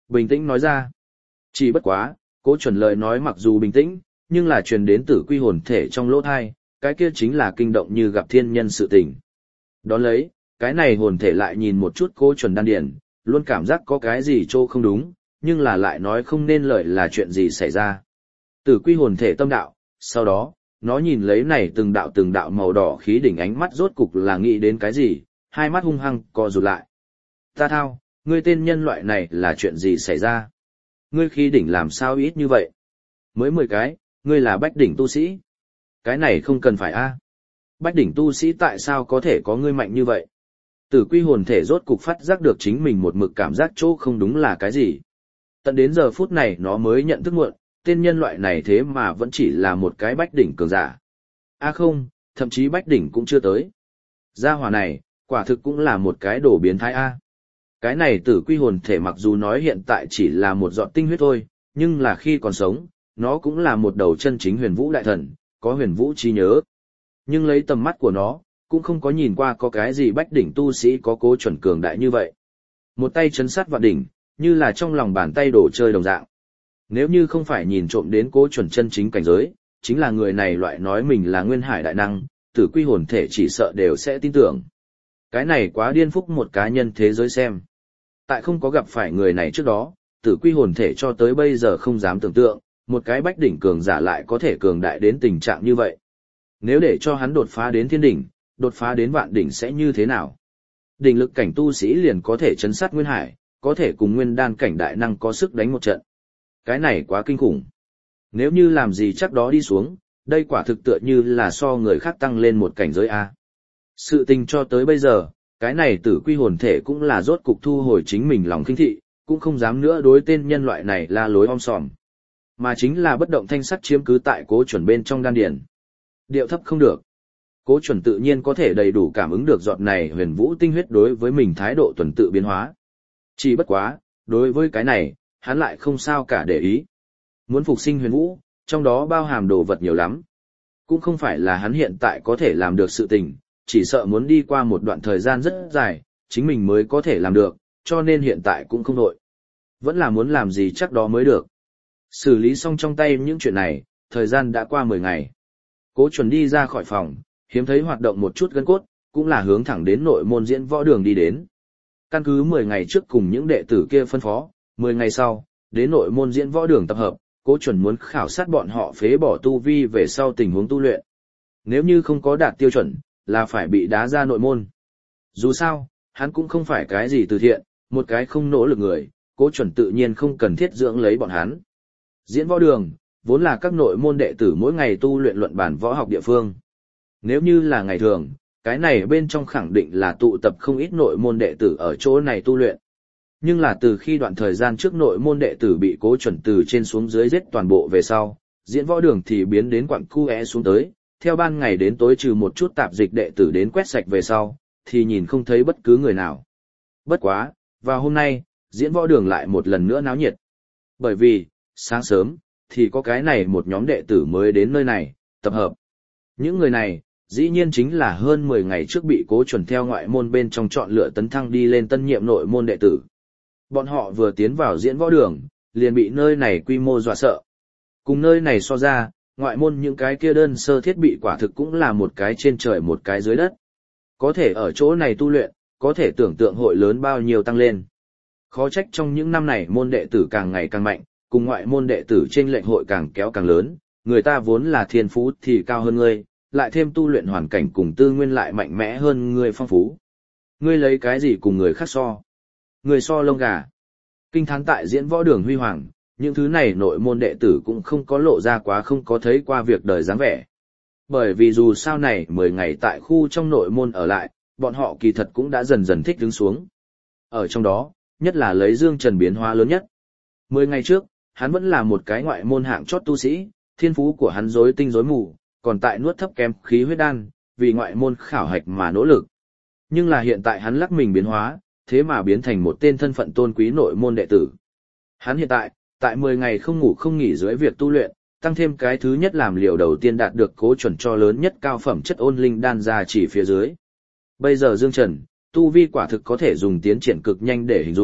Bình tĩnh nói ra. Chỉ bất quá, Cố Chuẩn lời nói mặc dù bình tĩnh, nhưng là truyền đến Tử Quy hồn thể trong lỗ thai, cái kia chính là kinh động như gặp thiên nhân sự tình. Đón lấy, cái này hồn thể lại nhìn một chút Cố Chuẩn đan điển, luôn cảm giác có cái gì trô không đúng, nhưng là lại nói không nên lời là chuyện gì xảy ra. Tử Quy hồn thể tâm đạo, sau đó, nó nhìn lấy này từng đạo màu đỏ khí đỉnh ánh mắt rốt cục là nghĩ đến cái gì, hai mắt hung hăng co rụt lại. Ta thao, ngươi tên nhân loại này là chuyện gì xảy ra? Ngươi khí đỉnh làm sao ít như vậy? Mới 10 cái, ngươi là bách đỉnh tu sĩ. Cái này không cần phải a. Bách đỉnh tu sĩ tại sao có thể có ngươi mạnh như vậy? Tử Quy hồn thể rốt cục phát giác được chính mình một mực cảm giác chỗ không đúng là cái gì. Tận đến giờ phút này nó mới nhận thức muộn, tên nhân loại này thế mà vẫn chỉ là một cái bách đỉnh cường giả. A không, thậm chí bách đỉnh cũng chưa tới. Gia hỏa này, quả thực cũng là một cái đồ biến thái A. Cái này Tử Quy hồn thể mặc dù nói hiện tại chỉ là một giọt tinh huyết thôi, nhưng là khi còn sống, nó cũng là một đầu chân chính huyền vũ đại thần, có huyền vũ trí nhớ. Nhưng lấy tầm mắt của nó, cũng không có nhìn qua có cái gì bách đỉnh tu sĩ có Cố Chuẩn cường đại như vậy. Một tay chấn sát vạn đỉnh, như là trong lòng bàn tay đổ chơi đồng dạng. Nếu như không phải nhìn trộm đến Cố Chuẩn chân chính cảnh giới, chính là người này loại nói mình là nguyên hải đại năng, Tử Quy hồn thể chỉ sợ đều sẽ tin tưởng. Cái này quá điên phúc một cá nhân thế giới xem. Tại không có gặp phải người này trước đó, Tử Quy hồn thể cho tới bây giờ không dám tưởng tượng, một cái bách đỉnh cường giả lại có thể cường đại đến tình trạng như vậy. Nếu để cho hắn đột phá đến thiên đỉnh, đột phá đến vạn đỉnh sẽ như thế nào? Đỉnh lực cảnh tu sĩ liền có thể chấn sát nguyên hải, có thể cùng nguyên đan cảnh đại năng có sức đánh một trận. Cái này quá kinh khủng. Nếu như làm gì chắc đó đi xuống, đây quả thực tựa như là so người khác tăng lên một cảnh giới A. Sự tình cho tới bây giờ, cái này Tử Quy hồn thể cũng là rốt cục thu hồi chính mình lòng khinh thị, cũng không dám nữa đối tên nhân loại này la lối om sòm. Mà chính là bất động thanh sắc chiếm cứ tại Cố Chuẩn bên trong đan điển. Điệu thấp không được. Cố Chuẩn tự nhiên có thể đầy đủ cảm ứng được giọt này huyền vũ tinh huyết đối với mình thái độ tuần tự biến hóa. Chỉ bất quá, đối với cái này, hắn lại không sao cả để ý. Muốn phục sinh huyền vũ, trong đó bao hàm đồ vật nhiều lắm. Cũng không phải là hắn hiện tại có thể làm được sự tình, chỉ sợ muốn đi qua một đoạn thời gian rất dài, chính mình mới có thể làm được, cho nên hiện tại cũng không đội. Vẫn là muốn làm gì chắc đó mới được. Xử lý xong trong tay những chuyện này, thời gian đã qua 10 ngày. Cố Chuẩn đi ra khỏi phòng, hiếm thấy hoạt động một chút gân cốt, cũng là hướng thẳng đến nội môn diễn võ đường đi đến. Căn cứ 10 ngày trước cùng những đệ tử kia phân phó, 10 ngày sau, đến nội môn diễn võ đường tập hợp, Cố Chuẩn muốn khảo sát bọn họ phế bỏ tu vi về sau tình huống tu luyện. Nếu như không có đạt tiêu chuẩn, là phải bị đá ra nội môn. Dù sao, hắn cũng không phải cái gì từ thiện, một cái không nỗ lực người, Cố Chuẩn tự nhiên không cần thiết dưỡng lấy bọn hắn. Diễn võ đường, vốn là các nội môn đệ tử mỗi ngày tu luyện luận bản võ học địa phương. Nếu như là ngày thường, cái này bên trong khẳng định là tụ tập không ít nội môn đệ tử ở chỗ này tu luyện. Nhưng là từ khi đoạn thời gian trước nội môn đệ tử bị Cố Chuẩn từ trên xuống dưới giết toàn bộ về sau, diễn võ đường thì biến đến quặng cu é xuống tới, theo ban ngày đến tối trừ một chút tạp dịch đệ tử đến quét sạch về sau, thì nhìn không thấy bất cứ người nào. Bất quá, vào hôm nay, diễn võ đường lại một lần nữa náo nhiệt. Bởi vì, sáng sớm, thì có cái này một nhóm đệ tử mới đến nơi này, tập hợp. Những người này, dĩ nhiên chính là hơn 10 ngày trước bị Cố Chuẩn theo ngoại môn bên trong chọn lựa tấn thăng đi lên tân nhiệm nội môn đệ tử. Bọn họ vừa tiến vào diễn võ đường, liền bị nơi này quy mô dọa sợ. Cùng nơi này so ra, ngoại môn những cái kia đơn sơ thiết bị quả thực cũng là một cái trên trời một cái dưới đất. Có thể ở chỗ này tu luyện, có thể tưởng tượng hội lớn bao nhiêu tăng lên. Khó trách trong những năm này môn đệ tử càng ngày càng mạnh, cùng ngoại môn đệ tử chênh lệch hội càng kéo càng lớn, người ta vốn là thiên phú thì cao hơn ngươi, lại thêm tu luyện hoàn cảnh cùng tư nguyên lại mạnh mẽ hơn ngươi phong phú. Ngươi lấy cái gì cùng người khác so? Người so lông gà. Kinh thán tại diễn võ đường huy hoàng, những thứ này nội môn đệ tử cũng không có lộ ra quá không có thấy qua việc đời dáng vẻ. Bởi vì dù sao này 10 ngày tại khu trong nội môn ở lại, bọn họ kỳ thật cũng đã dần dần thích đứng xuống. Ở trong đó, nhất là lấy Dương Trần biến hóa lớn nhất. 10 ngày trước, hắn vẫn là một cái ngoại môn hạng chót tu sĩ, thiên phú của hắn rối tinh rối mù, còn tại nuốt thấp kém khí huyết đan, vì ngoại môn khảo hạch mà nỗ lực. Nhưng là hiện tại hắn lắc mình biến hóa, thế mà biến thành một tên thân phận tôn quý nội môn đệ tử. Hắn hiện tại 10 ngày không ngủ không nghỉ dưới việc tu luyện, tăng thêm cái thứ nhất làm liều đầu tiên đạt được Cố Chuẩn cho lớn nhất cao phẩm chất ôn linh đan ra chỉ phía dưới. Bây giờ Dương Trần, tu vi quả thực có thể dùng tiến triển cực nhanh để hình dung,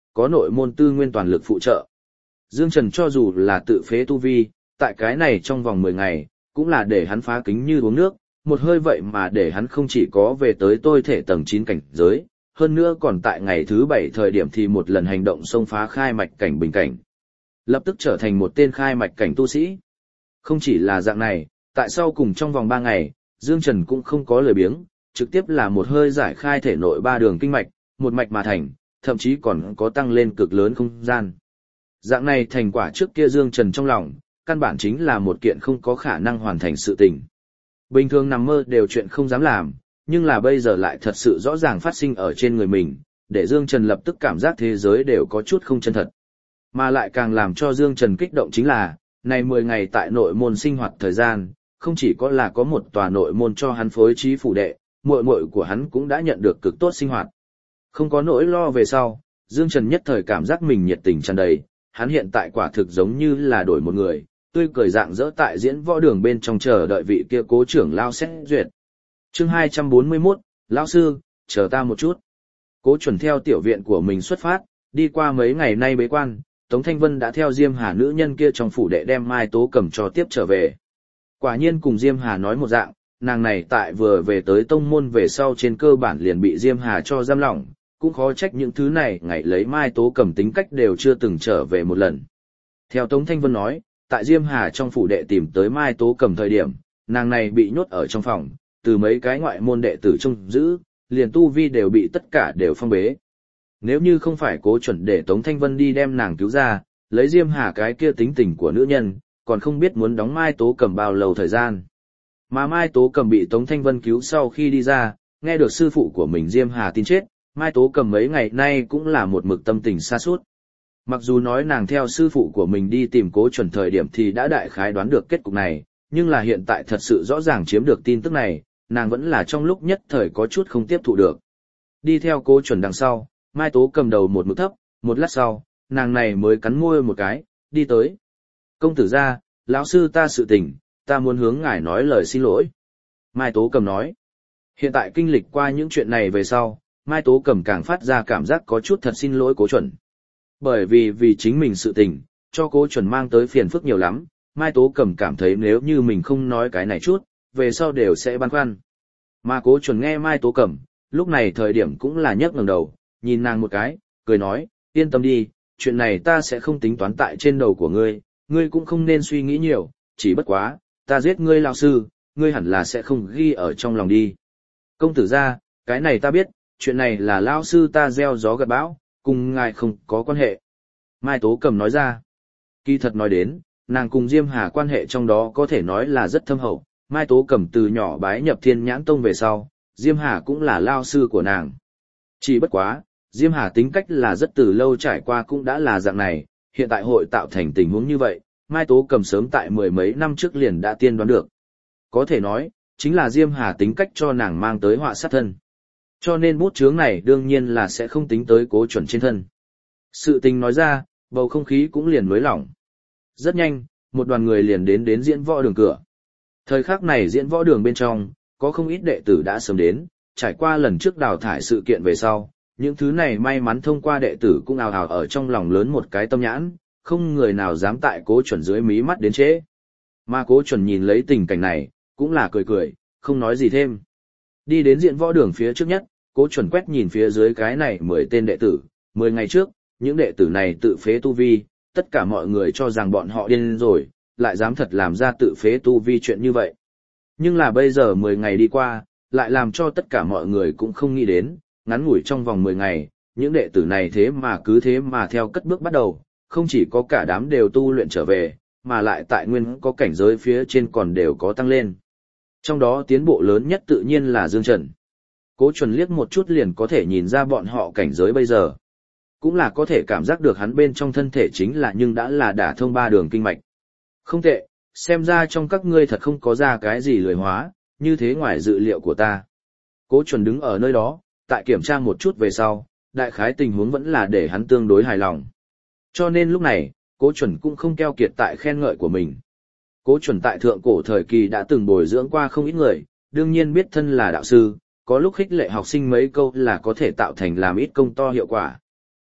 có nội môn tư nguyên toàn lực phụ trợ. Dương Trần cho dù là tự phế tu vi, tại cái này trong vòng 10 ngày, cũng là để hắn phá kính như uống nước, một hơi vậy mà để hắn không chỉ có về tới tôi thể tầng 9 cảnh giới, hơn nữa còn tại ngày thứ 7 thời điểm thì một lần hành động xông phá khai mạch cảnh bình cảnh. Lập tức trở thành một tên khai mạch cảnh tu sĩ. Không chỉ là dạng này, tại sau cùng trong vòng 3 ngày, Dương Trần cũng không có lười biếng, trực tiếp là một hơi giải khai thể nội 3 đường kinh mạch, một mạch mà thành, thậm chí còn có tăng lên cực lớn không gian. Dạng này thành quả trước kia Dương Trần trong lòng, căn bản chính là một kiện không có khả năng hoàn thành sự tình. Bình thường nằm mơ đều chuyện không dám làm, nhưng là bây giờ lại thật sự rõ ràng phát sinh ở trên người mình, để Dương Trần lập tức cảm giác thế giới đều có chút không chân thật. Mà lại càng làm cho Dương Trần kích động chính là, này 10 ngày tại nội môn sinh hoạt thời gian, không chỉ có là có một tòa nội môn cho hắn phối trí phủ đệ, muội muội của hắn cũng đã nhận được cực tốt sinh hoạt. Không có nỗi lo về sau, Dương Trần nhất thời cảm giác mình nhiệt tình tràn đầy, hắn hiện tại quả thực giống như là đổi một người, tươi cười rạng rỡ tại diễn võ đường bên trong chờ đợi vị kia cố trưởng lao xét duyệt. Chương 241, lão sư, chờ ta một chút. Cố Chuẩn theo tiểu viện của mình xuất phát, đi qua mấy ngày nay bế quan, Tống Thanh Vân đã theo Diêm Hà nữ nhân kia trong phủ đệ đem Mai Tố Cầm cho tiếp trở về. Quả nhiên cùng Diêm Hà nói một dạng, nàng này tại vừa về tới tông môn về sau trên cơ bản liền bị Diêm Hà cho giam lỏng, cũng khó trách những thứ này ngày lấy Mai Tố Cầm tính cách đều chưa từng trở về một lần. Theo Tống Thanh Vân nói, tại Diêm Hà trong phủ đệ tìm tới Mai Tố Cầm thời điểm, nàng này bị nhốt ở trong phòng, từ mấy cái ngoại môn đệ tử trông giữ, liền tu vi đều bị tất cả đều phong bế. Nếu như không phải Cố Chuẩn để Tống Thanh Vân đi đem nàng cứu ra, lấy Diêm Hà cái kia tính tình của nữ nhân, còn không biết muốn đóng Mai Tố Cầm bao lâu thời gian. Mà Mai Tố Cầm bị Tống Thanh Vân cứu sau khi đi ra, nghe được sư phụ của mình Diêm Hà tin chết, Mai Tố Cầm mấy ngày nay cũng là một mực tâm tình xa suốt. Mặc dù nói nàng theo sư phụ của mình đi tìm Cố Chuẩn thời điểm thì đã đại khái đoán được kết cục này, nhưng là hiện tại thật sự rõ ràng chiếm được tin tức này, nàng vẫn là trong lúc nhất thời có chút không tiếp thụ được. Đi theo Cố Chuẩn đằng sau, Mai Tố Cầm đầu một mực thấp, một lát sau, nàng này mới cắn môi một cái, đi tới. Công tử gia, lão sư ta sự tình, ta muốn hướng ngài nói lời xin lỗi. Mai Tố Cầm nói, hiện tại kinh lịch qua những chuyện này về sau, Mai Tố Cầm càng phát ra cảm giác có chút thật xin lỗi Cố Chuẩn. Bởi vì chính mình sự tình, cho Cố Chuẩn mang tới phiền phức nhiều lắm, Mai Tố Cầm cảm thấy nếu như mình không nói cái này chút, về sau đều sẽ băn khoăn. Mà Cố Chuẩn nghe Mai Tố Cầm, lúc này thời điểm cũng là nhấc ngẩng đầu, nhìn nàng một cái, cười nói, yên tâm đi, chuyện này ta sẽ không tính toán tại trên đầu của ngươi, ngươi cũng không nên suy nghĩ nhiều, chỉ bất quá, ta giết ngươi lão sư, ngươi hẳn là sẽ không ghi ở trong lòng đi. Công tử gia, cái này ta biết, chuyện này là lão sư ta gieo gió gặt bão, cùng ngài không có quan hệ. Mai Tố Cầm nói ra, kỳ thật nói đến, nàng cùng Diêm Hà quan hệ trong đó có thể nói là rất thâm hậu, Mai Tố Cầm từ nhỏ bái nhập Thiên Nhãn Tông về sau, Diêm Hà cũng là lao sư của nàng. Chỉ bất quá, Diêm Hà tính cách là rất từ lâu trải qua cũng đã là dạng này, hiện tại hội tạo thành tình huống như vậy, Mai Tố Cầm sớm tại 10 mấy năm trước liền đã tiên đoán được. Có thể nói, chính là Diêm Hà tính cách cho nàng mang tới họa sát thân. Cho nên bút chướng này đương nhiên là sẽ không tính tới Cố Chuẩn trên thân. Sự tình nói ra, bầu không khí cũng liền nới lỏng. Rất nhanh, một đoàn người liền đến diễn võ đường cửa. Thời khắc này diễn võ đường bên trong, có không ít đệ tử đã sớm đến, trải qua lần trước đào thải sự kiện về sau, những thứ này may mắn thông qua đệ tử cũng ào ào ở trong lòng lớn một cái tâm nhãn, không người nào dám tại Cố Chuẩn dưới mí mắt đến trễ. Mà Cố Chuẩn nhìn lấy tình cảnh này, cũng là cười cười, không nói gì thêm. Đi đến diễn võ đường phía trước nhất, Cố Chuẩn quét nhìn phía dưới cái này 10 tên đệ tử, 10 ngày trước, những đệ tử này tự phế tu vi, tất cả mọi người cho rằng bọn họ điên rồi, lại dám thật làm ra tự phế tu vi chuyện như vậy. Nhưng là bây giờ 10 ngày đi qua, lại làm cho tất cả mọi người cũng không nghĩ đến, ngắn ngủi trong vòng 10 ngày, những đệ tử này thế mà theo cất bước bắt đầu, không chỉ có cả đám đều tu luyện trở về, mà lại tại nguyên có cảnh giới phía trên còn đều có tăng lên. Trong đó tiến bộ lớn nhất tự nhiên là Dương Trần. Cố Chuẩn liếc một chút liền có thể nhìn ra bọn họ cảnh giới bây giờ. Cũng là có thể cảm giác được hắn bên trong thân thể chính là nhưng đã là đả thông 3 đường kinh mạch. Không tệ, xem ra trong các ngươi thật không có ra cái gì lười hóa, như thế ngoài dự liệu của ta. Cố Chuẩn đứng ở nơi đó, tại kiểm tra một chút về sau, đại khái tình huống vẫn là để hắn tương đối hài lòng. Cho nên lúc này, Cố Chuẩn cũng không keo kiệt tại khen ngợi của mình. Cố Chuẩn tại thượng cổ thời kỳ đã từng bồi dưỡng qua không ít người, đương nhiên biết thân là đạo sư, có lúc khích lệ học sinh mấy câu là có thể tạo thành làm ít công to hiệu quả.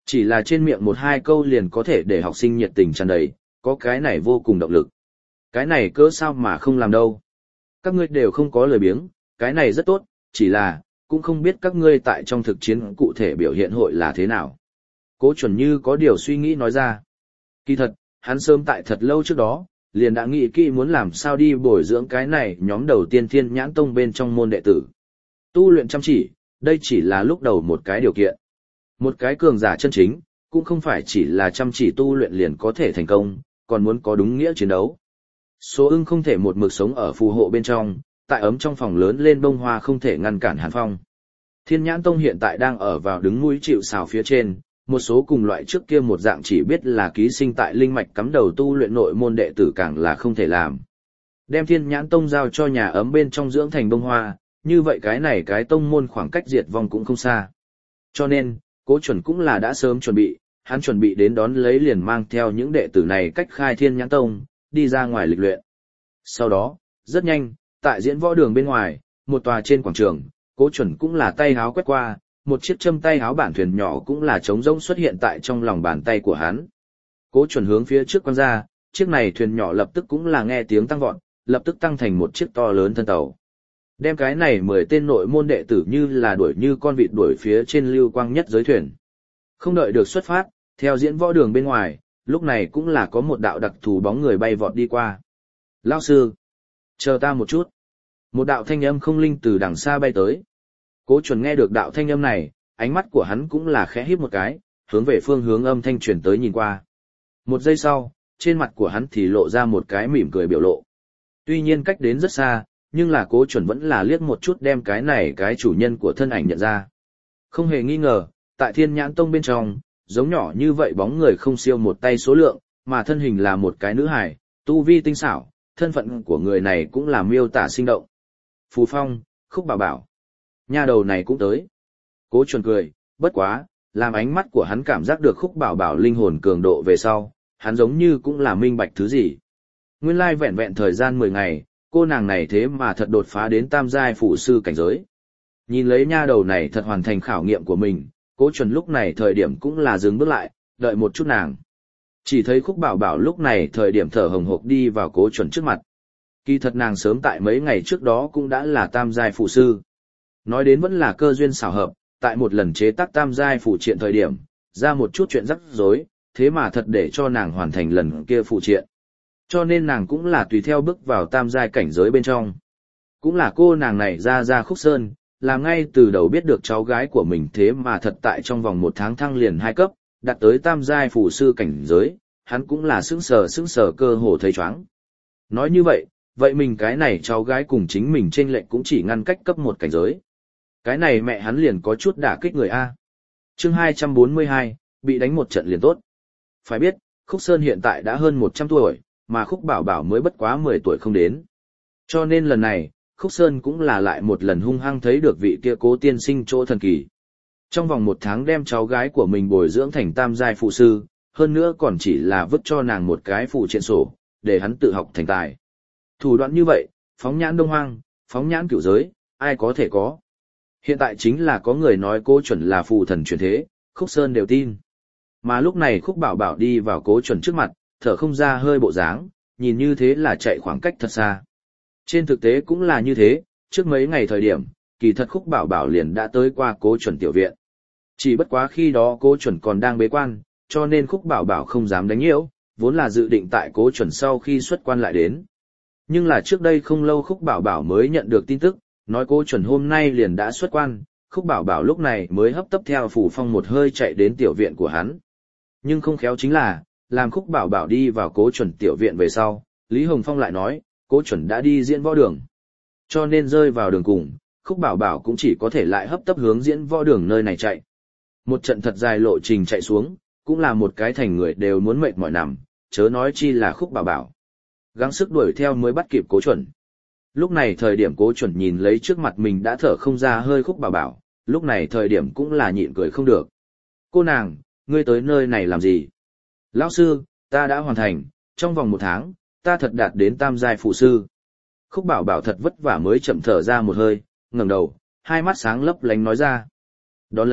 Chỉ là trên miệng một hai câu liền có thể để học sinh nhiệt tình tràn đầy, có cái này vô cùng động lực. Cái này cỡ sao mà không làm đâu. Các ngươi đều không có lời biếng, cái này rất tốt, chỉ là, cũng không biết các ngươi tại trong thực chiến cụ thể biểu hiện hội là thế nào. Cố Chuẩn Như có điều suy nghĩ nói ra. Kỳ thật, hắn sớm tại thật lâu trước đó, liền đã nghĩ kỹ muốn làm sao đi bồi dưỡng cái này nhóm đầu tiên Thiên Nhãn Tông bên trong môn đệ tử. Tu luyện chăm chỉ, đây chỉ là lúc đầu một cái điều kiện. Một cái cường giả chân chính, cũng không phải chỉ là chăm chỉ tu luyện liền có thể thành công, còn muốn có đúng nghĩa chiến đấu. Số Ưng không thể một mực sống ở phù hộ bên trong, tại ấm trong phòng lớn lên bông hoa không thể ngăn cản hàn phong. Thiên Nhãn Tông hiện tại đang ở vào đứng mũi chịu sào phía trên, một số cùng loại trước kia một dạng chỉ biết là ký sinh tại linh mạch cắm đầu tu luyện nội môn đệ tử càng là không thể làm. Đem Thiên Nhãn Tông giao cho nhà ấm bên trong dưỡng thành bông hoa, như vậy cái này cái tông môn khoảng cách diệt vong cũng không xa. Cho nên, Cố Chuẩn cũng là đã sớm chuẩn bị, hắn chuẩn bị đến đón lấy liền mang theo những đệ tử này cách khai Thiên Nhãn Tông, đi ra ngoài lịch luyện. Sau đó, rất nhanh, tại diễn võ đường bên ngoài, một tòa trên quảng trường, Cố Chuẩn cũng là tay háo quét qua, một chiếc châm tay háo bản thuyền nhỏ cũng là trống rỗng xuất hiện tại trong lòng bàn tay của hắn. Cố Chuẩn hướng phía trước quăng ra, chiếc này thuyền nhỏ lập tức cũng là nghe tiếng tăng vọt, lập tức tăng thành một chiếc to lớn thân tàu. Đem cái này 10 tên nội môn đệ tử như là đuổi như con vịt đuổi phía trên lưu quang nhất giới thuyền. Không đợi được xuất phát, theo diễn võ đường bên ngoài, lúc này cũng là có một đạo đặc thù bóng người bay vọt đi qua. Lão sư, chờ ta một chút. Một đạo thanh âm không linh từ đằng xa bay tới. Cố Chuẩn nghe được đạo thanh âm này, ánh mắt của hắn cũng là khẽ híp một cái, hướng về phương hướng âm thanh truyền tới nhìn qua. Một giây sau, trên mặt của hắn thì lộ ra một cái mỉm cười biểu lộ. Tuy nhiên cách đến rất xa, nhưng là Cố Chuẩn vẫn là liếc một chút đem cái này cái chủ nhân của thân ảnh nhận ra. Không hề nghi ngờ, tại Thiên Nhãn Tông bên trong, giống nhỏ như vậy bóng người không siêu một tay số lượng, mà thân hình là một cái nữ hài, tu vi tinh xảo, thân phận của người này cũng là miêu tả sinh động. Phù Phong, Khúc Bảo Bảo. Nha đầu này cũng tới. Cố Chuẩn cười, bất quá, làm ánh mắt của hắn cảm giác được Khúc Bảo Bảo linh hồn cường độ về sau, hắn giống như cũng là minh bạch thứ gì. Nguyên lai vẹn vẹn thời gian 10 ngày, cô nàng này thế mà thật đột phá đến tam giai phụ sư cảnh giới. Nhìn lấy nha đầu này thật hoàn thành khảo nghiệm của mình, Cố Chuẩn lúc này thời điểm cũng là dừng bước lại, đợi một chút nàng. Chỉ thấy Khúc Bảo Bảo lúc này thời điểm thở hồng hộc đi vào Cố Chuẩn trước mặt. Kỳ thật nàng sớm tại mấy ngày trước đó cũng đã là tam giai phụ sư. Nói đến vẫn là cơ duyên xảo hợp, tại một lần chế tác tam giai phụ triện thời điểm, ra một chút chuyện rắc rối, thế mà thật để cho nàng hoàn thành lần kia phụ triện. Cho nên nàng cũng là tùy theo bước vào tam giai cảnh giới bên trong. Cũng là cô nàng này ra Khúc Sơn, là ngay từ đầu biết được cháu gái của mình thế mà thật tại trong vòng 1 tháng thăng liền 2 cấp, đạt tới tam giai phụ sư cảnh giới, hắn cũng là sững sờ cơ hồ thấy choáng. Nói như vậy, vậy mình cái này cháu gái cùng chính mình chênh lệch cũng chỉ ngăn cách cấp 1 cảnh giới. Cái này mẹ hắn liền có chút đả kích người A. Chương 242, bị đánh một trận liền tốt. Phải biết, Khúc Sơn hiện tại đã hơn 100 tuổi, mà Khúc Bảo Bảo mới bất quá 10 tuổi không đến. Cho nên lần này, Khúc Sơn cũng là lại một lần hung hăng thấy được vị kia Cố tiên sinh chỗ thần kỳ. Trong vòng 1 tháng đem cháu gái của mình bồi dưỡng thành tam giai phụ sư, hơn nữa còn chỉ là vứt cho nàng một cái phụ triện sổ, để hắn tự học thành tài. Thủ đoạn như vậy, phóng nhãn Đông Hoang, phóng nhãn cửu giới, ai có thể có. Hiện tại chính là có người nói Cố Chuẩn là phù thần truyền thế, Khúc Sơn đều tin. Mà lúc này Khúc Bảo Bảo đi vào Cố Chuẩn trước mặt, thở không ra hơi bộ dáng, nhìn như thế là chạy khoảng cách thật xa. Trên thực tế cũng là như thế, trước mấy ngày thời điểm, kỳ thật Khúc Bảo Bảo liền đã tới qua Cố Chuẩn tiểu viện. Chỉ bất quá khi đó Cố Chuẩn còn đang bế quan, cho nên Khúc Bảo Bảo không dám đánh nhiễu, vốn là dự định tại Cố Chuẩn sau khi xuất quan lại đến. Nhưng là trước đây không lâu Khúc Bảo Bảo mới nhận được tin tức, nói Cố Chuẩn hôm nay liền đã xuất quan, Khúc Bảo Bảo lúc này mới hấp tấp theo Phủ Phong một hơi chạy đến tiểu viện của hắn. Nhưng không khéo chính là, làm Khúc Bảo Bảo đi vào Cố Chuẩn tiểu viện về sau, Lý Hồng Phong lại nói, Cố Chuẩn đã đi diễn võ đường. Cho nên rơi vào đường cùng, Khúc Bảo Bảo cũng chỉ có thể lại hấp tấp hướng diễn võ đường nơi này chạy. Một trận thật dài lộ trình chạy xuống, cũng là một cái thành người đều muốn mệt mỏi nằm, chớ nói chi là Khúc Bảo Bảo. Gắng sức đuổi theo mới bắt kịp Cố Chuẩn. Lúc này thời điểm Cố Chuẩn nhìn lấy trước mặt mình đã thở không ra hơi Khúc Bảo Bảo, lúc này thời điểm cũng là nhịn cười không được. Cô nàng, ngươi tới nơi này làm gì? Lão sư, ta đã hoàn thành, trong vòng 1 tháng, ta thật đạt đến tam giai phụ sư. Khúc Bảo Bảo thật vất vả mới chậm thở ra một hơi, ngẩng đầu, hai mắt sáng lấp lánh nói ra. Đón lấy,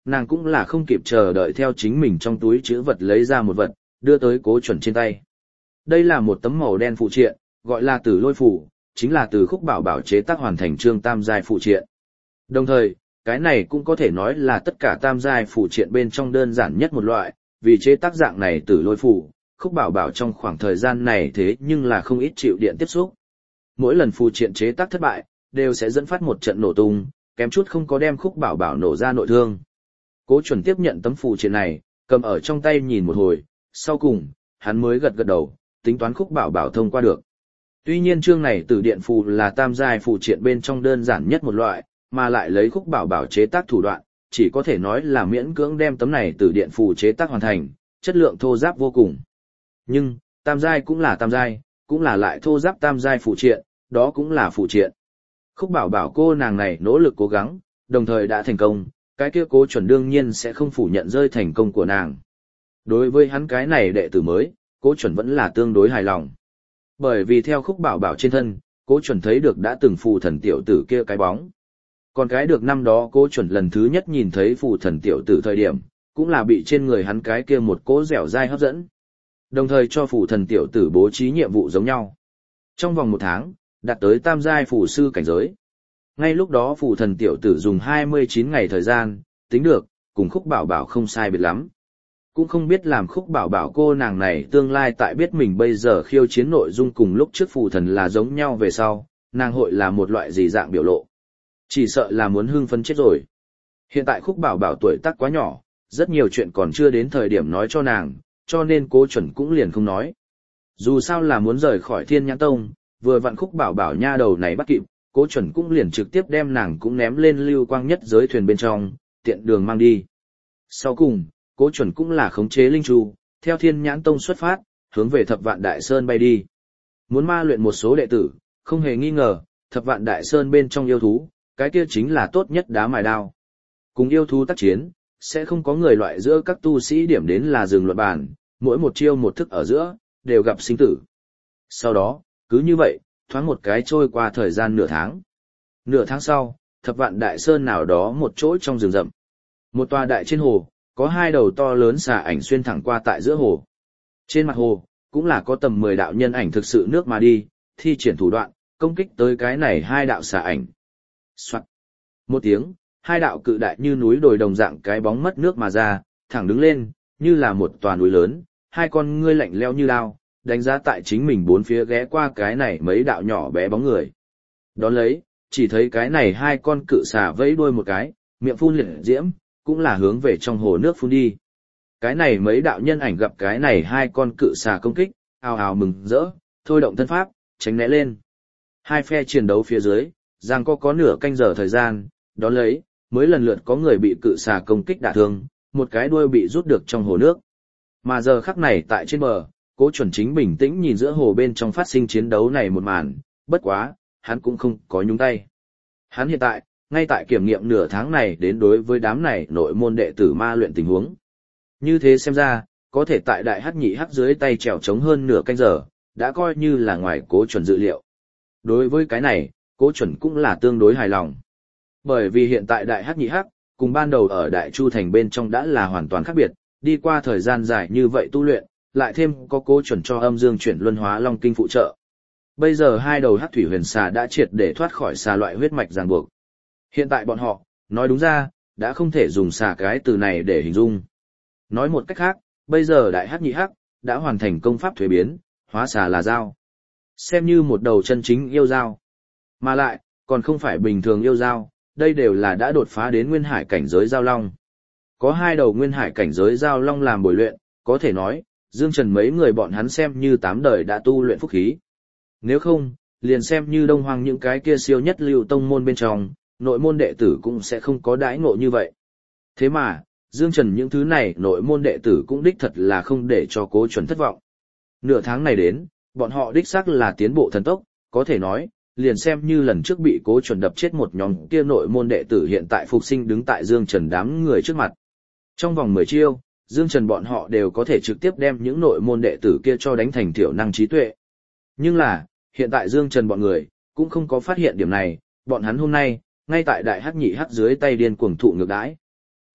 nàng cũng là không kịp chờ đợi theo chính mình trong túi chữ vật lấy ra một vật, đưa tới Cố Chuẩn trên tay. Đây là một tấm màu đen phụ triện, gọi là Tử Lôi Phù, chính là từ Khúc Bảo Bảo chế tác hoàn thành chương tam giai phụ triện. Đồng thời, cái này cũng có thể nói là tất cả tam giai phụ triện bên trong đơn giản nhất một loại, vì chế tác dạng này Tử Lôi Phù, Khúc Bảo Bảo trong khoảng thời gian này thế nhưng là không ít chịu điện tiếp xúc. Mỗi lần phụ triện chế tác thất bại, đều sẽ dẫn phát một trận nổ tung, kém chút không có đem Khúc Bảo Bảo nổ ra nội thương. Cố Chuẩn tiếp nhận tấm phụ triện này, cầm ở trong tay nhìn một hồi, sau cùng, hắn mới gật gật đầu, tính toán Khúc Bảo Bảo thông qua được. Tuy nhiên chương này Tử Điện Phù là tam giai phụ triện bên trong đơn giản nhất một loại, mà lại lấy Khúc Bảo Bảo chế tác thủ đoạn, chỉ có thể nói là miễn cưỡng đem tấm này Tử Điện Phù chế tác hoàn thành, chất lượng thô ráp vô cùng. Nhưng, tam giai cũng là tam giai, cũng là lại thô ráp tam giai phụ triện, đó cũng là phụ triện. Khúc Bảo Bảo cô nàng này nỗ lực cố gắng, đồng thời đã thành công, cái kia Cố Chuẩn đương nhiên sẽ không phủ nhận rơi thành công của nàng. Đối với hắn cái này đệ tử mới, Cố Chuẩn vẫn là tương đối hài lòng. Bởi vì theo Khúc Bảo Bảo trên thân, Cố Chuẩn thấy được đã từng phù thần tiểu tử kia cái bóng. Còn cái được năm đó Cố Chuẩn lần thứ nhất nhìn thấy phù thần tiểu tử thời điểm, cũng là bị trên người hắn cái kia một cỗ dẻo dai hấp dẫn. Đồng thời cho phù thần tiểu tử bố trí nhiệm vụ giống nhau. Trong vòng 1 tháng, đạt tới tam giai phù sư cảnh giới. Ngay lúc đó phù thần tiểu tử dùng 29 ngày thời gian, tính được, cùng Khúc Bảo Bảo không sai biệt lắm. Cũng không biết làm Khúc Bảo Bảo cô nàng này tương lai tại biết mình bây giờ khiêu chiến nội dung cùng lúc trước phù thần là giống nhau về sau, nàng hội là một loại gì dạng biểu lộ. Chỉ sợ là muốn hưng phấn chết rồi. Hiện tại Khúc Bảo Bảo tuổi tác quá nhỏ, rất nhiều chuyện còn chưa đến thời điểm nói cho nàng, cho nên Cố Chuẩn cũng liền không nói. Dù sao là muốn rời khỏi Thiên Nhãn Tông, vừa vặn Khúc Bảo Bảo nha đầu này bắt kịp, Cố Chuẩn cũng liền trực tiếp đem nàng cũng ném lên lưu quang nhất giới thuyền bên trong, tiện đường mang đi. Sau cùng, Cố Chuẩn cũng là khống chế linh chu, theo Thiên Nhãn Tông xuất phát, hướng về Thập Vạn Đại Sơn bay đi. Muốn ma luyện một số đệ tử, không hề nghi ngờ, Thập Vạn Đại Sơn bên trong yêu thú, cái kia chính là tốt nhất đá mài đao. Cùng yêu thú tác chiến, sẽ không có người loại giữa các tu sĩ điểm đến là dừng luận bàn, mỗi một chiêu một thức ở giữa, đều gặp sinh tử. Sau đó, cứ như vậy, thoáng một cái trôi qua thời gian nửa tháng. Nửa tháng sau, Thập Vạn Đại Sơn nào đó một chỗ trong rừng rậm. Một tòa đại trên hồ, có 2 đầu to lớn xà ảnh xuyên thẳng qua tại giữa hồ. Trên mặt hồ, cũng là có tầm 10 đạo nhân ảnh thực sự nước mà đi, thi triển thủ đoạn, công kích tới cái này 2 đạo xà ảnh. Soạt. Một tiếng, 2 đạo cự đại như núi đồi đồng dạng cái bóng mất nước mà ra, thẳng đứng lên, như là một tòa núi lớn, 2 con ngươi lạnh lẽo như lao, đánh giá tại chính mình bốn phía ghé qua cái này mấy đạo nhỏ bé bóng người. Đón lấy, chỉ thấy cái này 2 con cự xà vẫy đuôi một cái, miệng phun liệt diễm, cũng là hướng về trong hồ nước phun đi. Cái này mấy đạo nhân ảnh gặp cái này 2 con cự xà công kích, ào ào mừng rỡ, thôi động thân pháp, tránh né lên. 2 phe chiến đấu phía dưới, giằng có nửa canh giờ thời gian, đón lấy, mới lần lượt có người bị cự xà công kích đả thương, một cái đuôi bị rút được trong hồ nước. Mà giờ khắc này tại trên bờ, Cố Chuẩn chính bình tĩnh nhìn giữa hồ bên trong phát sinh chiến đấu này một màn, bất quá, hắn cũng không có nhúng tay. Hắn hiện tại, ngay tại kiểm nghiệm nửa tháng này đến đối với đám này nội môn đệ tử ma luyện tình huống. Như thế xem ra, có thể tại đại hắc nhị hắc dưới tay trèo trống hơn nửa canh giờ, đã coi như là ngoài Cố Chuẩn dự liệu. Đối với cái này, Cố Chuẩn cũng là tương đối hài lòng. Bởi vì hiện tại đại hắc nhị hắc, cùng ban đầu ở Đại Chu Thành bên trong đã là hoàn toàn khác biệt, đi qua thời gian dài như vậy tu luyện, lại thêm có Cố Chuẩn cho âm dương chuyển luân hóa long kinh phụ trợ. Bây giờ 2 đầu hắc thủy huyền xà đã triệt để thoát khỏi xà loại huyết mạch ràng buộc. Hiện tại bọn họ, nói đúng ra, đã không thể dùng xà cái từ này để hình dung. Nói một cách khác, bây giờ đại hắc nhị hắc, đã hoàn thành công pháp thuế biến, hóa xà là dao. Xem như một đầu chân chính yêu dao. Mà lại, còn không phải bình thường yêu dao, đây đều là đã đột phá đến nguyên hải cảnh giới giao long. Có 2 đầu nguyên hải cảnh giới giao long làm bồi luyện, có thể nói, Dương Trần mấy người bọn hắn xem như 8 đời đã tu luyện phúc khí. Nếu không, liền xem như Đông Hoang những cái kia siêu nhất lưu tông môn bên trong, nội môn đệ tử cũng sẽ không có đãi ngộ như vậy. Thế mà, Dương Trần những thứ này nội môn đệ tử cũng đích thật là không để cho Cố Chuẩn thất vọng. Nửa tháng này đến, bọn họ đích xác là tiến bộ thần tốc, có thể nói, liền xem như lần trước bị Cố Chuẩn đập chết một nhóm kia nội môn đệ tử hiện tại phục sinh đứng tại Dương Trần đám người trước mặt. Trong vòng 10 chiêu, Dương Trần bọn họ đều có thể trực tiếp đem những nội môn đệ tử kia cho đánh thành thiểu năng trí tuệ. Nhưng là, hiện tại Dương Trần bọn người, cũng không có phát hiện điểm này, bọn hắn hôm nay, ngay tại đại hắc nhị hắc dưới tay điên cuồng thụ ngược đãi.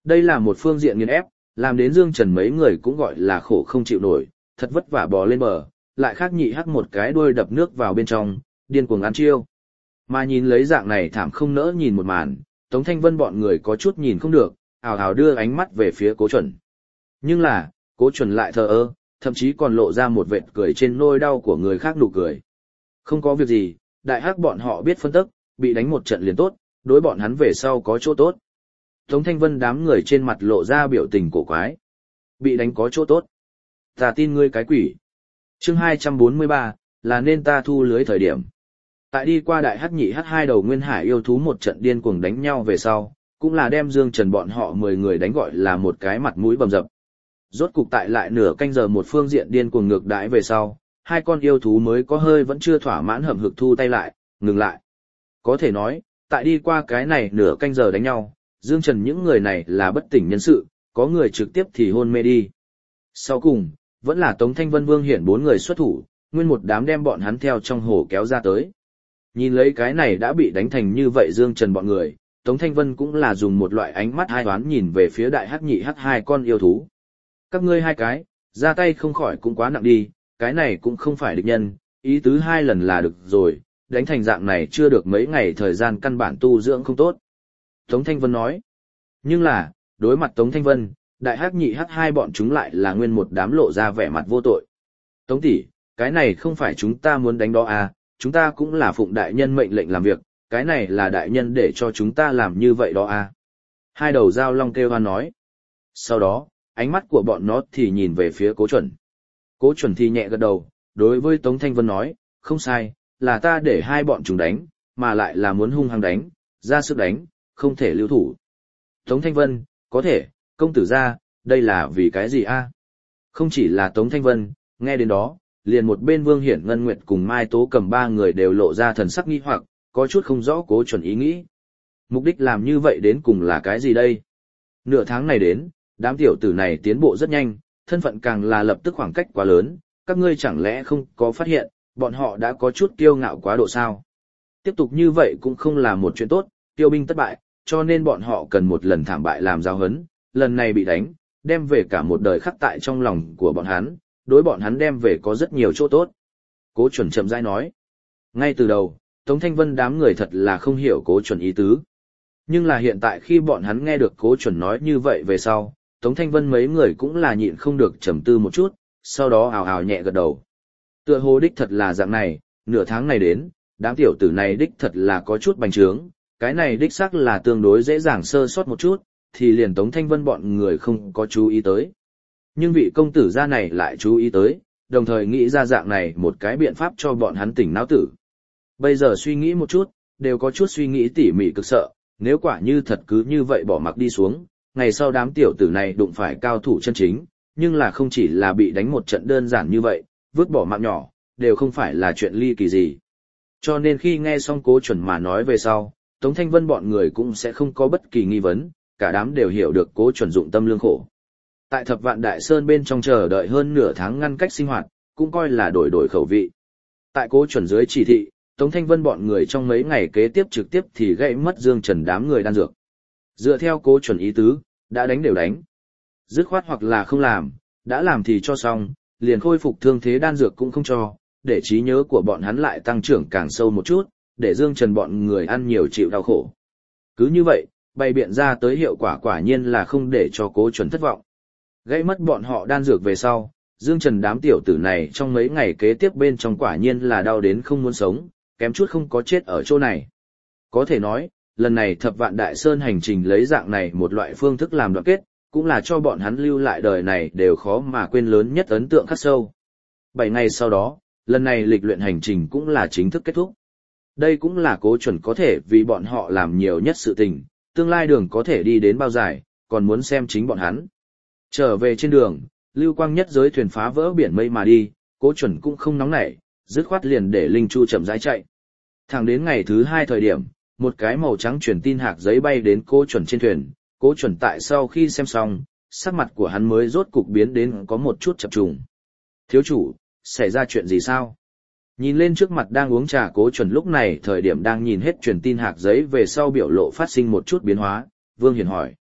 Đây là một phương diện nghiền ép, làm đến Dương Trần mấy người cũng gọi là khổ không chịu nổi, thật vất vả bò lên bờ, lại khác nhị hắc một cái đuôi đập nước vào bên trong, điên cuồng ăn chiêu. Mà nhìn lấy dạng này thảm không nỡ nhìn một màn, Tống Thanh Vân bọn người có chút nhìn không được, ào ào đưa ánh mắt về phía Cố Chuẩn. Nhưng là, Cố Chuẩn lại thờ ơ, thậm chí còn lộ ra một vệt cười trên nỗi đau của người khác nụ cười. Không có việc gì, đại hắc bọn họ biết phân tức, bị đánh một trận liền tốt, đối bọn hắn về sau có chỗ tốt. Tống Thanh Vân đám người trên mặt lộ ra biểu tình cổ quái. Bị đánh có chỗ tốt. Ta tin ngươi cái quỷ. Chương 243, là nên ta thu lưới thời điểm. Tại đi qua đại hắc nhị hắc hai đầu nguyên hải yêu thú một trận điên cuồng đánh nhau về sau, cũng là đem Dương Trần bọn họ 10 người đánh gọi là một cái mặt mũi bầm dập. Rốt cục tại lại nửa canh giờ một phương diện điên cuồng ngược đãi về sau, hai con yêu thú mới có hơi vẫn chưa thỏa mãn hậm hực thu tay lại, ngừng lại. Có thể nói, tại đi qua cái này nửa canh giờ đánh nhau, Dương Trần những người này là bất tỉnh nhân sự, có người trực tiếp thì hôn mê đi. Sau cùng, vẫn là Tống Thanh Vân Vương Hiển 4 người xuất thủ, nguyên một đám đem bọn hắn theo trong hồ kéo ra tới. Nhìn lấy cái này đã bị đánh thành như vậy Dương Trần bọn người, Tống Thanh Vân cũng là dùng một loại ánh mắt hai đoán nhìn về phía đại hắc nhị hắc hai con yêu thú. Các ngươi hai cái, ra tay không khỏi cũng quá nặng đi, cái này cũng không phải địch nhân, ý tứ 2 lần là được rồi, đánh thành dạng này chưa được mấy ngày thời gian căn bản tu dưỡng không tốt. Tống Thanh Vân nói. Nhưng là, đối mặt Tống Thanh Vân, đại hắc nhị hắc hai bọn chúng lại là nguyên một đám lộ ra vẻ mặt vô tội. Tống tỷ, cái này không phải chúng ta muốn đánh đó à, chúng ta cũng là phụng đại nhân mệnh lệnh làm việc, cái này là đại nhân để cho chúng ta làm như vậy đó à. Hai đầu dao long kêu hoan nói. Sau đó, ánh mắt của bọn nó thì nhìn về phía Cố Chuẩn. Cố Chuẩn thì nhẹ gật đầu, đối với Tống Thanh Vân nói, không sai, là ta để hai bọn chúng đánh, mà lại là muốn hung hăng đánh, ra sức đánh, không thể lưu thủ. Tống Thanh Vân, có thể, công tử ra, đây là vì cái gì a? Không chỉ là Tống Thanh Vân, nghe đến đó, liền một bên Vương Hiển Ngân Nguyệt cùng Mai Tố Cầm 3 người đều lộ ra thần sắc nghi hoặc, có chút không rõ Cố Chuẩn ý nghĩ. Mục đích làm như vậy đến cùng là cái gì đây? Nửa tháng này đến, đám tiểu tử này tiến bộ rất nhanh, thân phận càng là lập tức khoảng cách quá lớn, các ngươi chẳng lẽ không có phát hiện, bọn họ đã có chút kiêu ngạo quá độ sao? Tiếp tục như vậy cũng không là một chuyện tốt, tiêu binh thất bại, cho nên bọn họ cần một lần thảm bại làm giáo huấn, lần này bị đánh, đem về cả một đời khắc tại trong lòng của bọn hắn, đối bọn hắn đem về có rất nhiều chỗ tốt. Cố Chuẩn chậm rãi nói. Ngay từ đầu, Tống Thanh Vân đám người thật là không hiểu Cố Chuẩn ý tứ. Nhưng là hiện tại khi bọn hắn nghe được Cố Chuẩn nói như vậy về sau, Tống Thanh Vân mấy người cũng là nhịn không được trầm tư một chút, sau đó ào ào nhẹ gật đầu. Tựa hồ đích thật là dạng này, nửa tháng này đến, đám tiểu tử này đích thật là có chút bành trướng, cái này đích xác là tương đối dễ dàng sơ sót một chút, thì liền Tống Thanh Vân bọn người không có chú ý tới. Nhưng vị công tử gia này lại chú ý tới, đồng thời nghĩ ra dạng này một cái biện pháp cho bọn hắn tỉnh não tử. Bây giờ suy nghĩ một chút, đều có chút suy nghĩ tỉ mỉ cực sợ, nếu quả như thật cứ như vậy bỏ mặc đi xuống, ngày sau đám tiểu tử này đụng phải cao thủ chân chính, nhưng là không chỉ là bị đánh một trận đơn giản như vậy, vứt bỏ mạng nhỏ, đều không phải là chuyện ly kỳ gì. Cho nên khi nghe xong Cố Chuẩn mà nói về sau, Tống Thanh Vân bọn người cũng sẽ không có bất kỳ nghi vấn, cả đám đều hiểu được Cố Chuẩn dụng tâm lương khổ. Tại Thập Vạn Đại Sơn bên trong chờ đợi hơn nửa tháng ngăn cách sinh hoạt, cũng coi là đổi khẩu vị. Tại Cố Chuẩn dưới chỉ thị, Tống Thanh Vân bọn người trong mấy ngày kế tiếp trực tiếp thì gãy mất Dương Trần đám người đan dược. Dựa theo Cố Chuẩn ý tứ, đã đánh đều đánh. Dứt khoát hoặc là không làm, đã làm thì cho xong, liền khôi phục thương thế đan dược cũng không cho, để trí nhớ của bọn hắn lại tăng trưởng càng sâu một chút, để Dương Trần bọn người ăn nhiều chịu đau khổ. Cứ như vậy, bày biện ra tới hiệu quả quả nhiên là không để cho Cố Chuẩn thất vọng. Gãy mất bọn họ đan dược về sau, Dương Trần đám tiểu tử này trong mấy ngày kế tiếp bên trong quả nhiên là đau đến không muốn sống, kém chút không có chết ở chỗ này. Có thể nói, lần này Thập Vạn Đại Sơn hành trình lấy dạng này một loại phương thức làm đoạn kết, cũng là cho bọn hắn lưu lại đời này đều khó mà quên lớn nhất ấn tượng khắc sâu. 7 ngày sau đó, lần này lịch luyện hành trình cũng là chính thức kết thúc. Đây cũng là Cố Chuẩn có thể vì bọn họ làm nhiều nhất sự tình, tương lai đường có thể đi đến bao dài, còn muốn xem chính bọn hắn. Trở về trên đường, Lưu Quang nhất giới thuyền phá vỡ biển mây mà đi, Cố Chuẩn cũng không nóng nảy, dứt khoát liền để Linh Chu chậm rãi chạy. Thẳng đến ngày thứ 2 thời điểm, một cái màu trắng truyền tin hạc giấy bay đến Cố Chuẩn trên thuyền, Cố Chuẩn tại sau khi xem xong, sắc mặt của hắn mới rốt cục biến đến có một chút chập trùng. Thiếu chủ, xảy ra chuyện gì sao? Nhìn lên trước mặt đang uống trà Cố Chuẩn lúc này thời điểm đang nhìn hết truyền tin hạc giấy về sau biểu lộ phát sinh một chút biến hóa, Vương Hiển hỏi.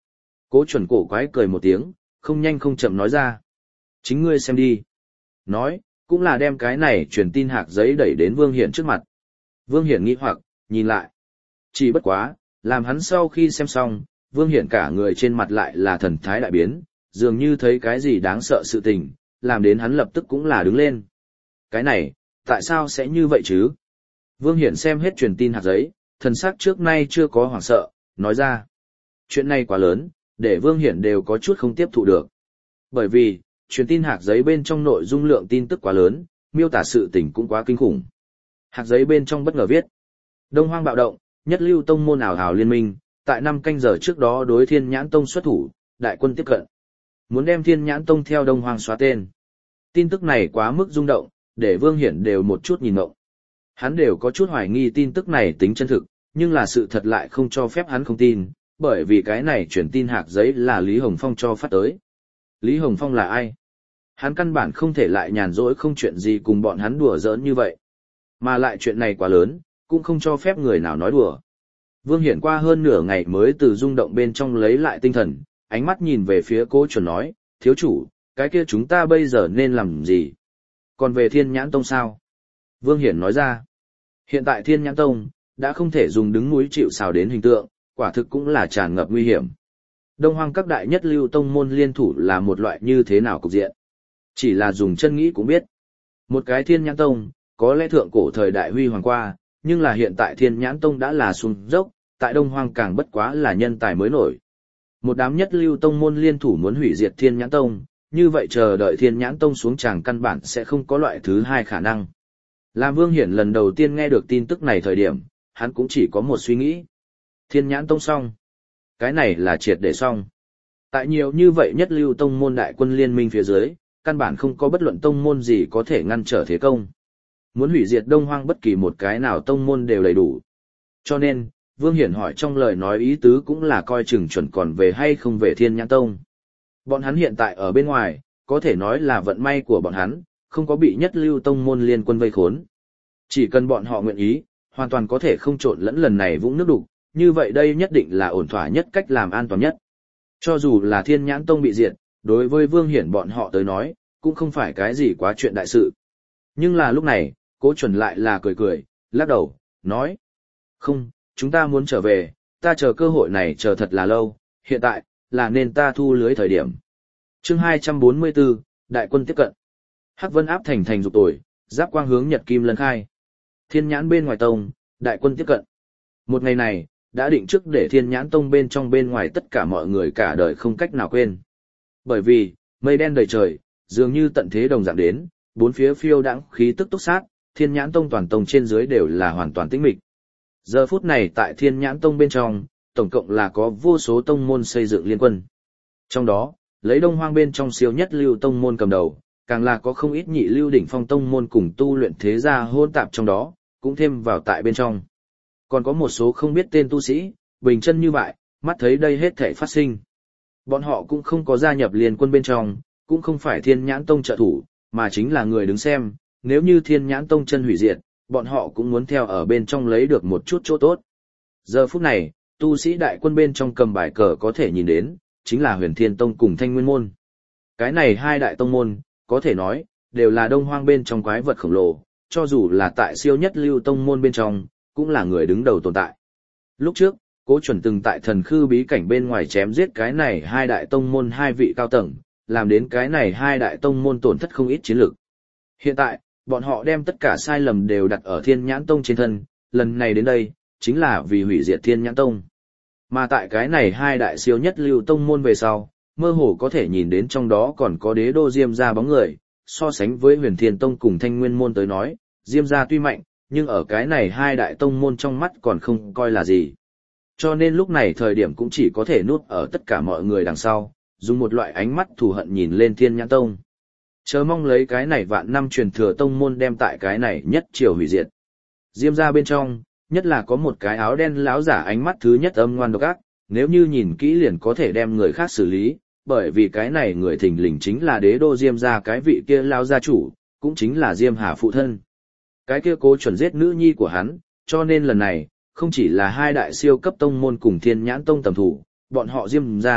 Cố chuẩn cổ quái cười một tiếng, không nhanh không chậm nói ra. Chính ngươi xem đi. Nói, cũng là đem cái này truyền tin hạc giấy đẩy đến Vương Hiển trước mặt. Vương Hiển nghi hoặc, nhìn lại. Chỉ bất quá, làm hắn sau khi xem xong, Vương Hiển cả người trên mặt lại là thần thái đại biến, dường như thấy cái gì đáng sợ sự tình, làm đến hắn lập tức cũng là đứng lên. Cái này, tại sao sẽ như vậy chứ? Vương Hiển xem hết truyền tin hạt giấy, thần sắc trước nay chưa có hoảng sợ, nói ra. Chuyện này quá lớn, để Vương Hiển đều có chút không tiếp thụ được. Bởi vì, truyền tin hạt giấy bên trong nội dung lượng tin tức quá lớn, miêu tả sự tình cũng quá kinh khủng. Hạt giấy bên trong bất ngờ viết. Đông Hoang bạo động, nhất lưu tông môn ảo hào liên minh, tại 5 canh giờ trước đó đối Thiên Nhãn Tông xuất thủ, đại quân tiếp cận. Muốn đem Thiên Nhãn Tông theo Đông Hoang xóa tên. Tin tức này quá mức rung động, để Vương Hiển đều một chút nhìn ngộng. Hắn đều có chút hoài nghi tin tức này tính chân thực, nhưng là sự thật lại không cho phép hắn không tin, bởi vì cái này truyền tin hạt giấy là Lý Hồng Phong cho phát tới. Lý Hồng Phong là ai? Hắn căn bản không thể lại nhàn rỗi không chuyện gì cùng bọn hắn đùa giỡn như vậy. Mà lại chuyện này quá lớn, cũng không cho phép người nào nói đùa. Vương Hiển qua hơn nửa ngày mới từ rung động bên trong lấy lại tinh thần, ánh mắt nhìn về phía Cố Chuẩn nói, thiếu chủ, cái kia chúng ta bây giờ nên làm gì? Còn về Thiên Nhãn Tông sao? Vương Hiển nói ra, hiện tại Thiên Nhãn Tông đã không thể dùng đứng núi chịu sào đến hình tượng, quả thực cũng là tràn ngập nguy hiểm. Đông Hoang các đại nhất lưu tông môn liên thủ là một loại như thế nào cục diện? Chỉ là dùng chân nghĩ cũng biết. Một cái Thiên Nhãn Tông, có lẽ thượng cổ thời đại huy hoàng qua, nhưng là hiện tại Thiên Nhãn Tông đã là xuống dốc, tại Đông Hoang càng bất quá là nhân tài mới nổi. Một đám nhất lưu tông môn liên thủ muốn hủy diệt Thiên Nhãn Tông, như vậy chờ đợi Thiên Nhãn Tông xuống tràng căn bản sẽ không có loại thứ hai khả năng. Làm Vương Hiển lần đầu tiên nghe được tin tức này thời điểm, hắn cũng chỉ có một suy nghĩ. Thiên Nhãn Tông xong. Cái này là triệt để xong. Tại nhiều như vậy nhất lưu tông môn đại quân liên minh phía dưới, căn bản không có bất luận tông môn gì có thể ngăn trở thế công. Muốn hủy diệt Đông Hoang bất kỳ một cái nào tông môn đều đầy đủ. Cho nên, Vương Hiển hỏi trong lời nói ý tứ cũng là coi chừng chuẩn còn về hay không về Thiên Nhãn Tông. Bọn hắn hiện tại ở bên ngoài, có thể nói là vận may của bọn hắn, không có bị nhất lưu tông môn liên quân vây khốn. Chỉ cần bọn họ nguyện ý, hoàn toàn có thể không trộn lẫn lần này vũng nước đục, như vậy đây nhất định là ổn thỏa nhất cách làm an toàn nhất. Cho dù là Thiên Nhãn Tông bị diệt, đối với Vương Hiển bọn họ tới nói, cũng không phải cái gì quá chuyện đại sự. Nhưng là lúc này, Cố Chuẩn lại là cười cười, lắc đầu, nói. Không, chúng ta muốn trở về, ta chờ cơ hội này chờ thật là lâu, hiện tại, là nên ta thu lưới thời điểm. Chương 244, Đại quân tiếp cận. Hắc Vân áp thành dục tồi, giáp quang hướng Nhật Kim lân khai. Thiên Nhãn bên ngoài tông, đại quân tiếp cận. Một ngày này, đã định trước để Thiên Nhãn tông bên trong bên ngoài tất cả mọi người cả đời không cách nào quên. Bởi vì, mây đen đầy trời, dường như tận thế đồng dạng đến, bốn phía phiêu đãng khí tức túc sát, Thiên Nhãn tông toàn tông trên dưới đều là hoàn toàn tĩnh mịch. Giờ phút này tại Thiên Nhãn tông bên trong, tổng cộng là có vô số tông môn xây dựng liên quân. Trong đó, lấy Đông Hoang bên trong siêu nhất lưu tông môn cầm đầu, càng là có không ít nhị lưu đỉnh phong tông môn cùng tu luyện thế gia hôn tạp trong đó, cũng thêm vào tại bên trong. Còn có một số không biết tên tu sĩ, bình chân như vậy, mắt thấy đây hết thể phát sinh. Bọn họ cũng không có gia nhập liên quân bên trong, cũng không phải Thiên Nhãn tông trợ thủ, mà chính là người đứng xem, nếu như Thiên Nhãn tông chân hủy diệt, bọn họ cũng muốn theo ở bên trong lấy được một chút chỗ tốt. Giờ phút này, tu sĩ đại quân bên trong cầm bài cờ có thể nhìn đến, chính là Huyền Thiên Tông cùng Thanh Nguyên Môn. Cái này hai đại tông môn, có thể nói, đều là Đông Hoang bên trong quái vật khổng lồ, cho dù là tại siêu nhất lưu tông môn bên trong, cũng là người đứng đầu tồn tại. Lúc trước, Cố Chuẩn từng tại Thần Khư bí cảnh bên ngoài chém giết cái này hai đại tông môn hai vị cao tầng, làm đến cái này hai đại tông môn tổn thất không ít chiến lực. Hiện tại, bọn họ đem tất cả sai lầm đều đặt ở Thiên Nhãn tông trên thân, lần này đến đây, chính là vì hủy diệt Thiên Nhãn tông. Mà tại cái này hai đại siêu nhất lưu tông môn về sau, mơ hồ có thể nhìn đến trong đó còn có Đế Đô Diêm gia bóng người, so sánh với Huyền Thiên Tông cùng Thanh Nguyên môn tới nói, Diêm gia tuy mạnh, nhưng ở cái này hai đại tông môn trong mắt còn không coi là gì. Cho nên lúc này thời điểm cũng chỉ có thể núp ở tất cả mọi người đằng sau, dùng một loại ánh mắt thù hận nhìn lên Thiên Nhãn tông. Chờ mong lấy cái này vạn năm truyền thừa tông môn đem tại cái này nhất triều hủy diệt. Diêm gia bên trong, nhất là có một cái áo đen lão giả ánh mắt thứ nhất âm ngoan độc ác, nếu như nhìn kỹ liền có thể đem người khác xử lý, bởi vì cái này người thình lình chính là Đế Đô Diêm gia cái vị kia lão gia chủ, cũng chính là Diêm Hà phụ thân. Cái kia Cố Chuẩn giết nữ nhi của hắn, cho nên lần này, không chỉ là hai đại siêu cấp tông môn cùng Thiên Nhãn tông tầm thủ, bọn họ Diêm gia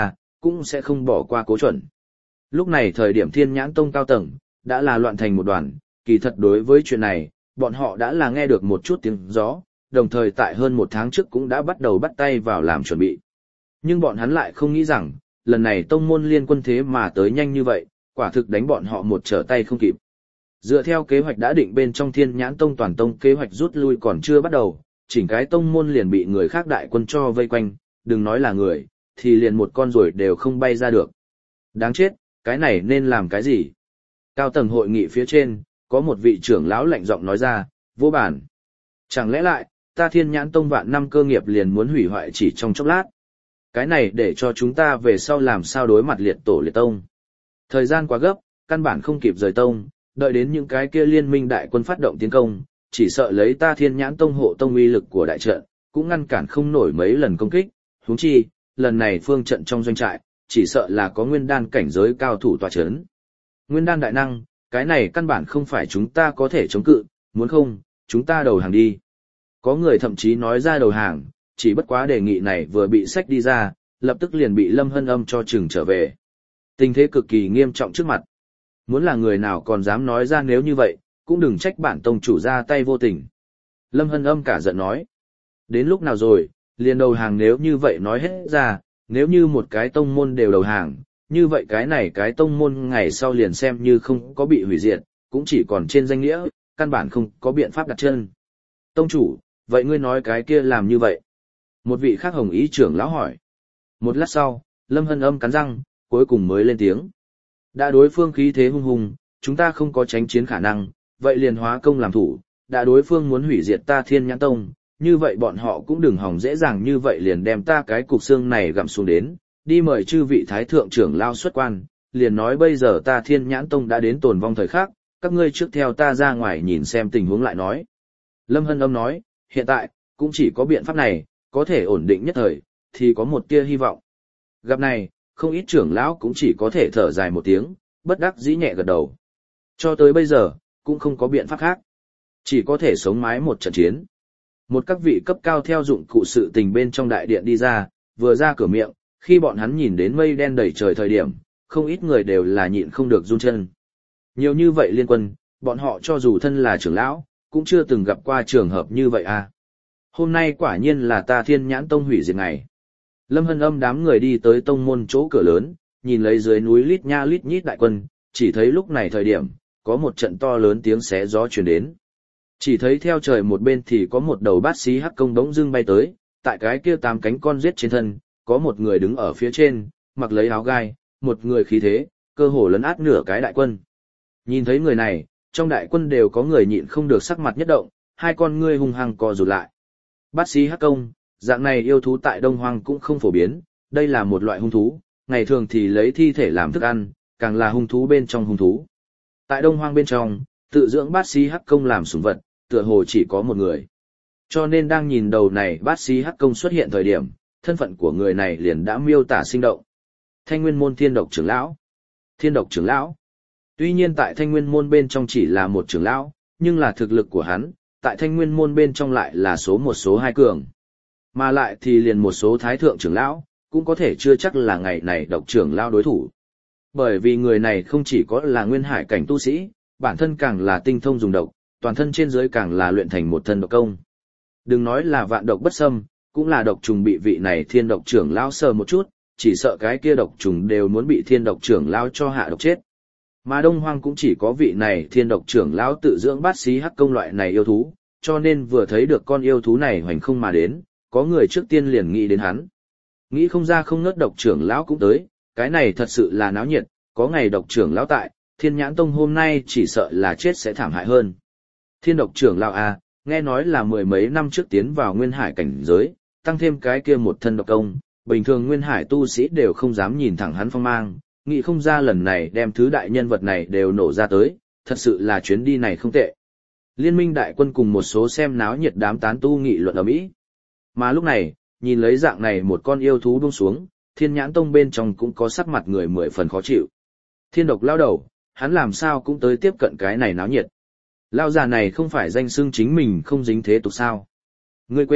cũng sẽ không bỏ qua Cố Chuẩn. Lúc này thời điểm Thiên Nhãn Tông cao tầng, đã là loạn thành một đoàn, kỳ thật đối với chuyện này, bọn họ đã là nghe được một chút tiếng gió, đồng thời tại hơn một tháng trước cũng đã bắt đầu bắt tay vào làm chuẩn bị. Nhưng bọn hắn lại không nghĩ rằng, lần này tông môn liên quân thế mà tới nhanh như vậy, quả thực đánh bọn họ một trở tay không kịp. Dựa theo kế hoạch đã định bên trong Thiên Nhãn Tông toàn tông kế hoạch rút lui còn chưa bắt đầu, chỉnh cái tông môn liền bị người khác đại quân cho vây quanh, đừng nói là người, thì liền một con ruồi đều không bay ra được. Đáng chết, cái này nên làm cái gì? Cao tầng hội nghị phía trên, có một vị trưởng lão lạnh giọng nói ra, vô bản. Chẳng lẽ lại, ta Thiên Nhãn Tông vạn năm cơ nghiệp liền muốn hủy hoại chỉ trong chốc lát? Cái này để cho chúng ta về sau làm sao đối mặt liệt tổ liệt tông. Thời gian quá gấp, căn bản không kịp rời tông, đợi đến những cái kia liên minh đại quân phát động tiến công, chỉ sợ lấy ta Thiên Nhãn Tông hộ tông uy lực của đại trận, cũng ngăn cản không nổi mấy lần công kích, huống chi, lần này phương trận trong doanh trại, chỉ sợ là có nguyên đan cảnh giới cao thủ tọa chấn. Nguyên đan đại năng, cái này căn bản không phải chúng ta có thể chống cự, muốn không, chúng ta đầu hàng đi. Có người thậm chí nói ra đầu hàng, chỉ bất quá đề nghị này vừa bị sách đi ra, lập tức liền bị Lâm Hân Âm cho trừng trở về. Tình thế cực kỳ nghiêm trọng trước mặt. Muốn là người nào còn dám nói ra nếu như vậy, cũng đừng trách bản tông chủ ra tay vô tình. Lâm Hân Âm cả giận nói. Đến lúc nào rồi, liền đầu hàng nếu như vậy nói hết ra, nếu như một cái tông môn đều đầu hàng, như vậy cái này cái tông môn ngày sau liền xem như không có bị hủy diệt, cũng chỉ còn trên danh nghĩa, căn bản không có biện pháp đặt chân. Tông chủ, vậy ngươi nói cái kia làm như vậy? Một vị khác hồng ý trưởng lão hỏi. Một lát sau, Lâm Hân Âm cắn răng, cuối cùng mới lên tiếng. Đã đối phương khí thế hung hùng, chúng ta không có tránh chiến khả năng, vậy liền hóa công làm thủ, đã đối phương muốn hủy diệt ta Thiên Nhãn Tông, như vậy bọn họ cũng đừng hỏng dễ dàng như vậy liền đem ta cái cục xương này gặm xuống đến, đi mời chư vị thái thượng trưởng lao xuất quan, liền nói bây giờ ta Thiên Nhãn Tông đã đến tồn vong thời khắc, các ngươi trước theo ta ra ngoài nhìn xem tình huống lại nói. Lâm Hân Âm nói, hiện tại, cũng chỉ có biện pháp này, có thể ổn định nhất thời, thì có một tia hy vọng. Gặp này, không ít trưởng lão cũng chỉ có thể thở dài một tiếng, bất đắc dĩ nhẹ gật đầu. Cho tới bây giờ, cũng không có biện pháp khác. Chỉ có thể sống mái một trận chiến. Một các vị cấp cao theo dụng cụ sự tình bên trong đại điện đi ra, vừa ra cửa miệng, khi bọn hắn nhìn đến mây đen đầy trời thời điểm, không ít người đều là nhịn không được run chân. Nhiều như vậy liên quân, bọn họ cho dù thân là trưởng lão, cũng chưa từng gặp qua trường hợp như vậy à. Hôm nay quả nhiên là ta Thiên Nhãn Tông hủy diệt ngày. Lâm Hân Âm đám người đi tới tông môn chỗ cửa lớn, nhìn lấy dưới núi lít nha lít nhít đại quân, chỉ thấy lúc này thời điểm, có một trận to lớn tiếng xé gió truyền đến. Chỉ thấy theo trời một bên thì có một đầu bát xí hắc công bỗng dưng bay tới, tại cái kia 8 cánh con giết trên thân, có một người đứng ở phía trên, mặc lấy áo gai, một người khí thế, cơ hồ lấn át nửa cái đại quân. Nhìn thấy người này, trong đại quân đều có người nhịn không được sắc mặt nhất động, hai con ngươi hung hăng co rụt lại. Bát xí hắc công, dạng này yêu thú tại Đông Hoang cũng không phổ biến, đây là một loại hung thú, ngày thường thì lấy thi thể làm thức ăn, càng là hung thú bên trong hung thú. Tại Đông Hoang bên trong, tự dưỡng bát xí hắc công làm sủng vật, tựa hồ chỉ có một người. Cho nên đang nhìn đầu này bát xí hắc công xuất hiện thời điểm, thân phận của người này liền đã miêu tả sinh động. Thanh Nguyên môn Thiên Độc trưởng lão. Thiên Độc trưởng lão. Tuy nhiên tại Thanh Nguyên môn bên trong chỉ là một trưởng lão, nhưng là thực lực của hắn, tại Thanh Nguyên môn bên trong lại là số 1 số 2 cường. Mà lại thì liền một số thái thượng trưởng lão, cũng có thể chưa chắc là ngày này độc trưởng lão đối thủ. Bởi vì người này không chỉ có là nguyên hải cảnh tu sĩ, bản thân càng là tinh thông dùng độc, toàn thân trên dưới càng là luyện thành một thân độc công. Đừng nói là vạn độc bất xâm, cũng là độc trùng bị vị này Thiên Độc trưởng lão sờ một chút, chỉ sợ cái kia độc trùng đều muốn bị Thiên Độc trưởng lão cho hạ độc chết. Mà Đông Hoang cũng chỉ có vị này Thiên Độc trưởng lão tự dưỡng bát xí hắc công loại này yêu thú, cho nên vừa thấy được con yêu thú này hoành không mà đến, có người trước tiên liền nghĩ đến hắn. Nghĩ không ra không ngớt độc trưởng lão cũng tới, cái này thật sự là náo nhiệt, có ngày độc trưởng lão tại, Thiên Nhãn Tông hôm nay chỉ sợ là chết sẽ thảm hại hơn. Thiên Độc trưởng lão à, nghe nói là mười mấy năm trước tiến vào nguyên hải cảnh giới, tăng thêm cái kia một thân độc công, bình thường nguyên hải tu sĩ đều không dám nhìn thẳng hắn phong mang, nghĩ không ra lần này đem thứ đại nhân vật này đều nổ ra tới, thật sự là chuyến đi này không tệ. Liên minh đại quân cùng một số xem náo nhiệt đám tán tu nghị luận ầm ĩ. Mà lúc này, nhìn lấy dạng này một con yêu thú buông xuống, Thiên Nhãn Tông bên trong cũng có sắc mặt người 10 phần khó chịu. Thiên Độc lao đầu, hắn làm sao cũng tới tiếp cận cái này náo nhiệt. Lao già này không phải danh xưng chính mình không dính thế tục sao. Ngươi quên,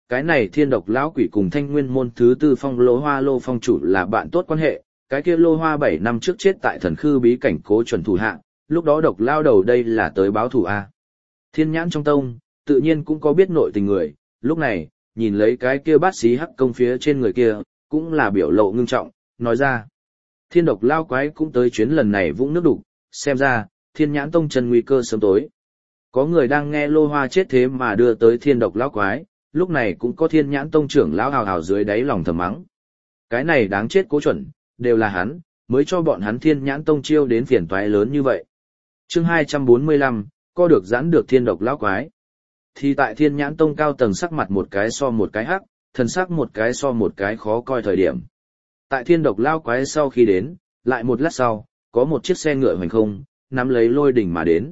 cái này thiên độc lão quỷ cùng thanh nguyên môn thứ tư phong lô hoa lô phong chủ là bạn tốt quan hệ, cái kia lô hoa 7 năm trước chết tại thần khư bí cảnh cố chuẩn thủ hạ, lúc đó độc lao đầu đây là tới báo thủ a. Thiên nhãn trong tông, tự nhiên cũng có biết nội tình người, lúc này, nhìn lấy cái kia bát xí hắc công phía trên người kia, cũng là biểu lộ ngưng trọng, nói ra. Thiên độc lao quái cũng tới chuyến lần này vũng nước đục, xem ra, thiên nhãn tông chân nguy cơ sớm tối. Có người đang nghe lô hoa chết thế mà đưa tới thiên độc lao quái, lúc này cũng có thiên nhãn tông trưởng lão hào hào dưới đáy lòng thầm mắng. Cái này đáng chết cố chuẩn, đều là hắn, mới cho bọn hắn thiên nhãn tông chiêu đến phiền toái lớn như vậy. Chương 245, co được giãn được thiên độc lão quái. Thì tại thiên nhãn tông cao tầng sắc mặt một cái so một cái hắc, thần sắc một cái so một cái khó coi thời điểm. Tại thiên độc lão quái sau khi đến, lại một lát sau, có một chiếc xe ngựa hoành không, nắm lấy lôi đỉnh mà đến.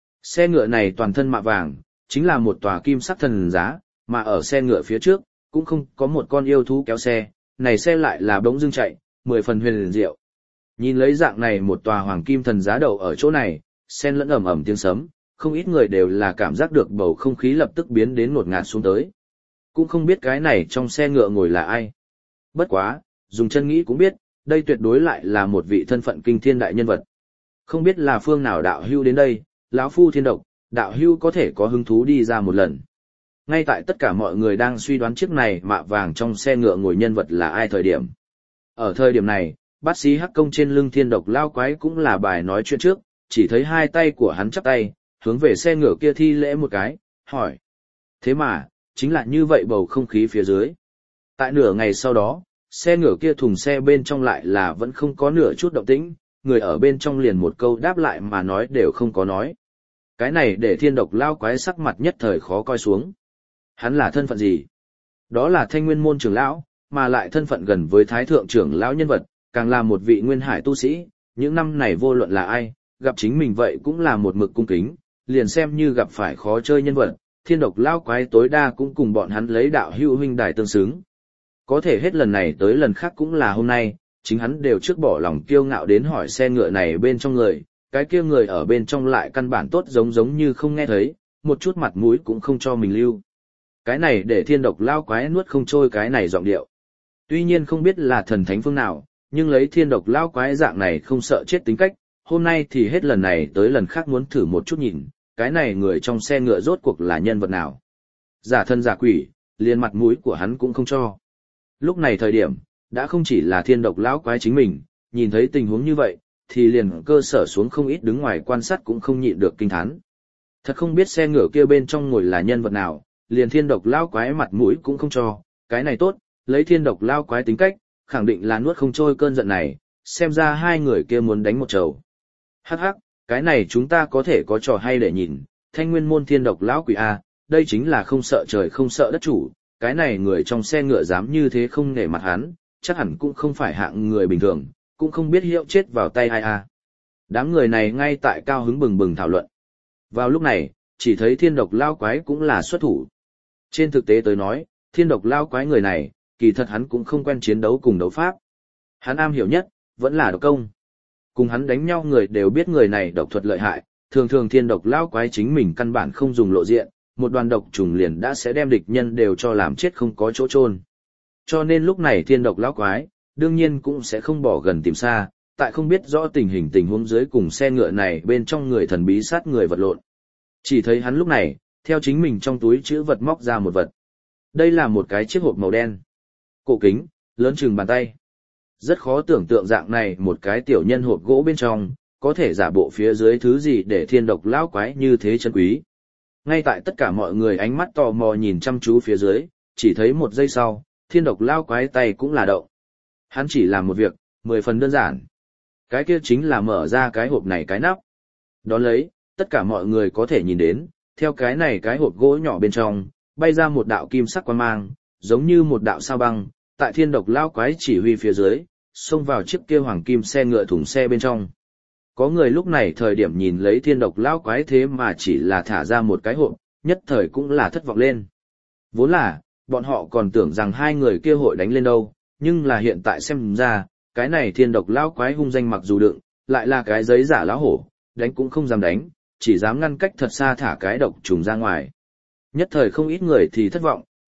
Xe ngựa này toàn thân mạ vàng, chính là một tòa kim sắc thần giá, mà ở xe ngựa phía trước, cũng không có một con yêu thú kéo xe, này xe lại là bỗng dưng chạy, 10 phần huyền diệu. Nhìn lấy dạng này một tòa hoàng kim thần giá đầu ở chỗ này, sen lẫn ầm ầm tiếng sấm, không ít người đều là cảm giác được bầu không khí lập tức biến đến ngột ngạt xuống tới. Cũng không biết cái này trong xe ngựa ngồi là ai. Bất quá, dùng chân nghĩ cũng biết, đây tuyệt đối lại là một vị thân phận kinh thiên đại nhân vật. Không biết là phương nào đạo hưu đến đây, lão phu thiên độc, đạo hưu có thể có hứng thú đi ra một lần. Ngay tại tất cả mọi người đang suy đoán chiếc này mạ vàng trong xe ngựa ngồi nhân vật là ai thời điểm. Ở thời điểm này, bát sĩ hắc công trên lưng thiên độc lao quái cũng là bài nói chuyện trước, chỉ thấy hai tay của hắn chắp tay, hướng về xe ngựa kia thi lễ một cái, hỏi. Thế mà, chính là như vậy bầu không khí phía dưới. Tại nửa ngày sau đó, xe ngựa kia thùng xe bên trong lại là vẫn không có nửa chút động tĩnh, người ở bên trong liền một câu đáp lại mà nói đều không có nói. Cái này để thiên độc lao quái sắc mặt nhất thời khó coi xuống. Hắn là thân phận gì? Đó là thanh nguyên môn trưởng lão, mà lại thân phận gần với thái thượng trưởng lão nhân vật, càng là một vị nguyên hải tu sĩ, những năm này vô luận là ai, gặp chính mình vậy cũng là một mực cung kính, liền xem như gặp phải khó chơi nhân vật, thiên độc lao quái tối đa cũng cùng bọn hắn lấy đạo hữu huynh đài tương xứng. Có thể hết lần này tới lần khác cũng là hôm nay, chính hắn đều trước bỏ lòng kiêu ngạo đến hỏi xe ngựa này bên trong người, cái kia người ở bên trong lại căn bản tốt giống như không nghe thấy, một chút mặt mũi cũng không cho mình lưu. Cái này để thiên độc lao quái nuốt không trôi cái này giọng điệu. Tuy nhiên không biết là thần thánh phương nào, nhưng lấy thiên độc lao quái dạng này không sợ chết tính cách, hôm nay thì hết lần này tới lần khác muốn thử một chút nhìn, cái này người trong xe ngựa rốt cuộc là nhân vật nào. Giả thân giả quỷ, liền mặt mũi của hắn cũng không cho. Lúc này thời điểm, đã không chỉ là thiên độc lão quái chính mình, nhìn thấy tình huống như vậy, thì liền cơ sở xuống không ít đứng ngoài quan sát cũng không nhịn được kinh thán. Thật không biết xe ngựa kia bên trong ngồi là nhân vật nào, liền thiên độc lão quái mặt mũi cũng không cho, cái này tốt, lấy thiên độc lão quái tính cách, khẳng định là nuốt không trôi cơn giận này, xem ra hai người kia muốn đánh một trầu. Hắc hắc, cái này chúng ta có thể có trò hay để nhìn, thanh nguyên môn thiên độc lão quỷ A, đây chính là không sợ trời không sợ đất chủ, cái này người trong xe ngựa dám như thế không nể mặt hắn, chắc hẳn cũng không phải hạng người bình thường, cũng không biết hiệu chết vào tay ai a. Đám người này ngay tại cao hứng bừng bừng thảo luận. Vào lúc này, chỉ thấy thiên độc lao quái cũng là xuất thủ. Trên thực tế tới nói, thiên độc lao quái người này, kỳ thật hắn cũng không quen chiến đấu cùng đấu pháp. Hắn am hiểu nhất, vẫn là độc công. Cùng hắn đánh nhau người đều biết người này độc thuật lợi hại, thường thường thiên độc lao quái chính mình căn bản không dùng lộ diện, một đoàn độc trùng liền đã sẽ đem địch nhân đều cho làm chết không có chỗ chôn. Cho nên lúc này thiên độc lão quái, đương nhiên cũng sẽ không bỏ gần tìm xa, tại không biết rõ tình huống dưới cùng xe ngựa này bên trong người thần bí sát người vật lộn. Chỉ thấy hắn lúc này, theo chính mình trong túi chữ vật móc ra một vật. Đây là một cái chiếc hộp màu đen. Cổ kính, lớn chừng bàn tay. Rất khó tưởng tượng dạng này một cái tiểu nhân hộp gỗ bên trong, có thể giả bộ phía dưới thứ gì để thiên độc lão quái như thế chân quý. Ngay tại tất cả mọi người ánh mắt tò mò nhìn chăm chú phía dưới, chỉ thấy một giây sau, thiên độc lao quái tay cũng là động. Hắn chỉ làm một việc, 10 phần đơn giản. Cái kia chính là mở ra cái hộp này cái nắp. Đón lấy, tất cả mọi người có thể nhìn đến, theo cái này cái hộp gỗ nhỏ bên trong, bay ra một đạo kim sắc quang mang, giống như một đạo sao băng, tại thiên độc lao quái chỉ huy phía dưới, xông vào chiếc kia hoàng kim xe ngựa thùng xe bên trong. Có người lúc này thời điểm nhìn lấy thiên độc lao quái thế mà chỉ là thả ra một cái hộp, nhất thời cũng là thất vọng lên. Vốn là, bọn họ còn tưởng rằng hai người kia hội đánh lên đâu, nhưng là hiện tại xem ra, cái này thiên độc lao quái hung danh mặc dù đựng, lại là cái giấy giả lão hổ, đánh cũng không dám đánh, chỉ dám ngăn cách thật xa thả cái độc trùng ra ngoài. Nhất thời không ít người thì thất vọng,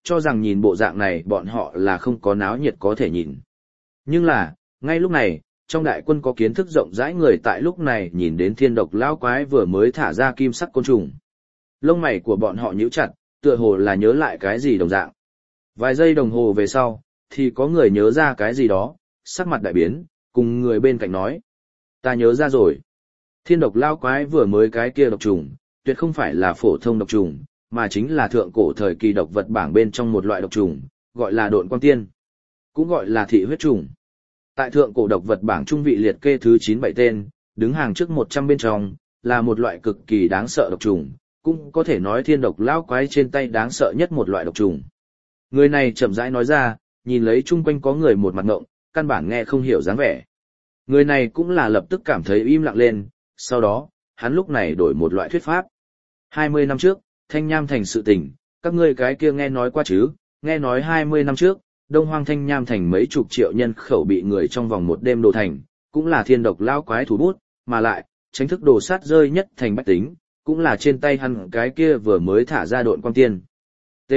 cho rằng nhìn bộ dạng này bọn họ là không có náo nhiệt có thể nhìn. Nhưng là, ngay lúc này, trong đại quân có kiến thức rộng rãi người tại lúc này nhìn đến thiên độc lão quái vừa mới thả ra kim sắc côn trùng. Lông mày của bọn họ nhíu chặt, tựa hồ là nhớ lại cái gì đồng dạng. Vài giây đồng hồ về sau, thì có người nhớ ra cái gì đó, sắc mặt đại biến, cùng người bên cạnh nói. Ta nhớ ra rồi. Thiên độc lão quái vừa mới cái kia độc trùng, tuyệt không phải là phổ thông độc trùng, mà chính là thượng cổ thời kỳ độc vật bảng bên trong một loại độc trùng, gọi là độn quang tiên. Cũng gọi là thị huyết trùng. Tại thượng cổ độc vật bảng trung vị liệt kê thứ 97 tên, đứng hàng trước 100 bên trong, là một loại cực kỳ đáng sợ độc trùng, cũng có thể nói thiên độc lão quái trên tay đáng sợ nhất một loại độc trùng. Người này chậm rãi nói ra, nhìn lấy chung quanh có người một mặt ngộng, căn bản nghe không hiểu dáng vẻ. Người này cũng là lập tức cảm thấy im lặng lên, sau đó, hắn lúc này đổi một loại thuyết pháp. 20 năm trước, Thanh Nham Thành sự tình, các ngươi cái kia nghe nói qua chứ, nghe nói 20 năm trước, Đông Hoang Thanh Nham Thành mấy chục triệu nhân khẩu bị người trong vòng một đêm đồ thành, cũng là thiên độc lão quái thủ bút, mà lại, tránh thức đồ sát rơi nhất thành bách tính, cũng là trên tay hắn cái kia vừa mới thả ra độn quang tiên. T.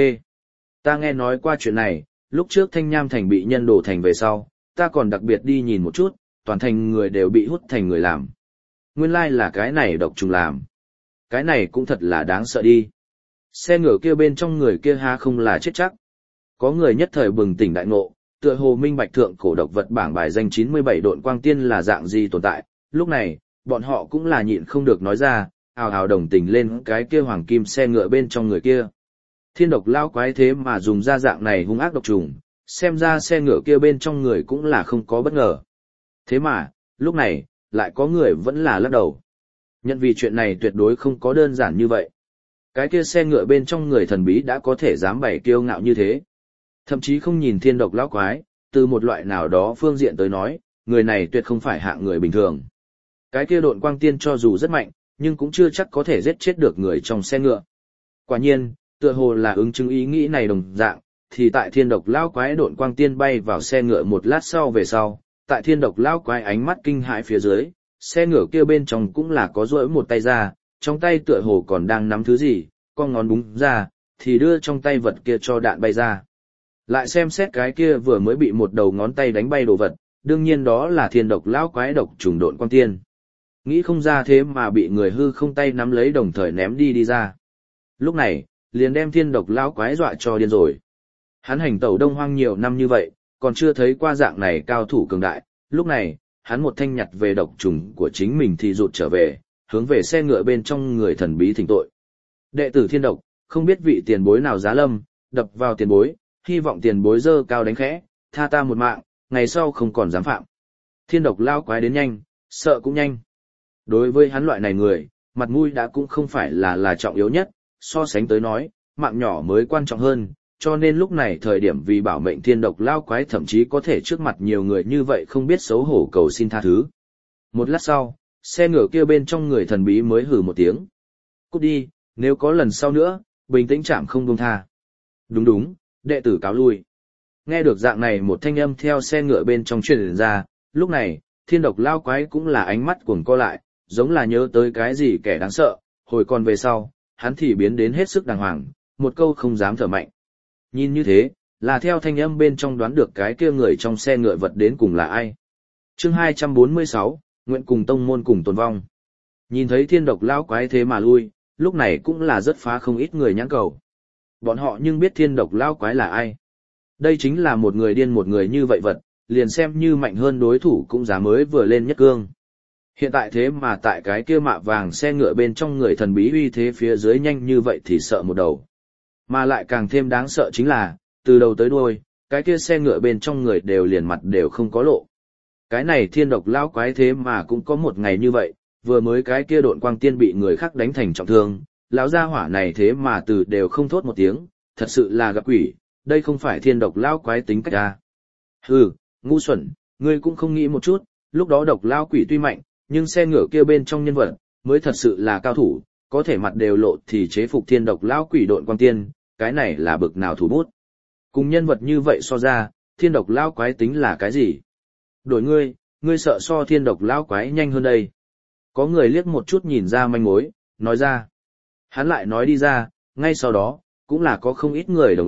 Ta nghe nói qua chuyện này, lúc trước Thanh Nham Thành bị nhân đồ thành về sau, ta còn đặc biệt đi nhìn một chút, toàn thành người đều bị hút thành người làm. Nguyên lai là cái này độc trùng làm. Cái này cũng thật là đáng sợ đi. Xe ngựa kia bên trong người kia ha không là chết chắc. Có người nhất thời bừng tỉnh đại ngộ, tựa hồ minh bạch thượng cổ độc vật bảng bài danh 97 độn quang tiên là dạng gì tồn tại. Lúc này, bọn họ cũng là nhịn không được nói ra, ào ào đồng tình lên cái kia hoàng kim xe ngựa bên trong người kia. Thiên độc lao quái thế mà dùng ra dạng này hung ác độc trùng, xem ra xe ngựa kia bên trong người cũng là không có bất ngờ. Thế mà, lúc này, lại có người vẫn là lắc đầu. Nhận vì chuyện này tuyệt đối không có đơn giản như vậy. Cái kia xe ngựa bên trong người thần bí đã có thể dám bày kiêu ngạo như thế. Thậm chí không nhìn thiên độc lão quái, từ một loại nào đó phương diện tới nói, người này tuyệt không phải hạng người bình thường. Cái kia độn quang tiên cho dù rất mạnh, nhưng cũng chưa chắc có thể giết chết được người trong xe ngựa. Quả nhiên, tựa hồ là ứng chứng ý nghĩ này đồng dạng, thì tại thiên độc lão quái độn quang tiên bay vào xe ngựa một lát sau về sau, tại thiên độc lão quái ánh mắt kinh hãi phía dưới, xe ngựa kia bên trong cũng là có duỗi một tay ra, trong tay tựa hồ còn đang nắm thứ gì, con ngón búng ra, thì đưa trong tay vật kia cho đạn bay ra. Lại xem xét cái kia vừa mới bị một đầu ngón tay đánh bay đồ vật, đương nhiên đó là thiên độc lão quái độc trùng độn quang tiên. Nghĩ không ra thế mà bị người hư không tay nắm lấy đồng thời ném đi ra. Lúc này, liền đem thiên độc lão quái dọa cho điên rồi. Hắn hành tẩu Đông Hoang nhiều năm như vậy, còn chưa thấy qua dạng này cao thủ cường đại, lúc này, hắn một thanh nhặt về độc trùng của chính mình thì rụt trở về, hướng về xe ngựa bên trong người thần bí thỉnh tội. Đệ tử thiên độc, không biết vị tiền bối nào giá lâm, đập vào tiền bối, hy vọng tiền bối dơ cao đánh khẽ, tha ta một mạng, ngày sau không còn dám phạm. Thiên độc lao quái đến nhanh, sợ cũng nhanh. Đối với hắn loại này người, mặt mũi đã cũng không phải là trọng yếu nhất, so sánh tới nói, mạng nhỏ mới quan trọng hơn, cho nên lúc này thời điểm vì bảo mệnh thiên độc lao quái thậm chí có thể trước mặt nhiều người như vậy không biết xấu hổ cầu xin tha thứ. Một lát sau, xe ngựa kia bên trong người thần bí mới hừ một tiếng. Cút đi, nếu có lần sau nữa, bình tĩnh chạm không buông tha. Đúng đúng, đệ tử cáo lui. Nghe được dạng này một thanh âm theo xe ngựa bên trong truyền ra, lúc này, thiên độc lao quái cũng là ánh mắt cuồng co lại, giống là nhớ tới cái gì kẻ đáng sợ, hồi còn về sau, hắn thì biến đến hết sức đàng hoàng, một câu không dám thở mạnh. Nhìn như thế, là theo thanh âm bên trong đoán được cái kia người trong xe ngựa vật đến cùng là ai. Chương 246, nguyện cùng tông môn cùng tồn vong. Nhìn thấy thiên độc lão quái thế mà lui, lúc này cũng là rất phá không ít người nhãn cầu. Bọn họ nhưng biết thiên độc lão quái là ai. Đây chính là một người điên một người như vậy vật, liền xem như mạnh hơn đối thủ cũng giá mới vừa lên nhất cương. Hiện tại thế mà tại cái kia mạ vàng xe ngựa bên trong người thần bí uy thế phía dưới nhanh như vậy thì sợ một đầu. Mà lại càng thêm đáng sợ chính là, từ đầu tới đuôi, cái kia xe ngựa bên trong người đều liền mặt đều không có lộ. Cái này thiên độc lão quái thế mà cũng có một ngày như vậy, vừa mới cái kia độn quang tiên bị người khác đánh thành trọng thương, lão gia hỏa này thế mà từ đều không thốt một tiếng, thật sự là gặp quỷ, đây không phải thiên độc lão quái tính cách à. Hừ, ngu xuẩn, ngươi cũng không nghĩ một chút, lúc đó độc lão quỷ tuy mạnh, nhưng xe ngựa kia bên trong nhân vật, mới thật sự là cao thủ, có thể mặt đều lộ thì chế phục thiên độc lão quỷ độn quang tiên, cái này là bực nào thủ bút. Cùng nhân vật như vậy so ra, thiên độc lão quái tính là cái gì? Đổi ngươi sợ so thiên độc lão quái nhanh hơn đây. Có người liếc một chút nhìn ra manh mối, nói ra. Hắn lại nói đi ra, ngay sau đó, cũng là có không ít người đồng ý,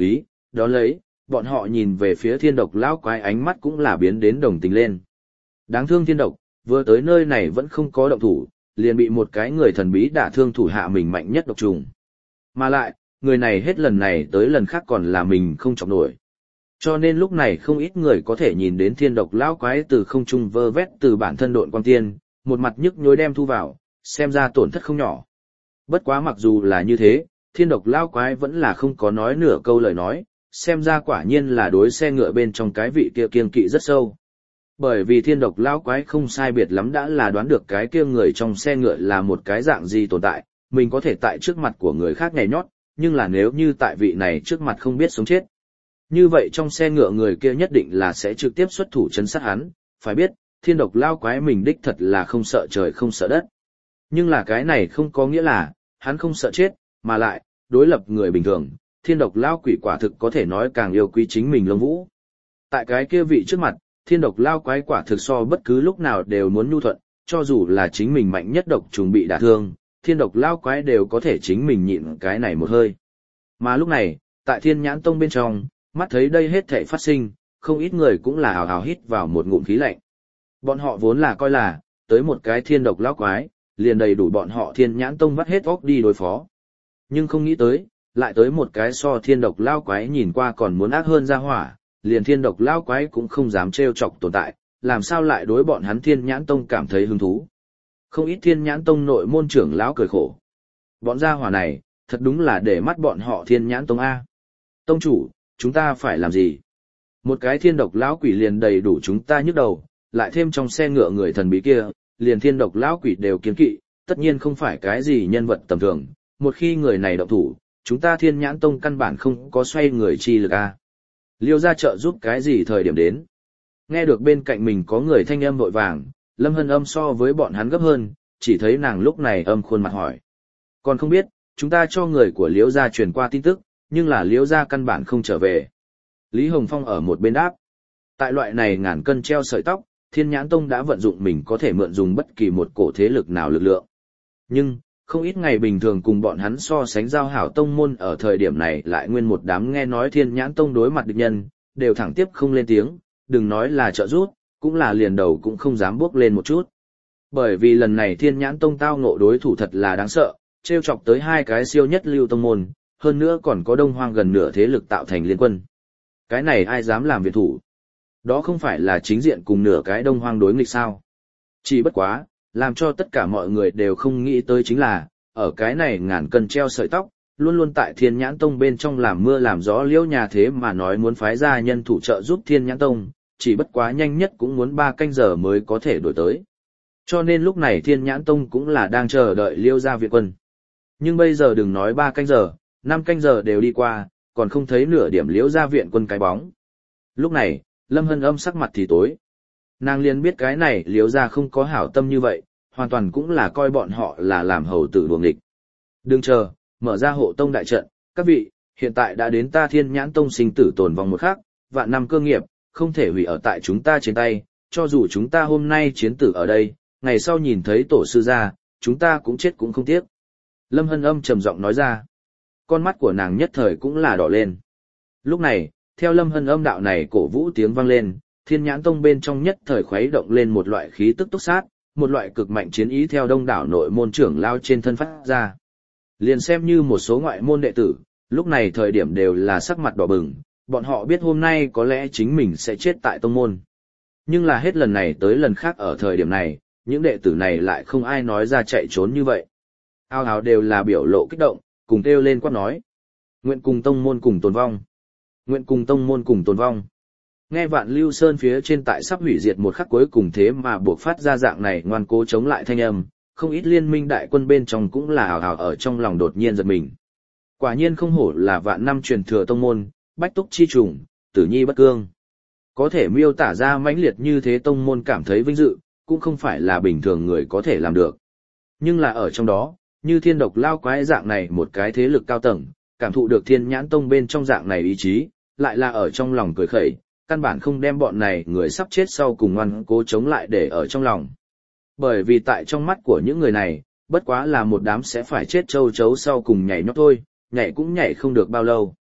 đó lấy, bọn họ nhìn về phía thiên độc lão quái ánh mắt cũng là biến đến đồng tình lên. Đáng thương thiên độc, vừa tới nơi này vẫn không có động thủ, liền bị một cái người thần bí đả thương thủ hạ mình mạnh nhất độc trùng. Mà lại, người này hết lần này tới lần khác còn là mình không chọc nổi. Cho nên lúc này không ít người có thể nhìn đến thiên độc lão quái từ không trung vơ vét từ bản thân độn quang tiên, một mặt nhức nhối đem thu vào, xem ra tổn thất không nhỏ. Bất quá mặc dù là như thế, thiên độc lão quái vẫn là không có nói nửa câu lời nói, xem ra quả nhiên là đối xe ngựa bên trong cái vị kia kiêng kỵ rất sâu. Bởi vì thiên độc lão quái không sai biệt lắm đã là đoán được cái kia người trong xe ngựa là một cái dạng gì tồn tại, mình có thể tại trước mặt của người khác nhảy nhót, nhưng là nếu như tại vị này trước mặt không biết sống chết. Như vậy trong xe ngựa người kia nhất định là sẽ trực tiếp xuất thủ chấn sát hắn, phải biết, thiên độc lão quái mình đích thật là không sợ trời không sợ đất. Nhưng là cái này không có nghĩa là, hắn không sợ chết, mà lại, đối lập người bình thường, thiên độc lão quỷ quả thực có thể nói càng yêu quý chính mình lông vũ. Tại cái kia vị trước mặt, thiên độc lão quái quả thực so bất cứ lúc nào đều muốn nhu thuận, cho dù là chính mình mạnh nhất độc trùng bị đả thương, thiên độc lão quái đều có thể chính mình nhịn cái này một hơi. Mà lúc này, tại Thiên Nhãn Tông bên trong, mắt thấy đây hết thảy phát sinh, không ít người cũng là hào hào hít vào một ngụm khí lạnh. Bọn họ vốn là coi là, tới một cái thiên độc lão quái, liền đầy đủ bọn họ Thiên Nhãn Tông vắt hết óc đi đối phó. Nhưng không nghĩ tới, lại tới một cái so thiên độc lão quái nhìn qua còn muốn ác hơn ra hỏa, liền thiên độc lão quái cũng không dám trêu chọc tồn tại, làm sao lại đối bọn hắn Thiên Nhãn Tông cảm thấy hứng thú. Không ít Thiên Nhãn Tông nội môn trưởng lão cười khổ. Bọn gia hỏa này, thật đúng là để mắt bọn họ Thiên Nhãn Tông A. Tông chủ, chúng ta phải làm gì? Một cái thiên độc lão quỷ liền đầy đủ chúng ta nhức đầu, lại thêm trong xe ngựa người thần bí kia, liền thiên độc lão quỷ đều kiêng kỵ, tất nhiên không phải cái gì nhân vật tầm thường, một khi người này động thủ, chúng ta Thiên Nhãn Tông căn bản không có xoay người chi lực a. Liêu ra trợ giúp cái gì thời điểm đến? Nghe được bên cạnh mình có người thanh âm vội vàng, Lâm Hân Âm so với bọn hắn gấp hơn, chỉ thấy nàng lúc này âm khuôn mặt hỏi. Còn không biết, chúng ta cho người của Liễu gia truyền qua tin tức, nhưng là Liễu gia căn bản không trở về. Lý Hồng Phong ở một bên đáp. Tại loại này ngàn cân treo sợi tóc, Thiên Nhãn Tông đã vận dụng mình có thể mượn dùng bất kỳ một cổ thế lực nào lực lượng. Nhưng, không ít ngày bình thường cùng bọn hắn so sánh giao hảo tông môn ở thời điểm này lại nguyên một đám nghe nói Thiên Nhãn Tông đối mặt địch nhân, đều thẳng tiếp không lên tiếng, đừng nói là trợ giúp, cũng là liền đầu cũng không dám bước lên một chút. Bởi vì lần này Thiên Nhãn Tông tao ngộ đối thủ thật là đáng sợ, trêu chọc tới hai cái siêu nhất lưu tông môn, hơn nữa còn có Đông Hoang gần nửa thế lực tạo thành liên quân. Cái này ai dám làm viện thủ? Đó không phải là chính diện cùng nửa cái Đông Hoang đối nghịch sao? Chỉ bất quá, làm cho tất cả mọi người đều không nghĩ tới chính là, ở cái này ngàn cân treo sợi tóc, luôn luôn tại Thiên Nhãn Tông bên trong làm mưa làm gió Liễu nhà thế mà nói muốn phái ra nhân thủ trợ giúp Thiên Nhãn Tông, chỉ bất quá nhanh nhất cũng muốn 3 canh giờ mới có thể đổi tới. Cho nên lúc này Thiên Nhãn Tông cũng là đang chờ đợi Liễu gia viện quân. Nhưng bây giờ đừng nói 3 canh giờ, 5 canh giờ đều đi qua, còn không thấy nửa điểm Liễu gia viện quân cái bóng. Lúc này, Lâm Hân Âm sắc mặt thì tối. Nàng liền biết cái này Liễu gia không có hảo tâm như vậy, hoàn toàn cũng là coi bọn họ là làm hầu tử đuồng địch. Đừng chờ, mở ra hộ tông đại trận, các vị, hiện tại đã đến ta Thiên Nhãn Tông sinh tử tồn vong một khắc, vạn năm cơ nghiệp, không thể hủy ở tại chúng ta trên tay, cho dù chúng ta hôm nay chiến tử ở đây, ngày sau nhìn thấy tổ sư gia, chúng ta cũng chết cũng không tiếc. Lâm Hân Âm trầm giọng nói ra. Con mắt của nàng nhất thời cũng là đỏ lên. Lúc này, theo Lâm Hân Âm đạo này cổ vũ tiếng vang lên, Thiên Nhãn Tông bên trong nhất thời khuấy động lên một loại khí tức túc sát, một loại cực mạnh chiến ý theo đông đảo nội môn trưởng lao trên thân phát ra. Liền xem như một số ngoại môn đệ tử, lúc này thời điểm đều là sắc mặt đỏ bừng, bọn họ biết hôm nay có lẽ chính mình sẽ chết tại tông môn. Nhưng là hết lần này tới lần khác ở thời điểm này, những đệ tử này lại không ai nói ra chạy trốn như vậy. Ao ào đều là biểu lộ kích động, cùng kêu lên quát nói. Nguyện cùng tông môn cùng tồn vong. Nguyện cùng tông môn cùng tồn vong. Nghe Vạn Lưu Sơn phía trên tại sắp hủy diệt một khắc cuối cùng thế mà buộc phát ra dạng này ngoan cố chống lại thanh âm, không ít liên minh đại quân bên trong cũng là ảo ảo ở trong lòng đột nhiên giật mình. Quả nhiên không hổ là vạn năm truyền thừa tông môn, bách túc chi trùng, tử nhi bất cương. Có thể miêu tả ra mãnh liệt như thế tông môn cảm thấy vinh dự, cũng không phải là bình thường người có thể làm được. Nhưng là ở trong đó, như thiên độc lao quái dạng này một cái thế lực cao tầng, cảm thụ được Thiên Nhãn Tông bên trong dạng này ý chí, lại là ở trong lòng cười khẩy, căn bản không đem bọn này người sắp chết sau cùng ngoan cố chống lại để ở trong lòng. Bởi vì tại trong mắt của những người này, bất quá là một đám sẽ phải chết châu chấu sau cùng nhảy nhót thôi, nhảy cũng nhảy không được bao lâu.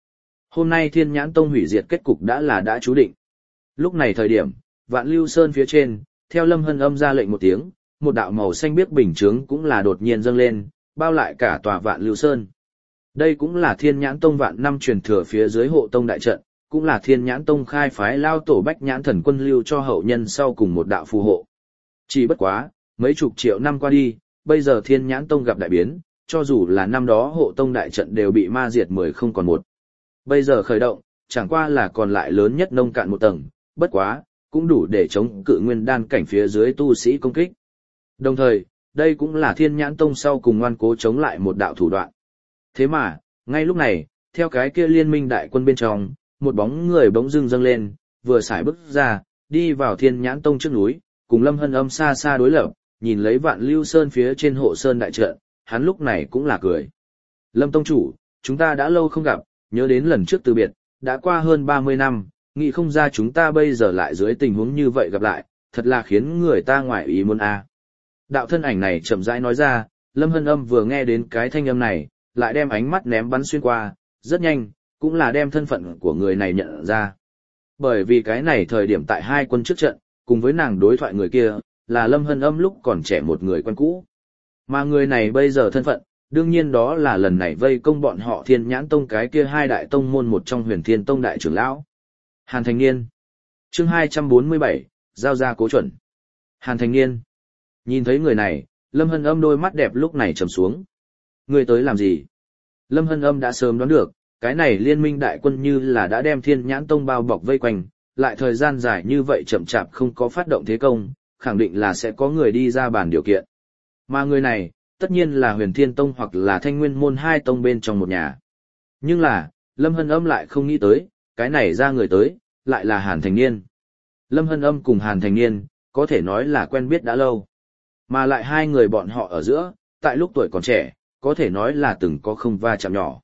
Hôm nay Thiên Nhãn Tông hủy diệt kết cục đã chú định. Lúc này thời điểm, Vạn Lưu Sơn phía trên, theo Lâm Hân Âm ra lệnh một tiếng, một đạo màu xanh biếc bình chướng cũng là đột nhiên dâng lên, bao lại cả tòa Vạn Lưu Sơn. Đây cũng là Thiên Nhãn Tông vạn năm truyền thừa phía dưới hộ tông đại trận, cũng là Thiên Nhãn Tông khai phái lao tổ Bách Nhãn Thần Quân lưu cho hậu nhân sau cùng một đạo phù hộ. Chỉ bất quá, mấy chục triệu năm qua đi, bây giờ Thiên Nhãn Tông gặp đại biến, cho dù là năm đó hộ tông đại trận đều bị ma diệt 10 không còn một. Bây giờ khởi động, chẳng qua là còn lại lớn nhất nông cạn một tầng, bất quá, cũng đủ để chống cự nguyên đan cảnh phía dưới tu sĩ công kích. Đồng thời, đây cũng là Thiên Nhãn Tông sau cùng ngoan cố chống lại một đạo thủ đoạn. Thế mà, ngay lúc này, theo cái kia liên minh đại quân bên trong, một bóng người bỗng dưng dâng lên, vừa xài bước ra, đi vào Thiên Nhãn Tông trước núi, cùng Lâm Hân Âm xa xa đối lập, nhìn lấy Vạn Lưu Sơn phía trên hộ sơn đại trận, hắn lúc này cũng là cười. Lâm Tông chủ, chúng ta đã lâu không gặp, nhớ đến lần trước từ biệt, đã qua hơn 30 năm, nghĩ không ra chúng ta bây giờ lại dưới tình huống như vậy gặp lại, thật là khiến người ta ngoại ý muốn a. Đạo thân ảnh này chậm rãi nói ra, Lâm Hân Âm vừa nghe đến cái thanh âm này, lại đem ánh mắt ném bắn xuyên qua, rất nhanh, cũng là đem thân phận của người này nhận ra. Bởi vì cái này thời điểm tại hai quân trước trận, cùng với nàng đối thoại người kia, là Lâm Hân Âm lúc còn trẻ một người quen cũ. Mà người này bây giờ thân phận, đương nhiên đó là lần này vây công bọn họ Thiên Nhãn Tông cái kia hai đại tông môn một trong Huyền Thiên Tông đại trưởng lão. Hàn Thành Niên. Chương 247, giao ra cố chuẩn. Hàn Thành Niên. Nhìn thấy người này, Lâm Hân Âm đôi mắt đẹp lúc này trầm xuống. Người tới làm gì? Lâm Hân Âm đã sớm đoán được, cái này liên minh đại quân như là đã đem Thiên Nhãn Tông bao bọc vây quanh, lại thời gian dài như vậy chậm chạp không có phát động thế công, khẳng định là sẽ có người đi ra bàn điều kiện. Mà người này, tất nhiên là Huyền Thiên Tông hoặc là Thanh Nguyên môn hai tông bên trong một nhà. Nhưng là, Lâm Hân Âm lại không nghĩ tới, cái này ra người tới, lại là Hàn Thành Niên. Lâm Hân Âm cùng Hàn Thành Niên, có thể nói là quen biết đã lâu. Mà lại hai người bọn họ ở giữa, tại lúc tuổi còn trẻ, có thể nói là từng có không va chạm nhỏ.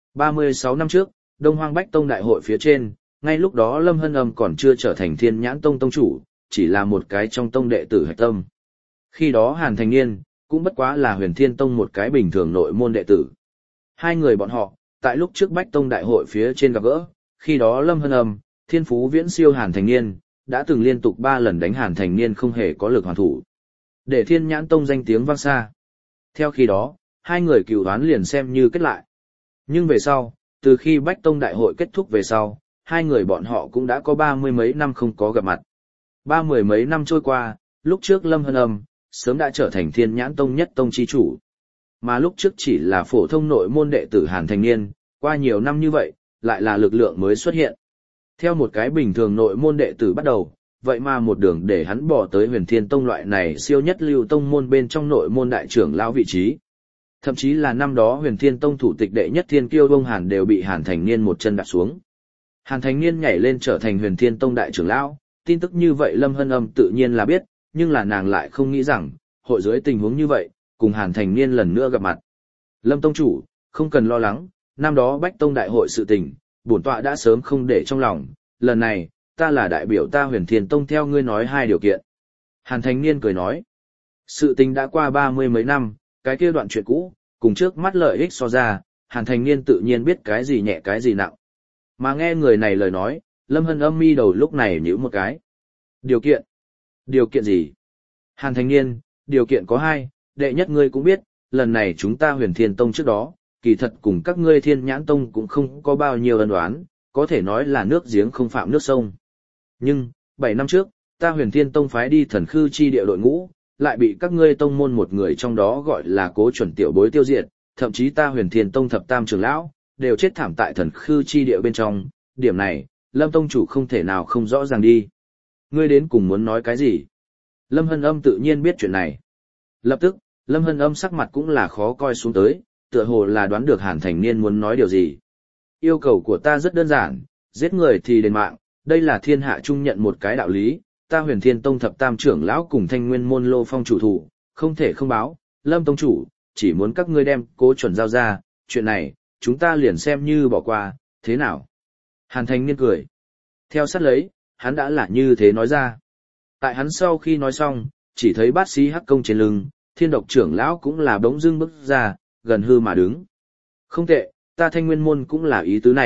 36 năm trước, Đông Hoang Bách Tông đại hội phía trên, ngay lúc đó Lâm Hân Âm còn chưa trở thành Thiên Nhãn Tông tông chủ, chỉ là một cái trong tông đệ tử hạch tâm. Khi đó Hàn Thành Niên, cũng bất quá là Huyền Thiên Tông một cái bình thường nội môn đệ tử. Hai người bọn họ, tại lúc trước Bách Tông đại hội phía trên gặp gỡ, khi đó Lâm Hân Âm, thiên phú viễn siêu Hàn Thành Niên, đã từng liên tục 3 lần đánh Hàn Thành Niên không hề có lực hoàn thủ. Để Thiên Nhãn Tông danh tiếng vang xa. Theo khi đó, hai người cựu đoán liền xem như kết lại. Nhưng về sau, từ khi Bách Tông đại hội kết thúc về sau, hai người bọn họ cũng đã có 30 mấy năm không có gặp mặt. 30 mấy năm trôi qua, lúc trước Lâm Hân Âm, sớm đã trở thành Thiên Nhãn Tông nhất tông chi chủ. Mà lúc trước chỉ là phổ thông nội môn đệ tử Hàn Thành Niên, qua nhiều năm như vậy, lại là lực lượng mới xuất hiện. Theo một cái bình thường nội môn đệ tử bắt đầu, vậy mà một đường để hắn bỏ tới Huyền Thiên Tông loại này siêu nhất lưu tông môn bên trong nội môn đại trưởng lão vị trí. Thậm chí là năm đó Huyền Thiên Tông thủ tịch đệ nhất Thiên Kiêu Đông Hàn đều bị Hàn Thành Niên một chân đạp xuống. Hàn Thành Niên nhảy lên trở thành Huyền Thiên Tông đại trưởng lão, tin tức như vậy Lâm Hân Âm tự nhiên là biết, nhưng là nàng lại không nghĩ rằng, hội dưới tình huống như vậy, cùng Hàn Thành Niên lần nữa gặp mặt. Lâm tông chủ, không cần lo lắng, năm đó Bách Tông đại hội sự tình, bổn tọa đã sớm không để trong lòng, lần này, ta là đại biểu ta Huyền Thiên Tông theo ngươi nói hai điều kiện. Hàn Thành Niên cười nói, sự tình đã qua 30 mấy năm, cái kia đoạn chuyện cũ, cùng trước mắt lợi ích so ra, Hàn Thành Niên tự nhiên biết cái gì nhẹ cái gì nặng. Mà nghe người này lời nói, Lâm Hân Âm mi đầu lúc này nhíu một cái. Điều kiện? Điều kiện gì? Hàn Thành Niên, điều kiện có hai, đệ nhất ngươi cũng biết, lần này chúng ta Huyền Thiên Tông trước đó, kỳ thật cùng các ngươi Thiên Nhãn Tông cũng không có bao nhiêu ân oán, có thể nói là nước giếng không phạm nước sông. Nhưng, 7 năm trước, ta Huyền Thiên Tông phái đi Thần Khư chi địa đội ngũ, lại bị các ngươi tông môn một người trong đó gọi là Cố Chuẩn tiểu bối tiêu diệt, thậm chí ta Huyền Thiên Tông thập tam trưởng lão đều chết thảm tại Thần Khư chi địa bên trong, điểm này, Lâm tông chủ không thể nào không rõ ràng đi. Ngươi đến cùng muốn nói cái gì? Lâm Hân Âm tự nhiên biết chuyện này. Lập tức, Lâm Hân Âm sắc mặt cũng là khó coi xuống tới, tựa hồ là đoán được Hàn Thành Niên muốn nói điều gì. Yêu cầu của ta rất đơn giản, giết người thì đền mạng, đây là thiên hạ trung nhận một cái đạo lý, ta Huyền Thiên Tông thập tam trưởng lão cùng Thanh Nguyên môn Lô Phong chủ thủ, không thể không báo, Lâm tông chủ, chỉ muốn các ngươi đem Cố Chuẩn giao ra, chuyện này, chúng ta liền xem như bỏ qua, thế nào? Hàn Thành Niên cười. Theo sát lấy, hắn đã là như thế nói ra. Tại hắn sau khi nói xong, chỉ thấy bát sĩ hắc công trên lưng, Thiên Độc trưởng lão cũng là bỗng dưng bước ra, gần hư mà đứng. Không tệ, ta Thanh Nguyên môn cũng là ý tứ này,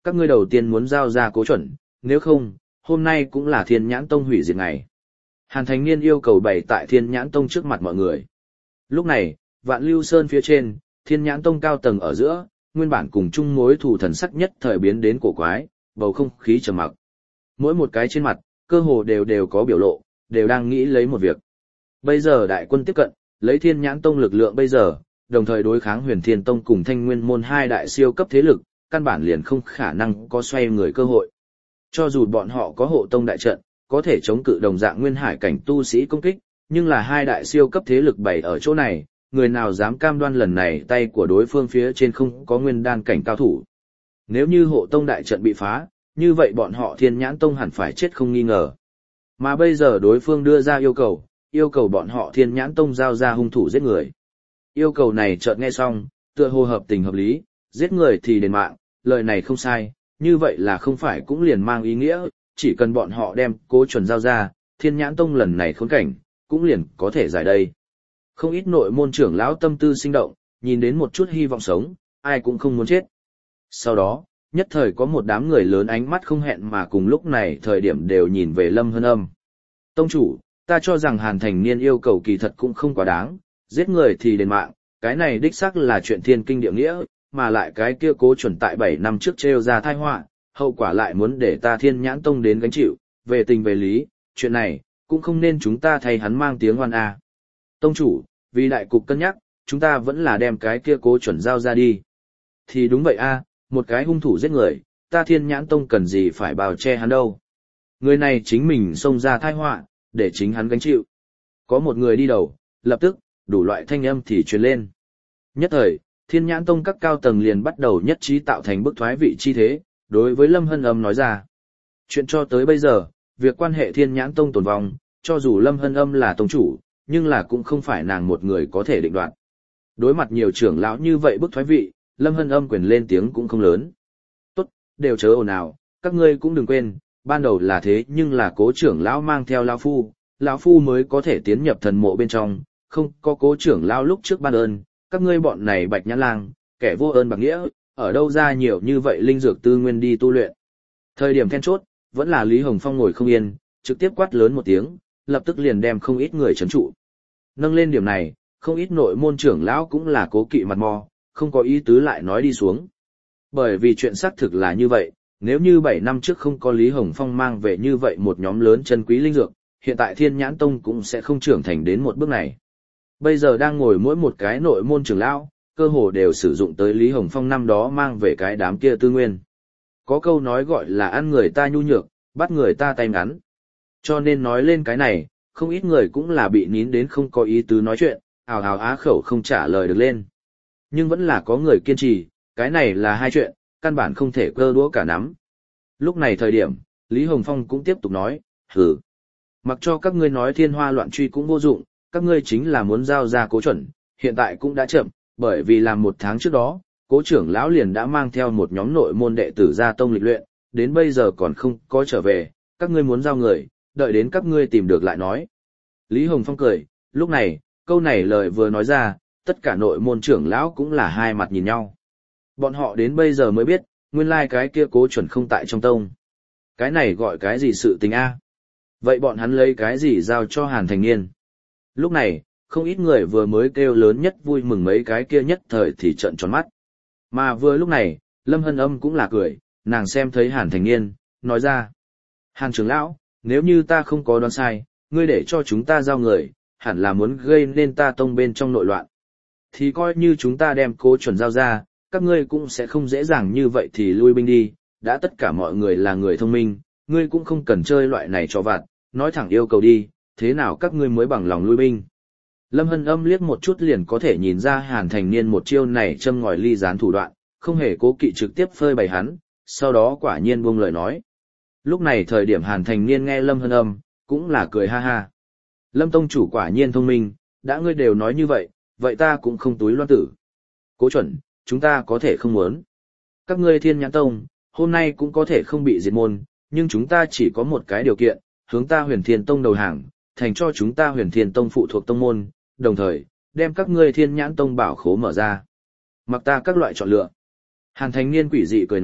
các ngươi đầu tiên muốn giao ra Cố Chuẩn, nếu không, hôm nay cũng là Thiên Nhãn Tông hủy diệt ngày. Hàn Thành Niên yêu cầu bày tại Thiên Nhãn Tông trước mặt mọi người. Lúc này, Vạn Lưu Sơn phía trên, Thiên Nhãn Tông cao tầng ở giữa, nguyên bản cùng chung mối thù thần sắc nhất thời biến đến cổ quái, bầu không khí trầm mặc. Mỗi một cái trên mặt, cơ hồ đều có biểu lộ, đều đang nghĩ lấy một việc. Bây giờ đại quân tiếp cận, lấy Thiên Nhãn Tông lực lượng bây giờ, đồng thời đối kháng Huyền Thiên Tông cùng Thanh Nguyên môn hai đại siêu cấp thế lực, căn bản liền không khả năng có xoay người cơ hội. Cho dù bọn họ có hộ tông đại trận, có thể chống cự đồng dạng nguyên hải cảnh tu sĩ công kích, nhưng là hai đại siêu cấp thế lực bày ở chỗ này, người nào dám cam đoan lần này tay của đối phương phía trên không có nguyên đan cảnh cao thủ. Nếu như hộ tông đại trận bị phá, như vậy bọn họ Thiên Nhãn Tông hẳn phải chết không nghi ngờ. Mà bây giờ đối phương đưa ra yêu cầu bọn họ Thiên Nhãn Tông giao ra hung thủ giết người. Yêu cầu này chợt nghe xong, tựa hồ hợp tình hợp lý, giết người thì đền mạng, lời này không sai, như vậy là không phải cũng liền mang ý nghĩa, chỉ cần bọn họ đem Cố Chuẩn giao ra, Thiên Nhãn Tông lần này khốn cảnh, cũng liền có thể giải đây. Không ít nội môn trưởng lão tâm tư sinh động, nhìn đến một chút hy vọng sống, ai cũng không muốn chết. Sau đó, nhất thời có một đám người lớn ánh mắt không hẹn mà cùng lúc này thời điểm đều nhìn về Lâm Hân Âm. Tông chủ, ta cho rằng Hàn Thành Niên yêu cầu kỳ thật cũng không quá đáng, giết người thì đền mạng, cái này đích xác là chuyện thiên kinh địa nghĩa, mà lại cái kia Cố Chuẩn tại 7 năm trước trêu ra tai họa, hậu quả lại muốn để ta Thiên Nhãn Tông đến gánh chịu, về tình về lý, chuyện này, cũng không nên chúng ta thay hắn mang tiếng oan a. Tông chủ, vì đại cục cân nhắc, chúng ta vẫn là đem cái kia Cố Chuẩn giao ra đi. Thì đúng vậy a, một cái hung thủ giết người, ta Thiên Nhãn Tông cần gì phải bào che hắn đâu. Người này chính mình xông ra tai họa, để chính hắn gánh chịu. Có một người đi đầu, lập tức, đủ loại thanh âm thì truyền lên. Nhất thời, Thiên Nhãn Tông các cao tầng liền bắt đầu nhất trí tạo thành bức thoái vị chi thế, đối với Lâm Hân Âm nói ra. Chuyện cho tới bây giờ, việc quan hệ Thiên Nhãn Tông tồn vong, cho dù Lâm Hân Âm là tông chủ, nhưng là cũng không phải nàng một người có thể định đoạt. Đối mặt nhiều trưởng lão như vậy bức thoái vị, Lâm Hân Âm quyền lên tiếng cũng không lớn. Tốt, đều chớ ồn ào, các ngươi cũng đừng quên, ban đầu là thế nhưng là Cố trưởng lão mang theo lão phu mới có thể tiến nhập thần mộ bên trong, không có Cố trưởng lão lúc trước ban ơn, các ngươi bọn này bạch nhãn lang, kẻ vô ơn bạc nghĩa, ở đâu ra nhiều như vậy linh dược tư nguyên đi tu luyện. Thời điểm then chốt, vẫn là Lý Hồng Phong ngồi không yên, trực tiếp quát lớn một tiếng, lập tức liền đem không ít người trấn trụ. Nâng lên điểm này, không ít nội môn trưởng lão cũng là cố kỵ mặt mò, không có ý tứ lại nói đi xuống. Bởi vì chuyện xác thực là như vậy, nếu như 7 năm trước không có Lý Hồng Phong mang về như vậy một nhóm lớn chân quý linh dược, hiện tại Thiên Nhãn Tông cũng sẽ không trưởng thành đến một bước này. Bây giờ đang ngồi mỗi một cái nội môn trưởng lão, cơ hồ đều sử dụng tới Lý Hồng Phong năm đó mang về cái đám kia tư nguyên. Có câu nói gọi là ăn người ta nhu nhược, bắt người ta tay ngắn. Cho nên nói lên cái này, không ít người cũng là bị nín đến không có ý tứ nói chuyện, ào ào á khẩu không trả lời được lên. Nhưng vẫn là có người kiên trì, cái này là hai chuyện, căn bản không thể cơ đũa cả nắm. Lúc này thời điểm, Lý Hồng Phong cũng tiếp tục nói, hừ. Mặc cho các ngươi nói thiên hoa loạn truy cũng vô dụng, các ngươi chính là muốn giao ra Cố Chuẩn, hiện tại cũng đã chậm, bởi vì làm 1 tháng trước đó, Cố trưởng lão liền đã mang theo một nhóm nội môn đệ tử ra tông lịch luyện, đến bây giờ còn không có trở về, các ngươi muốn giao người, đợi đến các ngươi tìm được lại nói. Lý Hồng Phong cười, lúc này, câu này lời vừa nói ra, tất cả nội môn trưởng lão cũng là hai mặt nhìn nhau. Bọn họ đến bây giờ mới biết, nguyên lai cái kia Cố Chuẩn không tại trong tông. Cái này gọi cái gì sự tình a? Vậy bọn hắn lấy cái gì giao cho Hàn Thành Niên? Lúc này, không ít người vừa mới kêu lớn nhất vui mừng mấy cái kia nhất thời thì trợn tròn mắt. Mà vừa lúc này, Lâm Hân Âm cũng là cười, nàng xem thấy Hàn Thành Niên, nói ra. Hàn trưởng lão, nếu như ta không có đoán sai, ngươi để cho chúng ta giao người, hẳn là muốn gây nên ta tông bên trong nội loạn. Thì coi như chúng ta đem Cố Chuẩn giao ra, các ngươi cũng sẽ không dễ dàng như vậy thì lui binh đi, đã tất cả mọi người là người thông minh, ngươi cũng không cần chơi loại này cho vặt, nói thẳng yêu cầu đi, thế nào các ngươi mới bằng lòng lui binh. Lâm Hân Âm liếc một chút liền có thể nhìn ra Hàn Thành Niên một chiêu này châm ngòi ly gián thủ đoạn, không hề cố kỵ trực tiếp phơi bày hắn, sau đó quả nhiên buông lời nói. Lúc này thời điểm Hàn Thành Niên nghe Lâm Hân Âm, cũng là cười ha ha. Lâm tông chủ quả nhiên thông minh, đã ngươi đều nói như vậy, vậy ta cũng không túi loan tử. Cố Chuẩn, chúng ta có thể không muốn. Các ngươi Thiên Nhãn Tông, hôm nay cũng có thể không bị diệt môn, nhưng chúng ta chỉ có một cái điều kiện, hướng ta Huyền Thiên Tông đầu hàng, thành cho chúng ta Huyền Thiên Tông phụ thuộc tông môn, đồng thời, đem các ngươi Thiên Nhãn Tông bảo khố mở ra. Mặc ta các loại chọn lựa. Hàn Thành Niên quỷ dị cười nói,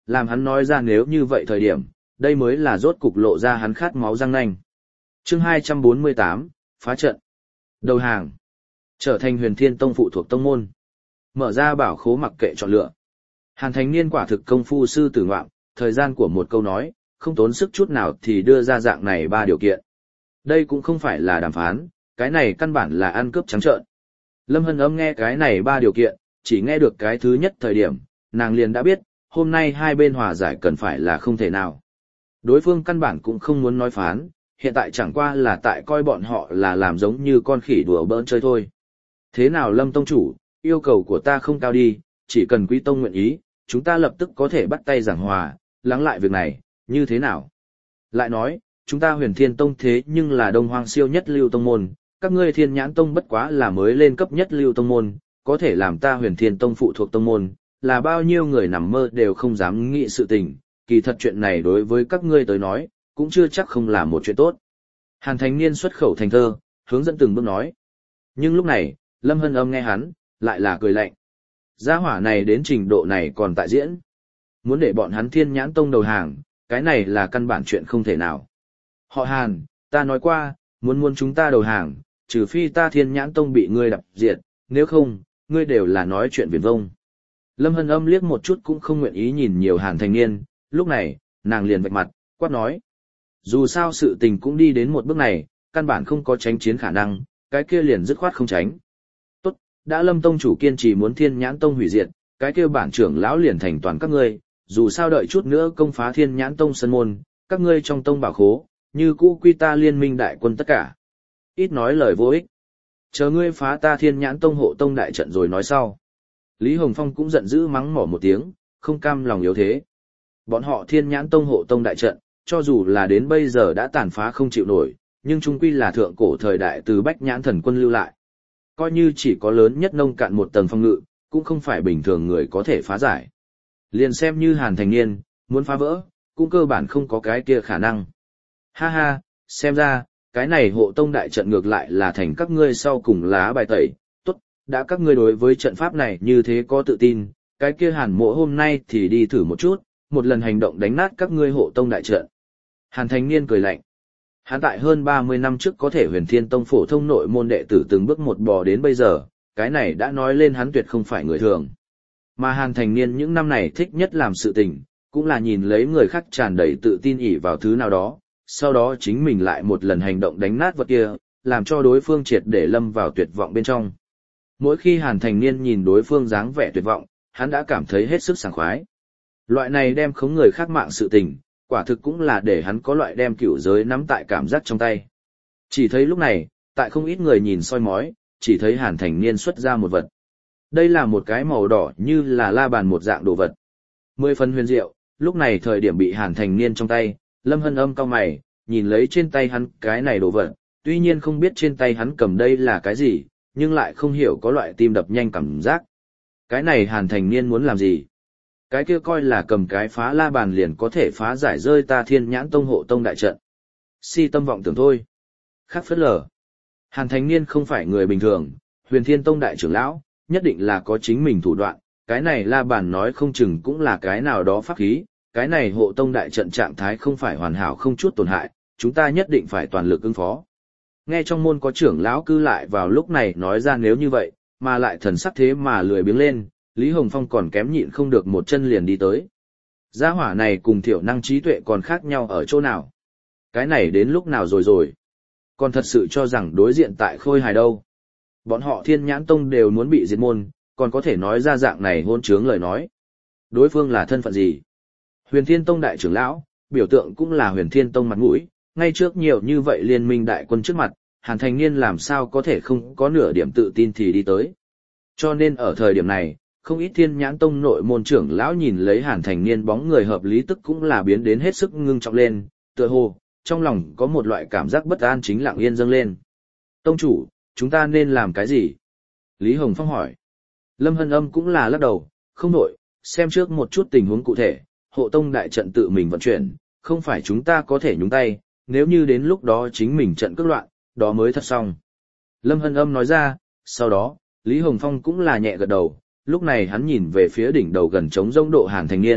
làm hắn nói ra nếu như vậy thời điểm, đây mới là rốt cục lộ ra hắn khát máu răng nanh. Chương 248, phá trận. Đầu hàng. Trở thành Huyền Thiên Tông phụ thuộc tông môn. Mở ra bảo khố mặc kệ chọn lựa. Hàn Thành Niên quả thực công phu sư tử ngoạm, thời gian của một câu nói, không tốn sức chút nào thì đưa ra dạng này 3 điều kiện. Đây cũng không phải là đàm phán, cái này căn bản là ăn cướp trắng trợn. Lâm Hân Âm nghe cái này 3 điều kiện, chỉ nghe được cái thứ nhất thời điểm, nàng liền đã biết, hôm nay hai bên hòa giải cần phải là không thể nào. Đối phương căn bản cũng không muốn nói phán, hiện tại chẳng qua là tại coi bọn họ là làm giống như con khỉ đùa bỡn chơi thôi. Thế nào Lâm Tông Chủ, yêu cầu của ta không cao đi, chỉ cần Quý Tông nguyện ý, chúng ta lập tức có thể bắt tay giảng hòa, lắng lại việc này, như thế nào? Lại nói, chúng ta Huyền Thiên Tông thế nhưng là Đông Hoang siêu nhất lưu tông môn, các ngươi Thiên Nhãn Tông bất quá là mới lên cấp nhất lưu tông môn, có thể làm ta Huyền Thiên Tông phụ thuộc tông môn, là bao nhiêu người nằm mơ đều không dám nghĩ sự tình, kỳ thật chuyện này đối với các ngươi tới nói, cũng chưa chắc không là một chuyện tốt. Hàn Thành Niên xuất khẩu thành thơ, hướng dẫn từng bước nói. Nhưng lúc này, Lâm Hân Âm nghe hắn, lại là cười lạnh. Gia hỏa này đến trình độ này còn tại diễn. Muốn để bọn hắn Thiên Nhãn Tông đầu hàng, cái này là căn bản chuyện không thể nào. Họ Hàn, ta nói qua, muốn chúng ta đầu hàng, trừ phi ta Thiên Nhãn Tông bị ngươi đập diệt, nếu không, ngươi đều là nói chuyện viển vông. Lâm Hân Âm liếc một chút cũng không nguyện ý nhìn nhiều Hàn Thành Niên, lúc này, nàng liền vạch mặt, quát nói. Dù sao sự tình cũng đi đến một bước này, căn bản không có tránh chiến khả năng, cái kia liền dứt khoát không tránh. Tốt, đã Lâm Tông Chủ kiên trì muốn Thiên Nhãn Tông hủy diệt, cái kia bản trưởng lão liền thành toàn các ngươi, dù sao đợi chút nữa công phá Thiên Nhãn Tông sân môn, các ngươi trong tông bảo khố, như cũ quy ta liên minh đại quân tất cả. Ít nói lời vô ích. Chờ ngươi phá ta Thiên Nhãn Tông hộ tông đại trận rồi nói sau. Lý Hồng Phong cũng giận dữ mắng mỏ một tiếng, không cam lòng yếu thế. Bọn họ Thiên Nhãn Tông hộ tông đại trận, cho dù là đến bây giờ đã tàn phá không chịu nổi, nhưng chung quy là thượng cổ thời đại từ Bách Nhãn Thần Quân lưu lại. Coi như chỉ có lớn nhất nông cạn một tầng phòng ngự, cũng không phải bình thường người có thể phá giải. Liền xem như Hàn Thành Niên, muốn phá vỡ, cũng cơ bản không có cái kia khả năng. Ha ha, xem ra, cái này hộ tông đại trận ngược lại là thành các ngươi sau cùng lá bài tẩy. Tốt, đã các ngươi đối với trận pháp này như thế có tự tin, cái kia Hàn Mộ hôm nay thì đi thử một chút, một lần hành động đánh nát các ngươi hộ tông đại trận. Hàn Thành Niên cười lạnh. Hắn tại hơn 30 năm trước có thể Huyền Thiên Tông phổ thông nội môn đệ tử từng bước một bò đến bây giờ, cái này đã nói lên hắn tuyệt không phải người thường. Mà Hàn Thành Niên những năm này thích nhất làm sự tình, cũng là nhìn lấy người khác tràn đầy tự tin ỷ vào thứ nào đó, sau đó chính mình lại một lần hành động đánh nát vật kia, làm cho đối phương triệt để lâm vào tuyệt vọng bên trong. Mỗi khi Hàn Thành Niên nhìn đối phương dáng vẻ tuyệt vọng, hắn đã cảm thấy hết sức sảng khoái. Loại này đem khống người khác mạng sự tình, quả thực cũng là để hắn có loại đem cửu giới nắm tại cảm giác trong tay. Chỉ thấy lúc này, tại không ít người nhìn soi mói, chỉ thấy Hàn Thành Niên xuất ra một vật. Đây là một cái màu đỏ như là la bàn một dạng đồ vật. 10 phần huyền diệu, lúc này thời điểm bị Hàn Thành Niên trong tay, Lâm Hân Âm cau mày, nhìn lấy trên tay hắn cái này đồ vật, tuy nhiên không biết trên tay hắn cầm đây là cái gì, nhưng lại không hiểu có loại tim đập nhanh cảm giác. Cái này Hàn Thành Niên muốn làm gì? Cái kia coi là cầm cái phá la bàn liền có thể phá giải rơi ta Thiên Nhãn Tông hộ tông đại trận. Si tâm vọng tưởng thôi. Khác phất lờ. Hàn Thành Niên không phải người bình thường, Huyền Thiên Tông đại trưởng lão, nhất định là có chính mình thủ đoạn, cái này la bàn nói không chừng cũng là cái nào đó pháp khí, cái này hộ tông đại trận trạng thái không phải hoàn hảo không chút tổn hại, chúng ta nhất định phải toàn lực ứng phó. Nghe trong môn có trưởng lão cư lại vào lúc này nói ra nếu như vậy, mà lại thần sắc thế mà lười biếng lên, Lý Hồng Phong còn kém nhịn không được một chân liền đi tới. Gia hỏa này cùng thiểu năng trí tuệ còn khác nhau ở chỗ nào? Cái này đến lúc nào rồi? Còn thật sự cho rằng đối diện tại Khôi Hài đâu? Bọn họ Thiên Nhãn Tông đều muốn bị diệt môn, còn có thể nói ra dạng này hôn trướng lời nói. Đối phương là thân phận gì? Huyền Thiên Tông đại trưởng lão, biểu tượng cũng là Huyền Thiên Tông mặt mũi, ngay trước nhiều như vậy liên minh đại quân trước mặt, Hàn Thành Niên làm sao có thể không có nửa điểm tự tin thì đi tới. Cho nên ở thời điểm này, không ít Thiên Nhãn Tông nội môn trưởng lão nhìn lấy Hàn Thành Niên bóng người hợp lý tức cũng là biến đến hết sức ngưng trọng lên, tựa hồ, trong lòng có một loại cảm giác bất an chính lặng yên dâng lên. Tông chủ, chúng ta nên làm cái gì? Lý Hồng Phong hỏi. Lâm Hân Âm cũng là lắc đầu, không nổi, xem trước một chút tình huống cụ thể, hộ tông đại trận tự mình vận chuyển, không phải chúng ta có thể nhúng tay, nếu như đến lúc đó chính mình trận cước loạn, đó mới thật xong. Lâm Hân Âm nói ra, sau đó, Lý Hồng Phong cũng là nhẹ gật đầu, lúc này hắn nhìn về phía đỉnh đầu gần trống rông độ Hàn Thành Niên,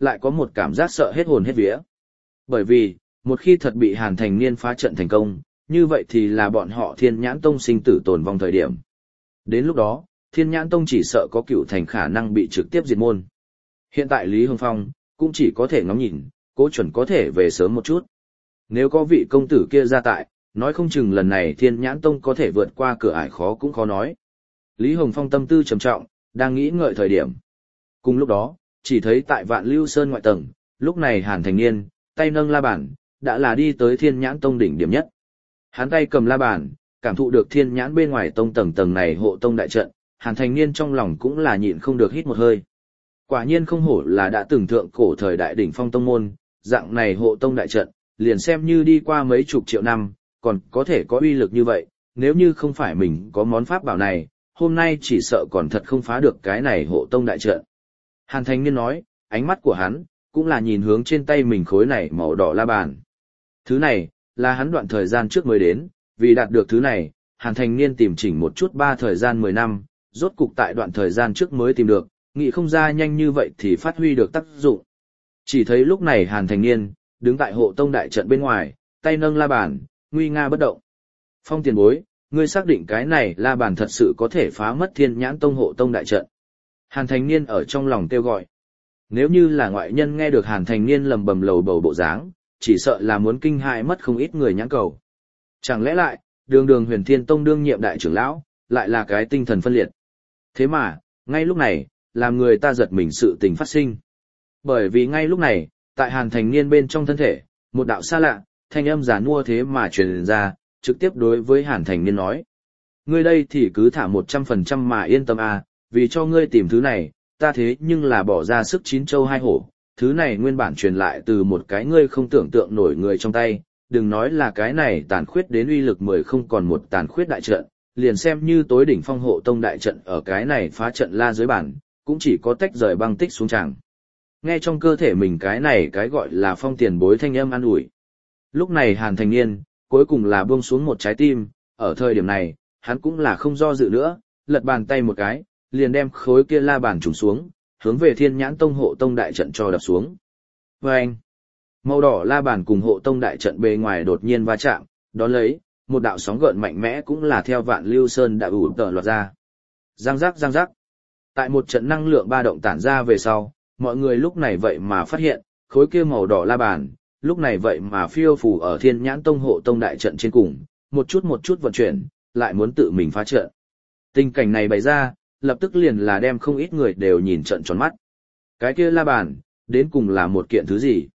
lại có một cảm giác sợ hết hồn hết vía. Bởi vì, một khi thật bị Hàn Thành Niên phá trận thành công, như vậy thì là bọn họ Thiên Nhãn Tông sinh tử tồn vong thời điểm. Đến lúc đó, Thiên Nhãn Tông chỉ sợ có cựu thành khả năng bị trực tiếp diệt môn. Hiện tại Lý Hồng Phong cũng chỉ có thể ngắm nhìn, Cố Chuẩn có thể về sớm một chút. Nếu có vị công tử kia ra tại, nói không chừng lần này Thiên Nhãn Tông có thể vượt qua cửa ải khó cũng khó nói. Lý Hồng Phong tâm tư trầm trọng, đang nghĩ ngợi thời điểm. Cùng lúc đó, chỉ thấy tại Vạn Lưu Sơn ngoại tầng, lúc này Hàn Thành Niên, tay nâng la bàn, đã là đi tới Thiên Nhãn Tông đỉnh điểm nhất. Hắn tay cầm la bàn, cảm thụ được Thiên Nhãn bên ngoài tông tầng này hộ tông đại trận, Hàn Thành Niên trong lòng cũng là nhịn không được hít một hơi. Quả nhiên không hổ là đã từng thượng cổ thời đại đỉnh phong tông môn, dạng này hộ tông đại trận, liền xem như đi qua mấy chục triệu năm, còn có thể có uy lực như vậy, nếu như không phải mình có món pháp bảo này, hôm nay chỉ sợ còn thật không phá được cái này hộ tông đại trận. Hàn Thành Niên nói, ánh mắt của hắn, cũng là nhìn hướng trên tay mình khối này màu đỏ la bàn. Thứ này, là hắn đoạn thời gian trước mới đến, vì đạt được thứ này, Hàn Thành Niên tìm chỉnh một chút 3 thời gian 10 năm, rốt cục tại đoạn thời gian trước mới tìm được, nghĩ không ra nhanh như vậy thì phát huy được tác dụng. Chỉ thấy lúc này Hàn Thành Niên, đứng tại hộ tông đại trận bên ngoài, tay nâng la bàn, nguy nga bất động. Phong tiền bối, ngươi xác định cái này la bàn thật sự có thể phá mất Thiên Nhãn Tông hộ tông đại trận. Hàn Thành Niên ở trong lòng kêu gọi. Nếu như là ngoại nhân nghe được Hàn Thành Niên lầm bầm lầu bầu bộ dáng, chỉ sợ là muốn kinh hại mất không ít người nhãn cầu. Chẳng lẽ lại, đường Huyền Thiên Tông đương nhiệm đại trưởng lão, lại là cái tinh thần phân liệt. Thế mà, ngay lúc này, làm người ta giật mình sự tình phát sinh. Bởi vì ngay lúc này, tại Hàn Thành Niên bên trong thân thể, một đạo xa lạ, thanh âm giản mua thế mà truyền ra, trực tiếp đối với Hàn Thành Niên nói. Ngươi đây thì cứ thả 100% mà yên tâm à, vì cho ngươi tìm thứ này, ta thế nhưng là bỏ ra sức 9 châu 2 hổ, thứ này nguyên bản truyền lại từ một cái ngươi không tưởng tượng nổi người trong tay, đừng nói là cái này tàn khuyết đến uy lực 10 không còn một tàn khuyết đại trận, liền xem như tối đỉnh phong hộ tông đại trận ở cái này phá trận la dưới bản, cũng chỉ có tách rời băng tích xuống tràng. Nghe trong cơ thể mình cái này cái gọi là phong tiền bối thanh âm an ủi. Lúc này Hàn Thành Niên, cuối cùng là buông xuống một trái tim, ở thời điểm này, hắn cũng là không do dự nữa, lật bàn tay một cái, liền đem khối kia la bàn trùng xuống, hướng về Thiên Nhãn Tông hộ tông đại trận cho đập xuống. Vâng! Màu đỏ la bàn cùng hộ tông đại trận bề ngoài đột nhiên va chạm, đón lấy, một đạo sóng gợn mạnh mẽ cũng là theo Vạn Lưu Sơn đã ủ tở loạt ra. Giang giác giang giác. Tại một trận năng lượng ba động tản ra về sau, mọi người lúc này vậy mà phát hiện, khối kia màu đỏ la bàn, lúc này vậy mà phiêu phù ở Thiên Nhãn Tông hộ tông đại trận trên cùng, một chút vận chuyển, lại muốn tự mình phá trận. Tình cảnh này bày ra, lập tức liền là đem không ít người đều nhìn trận tròn mắt. Cái kia la bàn, đến cùng là một kiện thứ gì?